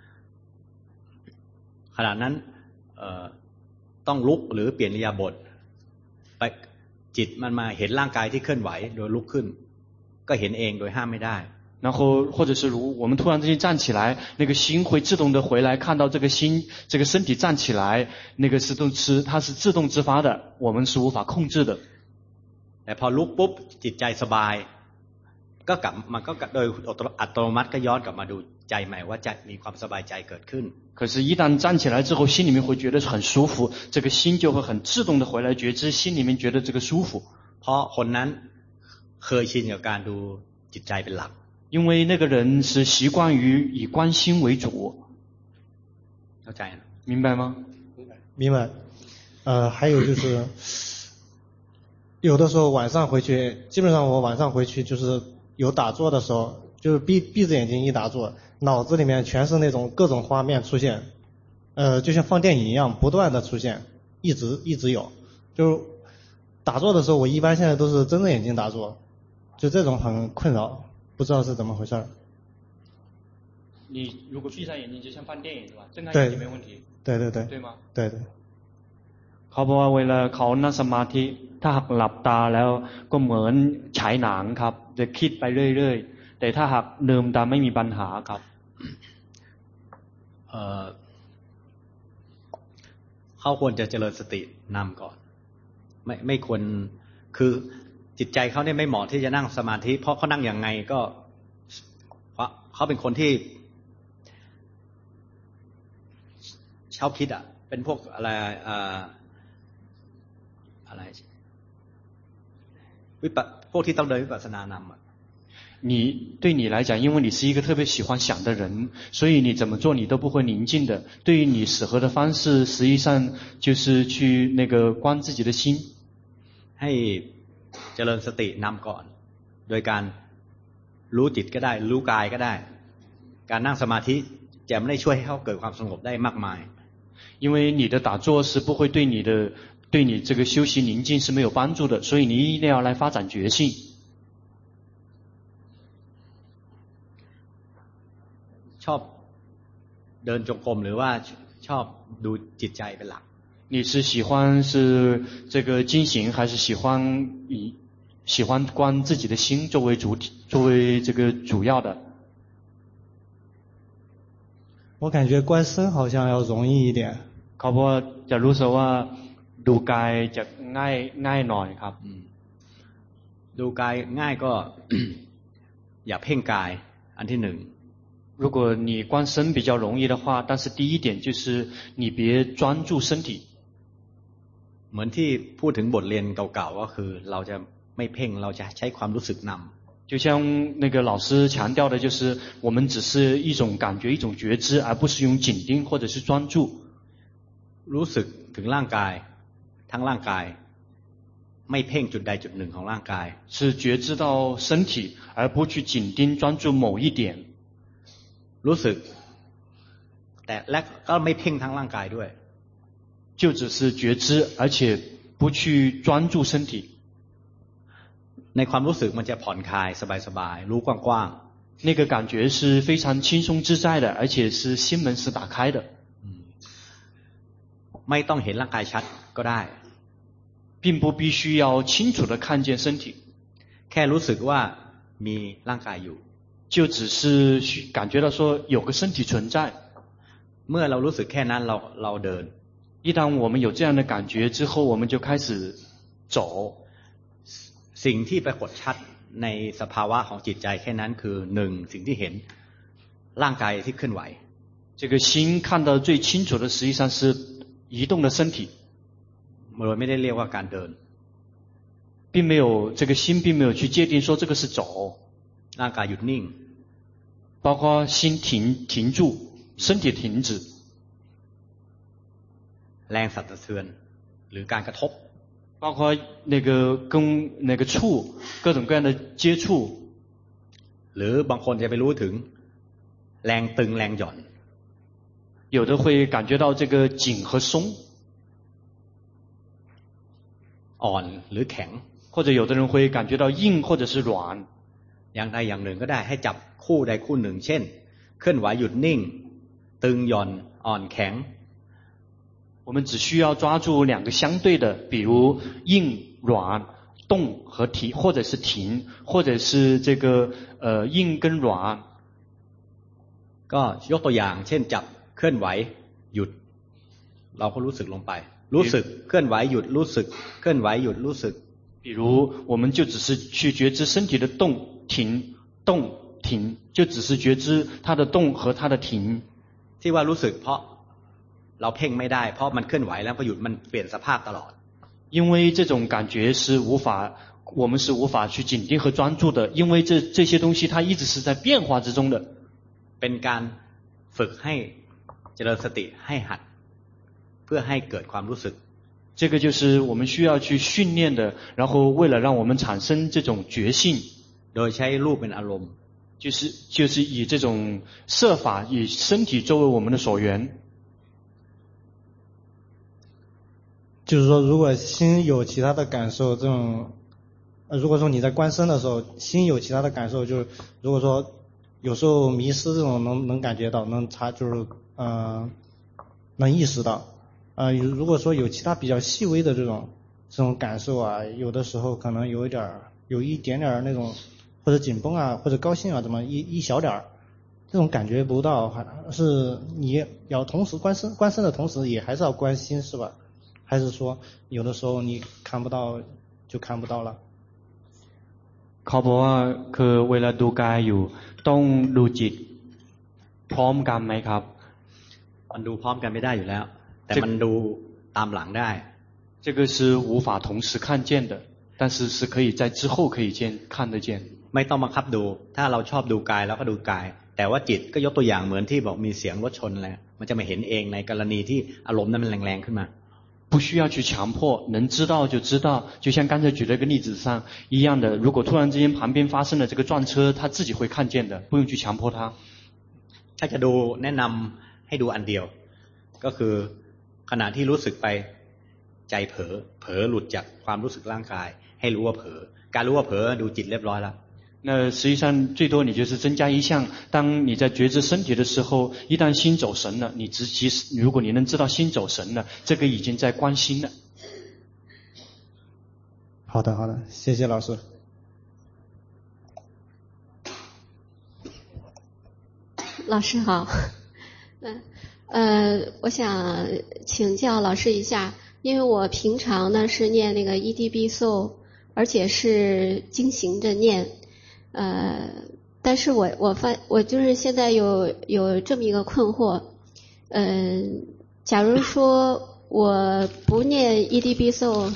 Speaker 2: ขณะนั้นต้องลุกหรือเปลี่ยนอิริยาบถไปจิตมันมาเห็นร่างกายที่เคลื่อนไหวโดยลุกขึ้นก็เห็นเองโดยห้ามไม่ได้
Speaker 1: 然后或者是如我们突然之间站起来那个心会自动的回来看到这个心这个身体站起来那个它是自动自发的我们是无法控制的
Speaker 2: แต่พอลุกปุ๊บจิตใจสบายก็กลับมันก็โดยอัตโนมัติก็ย้อนกลับมาดูใจใหม่ว่าใจมีความสบายใจเกิดขึ้น
Speaker 1: 可是一旦站起来之后心里面会觉得很舒服这个心就会很自动的回来觉知心里面觉得这个舒服
Speaker 2: เพราะคนนั้นเคยชินกับการดูจิตใจเป็นหลัก
Speaker 1: 因为那个人是习惯于以观心为主
Speaker 2: เข้าใจนะ
Speaker 1: 明白吗
Speaker 3: 明白还有就是有的时候晚上回去基本上我晚上回去就是有打坐的时候就是闭着眼睛一打坐脑子里面全是那种各种画面出现就像放电影一样不断的出现一直有就是打坐的时候我一般现在都是睁着眼睛打坐就这种很困扰不知道是怎么回事
Speaker 1: 你如果闭上眼睛就像放电影是吧睁开眼睛没问题
Speaker 3: 对
Speaker 1: 吗
Speaker 3: 对
Speaker 1: เขาบอกว่าเวลาเขานั่งสมาธิถ้าหากหลับตาแล้วก็เหมือนฉายหนังครับจะคิดไปเรื่อยๆแต่ถ้าหากลืมตาไม่มีปัญหาครับ
Speaker 2: เขาควรจะเจริญสตินำก่อนไม่ควรคือจิตใจเขาเนี่ยไม่เหมาะที่จะนั่งสมาธิเพราะเขานั่งอย่างไงก็เพราะเขาเป็นคนที่ชอบคิดเป็นพวกอะไรพวกที่ต้องเดินวิปัสสนานำ
Speaker 1: 对你来讲因为你是一个特别喜欢想的人所以你怎么做你都不会宁静的对于你适合的方式实际上就是去那个观自己的心
Speaker 2: ให้เจริญสตินำก่อนโดยการรู้จิตก็ได้รู้กายก็ได้การนั่งสมาธิจะไม่ได้ช่วยให้เขาเกิดความสงบได้มากมาย
Speaker 1: 因为你的打坐是不会对你这个修习宁静是没有帮助的所以你一定要来发展觉性
Speaker 2: ชอบเดินจงกรมหรือว่าชอบดูจิตใจเป็นหลัก
Speaker 1: 你是喜欢是这个经行，还是喜欢观自己的心作为主体，作为这个主要的？
Speaker 3: 我感觉观身好像要容易一点。
Speaker 1: เขาบอกจะรู้สึกว่าดูกายจะง่ายหน่อยครับ
Speaker 2: ดูกายง่ายก็ อย่าเพ่งกายอันที่หนึ่ง
Speaker 1: 如果你观身比较容易的话，但是第一点就是你别专注身体。
Speaker 2: เหมือนที่พูดถึงบทเรียนเก่าๆก็คือเราจะไม่เพ่งเราจะใช้ความรู้สึกนำ
Speaker 1: 就像那个老师强调的，就是我们只是一种感觉、一种觉知，而不是用紧盯或者是专注。
Speaker 2: รู้สึกถึงร่างกายทั้งร่างกายไม่เพ่งจุดใดจุดหนึ่งของร่างกาย
Speaker 1: 是觉知到身体，而不去紧盯专注某一点。
Speaker 2: รู้สึกแต่และก็ไม่เพ่งทั้งร่างกายด้วย
Speaker 1: 就只是觉知，而且不去专注身体。
Speaker 2: ในความรู้สึกมันจะผ่อนคลายสบายๆรู้กว้าง
Speaker 1: ๆ那个感觉是非常轻松自在的，而且是心门是打开的。
Speaker 2: ไม่ต้องเห็นร่างกายชัดก็ได้
Speaker 1: 并不必须要清楚的看见身体
Speaker 2: แค่รู้สึกว่ามีร่างกายอยู่
Speaker 1: 就只是感觉到说有个身体存在
Speaker 2: เมื่อเรารู้สึกแค่นั้นเราเดิน
Speaker 1: 一旦我们有这样的感觉之后，我们就开始走。
Speaker 2: สิ่งที่ปรากฏชัดในสภาวะของจิตใจแค่นั้นคือหนึ่งสิ่งที่เห็นร่างกายที่เคลื่อนไหว
Speaker 1: 这个心看到最清楚的实际上是移动的身体
Speaker 2: โดยไม่ได้เรียกว่าการเดิน
Speaker 1: 并没有这个心并没有去界定说这个是走
Speaker 2: ร่างกายหยุดนิ่ง
Speaker 1: 包括心停住身体停止
Speaker 2: แรงสั่นสะเทือนหรือการกระทบ
Speaker 1: 包括那个跟那个触各种各样的接触
Speaker 2: หรือบางคนจะไปรู้ถึงแรงตึงแรงหย่อน
Speaker 1: 有的会感觉到这个紧和松
Speaker 2: อ่อนหรือแข็ง
Speaker 1: 或者有的人会感觉到硬或者是软
Speaker 2: อย่างใดอย่างหนึ่งก็ได้ให้จับคู่ใดคู่หนึ่งเช่นเคลื่อนไหวหยุดนิ่งตึงหย่อนอ่อนแข็ง
Speaker 1: 我们只需要抓住两个相对的，比如硬、软、动和停，或者是停，或者是这个硬跟软。
Speaker 2: ก็ยกตัวอย่างเช่นจับเคลื่อนไหวหยุดเราก็รู้สึกลงไปรู้สึกเคลื่อนไหวหยุดรู้สึกเคลื่อนไหวหยุดรู้สึก
Speaker 1: 比如我们就只是去觉知身体的动停动停，就只是觉知它的动和它的停。
Speaker 2: ที่ว่ารู้สึกเพราะเราเพ่งไม่ได้เพราะมันเคลื่อนไหวแล้วพอหยุดมันเปลี่ยนสภาพตลอด
Speaker 1: 因为这种感觉是我们是无法去紧盯和专注的，因为这些东西它一直是在变化之中的。
Speaker 2: เป็นการฝึกให้เจริญสติให้หัดเพื่อให้เกิดความรู้สึก
Speaker 1: 这个就是我们需要去训练的，然后为了让我们产生这种觉性，
Speaker 2: โดยใช้รูปเป็นอารมณ์
Speaker 1: 就是以这种设法以身体作为我们的所缘。
Speaker 3: 就是说，如果心有其他的感受，这种，如果说你在观身的时候，心有其他的感受，就是如果说有时候迷失这种能感觉到，就是能意识到，如果说有其他比较细微的这种感受啊，有的时候可能有一点点那种或者紧绷啊，或者高兴啊，怎么一小点这种感觉不到，还是你要同时观身的同时，也还是要观心，是吧？还是说有的时候你看不到就看不到了
Speaker 1: เขาบอกว่าคือเวลาดูกายอยู่ต้องดูจิตพร้อมกันไหมครับ
Speaker 2: มันดูพร้อมกันไม่ได้อยู่แล้วแต่มันดูตามหลังได้
Speaker 1: 这个是无法同时看见的但是是可以在之后可以看得见
Speaker 2: ไม่ต้องบังคับดูถ้าเราชอบดูกายแล้วก็ดูกายแต่ว่าจิตก็ยกตัวอย่างเหมือนที่บอกมีเสียงรถชนแล้วมันจะไม่เห็นเองในกรณีที่อารมณ์นั้นมันแรงๆขึ้นมา
Speaker 1: 不需要去强迫，能知道就知道，就像刚才举了个例子上一样的。如果突然之间旁边发生了这个撞车，他自己会看见的，不用去强迫他。
Speaker 2: ถ้าจะดูแนะนำให้ดูอันเดียวก็คือขณะที่รู้สึกไปใจเผลอหลุดจากความรู้สึกร่างกายให้รู้ว่าเผลอการรู้ว่าเผลอดูจิตเรียบร้อยแล้ว
Speaker 1: 那实际上最多你就是增加一项，当你在觉知身体的时候，一旦心走神了，如果你能知道心走神了，这个已经在观心了。
Speaker 3: 好的，好的，谢谢老师。
Speaker 4: 老师好，我想请教老师一下，因为我平常呢是念那个 EDB-SO， 而且是经行着念，但是我就是现在有这么一个困惑，假如说我不念 EDB-SO，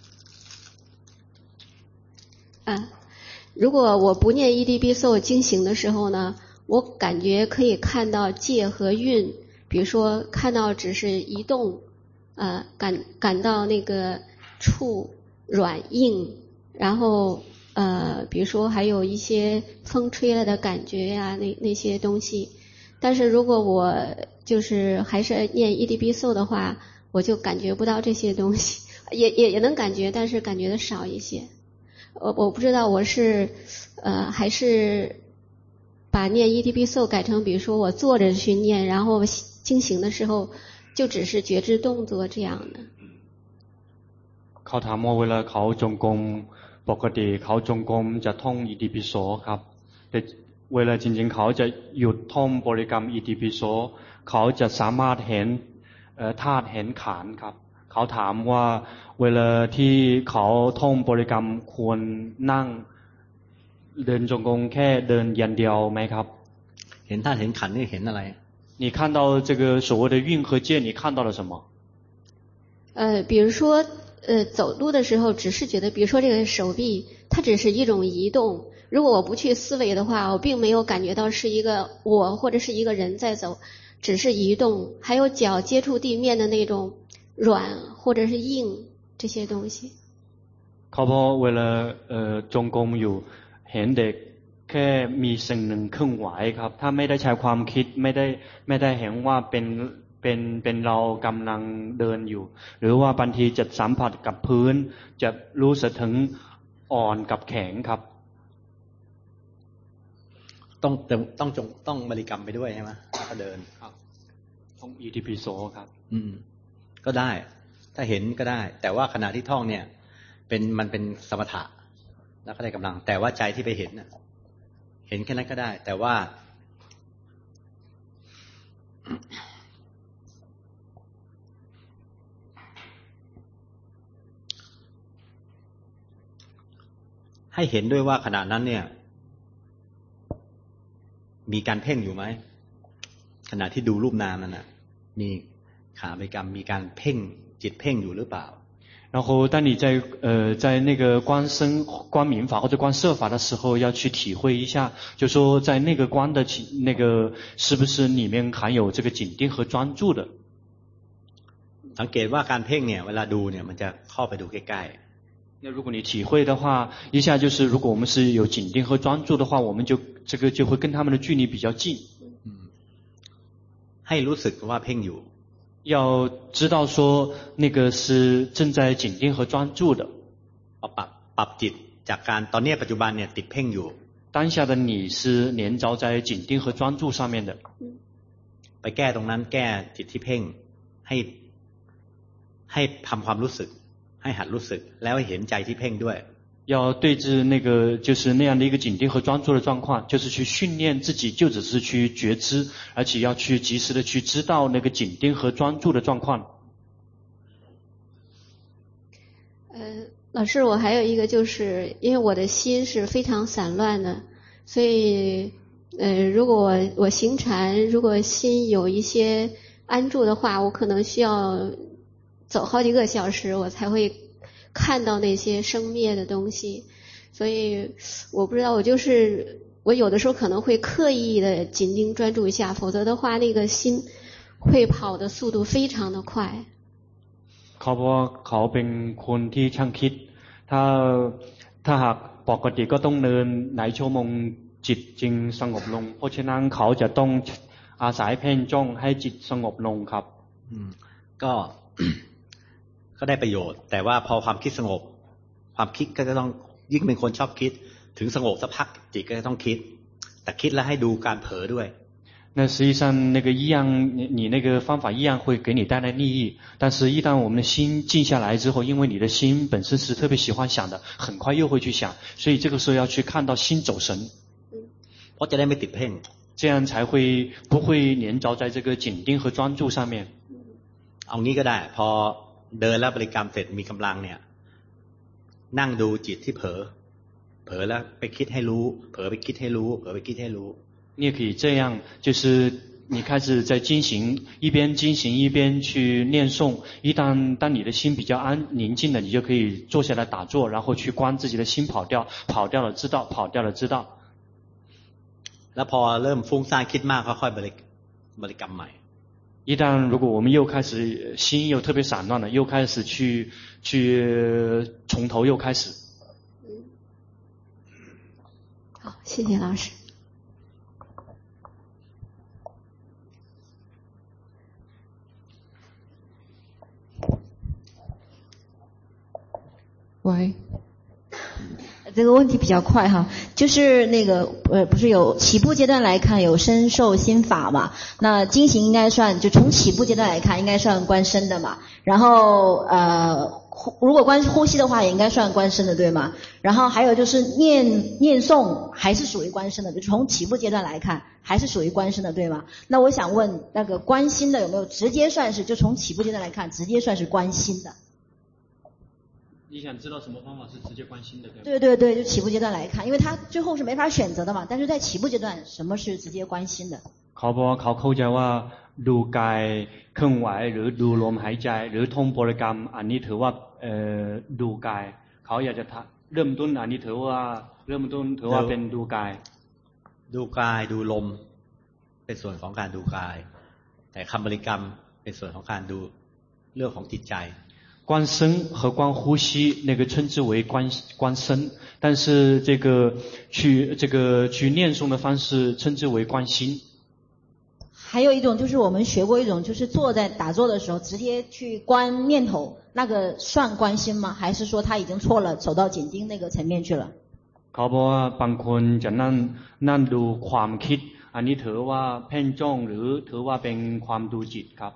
Speaker 4: 如果我不念 EDB-SO 经行的时候呢，我感觉可以看到界和蕴，比如说看到只是移动，感到那个触、软、硬，然后比如说还有一些风吹了的感觉呀，那些东西。但是如果我就是还是念 EDB-SO 的话，我就感觉不到这些东西，也能感觉，但是感觉的少一些。我不知道我是还是把念 EDB-SO 改成比如说我坐着去念，然后经行的时候就只是觉知动作这样的。
Speaker 1: เขาถามว่าเวลาเขาจงกรมปกติเขาจงกรมจะท่อง EDB-SO ครับแต่เวลาจริงๆเขาจะหยุดท่องบริกรรม EDB-SO เขาจะสามารถเห็นธาตุเห็นขันธ์ครับเขาถามว่าเวลาที่เขาท่องบริกรรมควรนั่งเดินจงกรมแค่เดินอย่างเดียวไหมครับ
Speaker 2: เห็นธาตุเห็นขันธ์นี่เห็นอะไร
Speaker 1: 你看到这个所谓的蕴和界，你看到了什么？
Speaker 4: 比如说走路的时候只是觉得，比如说这个手臂它只是一种移动，如果我不去思维的话，我并没有感觉到是一个我或者是一个人在走，只是移动，还有脚接触地面的那种软或者是硬这些东西。
Speaker 1: เขาพอเวลาจงกรมอยู่เห็นเด็กแค่มีสิ่งหนึ่งเคลื่อนไหวครับถ้าไม่ได้ใช้ความคิดไม่ได้เห็นว่าเป็นเรากำลังเดินอยู่หรือว่าบางทีจะสัมผัสกับพื้นจะรู้สึกถึงอ่อนกับแข็งครับ
Speaker 2: ต้องบริกรรมไปด้วยใช่ไหมถ้าเขาเดิน
Speaker 1: ครับท่อง EDB-SO ครับ
Speaker 2: ก็ได้ถ้าเห็นก็ได้แต่ว่าขณะที่ท่องเนี่ยมันเป็นสมถะแล้วก็ได้กำลังแต่ว่าใจที่ไปเห็นแค่นั้นก็ได้แต่ว่าให้เห็นด้วยว่าขณะนั้นเนี่ยมีการเพ่งอยู่ไหมขณะที่ดูรูปนามนั้นน่ะมีขาบริกรรมมีการเพ่งจิตเพ่งอยู่หรือเปล่า
Speaker 1: 然后当你在那个观明法或者观色法的时候要去体会一下，就说在那个观的那个是不是里面含有这个紧定和专注的。
Speaker 2: สังเกตว่าการเพ่งเนี่ยเวลาดูเนี่ยมันจะเข้าไปดูใกล้
Speaker 1: ๆ那如果你体会的话一下就是如果我们是有紧定和专注的话我们就这个就会跟他们的距离比较近
Speaker 2: ให้รู้สึกว่าเพ่งอยู่
Speaker 1: 要知道说那个是正在紧盯和专注的
Speaker 2: ปรับจิตจากการตอนนี้ปัจจุบันเนี่ยติดเพ่งอยู่
Speaker 1: 当下的你是连着在紧盯和专注上面的
Speaker 2: ไปแก้ตรงนั้นแก้จิตที่เพ่งให้ทำความรู้สึกให้หัดรู้สึกแล้วให้เห็นใจที่เพ่งด้วย
Speaker 1: 要对治那个就是那样的一个紧盯和专注的状况，就是去训练自己，就只是去觉知，而且要去及时的去知道那个紧盯和专注的状况。
Speaker 4: 老师，我还有一个就是因为我的心是非常散乱的，所以如果我行禅，如果心有一些安住的话，我可能需要走好几个小时，我才会看到那些生灭的东西，所以我不知道，我有的时候可能会刻意的紧盯专注一下，否则的话那个心会跑的速度非常的快。
Speaker 1: เขาบอกว่าเขาเป็นคนที่ช่างคิดถ้าหากปกติก็ต้องเดินหลายชั่วโมงจิตจึงสงบลงเพราะฉะนั้นเขาจะต้องอาศัยเพ่งจ้องให้จิตสงบลงครับก็
Speaker 2: ได้ประโยชน์แต่ว่าพอความคิดสงบความคิดก็จะต้องยิ่งเป็นคนชอบคิดถึงสงบสักพักจิตก็จะต้องคิดแต่คิดแล้วให้ดูการเผลอด้วย
Speaker 1: 那实际上那个一样，你那个方法一样会给你带来利益，但是一旦我们的心静下来之后，因为你的心本身是特别喜欢想的，很快又会去想，所以这个时候要去看到心走神，
Speaker 2: เพราะจะได้ไม่ติดเพ่ง
Speaker 1: 这样才会不会连着在这个紧盯和专注上面。
Speaker 2: เอางี้ก็ได้พอเดินแล้วบริกรรมเสร็จมีกำลังเนี่ยนั่งดูจิตที่เผลอแล้วไปคิดให้รู้เผลอไปคิดให้รู้เผลอไปคิดให้รู้
Speaker 1: 你也可以这样，就是你开始在进行，一边进行一边去念诵。当你的心比较宁静了，你就可以坐下来打坐，然后去观自己的心跑掉了知道，跑掉了知道。
Speaker 2: แล้วพอเริ่มฟุ้งซ่านคิดมากก็ค่อยบริกรรมใหม่
Speaker 1: 一旦如果我们又开始心又特别散乱了，又开始去从头又开始。
Speaker 4: 好，谢谢老师。
Speaker 6: 喂，这个问题比较快哈，就是那个不是有起步阶段来看有身受心法嘛？那经行应该算就从起步阶段来看应该算观身的嘛？然后如果观呼吸的话也应该算观身的对吗？然后还有就是念诵还是属于观身的，就从起步阶段来看还是属于观身的对吗？那我想问那个观心的有没有直接算是就从起步阶段来看直接算是观心的？
Speaker 1: 你想知道什么方法是直接观心的对吗？
Speaker 6: 对对对，就起步阶段来看，因为他最后是没法选择的嘛，但是在起步阶段什么是直接观心的？
Speaker 1: เขาบอกว่าเขาเข้าใจว่าดูกายเคลื่อนไหวหรือดูลมหายใจหรือท่องบริกรรมอันนี้ถือว่าดูกายเขาอยากจะเริ่มต้นอันนี้ถือว่าเป็นดูกาย
Speaker 2: ดูลมเป็นส่วนของการดูกายแต่คำบริกรรมเป็นส่วนของการดูเรื่องของจิตใจ
Speaker 1: 观身和观呼吸那个称之为观身，但是这个去念诵的方式称之为观心。
Speaker 6: 还有一种就是我们学过一种就是坐在打坐的时候直接去观念头，那个算观心吗？还是说他已经错了走到紧盯那个层面去了？
Speaker 1: เขาบอกว่าบางคนจะนั่งดูความคิดอันนี้ถือว่าเพ่งจ้องหรือถือว่าเป็นความดูจิตครับ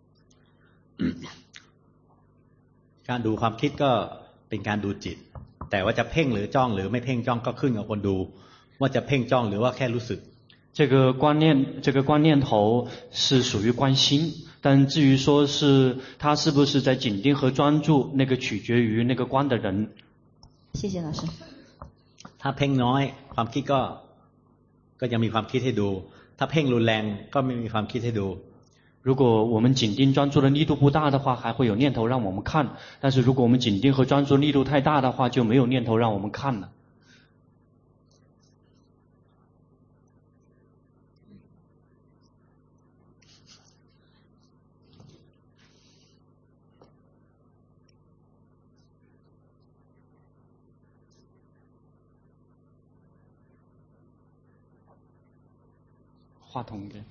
Speaker 2: การดูความคิดก็เป็นการดูจิตแต่ว่าจะเพ่งหรือจ้องหรือไม่เพ่งจ้องก็ขึ้นกับคนดูว่าจะเพ่งจ้องหรือว่าแค่รู้สึก
Speaker 1: 这个观念头是属于观心，但至于说是他是不是在紧盯和专注，那个取决于那个观的人。
Speaker 6: 谢谢老师。
Speaker 2: ถ้าเพ่งน้อยความคิดก็ยังมีความคิดให้ดูถ้าเพ่งรุนแรงก็ไม่มีความคิดให้ดู
Speaker 1: 如果我们紧盯专注的力度不大的话，还会有念头让我们看；但是如果我们紧盯和专注力度太大的话，就没有念头让我们看了。话筒给。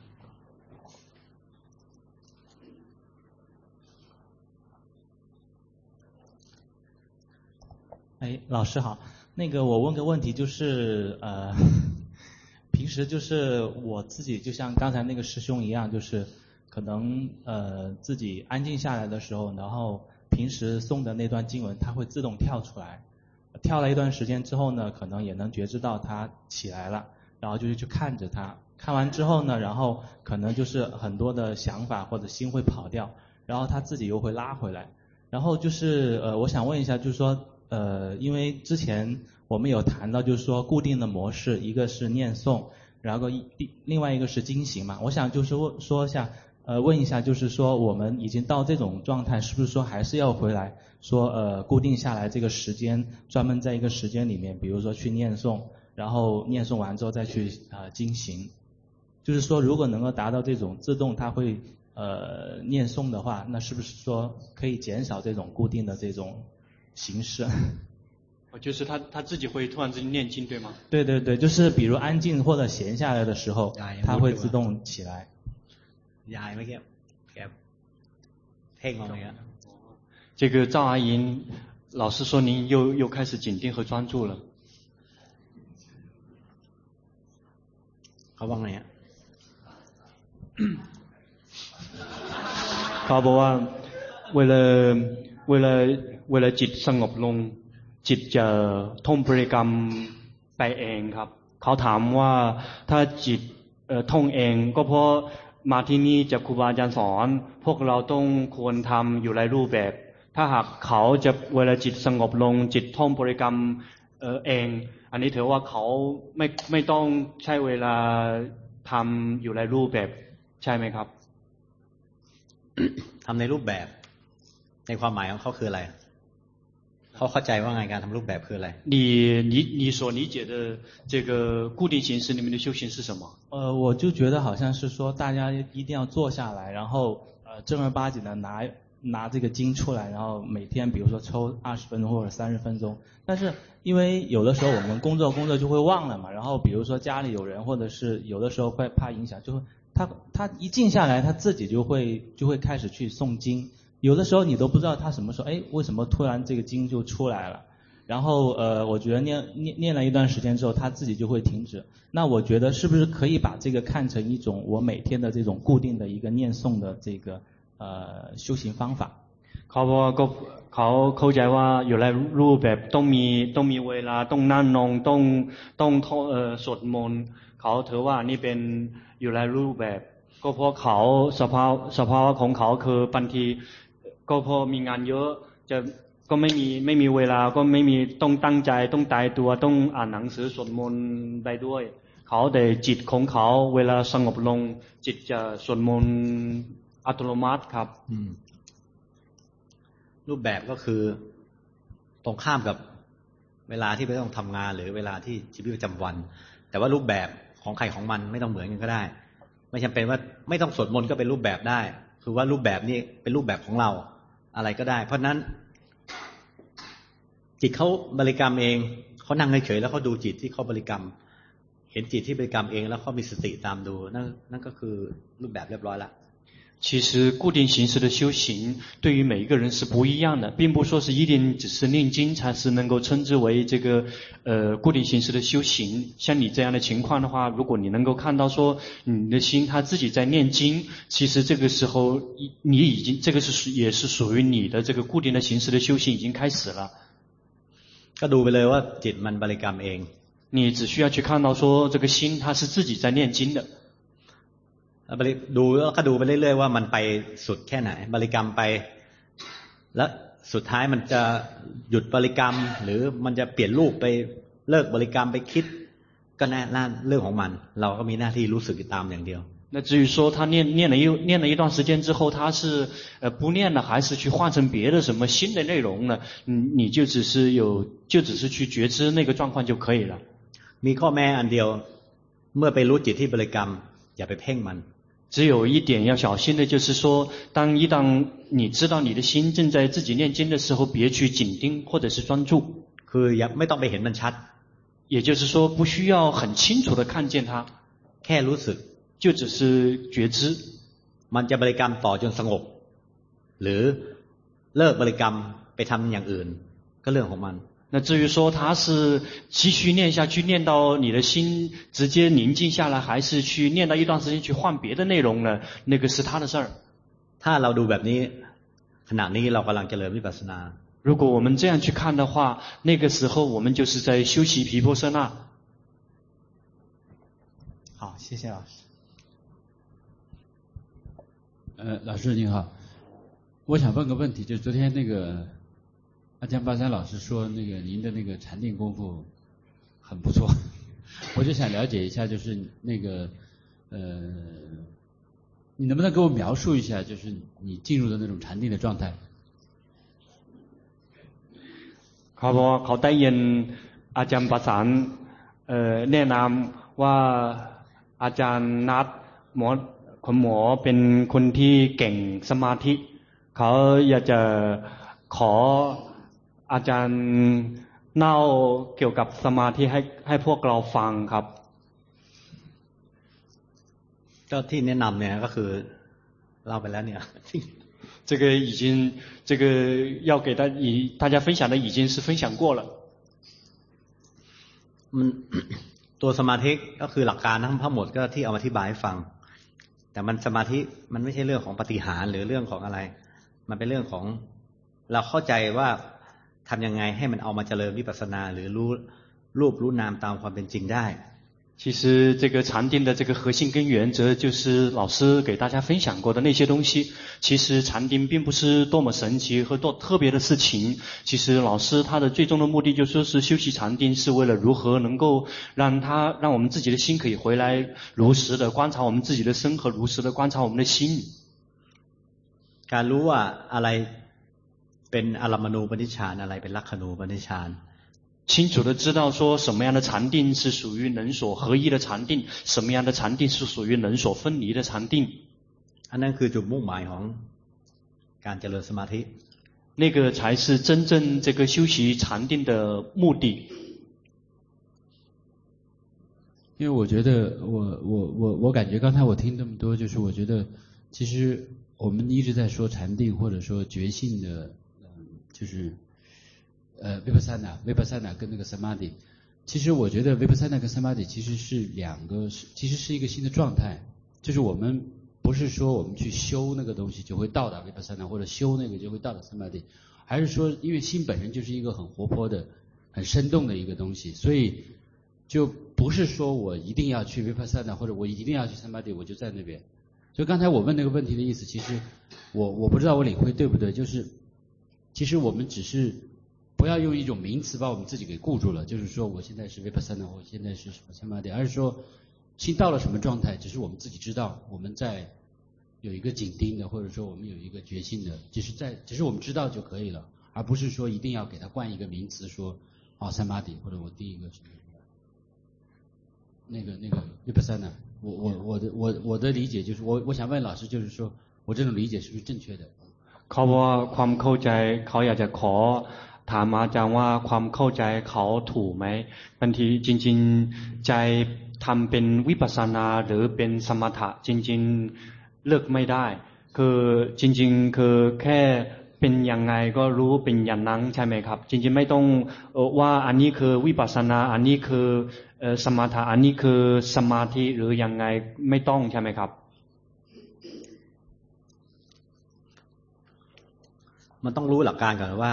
Speaker 5: 老师好，那个我问个问题，就是平时就是我自己就像刚才那个师兄一样，就是可能自己安静下来的时候，然后平时诵的那段经文它会自动跳出来，跳了一段时间之后呢，可能也能觉知到它起来了，然后就是去看着它，看完之后呢，然后可能就是很多的想法或者心会跑掉，然后它自己又会拉回来，然后就是我想问一下，就是说因为之前我们有谈到就是说固定的模式，一个是念诵，然后另外一个是经行嘛，我想就是问一下就是说我们已经到这种状态，是不是说还是要回来说固定下来这个时间，专门在一个时间里面，比如说去念诵，然后念诵完之后再去经行，就是说如果能够达到这种自动它会念诵的话，那是不是说可以减少这种固定的这种形式？
Speaker 1: 就是他自己会突然之间念经对吗？
Speaker 5: 对对对，就是比如安静或者闲下来的时候，它会自动起来。
Speaker 2: ยายไม่แกเพ่งเอาอย่าง
Speaker 1: 这个赵阿姨老师说您又开始紧盯和专注了。
Speaker 2: เขาว่าไงฮะ
Speaker 1: เขาบอกว่าเวลาจิตสงบลงจิตจะท่องบริกรรมไปเองครับเขาถามว่าถ้าจิตท่องเองก็เพราะมาที่นี่จากครูบาอาจารย์สอนพวกเราต้องควรทำอยู่หลายรูปแบบถ้าหากเขาจะเวลาจิตสงบลงจิตท่องบริกรรมเองอันนี้ถือว่าเขาไม่ต้องใช้เวลาทำอยู่หลายรูปแบบใช่ไหมครับ
Speaker 2: ทำในรูปแบบในความหมายของเขาคืออะไรเขาเข้าใจว่าไงการทำรูปแบบคืออะไร
Speaker 1: 你所理解的这个固定形式里面的修行是什么
Speaker 5: 我就觉得好像是说大家一定要坐下来然后正儿八经的拿这个经出来然后每天比如说抽20分钟或者30分钟但是因为有的时候我们工作就会忘了嘛然后比如说家里有人或者是有的时候会怕影响就会他一静下来他自己就会开始去诵经有的时候你都不知道他什么时候为什么突然这个经就出来了然后我觉得念了一段时间之后他自己就会停止那我觉得是不是可以把这个看成一种我每天的这种固定的一个念诵的这个修行方法
Speaker 1: เขาเข้าใจว่าอยู่หลายรูปแบบต้องมีเวลาต้องนั่งนงต้องสวดมนต์เขาถือว่านี่เป็นอยู่หลายรูปแบบก็เพราะเขาสภาวะของเขาคือบางทีก็พอมีงานเยอะก็ไม่มีเวลาก็ไม่มีต้องตั้งใจต้องตายตัวต้องอ่านหนังสือสวดมนต์ไปด้วยเขาแต่จิตของเขาเวลาสงบลงจิตจะสวดมนต์อัตโนมัติครับ
Speaker 2: รูปแบบก็คือตรงข้ามกับเวลาที่ไม่ต้องทำงานหรือเวลาที่ชีวิตประจำวันแต่ว่ารูปแบบของใครของมันไม่ต้องเหมือนกันก็ได้ไม่จำเป็นว่าไม่ต้องสวดมนต์ก็เป็นรูปแบบได้คือว่ารูปแบบนี้เป็นรูปแบบของเราอะไรก็ได้เพราะนั้นจิตเขาบริกรรมเองเขานั่งเฉยๆแล้วเขาดูจิตที่เขาบริกรรมเห็นจิตที่บริกรรมเองแล้วเขามีสติตามดูนั่นก็คือรูปแบบเรียบร้อยละ
Speaker 1: 其实固定形式的修行对于每一个人是不一样的，并不说是一定只是念经才是能够称之为这个固定形式的修行。像你这样的情况的话，如果你能够看到说你的心他自己在念经，其实这个时候你已经这个也是属于你的这个固定的形式的修行已经开始了。
Speaker 2: ก็ดูไปเลยว่าจิตมันบริกรรมเอง
Speaker 1: 你只需要去看到说这个心它是自己在念经的。
Speaker 2: ดูแล้วก็ดูไปเรื่อยๆว่ามันไปสุดแค่ไหนบริกรรมไปแล้วสุดท้ายมันจะหยุดบริกรรมหรือมันจะเปลี่ยนรูปไปเลิกบริกรรมไปคิดก็น่าเรื่องของมันเราก็มีหน้าที่รู้สึกตามอย่างเดียว
Speaker 1: 那至于说他念了一段时间之后他是不念了还是去换成别的什么新的内容呢你就只是去觉知那个状况就可以了
Speaker 2: มีข้อแม้อันเดียวเมื่อไปรู้จิตที่บริกรรมอย่าไปเพ่งมัน
Speaker 1: 只有一点要小心的就是说当你知道你的心正在自己念经的时候别去紧盯或者是专注
Speaker 2: คืออย่าไม่ต้องไปเห็นมันชัด
Speaker 1: 也就是说不需要很清楚的看见它
Speaker 2: แค่รู้สึก
Speaker 1: 就只是觉知
Speaker 2: มันจะบริกรรมต่อจนสงบหรือเลิกบริกรรมไปทำอย่างอื่นก็เรื่องของมัน
Speaker 1: 那至于说他是继续念下去念到你的心直接宁静下来还是去念到一段时间去换别的内容呢那个是他的事儿
Speaker 2: ถ้าเราดูแบบนี้ขณะนี้เรากำลังเจริญวิปัสสนา
Speaker 1: 如果我们这样去看的话那个时候我们就是在修习毗婆舍那
Speaker 5: 好谢谢老师
Speaker 7: 老师您好我想问个问题就是昨天那个阿江巴山老师说那个您的那个禅定功夫很不错我就想了解一下就是那个你能不能给我描述一下就是你进入的那种禅定的状态
Speaker 1: เขาบอกว่าเขาได้ยินอาจารย์ประสานแนะนำว่าอาจารย์นัดคุณหมอเป็นคนที่เก่งสมาธิเขาอยากจะขออาจารย์เล่าเกี่ยวกับสมาธิให้พวกเราฟังครับ
Speaker 2: ก็ที่แนะนำเนี่ยก็คือเล่าไปแล้วเนี่ย
Speaker 1: 这个已经这个要给大家分享的已经是分享过了
Speaker 2: มันตัวสมาธิก็คือหลักการทั้งหมดก็ที่เอามาอธิบายให้ฟังแต่มันสมาธิมันไม่ใช่เรื่องของปาฏิหาริย์หรือเรื่องของอะไรมันเป็นเรื่องของเราเข้าใจว่าทำยังไงให้มันเอามาเจริญวิปัสสนาหรือรู้รูปรู้นามตามความเป็นจริงได้
Speaker 1: 其实这个禅定的这个核心跟原则就是老师给大家分享过的那些东西。其实禅定并不是多么神奇和多特别的事情。其实老师他的最终的目的就说是修习禅定是为了如何能够让我们自己的心可以回来如实的观察我们自己的身和如实的观察我们的心。
Speaker 2: การรู้ว่าอะไรเป็นอารมณูปนิชฌานอะไรเป็นลักขณูปนิชฌาน
Speaker 1: 清楚的知道说什么样的禅定是属于能所合一的禅定，什么样的禅定是属于能所分离的禅定。
Speaker 2: อันนั้นคือจุดมุ่งหมายของการเจริญสมาธิ
Speaker 1: 那个才是真正这个修习禅定的目的。
Speaker 7: 因为我觉得我感觉刚才我听这么多，就是我觉得其实我们一直在说禅定或者说觉性的，就是vipassana 跟那个 samadhi， 其实我觉得 vipassana 跟 samadhi 其实是其实是一个新的状态，就是我们不是说我们去修那个东西就会到达 vipassana， 或者修那个就会到达 samadhi， 还是说因为心本身就是一个很活泼的、很生动的一个东西，所以就不是说我一定要去 vipassana 或者我一定要去 samadhi 我就在那边。就刚才我问那个问题的意思，其实我不知道我领会对不对，就是其实我们只是不要用一种名词把我们自己给固住了，就是说我现在是 vipassana， 我现在是什么 samadhi， 而是说心到了什么状态，只是我们自己知道，我们在有一个紧盯的，或者说我们有一个决心的，只是我们知道就可以了，而不是说一定要给它冠一个名词，说samadhi 或者我第一个什么那个 vipassana。我的理解就是我想问老师，就是说我这种理解是不是正确的？
Speaker 1: เขาว่าความเข้าใจเขาอยากจะขอถามอาจารย์ว่าความเข้าใจเขาถูกไหมบางทีจริงๆใจทำเป็นวิปัสสนาหรือเป็นสมถะจริงๆเลือกไม่ได้คือจริงๆคือแค่เป็นยังไงก็รู้เป็นอย่างนั้นใช่ไหมครับจริงๆไม่ต้องว่าอันนี้คือวิปัสสนาอันนี้คือสมถะอันนี้คือสมาธิหรือยังไงไม่ต้องใช่ไหมครับ
Speaker 2: มันต้องรู้หลักการก่อนว่า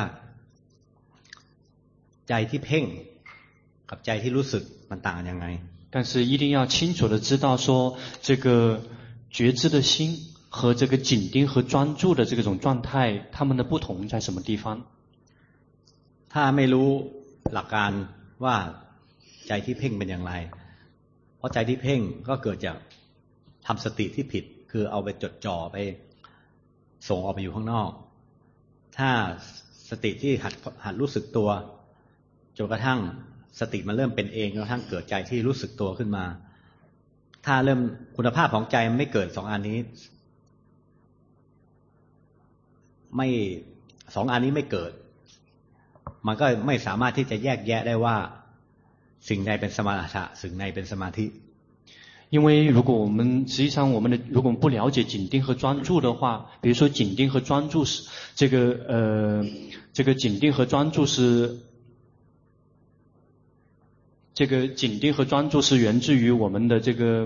Speaker 2: ใจที่เพ่งกับใจที่รู้สึกมันต่างกันยังไง
Speaker 1: 但是一定要清楚的知道说这个觉知的心和这个紧盯和专注的这种状态它们的不同在什么地方
Speaker 2: ถ้าไม่รู้หลักการว่าใจที่เพ่งเป็นอย่างไรเพราะใจที่เพ่งก็เกิดจากทำสติที่ผิดคือเอาไปจดจ่อไปส่งออกไปอยู่ข้างนอกถ้าสติที่หัดรู้สึกตัวจนกระทั่งสติมันเริ่มเป็นเองจนกระทั่งเกิดใจที่รู้สึกตัวขึ้นมาถ้าเริ่มคุณภาพของใจไม่เกิดสองอันนี้สองอันนี้ไม่เกิดมันก็ไม่สามารถที่จะแยกแยะได้ว่าสิ่งใดเป็นสมถะสิ่งใดเป็นสมาธิ
Speaker 1: 因为如果我们实际上如果我们不了解紧盯和专注的话，比如说紧盯和专注是这个紧盯和专注是这个紧盯和专注是源自于我们的这个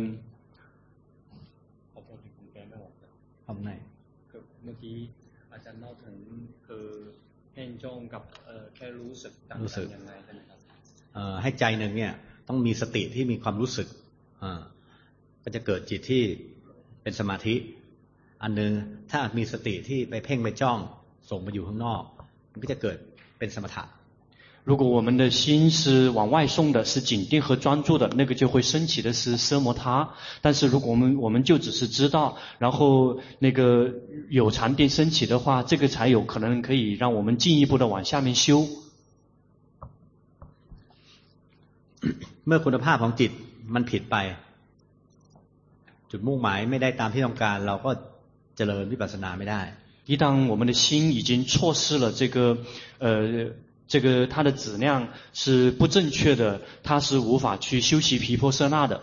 Speaker 2: ทำไง
Speaker 1: เมื่อกี้อาจารย์เล่าถึงคือเพ่งจ้องกับแค่รู้สึกต่างกันยังไงใช่ไหมครับ
Speaker 2: ให้ใจหนึ่งเนี่ยต้องมีสติที่มีความรู้สึกก็จะเกิดจิตที่เป็นสมาธิอันนึงถ้ามีสติที่ไปเพ่งไปจ้องส่งมาอยู่ข้างนอกมันก็จะเกิดเป็นสมถะ
Speaker 1: 如果我们的心是往外送的，是紧盯和专注的，那个就会升起的是奢摩他。但是如果我们就只是知道，然后那个有禅定升起的话，这个才有可能可以让我们进一步的往下面修。
Speaker 2: เมื่อคุณภาพของจิตมันผิดไปจุดมุ่งหมายไม่ได้ตามที่ต้องการเราก็เจริญวิปัสสนาไม่ได้
Speaker 1: 一当我们的心已经错失了这个它的质量是不正确的，它是无法去修习毗婆舍那的。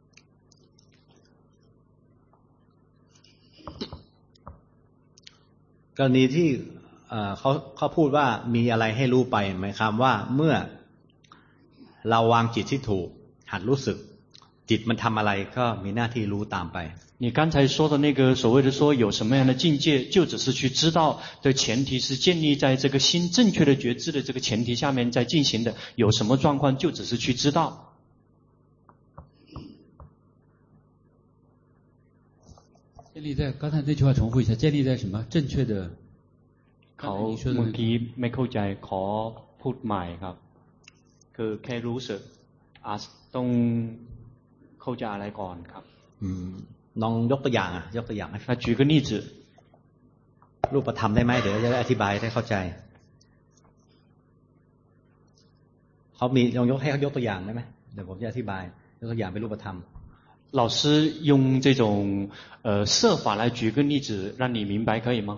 Speaker 2: กรณีที่เขาพูดว่ามีอะไรให้รู้ไปหมายความว่าเมื่อเราวางจิตที่ถูกหัดรู้สึกจิตมันทำอะไรก็มีหน้าที่รู้ตามไป
Speaker 1: 你刚才说的那个所谓的说有什么样的境界，就只是去知道的前提是建立在这个心正确的觉知的这个前提下面在进行的，有什么状况就只是去知道。
Speaker 7: 建立在刚才这句话重复一下，建立在什么正确的？
Speaker 1: เขาเมื่อกี้ไม่เข้าใจขอพูดใหม่ครับคือแค่รู้สึกต้องเข้าใจอะไรก่อนครับ
Speaker 2: ลองยกตัวอย่างยกตัวอย่าง
Speaker 1: ให้举个例子
Speaker 2: รูปธรรมได้ไหมเดี๋ยวจะได้อธิบายได้เข้าใจเขามีลองยกให้เขายกตัวอย่างได้ไหมเดี๋ยวผมจะอธิบายยกตัวอย่างเป็นรูปธรรม
Speaker 1: 老师用这种设法来举个例子让你明白可以吗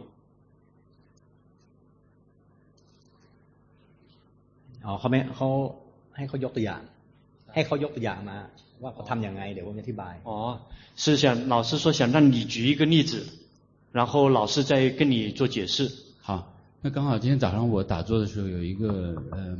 Speaker 2: เขาไม่เขาให้เขายกตัวอย่างให้เขายกตัวอย่างมาว่าเขาทำยังไงเดี๋ยวผมจะอธิบาย
Speaker 1: 是想老师说想让你举一个例子然后老师再跟你做解释
Speaker 7: 好那刚好今天早上我打坐的时候有一个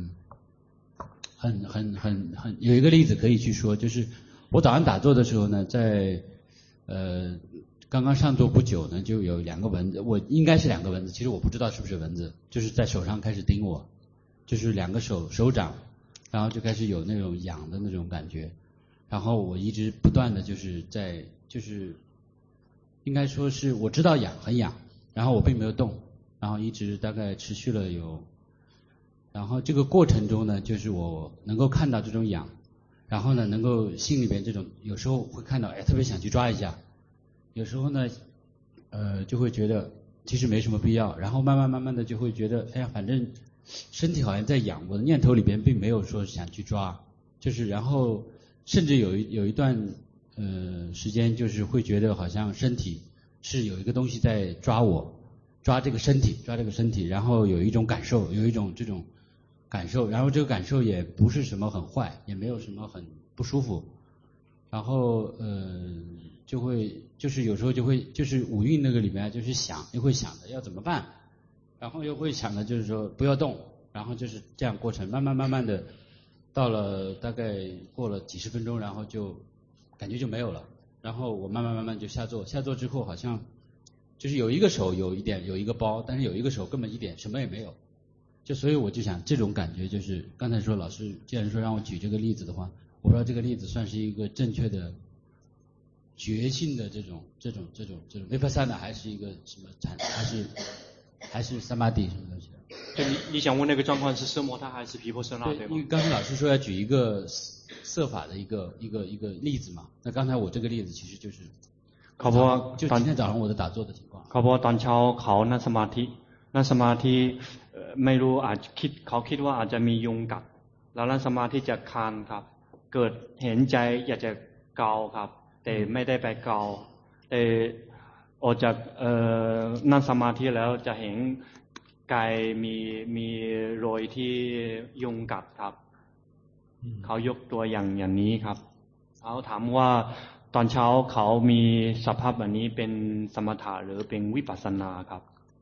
Speaker 7: 有一个例子可以去说就是我早上打坐的时候呢在刚刚上座不久呢就有2个蚊子我应该是2个蚊子其实我不知道是不是蚊子就是在手上开始叮我就是2个手掌然后就开始有那种痒的那种感觉然后我一直不断的就是应该说是我知道痒很痒然后我并没有动然后一直大概持续了然后这个过程中呢就是我能够看到这种痒然后呢能够心里边这种有时候会看到特别想去抓一下有时候呢就会觉得其实没什么必要然后慢慢的就会觉得哎呀反正身体好像在痒我的念头里边并没有说想去抓就是然后甚至有一段时间就是会觉得好像身体是有一个东西在抓我抓这个身体然后有一种感受有一种这种感受然后这个感受也不是什么很坏也没有什么很不舒服然后就会就是有时候就会就是五蕴那个里面就是想又会想的要怎么办然后又会想的就是说不要动然后就是这样过程慢慢的到了大概过了几十分钟然后就感觉就没有了然后我慢慢就下坐之后好像就是有一个手有一个包但是有一个手根本一点什么也没有就所以我就想这种感觉就是刚才说老师既然说让我举这个例子的话我不知道这个例子算是一个正确的觉性的这种 vipassana 还是一个什么还是 samadhi 什么东西
Speaker 1: 对你想问那个状况是奢摩他还是毗婆舍那对吗
Speaker 7: 因为刚才老师说要举一个色法的一个例子嘛那刚才我这个例子其实就是
Speaker 1: เขาบอกว่า
Speaker 7: 就今天早上我的打坐的情况
Speaker 1: เขาบอกว่าตอนเช้าเขานั่งสมาธิไม่รู้อาจเขาคิดว่าอาจจะมียุงกัดแล้วนั่งสมาธิจะคานครับเกิดเห็นใจอยากจะเกาครับแต่ไม่ได้ไปเกาแต่ออกจากนั่งสมาธิแล้วจะเห็นกายมีรอยที่ยุงกัดครับเขายกตัวอย่างนี้ครับเขาถามว่าตอนเช้าเขามีสภาพแบบนี้เป็นสมถะหรือเป็นวิปัสสนาครับ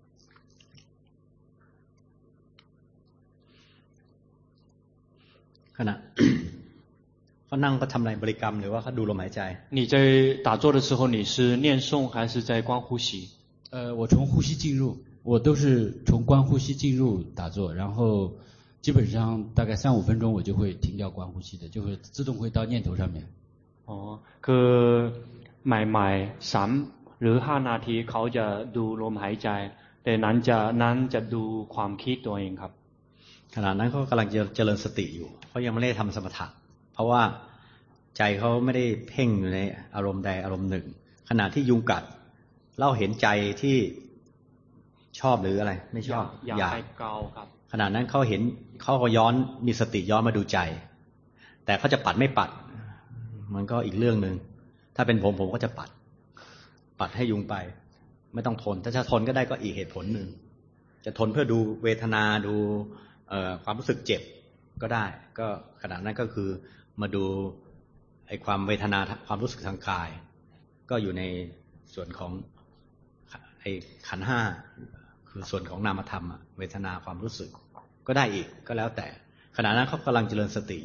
Speaker 2: ขณะเขานั่งก็ทำอะไรบริกรรมหรือว่าเขาดูลมหายใจ
Speaker 1: 你在打坐的时候你是念诵还是在观呼吸
Speaker 7: 我从呼吸进入我都是从观呼吸进入打坐然后基本上大概3-5分钟我就会停掉观呼吸的就会自动会到念头上面
Speaker 1: คือใหม่ๆ3หรือ5นาทีเขาจะดูลมหายใจแต่นั้นจะดูความคิดตัวเองครับ
Speaker 2: ขณะนั้นเขากำลังเจริญสติอยู่เขายังไม่ได้ทำสมถะเพราะว่าใจเขาไม่ได้เพ่งอยู่ในอารมณ์ใดอารมณ์หนึ่งขณะที่ยุงกัดเราเห็นใจที่ชอบหรืออะไรไม่ชอบอยากขณะนั้นเขาเห็นเขาก็ย้อนมีสติย้อนมาดูใจแต่เขาจะปัดไม่ปัดมันก็อีกเรื่องนึงถ้าเป็นผมก็จะปัดให้ยุงไปไม่ต้องทนถ้าจะทนก็ได้ก็อีกเหตุผลนึงจะทนเพื่อดูเวทนาดูความรู้สึกเจ็บก็ได้ก็ขณะนั้นก็คือมาดูไอ้ความเวทนาความรู้สึกทางกายก็อยู่ในส่วนของไอ้ขันธ์5คือส่วนของนามธรรมเวทนาความรู้สึกก็ได้อีกก็แล้วแต่ขณะนั้นเขากำลังเจริญสติอยู่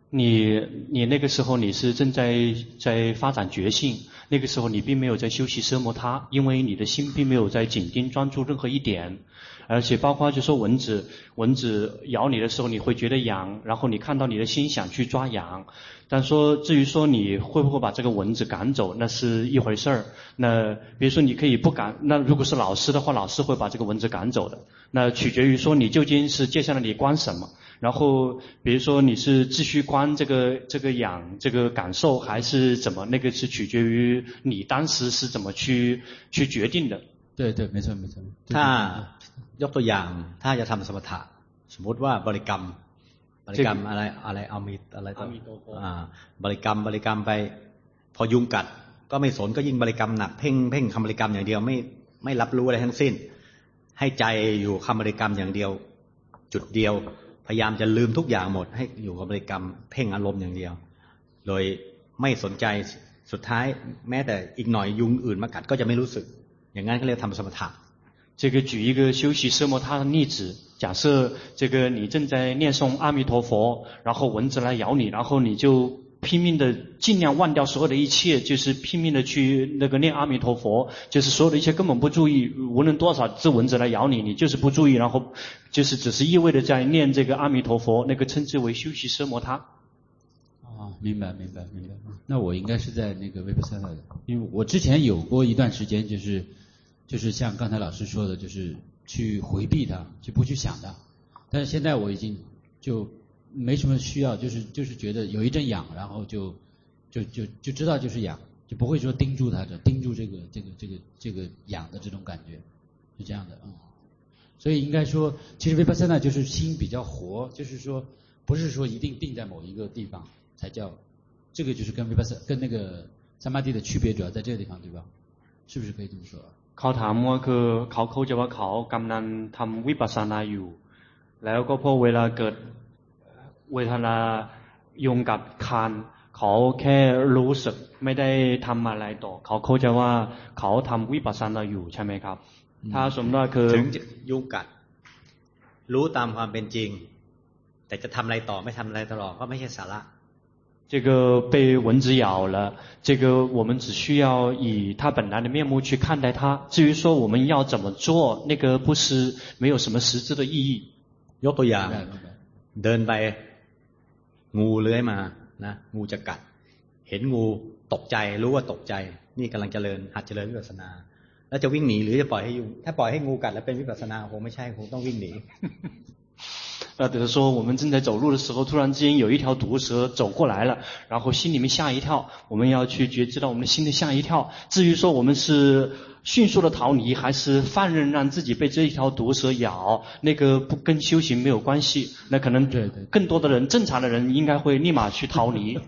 Speaker 1: 你那个时候你是正在发展觉性，那个时候你并没有在修习奢摩他，因为你的心并没有在紧盯专注任何一点，而且包括就说蚊子咬你的时候你会觉得痒，然后你看到你的心想去抓痒，但说至于说你会不会把这个蚊子赶走，那是一回事儿。那比如说你可以不赶，那如果是老师的话，老师会把这个蚊子赶走的，那取决于说你究竟是接下来你观什么。然后比如说你是继续观这个痒这个感受还是怎么，那个是取决于你当时是怎么去决定的。
Speaker 7: 对对，没错没错。
Speaker 2: ถ้ายกตัวอย่างถ้าจะทำสมถะสมมติว่าบริกรรมอะไรอามิตอะไรต่อบริกรรมไปพอยุงกัดก็ไม่สนก็ยิ่งบริกรรมหนักเพ่งคำบริกรรมอย่างเดียวไม่รับรู้อะไรทั้งสิ้นให้ใจอยู่คำบริกรรมอย่างเดียวจุดเดียวพยายามจะลืมทุกอย่างหมดให้อยู่กับบริกรรมเพ่งอารมณ์อย่างเดียวโดยไม่สนใจสุดท้ายแม้แต่อีกหน่อยยุงอื่นมากัดก็จะไม่รู้สึกอย่างนั้นเขาเรียกทำสมถะ
Speaker 1: 这个举一个修习奢摩他的例子，假设这个你正在念诵阿弥陀佛，然后蚊子来咬你，然后你就拼命的尽量忘掉所有的一切，就是拼命的去那个念阿弥陀佛，就是所有的一切根本不注意，无论多少只蚊子来咬你，你就是不注意，然后就是只是一味的在念这个阿弥陀佛，那个称之为修习奢摩他。
Speaker 7: 明白。那我应该是在那个Vipassana的，因为我之前有过一段时间就是像刚才老师说的，就是去回避它，就不去想它。但是现在我已经就没什么需要，就是觉得有一阵痒，然后就知道就是痒，就不会说盯住它，盯住这个痒的这种感觉，是这样的。所以应该说，其实Vipassana就是心比较活，就是说不是说一定定在某一个地方才叫，这个就是跟Vipassana跟那个Samadhi的区别主要在这个地方，对吧？是不是可以这么说？
Speaker 1: เขาถามว่าคือเขาเข้าใจว่าเขากำลังทำวิปัสสนาอยู่แล้วก็พอเวลาเกิดเวทนายุงกัดคานเขาแค่รู้สึกไม่ได้ทำอะไรต่อเขาเข้าใจว่าเขาทำวิปัสสนาอยู่ใช่ไหมครับถ้าสมมติว่าคือ
Speaker 2: ถึงยุงกัดรู้ตามความเป็นจริงแต่จะทำอะไรต่อไม่ทำอะไรตลอดก็ไม่ใช่สาระ
Speaker 1: 这个被蚊子咬了，这个我们只需要以它本来的面目去看待它。至于说我们要怎么做，那个不是没有什么实质的意义。
Speaker 2: ยกตัวอย่างเดินไปงูเลื้อยมานะงูจะกัดเห็นงูตกใจรู้ว่าตกใจนี่กำลังหัดเจริญวิปัสสนาแล้วจะวิ่งหนีหรือจะปล่อยให้ยุงถ้าปล่อยให้งูกัดแล้วเป็นวิปัสสนาคงไม่ใช่คงต้องวิ่งหนี
Speaker 1: 比如说我们正在走路的时候，突然之间有一条毒蛇走过来了，然后心里面吓一跳，我们要去觉知到我们的心的吓一跳。至于说我们是迅速的逃离，还是放任让自己被这一条毒蛇咬，那个不跟修行没有关系。那可能更多的人，正常的人应该会立马去逃离。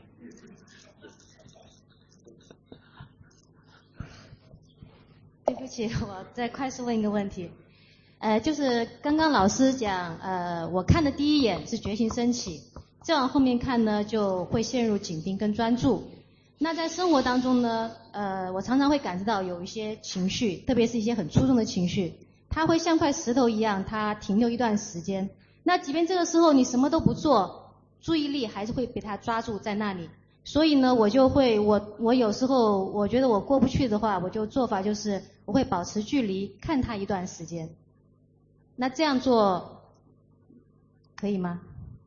Speaker 9: 对不起，我再快速问一个问题。就是刚刚老师讲，我看的第一眼是觉性升起，再往后面看呢，就会陷入紧盯跟专注。那在生活当中呢，我常常会感知到有一些情绪，特别是一些很粗重的情绪，它会像块石头一样，它停留一段时间。那即便这个时候你什么都不做，注意力还是会被它抓住在那里。所以呢，我有时候我觉得我过不去的话，我就做法就是我会保持距离，看它一段时间。那这样做可以吗？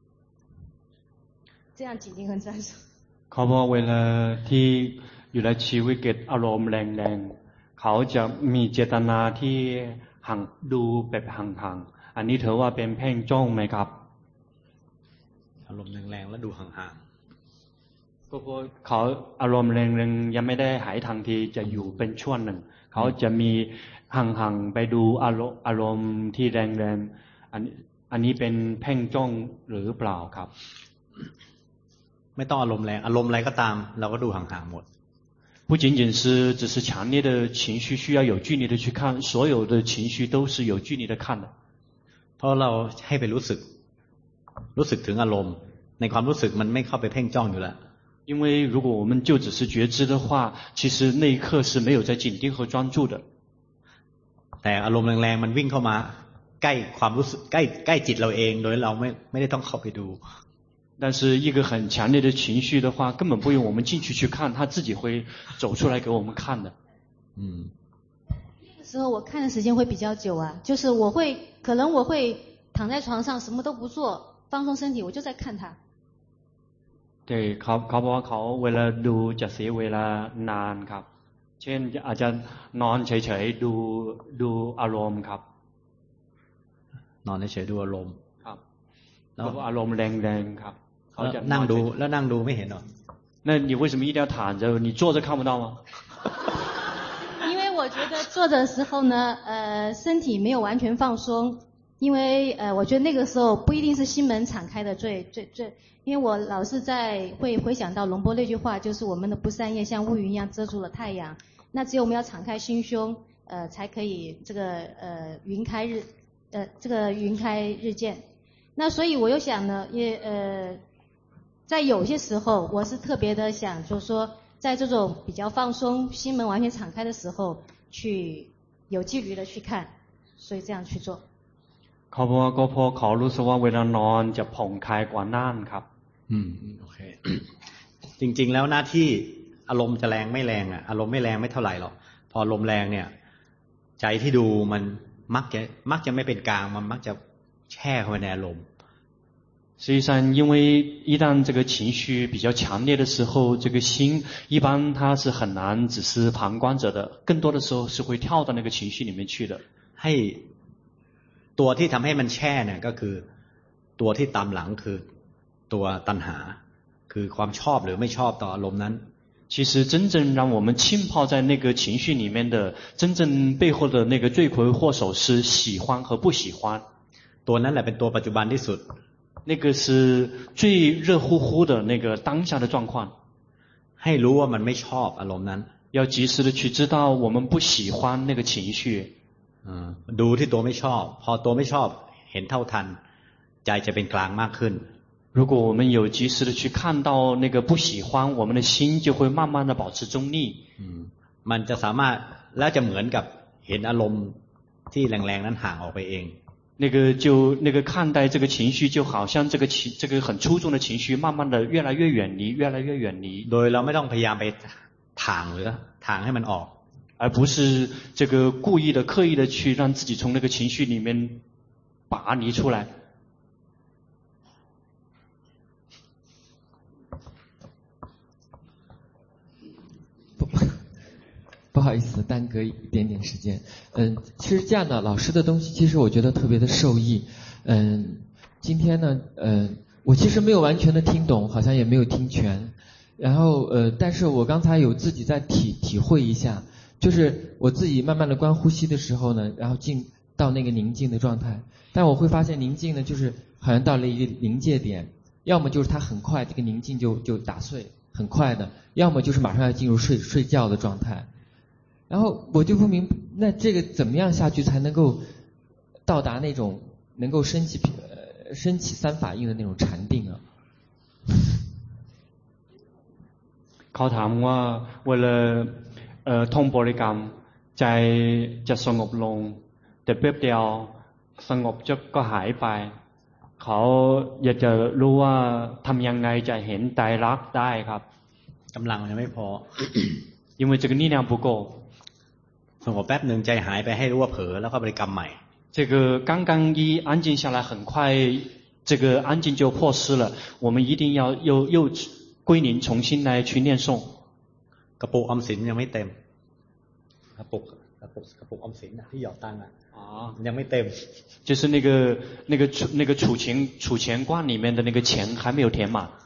Speaker 9: 这样紧盯和专注。
Speaker 1: เขาบอกเวลาที่อยู่ในชีวิตเกิดอารมณ์แรงๆเขาจะมีเจตนาที่ห่างดูแบบห่างๆอันนี้ถือว่าเป็นเพ่งจ้องไหมครับ
Speaker 2: อารมณ์แรงๆแล้วดูห่าง
Speaker 1: ๆก็เพราะเขาอารมณ์แรงๆยังไม่ได้หายทันทีจะอยู่เป็นช่วงหนึ่งเขาจะมีห่างๆไปดูอารมณ์ที่แรงๆอันนี้เป็นเพ่งจ้องหรือเปล่าครับ
Speaker 2: ไม่ต้องอารมณ์แรงอารมณ์อะไรก็ตามเราก็ดูห่างๆหมด
Speaker 1: 不仅仅是只是强烈的情绪需要有距离的去看，所有的情绪都是有距离的看的。
Speaker 2: เพราะเราให้ไปรู้สึกถึงอารมณ์ในความรู้สึกมันไม่เข้าไปเพ่งจ้องอยู่แล้ว
Speaker 1: 因为如果我们就只是觉知的话，其实那一刻是没有在紧盯和专注的。
Speaker 2: แต่อารมณ์แรงๆมันวิ่งเข้ามาใกล้ความรู้สึกใกล้จิตเราเองโดยเราไม่ได้ต้องเข้าไปดู
Speaker 1: 但是一个很强烈的情绪的话，根本不用我们进去看，它自己会走出来给我们看的。
Speaker 9: 那个时候我看的时间会比较久啊，就是可能我会躺在床上什么都不做，放松身体，我就在看它。
Speaker 1: 对，เขาบอกว่าเขาเวลาดูจะเสียเวลานานครับเช่นอาจจะนอนเฉยๆดูอารมณ์ครับ
Speaker 8: นอนเฉยๆดูอารมณ์
Speaker 1: ครับแล้วอารมณ์แรงๆครับเขาจะ
Speaker 8: นั่งดูแล้วนั่งดูไม่เห็นหรอ
Speaker 1: 那你为什么一定要躺着？你坐着看不到吗？
Speaker 9: 因为我觉得坐的时候呢，身体没有完全放松，因为我觉得那个时候不一定是心门敞开的最，因为我老是会回想到龙波那句话，就是我们的不善业像乌云一样遮住了太阳，那只有我们要敞开心胸，才可以这个云开日见。那所以我又想呢，在有些时候，我是特别的想，就是说，在这种比较放松、心门完全敞开的时候，去有纪律的去看，所以这样去做。
Speaker 1: เขาบอกว่าก็เพราะเขารู้สึกว่าเวลานอนจะผ่องคลายกว่านั่นครับ
Speaker 8: โอเค จริงๆแล้วหน้าที่อารมณ์จะแรงไม่แรงอารมณ์ไม่แรงไม่เท่าไหร่หรอกพออารมณ์แรงเนี่ยใจที่ดูมันมักจะไม่เป็นกลางมันมักจะแช่เข้าไปในอารมณ์
Speaker 1: 实际上，因为一旦这个情绪比较强烈的时候，这个心一般它是很难只是旁观者的，更多的时候是会跳到那个情绪里面去的。
Speaker 8: ให้ตัวที่ทำให้มันแช่เนี่ยก็คือตัวที่ตามหลังคือตัวตัณหาคือความชอบหรือไม่ชอบต่ออารมณ์นั้น
Speaker 1: 其实真正让我们浸泡在那个情绪里面的真正背后的那个罪魁祸首是喜欢和不喜欢。
Speaker 8: ตัวนั้นแหละเป็นตัวปัจจุบันที่สุด
Speaker 1: 那个是最热乎乎的那个当下的状况。
Speaker 8: ให้รู้ว่ามันไม่ชอบอารมณ์นั้น
Speaker 1: 要及时的去知道我们不喜欢那个情绪。
Speaker 8: ดูที่ตัวไม่ชอบพอตัวไม่ชอบเห็นเท่าทันใจจะเป็นกลางมากขึ้น
Speaker 1: 如果我们有及时的去看到那个不喜欢，我们的心就会慢慢的保持中立。
Speaker 8: มันจะสามารถแล้วจะเหมือนกับเห็นอารมณ์ที่แรงๆนั้นห่างออกไปเอง
Speaker 1: 那个看待这个情绪，就好像这个很出众的情绪，慢慢的越来越远离，越来越远离。
Speaker 8: โดยเราไม่ต้องพยายามไปถ่างหรือถ่างให้มันออก
Speaker 1: 而不是这个故意的、刻意的去让自己从那个情绪里面拔离出来。
Speaker 22: 不好意思，耽搁一点点时间。其实这样的老师的东西，其实我觉得特别的受益。今天呢，我其实没有完全的听懂，好像也没有听全。然后但是我刚才有自己在体会一下，就是我自己慢慢的观呼吸的时候呢，然后进到那个宁静的状态。但我会发现宁静呢，就是好像到了一个临界点，要么就是它很快这个宁静就打碎，很快的，要么就是马上要进入睡觉的状态。然后我就不明白，那这个怎么样下去才能够到达那种能够升起三法印的那种禅定啊？
Speaker 1: เขาถามว่าเวลาท่องบริกรรมใจจะสงบลงแต่แป๊บเดียวสงบก็หายไปเขาอยากจะรู้ว่าทำยังไงจะเห็นไตรลักษณ์ได้ครับ
Speaker 8: กำลังยังไม่พอ
Speaker 1: 因为这个力量不够
Speaker 8: สงบแป๊บหนึ่งใจหายไปให้รู้ว่าเผลอแล้วก็บริกรรมใหม่
Speaker 1: 这个刚刚一安静下来很快这个安静就破失了我们一定要又归零重新来去念诵
Speaker 8: กระปุกออมสินยังไม่เต็มกระปุกออมสินที่หยอดตังค์ยังไม่เต็ม
Speaker 1: 就是那个储钱罐里面的那个钱还没有填满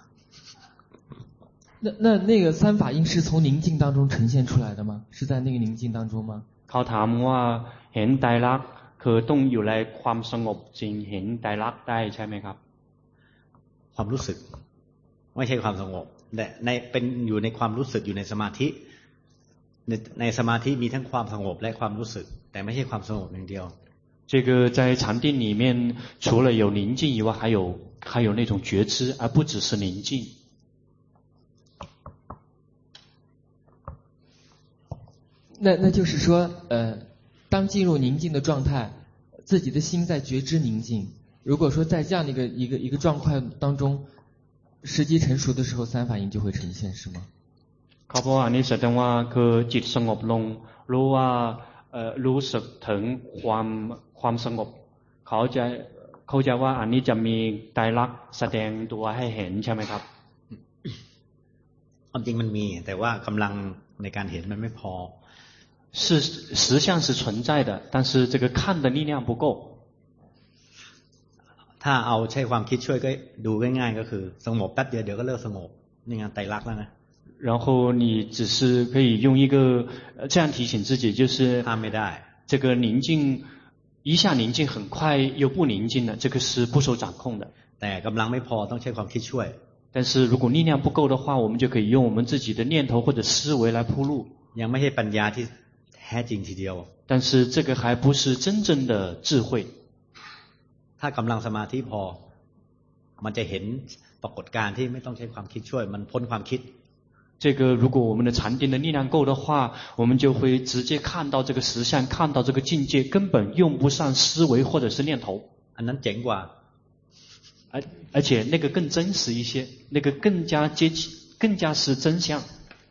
Speaker 22: 那个三法印是从宁静当中呈现出来的吗？是在那个宁静当中吗？
Speaker 1: เขาถามว่าเห็นไตรลักษณ์คือต้องอยู่ในความสงบจริงเห็นไตรลักษณ์ได้ใช่ไหมครับ
Speaker 8: ความรู้สึกไม่ใช่ความสงบแต่เป็นอยู่ในความรู้สึกอยู่ในสมาธิในสมาธิมีทั้งความสงบและความรู้สึกแต่ไม่ใช่ความสงบอย่างเดียว
Speaker 1: 这个在禅定里面除了有宁静以外还有那种觉知而不只是宁静
Speaker 22: 那就是说当进入宁静的状态自己的心在觉知宁静如果说在这样的一个状况当中时机成熟的时候，三法印就会呈现，是吗？
Speaker 1: เขาบอกว่าอันนี้แสดงว่าคือจิตสงบลงรู้ว่ารู้สึกถึงความสงบเขาจะเข้าใจว่าอันนี้จะมีไตรลักษณ์แสดงตัวให้เห็นใช่ไหมครับ
Speaker 8: ความจริงมันมีแต่ว่ากำลังในการเห็นมันไม่พอ
Speaker 1: 是实相是存在的但是这个看的力量不够
Speaker 8: ถ้าเอาใช้ความคิดช่วยก็ดูง่ายๆก็คือสงบแป๊บเดียวเดี๋ยวก็เลิกสงบนี่ไงไตรลักษณ์แล้วนะ
Speaker 1: 然后你只是可以用一个这样提醒自己就是这个宁静一下宁静很快又不宁静了这个是不受掌控的
Speaker 8: แต่กำลังไม่พอต้องใช้ความคิดช่วย
Speaker 1: 但是如果力量不够的话我们就可以用我们自己的念头或者思维来铺路
Speaker 8: ยังไม่ใช่ปัญญาที่แท้จริงทีเดียว
Speaker 1: 但是这个还不是真正的智慧
Speaker 8: ถ้ากำลังสมาธิพอมันจะเห็นปรากฏการณ์ที่ไม่ต้องใช้ความคิดช่วยมันพ้นความคิด
Speaker 1: 这个如果我们的禅定的力量够的话我们就会直接看到这个实相看到这个境界根本用不上思维或者是念头
Speaker 8: อันนั้นเจ๋งกว่า
Speaker 1: 而且那个更真实一些那个更加接近更加是真相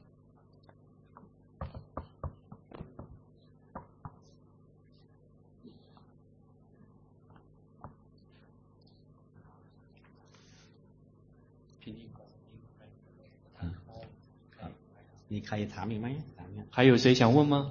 Speaker 8: มีใครถามอีกไหม
Speaker 1: 还有谁想问吗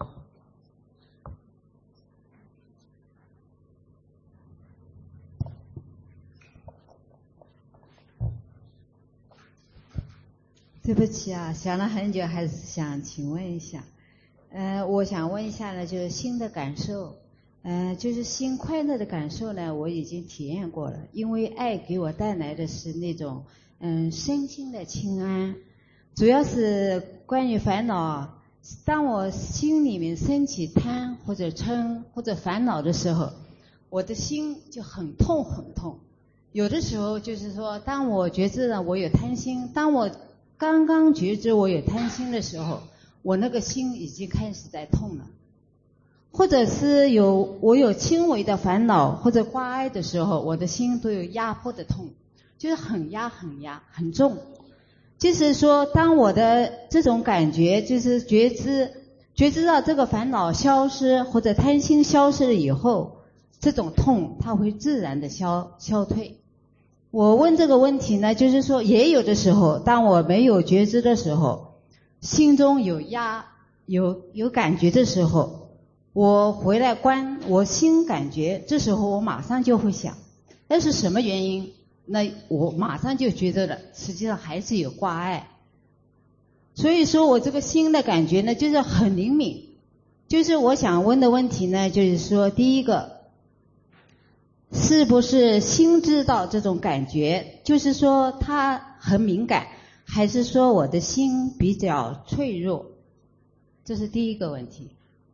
Speaker 10: 对不起啊，想了很久，还是想请问一下，我想问一下呢，就是心的感受，就是心快乐的感受呢，我已经体验过了，因为爱给我带来的是那种身心的清安，主要是关于烦恼，当我心里面升起贪或者嗔或者烦恼的时候，我的心就很痛很痛，有的时候就是说，当我觉知了我有贪心，当我刚刚觉知我有贪心的时候，我那个心已经开始在痛了。或者是我有轻微的烦恼或者挂碍的时候，我的心都有压迫的痛，就是很压很压很重。就是说当我的这种感觉就是觉知到这个烦恼消失或者贪心消失了以后，这种痛它会自然的消退。我问这个问题呢，就是说也有的时候当我没有觉知的时候，心中有感觉的时候，我回来观我心感觉，这时候我马上就会想那是什么原因，那我马上就觉得了实际上还是有挂碍。所以说我这个心的感觉呢就是很灵敏。就是我想问的问题呢，就是说第一个是不是心知道这种感觉，就是说它很敏感，还是说我的心比较脆弱，这是第一个问题。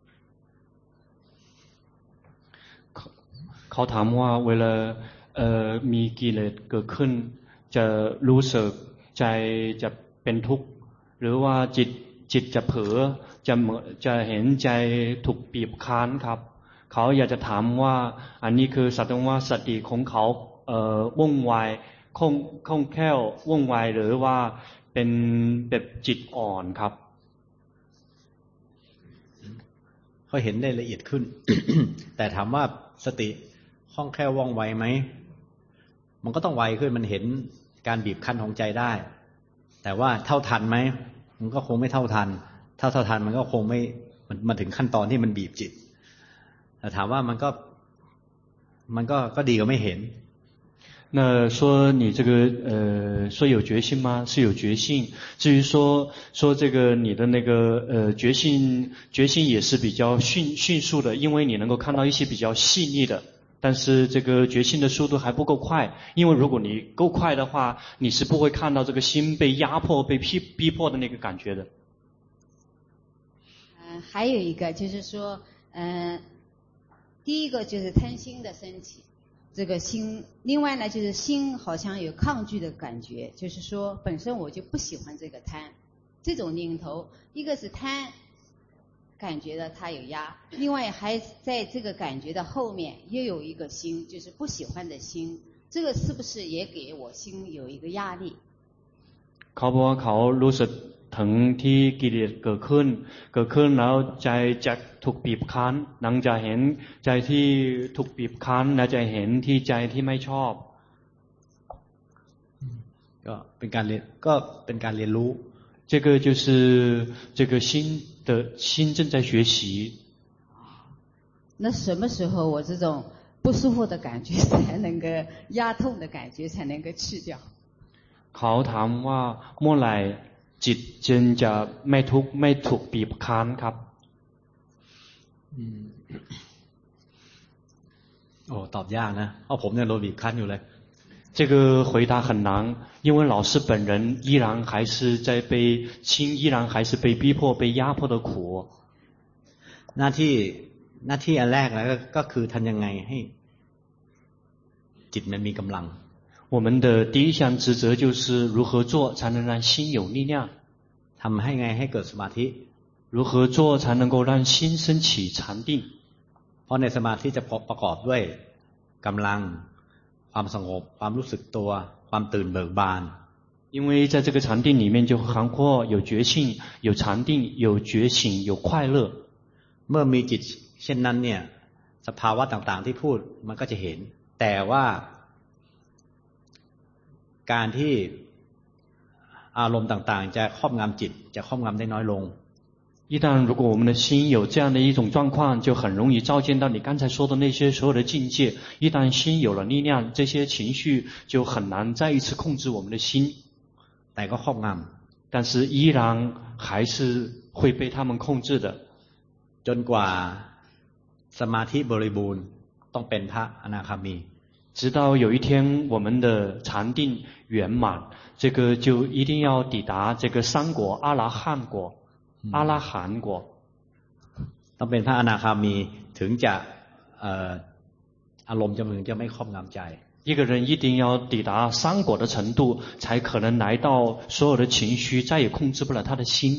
Speaker 1: เขาถามว่าเวลามีกิเลสเกิดขึ้นจะรู้สึกใจจะเป็นทุกข์หรือว่าจิตจะเผลอจะเห็นใจถูกบีบคั้นครับเขาอยากจะถามว่าอันนี้คือแสดงว่าสติของเขาว่องไวคล่องแคล่วว่องไวหรือว่าเป็นแบบจิตอ่อนครับ
Speaker 8: เขาเห็นได้ละเอียดขึ้น แต่ถามว่าสติคล่องแคล่วว่องไวไหมมันก็ต้องไวขึ้นมันเห็นการบีบคั้นของใจได้แต่ว่าเท่าทันไหมมันก็คงไม่เท่าทันถ้าเท่าทันมันก็คงไม่มันถึงขั้นตอนที่มันบีบจิตแต่ถามว่ามันก็ดีกว่าไม่เห็น
Speaker 1: 那说你这个说有决心吗？是有决心。至于说这个你的那个决心也是比较迅速的，因为你能够看到一些比较细腻的，但是这个决心的速度还不够快，因为如果你够快的话，你是不会看到这个心被压迫、被逼迫的那个感觉的。
Speaker 10: 还有一个就是说，第一个就是贪心的升起。这个心，另外呢就是心好像有抗拒的感觉，就是说本身我就不喜欢这个贪这种念头，一个是贪感觉到它有压，另外还在这个感觉的后面又有一个心，就是不喜欢的心，这个是不是也给我心有一个压力？
Speaker 1: เขาบอกว่าเขารู้สึกถึงที่กิเลสเกิดขึ้นแล้วใจจะถูกบีบคั้นหลังจากเห็นใจที่ถูกบีบคั้นแล้วจะเห็นที่ใจที่ไม่ชอบ
Speaker 8: ก็เป็นการเรียนรู้
Speaker 1: 这个就是这个心正在学习。
Speaker 10: 那什么时候我这种不舒服的感觉才能够压痛的感觉才能够去掉？
Speaker 1: เขาถามว่าเมื่อไหร่จิตจึงจะไม่ทุกข์ไม่ถูกบีบคั้นครับ
Speaker 8: โอ้ตอบยากนะเพราะผมเนี่ยโดนบีบคั้นอยู่เลย
Speaker 1: 这个回答很难，因为老师本人依然还是在被亲，依然还是被逼迫、被压迫的苦。
Speaker 8: หน้าที่อันแรกแล้วก็คือทำยังไงให้จิตมันมีกำลัง
Speaker 1: 我们的第一项职责就是如何做才能让心有力量，
Speaker 8: ทำให้ไงให้เกิดสมาธิ
Speaker 1: 如何做才能够让心升起禅定。
Speaker 8: เพราะในสมาธิจะประกอบด้วยกำลังความสงบความรู้สึกตัวความตื่นเบิกบาน
Speaker 1: 因为在这个禅定里面就涵括有觉性、有禅定、有觉醒、有快乐。
Speaker 8: เมื่อมีจิตเช่นนั้นเนี่ยสภาวะต่างๆที่พูดมันก็จะเห็นแต่ว่าการที่อารมณ์ต่างๆจะครอบงำจิตจะครอบงำได้น้อยลง
Speaker 1: 一旦如果我们的心有这样的一种状况，就很容易照见到你刚才说的那些所有的境界。一旦心有了力量，这些情绪就很难再一次控制我们的心。
Speaker 8: แต่ก็ครอบงำ
Speaker 1: 但是依然还是会被他们控制的。
Speaker 8: จนกว่าสมาธิบริบูรณ์ต้องเป็นพระอนาคามี
Speaker 1: 直到有一天我们的禅定圆满，这个就一定要抵达这个三果阿拉汉果。阿拉罕果
Speaker 8: ต้องเป็นพระอนาคามีถึงจะอารมณ์จะไม่ครอบงำใจ
Speaker 1: 一个人一定要抵达三果的程度，才可能来到所有的情绪再也控制不了他的心。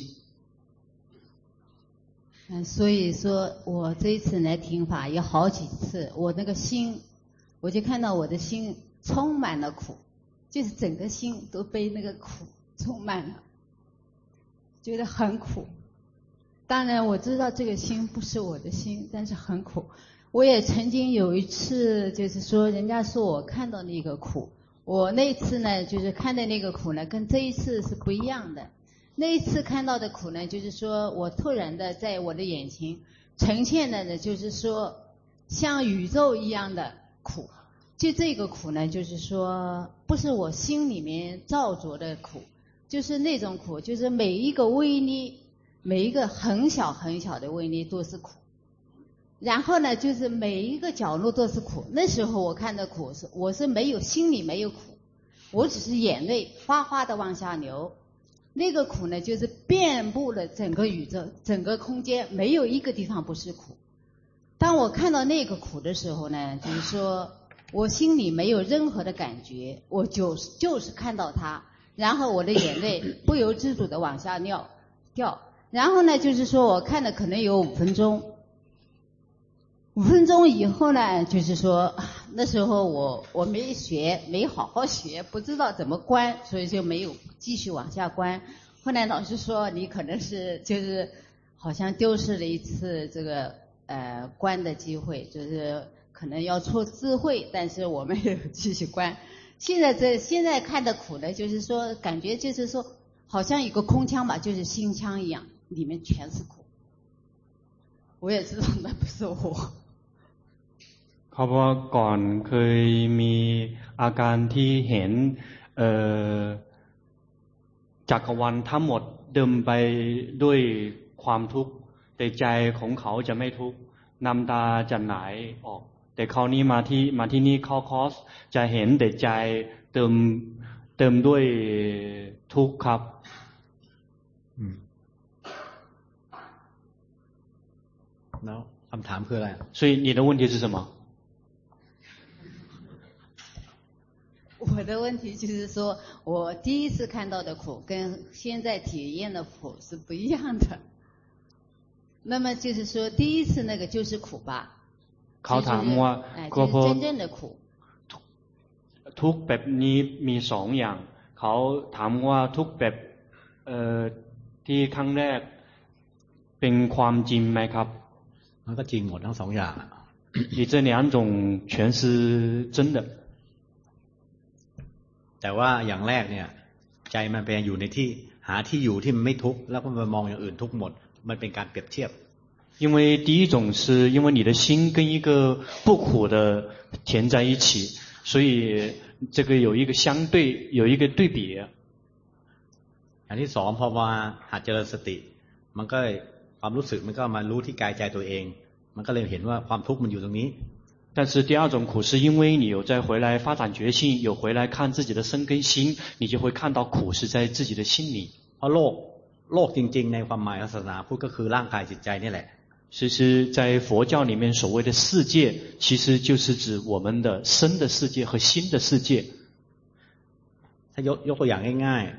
Speaker 10: 所以说我这一次来听法有好几次，我那个心，我就看到我的心充满了苦，就是整个心都被那个苦充满了。觉得很苦，当然我知道这个心不是我的心，但是很苦。我也曾经有一次，就是说人家说我看到那个苦，我那次呢，就是看的那个苦呢，跟这一次是不一样的。那一次看到的苦呢，就是说我突然的在我的眼前呈现的呢，就是说像宇宙一样的苦。就这个苦呢，就是说不是我心里面造作的苦。就是那种苦，就是每一个微粒，每一个很小很小的微粒都是苦。然后呢，就是每一个角落都是苦。那时候我看的苦是，我是没有心里没有苦，我只是眼泪哗哗的往下流。那个苦呢，就是遍布了整个宇宙、整个空间，没有一个地方不是苦。当我看到那个苦的时候呢，就是说我心里没有任何的感觉，我就是看到它。然后我的眼泪不由自主的往下掉，然后呢，就是说我看了可能有5分钟，5分钟以后呢，就是说那时候我没好好学，不知道怎么观，所以就没有继续往下观。后来老师说你可能是就是好像丢失了一次这个观的机会，就是可能要出智慧，但是我没有继续观。现在看的苦呢，就是说感觉就是说好像一个空腔吧，就是心腔一样，里面全是苦。我也知道那不是我。
Speaker 1: เขาบอกว่าก่อนเคยมีอาการที่เห็นจักรวาลทั้งหมดเดิมไปด้วยความทุกข์แต่ใจของเขาจะไม่ทุกข์น้ำตาจะไหลออกแต่คราวนี้มาที่นี่เข้าคอร์สจะเห็นแต่ใจเติมด้วยทุกข์ครับ
Speaker 8: แล้วคำถามคืออะไร
Speaker 1: 所以你的问题是什么
Speaker 10: 我的问题就是说我第一次看到的苦跟现在体验的苦是不一样的，那么就是说第一次那个就是苦吧，
Speaker 1: เขาถามว่า
Speaker 10: 就是真正的苦
Speaker 1: ทุกข์แบบนี้มี2อย่างเขเขาถามว่าทุกข์แบบที่ครั้งแรกเป็นความจริงไหมครับ
Speaker 8: มันก็จริงหมดทั้งสองอย่าง
Speaker 1: 你这两种全是真的
Speaker 8: แต่ว่าอย่างแรกเนี่ยใจมันไปอยู่ในที่หาที่อยู่ที่มันไม่ทุกข์แล้วก็มามองอย่างอื่นทุกข์หมดมันเป็นการเปรียบเทียบ
Speaker 1: 因为第一种是因为你的心跟一个不苦的填在一起所以这个有一个相对有一个对比
Speaker 8: อย่างที่สองพอมาหัดเจริญสติมันก็ความรู้สึกมันก็มารู้ที่กายใจตัวเองมันก็เลยเห็นว่าความทุกข์มันอยู่ตรงนี้
Speaker 1: 但是第二种苦是因为你有再回来发展觉性有回来看自己的身跟心你就会看到苦是在自己的心里
Speaker 8: เพราะโลกจริงๆในความหมายศาสนาพุทธก็คือร่างกายจิตใจนี่แหละ
Speaker 1: 其实在佛教里面所谓的世界其实就是指我们的身的世界和心的世界
Speaker 8: ถ้ายกตัวอย่างง่าย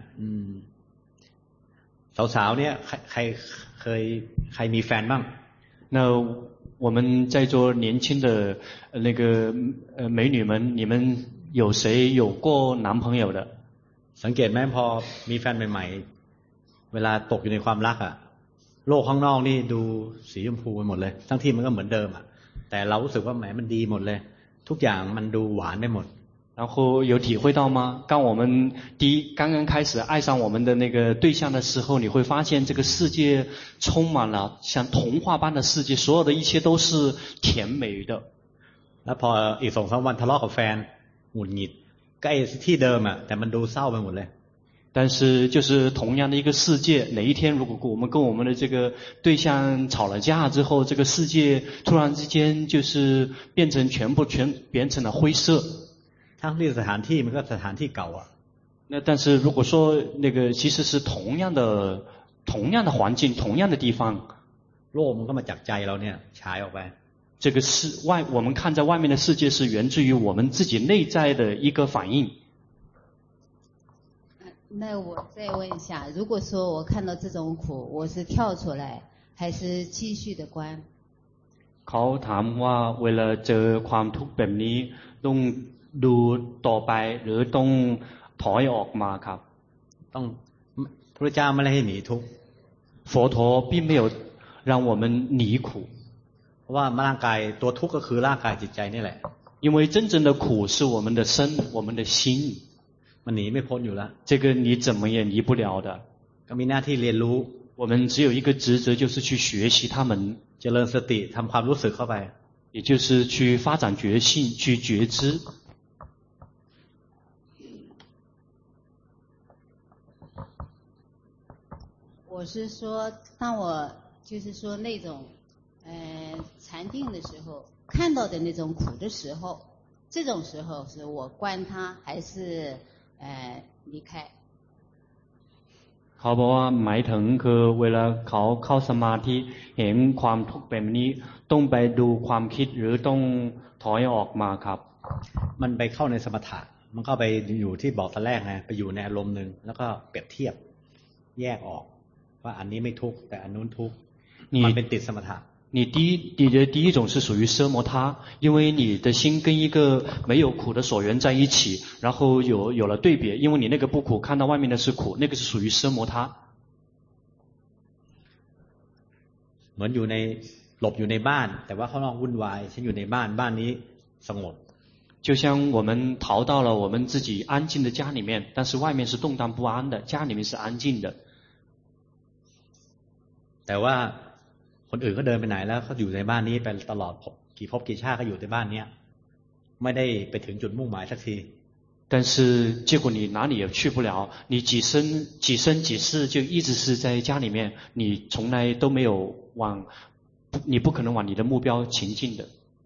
Speaker 8: ๆสาวๆเนี่ยใครมีแฟนบ้าง
Speaker 1: 那我们在座年轻的那个美女们你们有谁有过男朋友的
Speaker 8: สังเกตไหมพอมีแฟนใหม่ๆเวลาตกอยู่ในความรักอะโลกข้างนอกนี่ดูสีชมพูไปหมดเลยทั้งที่มันก็เหมือนเดิมอะแต่เรารู้สึกว่าแหมมันดีหมดเลยทุกอย่างมันดูหวานไปหมด
Speaker 1: 然后有体会到吗？当我们刚刚开始爱上我们的那个对象的时候，你会发现这个世界充满了像童话般的世界，所有的一切都是甜美的。
Speaker 8: แล้วพออีก2-3 วันทะเลาะกับแฟนหงุดหงิดก็ไอ้ที่เดิมอะแต่มันดูเศร้าไปหมดเลย
Speaker 1: 但是就是同样的一个世界，哪一天如果我们跟我们的这个对象吵了架之后，这个世界突然之间就是全部变成了灰色。
Speaker 8: ทั้งที่สถานที่มันก็สถานที่เก่าอ่ะ
Speaker 1: 那但是如果说那个其实是同样的环境同样的地方
Speaker 8: โลกมันก็มาจากใจเราเนี่ยฉายออกไป
Speaker 1: 这个我们看在外面的世界是源自于我们自己内在的一个反应
Speaker 10: 那我再问一下如果说我看到这种苦我是跳出来还是继续的观
Speaker 1: เขาถามว่าเวลาเจอความทุกข์แบบนี้ต้องดูต่อไปหรือต้องถอยออกมาครับ
Speaker 8: ต้องพระเจ้าไม่ได้ให้หนีทุกข์
Speaker 1: 佛陀并没有让我们离苦
Speaker 8: เพราะว่าร่างกายตัวทุกข์ก็คือร่างกายจิตใจนี่แหละ
Speaker 1: 因为真正的苦是我们的身我们的心
Speaker 8: มันหนีไม่พ้นอยู่แล้ว
Speaker 1: 这个你怎么也离不了的
Speaker 8: ก็มีหน้าที่เรียนรู้
Speaker 1: 我们只有一个职责就是去学习他们
Speaker 8: เจริญสติทำความรู้สึกเข้าไป
Speaker 1: 也就是去发展觉性去觉知
Speaker 10: 我是说当我就是说那种禅定的时候看到的那种苦的时候这种时候是我观它还是离开
Speaker 1: เขาบอกว่าหมายถึงคือเวลาเขาเข้าสมาธิเห็นความทุกข์แบบนี้ต้องไปดูความคิดหรือต้องถอยออกมาครับ
Speaker 8: มันไปเข้าในสมถะมันก็ไปอยู่ที่บอกตอนแรกไงไปอยู่ในอารมณ์นึงแล้วก็เปรียบเทียบแยกออกว่าอันนี้ไม่ทุกข์แต่อันนู้นทุกข์มันเป็นติดสมถะ
Speaker 1: 你的第一种是属于奢摩他因为你的心跟一个没有苦的所缘在一起然后有了对比因为你那个不苦看到外面的是苦那个是属于奢摩他
Speaker 8: เหมือนอยู่ในหลบอยู่ในบ้านแต่ว่าข้างนอกวุ่นวายฉันอยู่ในบ้านนี้สงบ
Speaker 1: 就像我们逃到了我们自己安静的家里面但是外面是动荡不安的家里面是安静的
Speaker 8: แต่ว่าคนอื่นก็เดินไปไหนแล้วเขาอยู่ในบ้านนี้ไปตลอดกี่ภพกี่ชาติก็อยู่ในบ้านเนี้ยไม่ได้ไปถึงจุดมุ่งหมายสักที
Speaker 1: 但是结果你哪里也去不了你几生几世就一直是在家里面你从来都没有你不可能往你的目标前进的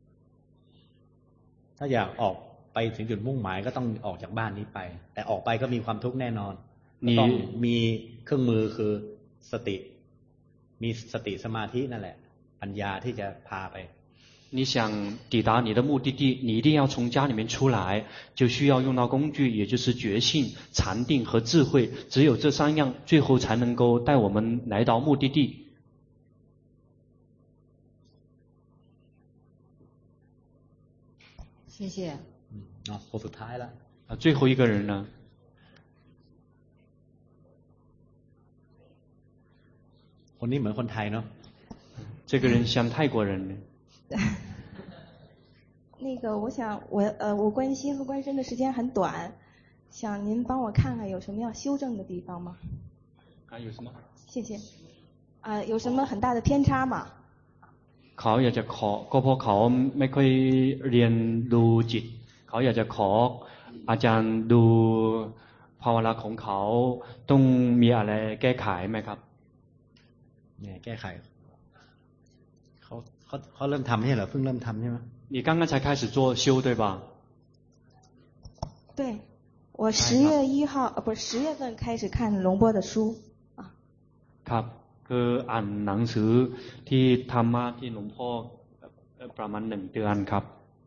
Speaker 8: ถ้าอยากออกไปถึงจุดมุ่งหมายก็ต้องออกจากบ้านนี้ไปแต่ออกไปก็มีความทุกข์แน่นอนต้องมีเครื่องมือคือสติมีสติสมาธินั่นแหละปัญญาที่จะพาไป
Speaker 1: 你想抵达你的目的地你一定要从家里面出来就需要用到工具也就是觉性禅定和智慧只有这三样最后才能够带我们来到目的地
Speaker 10: 谢谢
Speaker 8: คนสุดท้ายแล้ว
Speaker 1: 最后一个人呢
Speaker 8: คนนี้เหมือนคนไทยเนาะ
Speaker 1: 这个人像泰国人呢。
Speaker 12: 那个，我观心和观身的时间很短，想您帮我看看有什么要修正的地方吗？
Speaker 1: 有什么？
Speaker 12: 谢谢。有什么很大的偏差吗？
Speaker 1: เขาอยากจะขอก็เพราะเขาไม่ค่อยเรียนดูจิตเขาอยากจะขออาจารย์ดูภาวนาของเขาต้องมีอะไรแก้ไขไหมครับ
Speaker 8: เนี่ยแก้ไขเขาเริ่มทำใช่เหรอเพิ่งเริ่มทำใช่ไหม
Speaker 1: 你刚刚才开始做修对吧？
Speaker 12: 对，我10月份开始看龙波的书啊。
Speaker 1: ครับคืออ่านหนังสือที่ธรรมะที่หลวงพ่อประมาณ1 เดือนครับ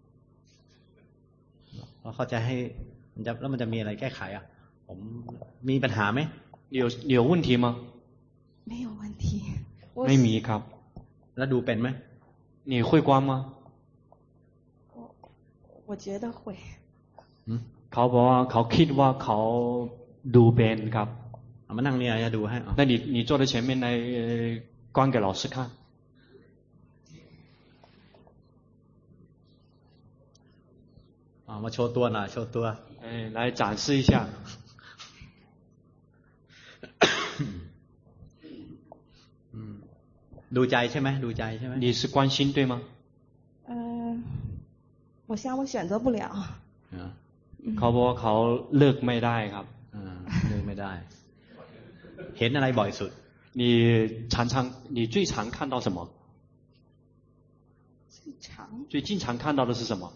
Speaker 8: เขาจะให้แล้วมันจะมีอะไรแก้ไขอ่ะผมมีปัญหาไหม
Speaker 1: 有问题吗？
Speaker 12: 没有问题。
Speaker 1: ไม่มีครับ
Speaker 8: แล้วดูเป็นไหม
Speaker 1: 你会观吗？
Speaker 12: 我觉得会。
Speaker 1: เขาบอกว่าเขาคิดว่าเขาดูเป็นครับ
Speaker 8: มานั่งเนี่ยจะดูให้
Speaker 1: 那你坐在前面来观给老师看
Speaker 8: มาโชว์ตัวหน่อยโชว์ตัว
Speaker 1: 来展示一下
Speaker 8: ดูใจใช่ไหมดูใจใช่ไหม
Speaker 1: 你是关心对吗
Speaker 12: 我想我选择不了
Speaker 1: เขาบอกว่าเขาเลิกไม่ได้ครับ
Speaker 8: เลิกไม่ได้เห็นอะไรบ่อยสุด
Speaker 1: 你最常看到什么最经常看到的是什么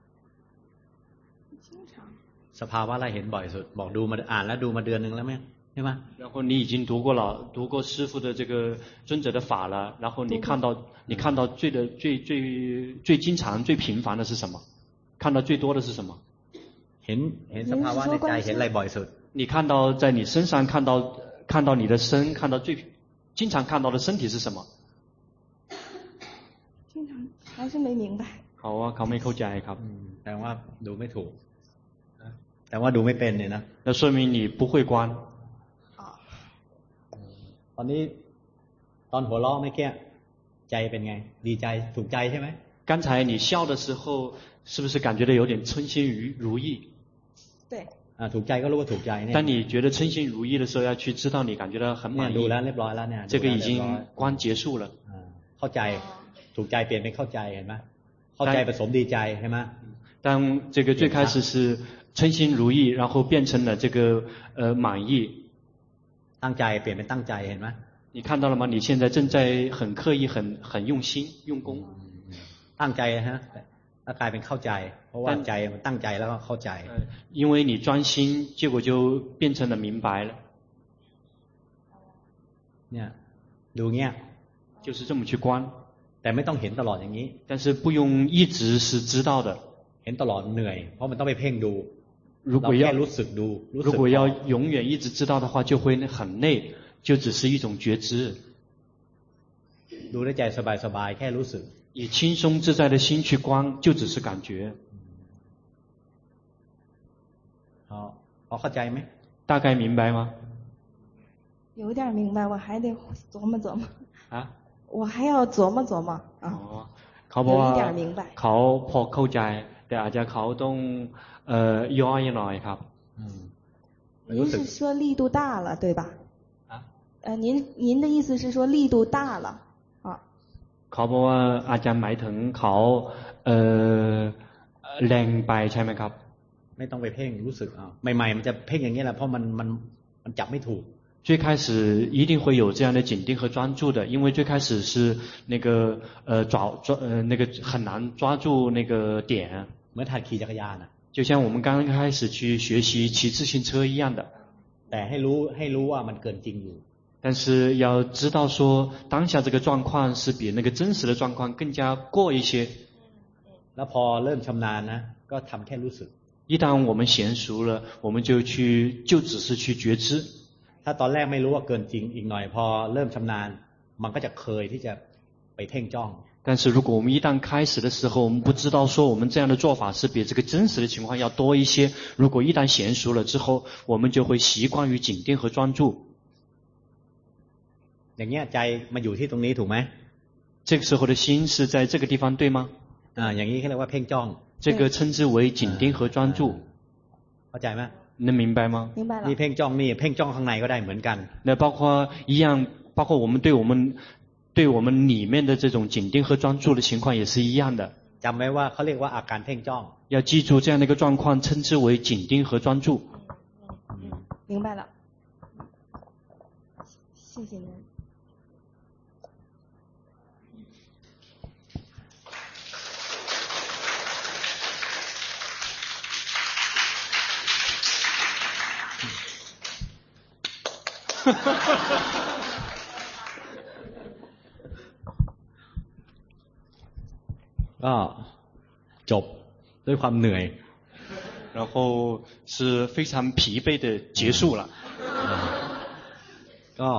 Speaker 8: สภาวะอะไรเห็นบ่อยสุดบอกดูมาอ่านแล้วดูมาเดือนนึงแล้วไหมใช่ไหม
Speaker 1: 然后你已经读过师父的这个尊者的法了然后你看到最经常最频繁的是什么看到最多的是什么
Speaker 8: เห็นสภาวะในใจเห็นอะไรบ่อยสุด
Speaker 1: 你看到在你身上看到你的身看到最经常看到的身体是什么
Speaker 12: 经常还是没明白
Speaker 1: เขาไม่เข้าใจครับ
Speaker 8: แต่ว่าดูไม่ถูกแต่ว่าดูไม่เป็นเนี่ยนะ
Speaker 1: 那说明你不会观
Speaker 8: ตอนนี้ตอนหัวเราะไม่แก้ใจเป็นไงดีใจถูกใจใช่ไหม
Speaker 1: 刚才你笑的时候是不是感觉到有点称心如意
Speaker 12: 对
Speaker 8: ถูกใจก็รู้ว่าถูกใจเนี่ย
Speaker 1: 当你觉得称心如意的时候要去知道你感觉到很满意
Speaker 8: ดูแล้วเรียบร้อยแล้วเนี่ย
Speaker 1: 这个已经观结束了
Speaker 8: เข้าใจถูกใจเปลี่ยนเป็นเข้าใจเห็นไหมเข้าใจผสมดีใจใช่ไหม
Speaker 1: 当这个最开始是称心如意然后变成了这个满意
Speaker 8: ตั้งใจเปลี่ยนเป็นตั้งใจเห็นไหม
Speaker 1: 你看到了吗你现在正在很刻意很用心用功
Speaker 8: ตั้งใจฮะแล้วกลายเป็นเข้าใจเพราะว่าใจมันตั้งใจแล้วก็เข้าใจ
Speaker 1: 因为你专心结果就变成了明白了
Speaker 8: เนี่ยดูเงี้ย
Speaker 1: 就是这么去观
Speaker 8: แต่ไม่ต้องเห็นตลอดอย่างนี้
Speaker 1: 但是不用一直是知道的
Speaker 8: เห็นตลอดเหนื่อยเพราะมันต้องไปเพ่งดู
Speaker 1: 如果要
Speaker 8: รู้สึกดู
Speaker 1: 如果要永远一直知道的话就会很累就只是一种觉知
Speaker 8: ดูได้ใจสบายๆแค่รู้สึก
Speaker 1: 以轻松自在的心去观就只是感觉
Speaker 8: เข้าใจไหม
Speaker 1: 大概明白吗
Speaker 12: 有点明白我还得琢磨琢磨我还要琢磨琢磨
Speaker 1: เขาบอกว่าเขาพอเข้าใจแต่อาจจะเขาต้องย่อยหน่อยครับ
Speaker 12: 您是说力度大了对吧您的意思是说力度大了
Speaker 1: เขาบอกว่าอาจารย์หมายถึงเขาแรงไปใช่ไหมครับ
Speaker 8: ไม่ต้องไปเพ่งรู้สึกใหม่ๆมันจะเพ่งอย่างนี้แหละเพราะมันจับไม่ถูก
Speaker 1: 最开始一定会有这样的紧盯和专注的因为最开始是那个那个很难抓住那个点
Speaker 8: เหมือนถ่ายขี่จักรยาน
Speaker 1: 就像我们刚开始去学习骑自行车一样的
Speaker 8: แต่ให้รู้ว่ามันเกินจริงอยู่
Speaker 1: 但是要知道说当下这个状况是比那个真实的状况更加过一些
Speaker 8: แล้วพอเริ่มชำนาญนะก็ทำแค่รู้สึก
Speaker 1: 一旦我们娴熟了我们就只是去觉知
Speaker 8: ถ้าตอนแรกไม่รู้ว่าเกินจริงอีกหน่อยพอเริ่มชำนาญมันก็จะเคยที่จะไปเพ่งจ้อง
Speaker 1: 但是如果我们一旦开始的时候我们不知道说我们这样的做法是比这个真实的情况要多一些如果一旦娴熟了之后我们就会习惯于紧盯和专注
Speaker 8: อย่างเงี้ยใจมาอยู่ที่ตรงนี้ถูกไหม
Speaker 1: 这个时候的心是在这个地方对吗？
Speaker 8: อย่างนี้เขาเรียกว่าเพ่งจ้อง
Speaker 1: 这个称之为紧盯和专注。
Speaker 8: เข้าใจไหม
Speaker 1: 能明白吗？
Speaker 12: 明白了。
Speaker 8: นี่เพ่งจ้องนี่เพ่งจ้องข้างในก็ได้เหมือนกัน
Speaker 1: 那包括一样，包括我们对我们里面的这种紧盯和专注的情况也是一样的。
Speaker 8: จำไว้ว่าเขาเรียกว่าอาการเพ่งจ้อง
Speaker 1: 要记住这样的一个状况，称之为紧盯和专注。
Speaker 12: 明白了，谢谢您。
Speaker 8: ก็จบด้วยความเหนื่อย
Speaker 1: 然后是非常疲惫的结束了。
Speaker 8: ก็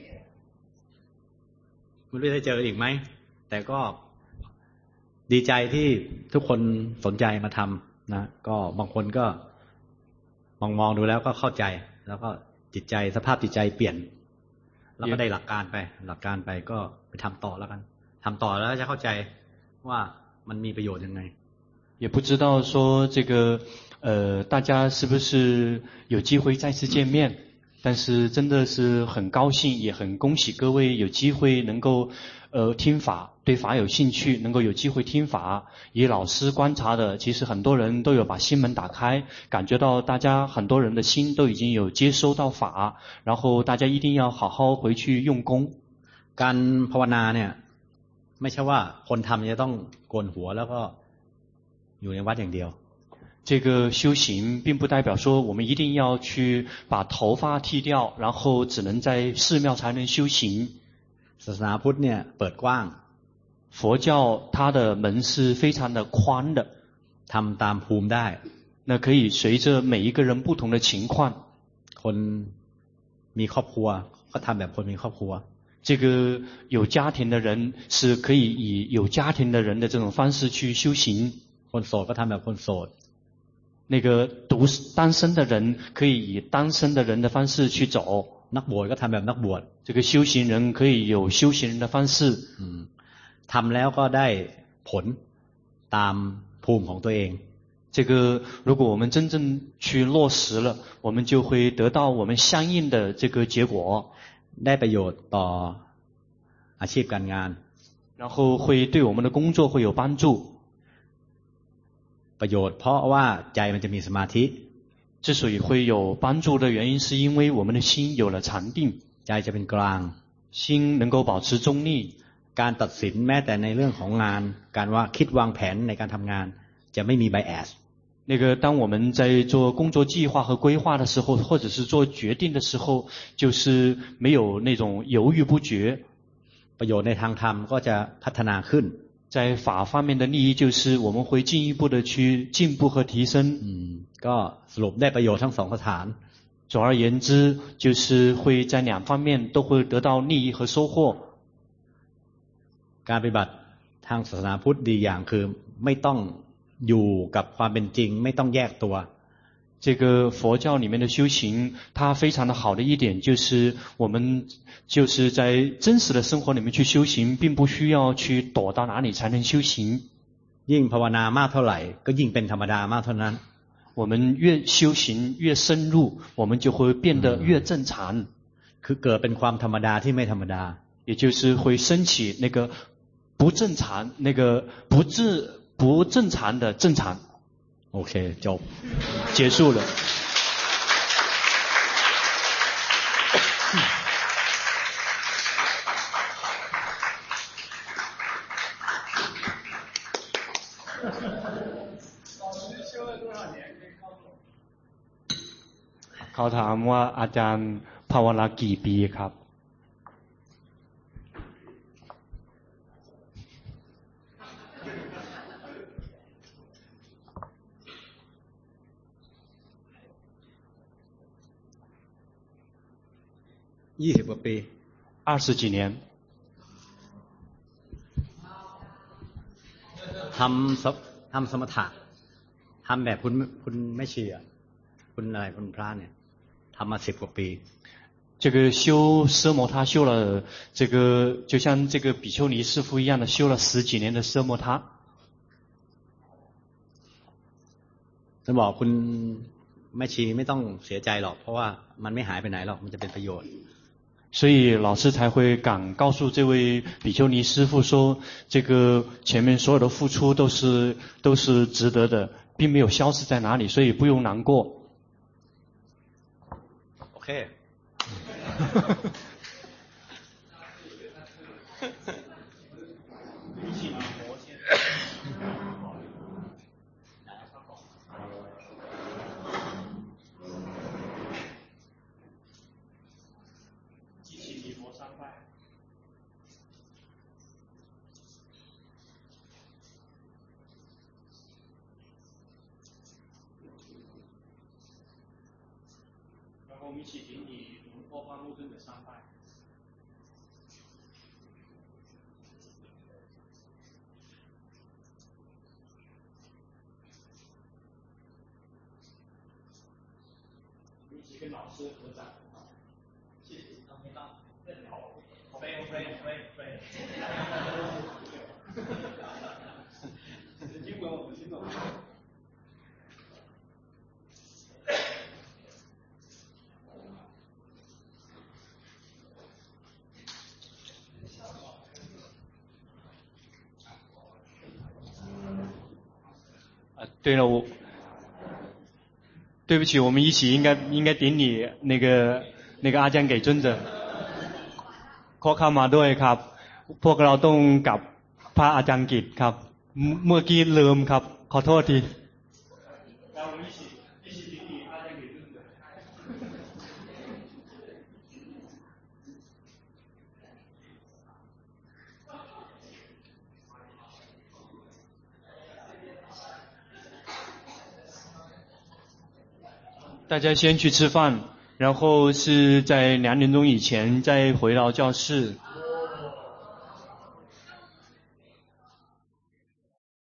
Speaker 8: ไม่รู้จะเจออีกไหมแต่ก็ดีใจที่ทุกคนสนใจมาทำนะก็บางคนก็มองดูแล้วก็เข้าใจแล้วก็จิตใจสภาพจิตใจเปลี่ยนแล้วก็ได้หลักการไปก็ไปทำต่อแล้วกันทำต่อแล้วจะเข้าใจว่ามันมีประโยชน์ยังไง
Speaker 1: 也不知道说这个大家是不是有机会再次见面，但是真的是很高兴，也很恭喜各位有机会能够听法，对法有兴趣，能够有机会听法。以老师观察的，其实很多人都有把心门打开，感觉到大家很多人的心都已经有接收到法，然后大家一定要好好回去用功。
Speaker 8: การภาวนาเนี่ยไม่ใช่ว่าคนทำจะต้องโกนหัวแล้วก็อยู่ในวัดอย่างเดียว
Speaker 1: 这个修行并不代表说我们一定要去把头发剃掉，然后只能在寺庙才能修行。
Speaker 8: ศาสนาพุทธเนี่ยเปิดกว้าง
Speaker 1: 佛教它的门是非常的宽的，
Speaker 8: ทำตามภูมิได้
Speaker 1: 那可以随着每一个人不同的情况。
Speaker 8: คนมีครอบครัวก็ทำแบบคนมีครอบครัว
Speaker 1: 这个有家庭的人是可以以有家庭的人的这种方式去修行。
Speaker 8: คนโสดก็ทำแบบคนโสด
Speaker 1: 那个单身的人可以以单身的人的方式去走。
Speaker 8: นักบวชก็ทำแบบนักบวช
Speaker 1: 这个修行人可以有修行人的方式。
Speaker 8: ทำแล้วก็ได้ผลตามภูมิของตัวเอง
Speaker 1: 这个如果我们真正去落实了，我们就会得到我们相应的这个结果。
Speaker 8: ได้ประโยชน์ต่ออาชีพการงาน
Speaker 1: 然后会对我们的工作会有帮助。
Speaker 8: ประโยชน์เพราะว่าใจมันจะมีสมาธิ
Speaker 1: 之所以会有帮助的原因是因为我们的心有了禅定，
Speaker 8: ใจจะเป็นกลาง
Speaker 1: 心能够保持中立。
Speaker 8: การตัดสินแม้แต่ในเรื่องของงานการว่าคิดวางแผนในการทำงานจะไม่มีไบแอส
Speaker 1: 那个当我们在做工作计划和规划的时候，或者是做决定的时候，就是没有那种犹豫不决。
Speaker 8: ประโยชน์ในทางธรรมก็จะพัฒนาขึ้น
Speaker 1: 在法方面的利益就是我们会进一步的去进步和提升。
Speaker 8: ก็สรุปได้ประโยชน์ทั้งสองสถาน
Speaker 1: 总而言之，就是会在两方面都会得到利益和收获。
Speaker 8: การปฏิบัติทางศาสนาพุทธดีอย่างคือไม่ต้องอยู่กับความเป็นจริงไม่ต้องแยกตัว
Speaker 1: 这个佛教里面的修行，它非常的好的一点就是我们就是在真实的生活里面去修行，并不需要去躲到哪里才能修行。
Speaker 8: ยิ่งภาวนามากเท่าไหร่ก็ยิ่งเป็นธรรมดามากเท่านั้น
Speaker 1: 我们越修行越深入，我们就会变得越正常。
Speaker 8: คือเกิดเป็นความธรรมดาที่ไม่ธรรมดา
Speaker 1: 也就是会升起那个不正常，那个不正常的正常。
Speaker 8: OK， จบ
Speaker 1: 结束了。เขาถามว่าอาจารย์ภาวนากี่ปีครับ
Speaker 8: 20 กว่าปี
Speaker 1: 20几年
Speaker 8: ทำสมถะทำแบบคุณไม่เชื่อคุณอะไรคุณพระเนี่ยทำมา10 กว่าปี
Speaker 1: 这个修奢摩他修了这个就像这个比丘尼师父一样的修了10几年的奢摩他。
Speaker 8: ท่านบอกคุณแม่ชีไม่ต้องเสียใจหรอกเพราะว่ามันไม่หายไปไหนหรอกมันจะเป็นประโยชน์
Speaker 1: 所以老师才会敢告诉这位比丘尼师父说，这个前面所有的付出都是值得的，并没有消失在哪里，所以不用难过。
Speaker 8: OK。
Speaker 1: 我们一起顶礼龙坡花木尊的参拜。一起跟老师合掌。谢谢，没到，好，飞。英文我不听懂。对了，对不起，我们一起应该顶礼那个阿จารย์给尊者。ขอเข้ามาด้วยครับ พวกเราต้องกับพระอาจารย์กิจครับ เมื่อกี้ลืมครับ ขอโทษที大家先去吃饭，然后是在2点钟以前再回到教室。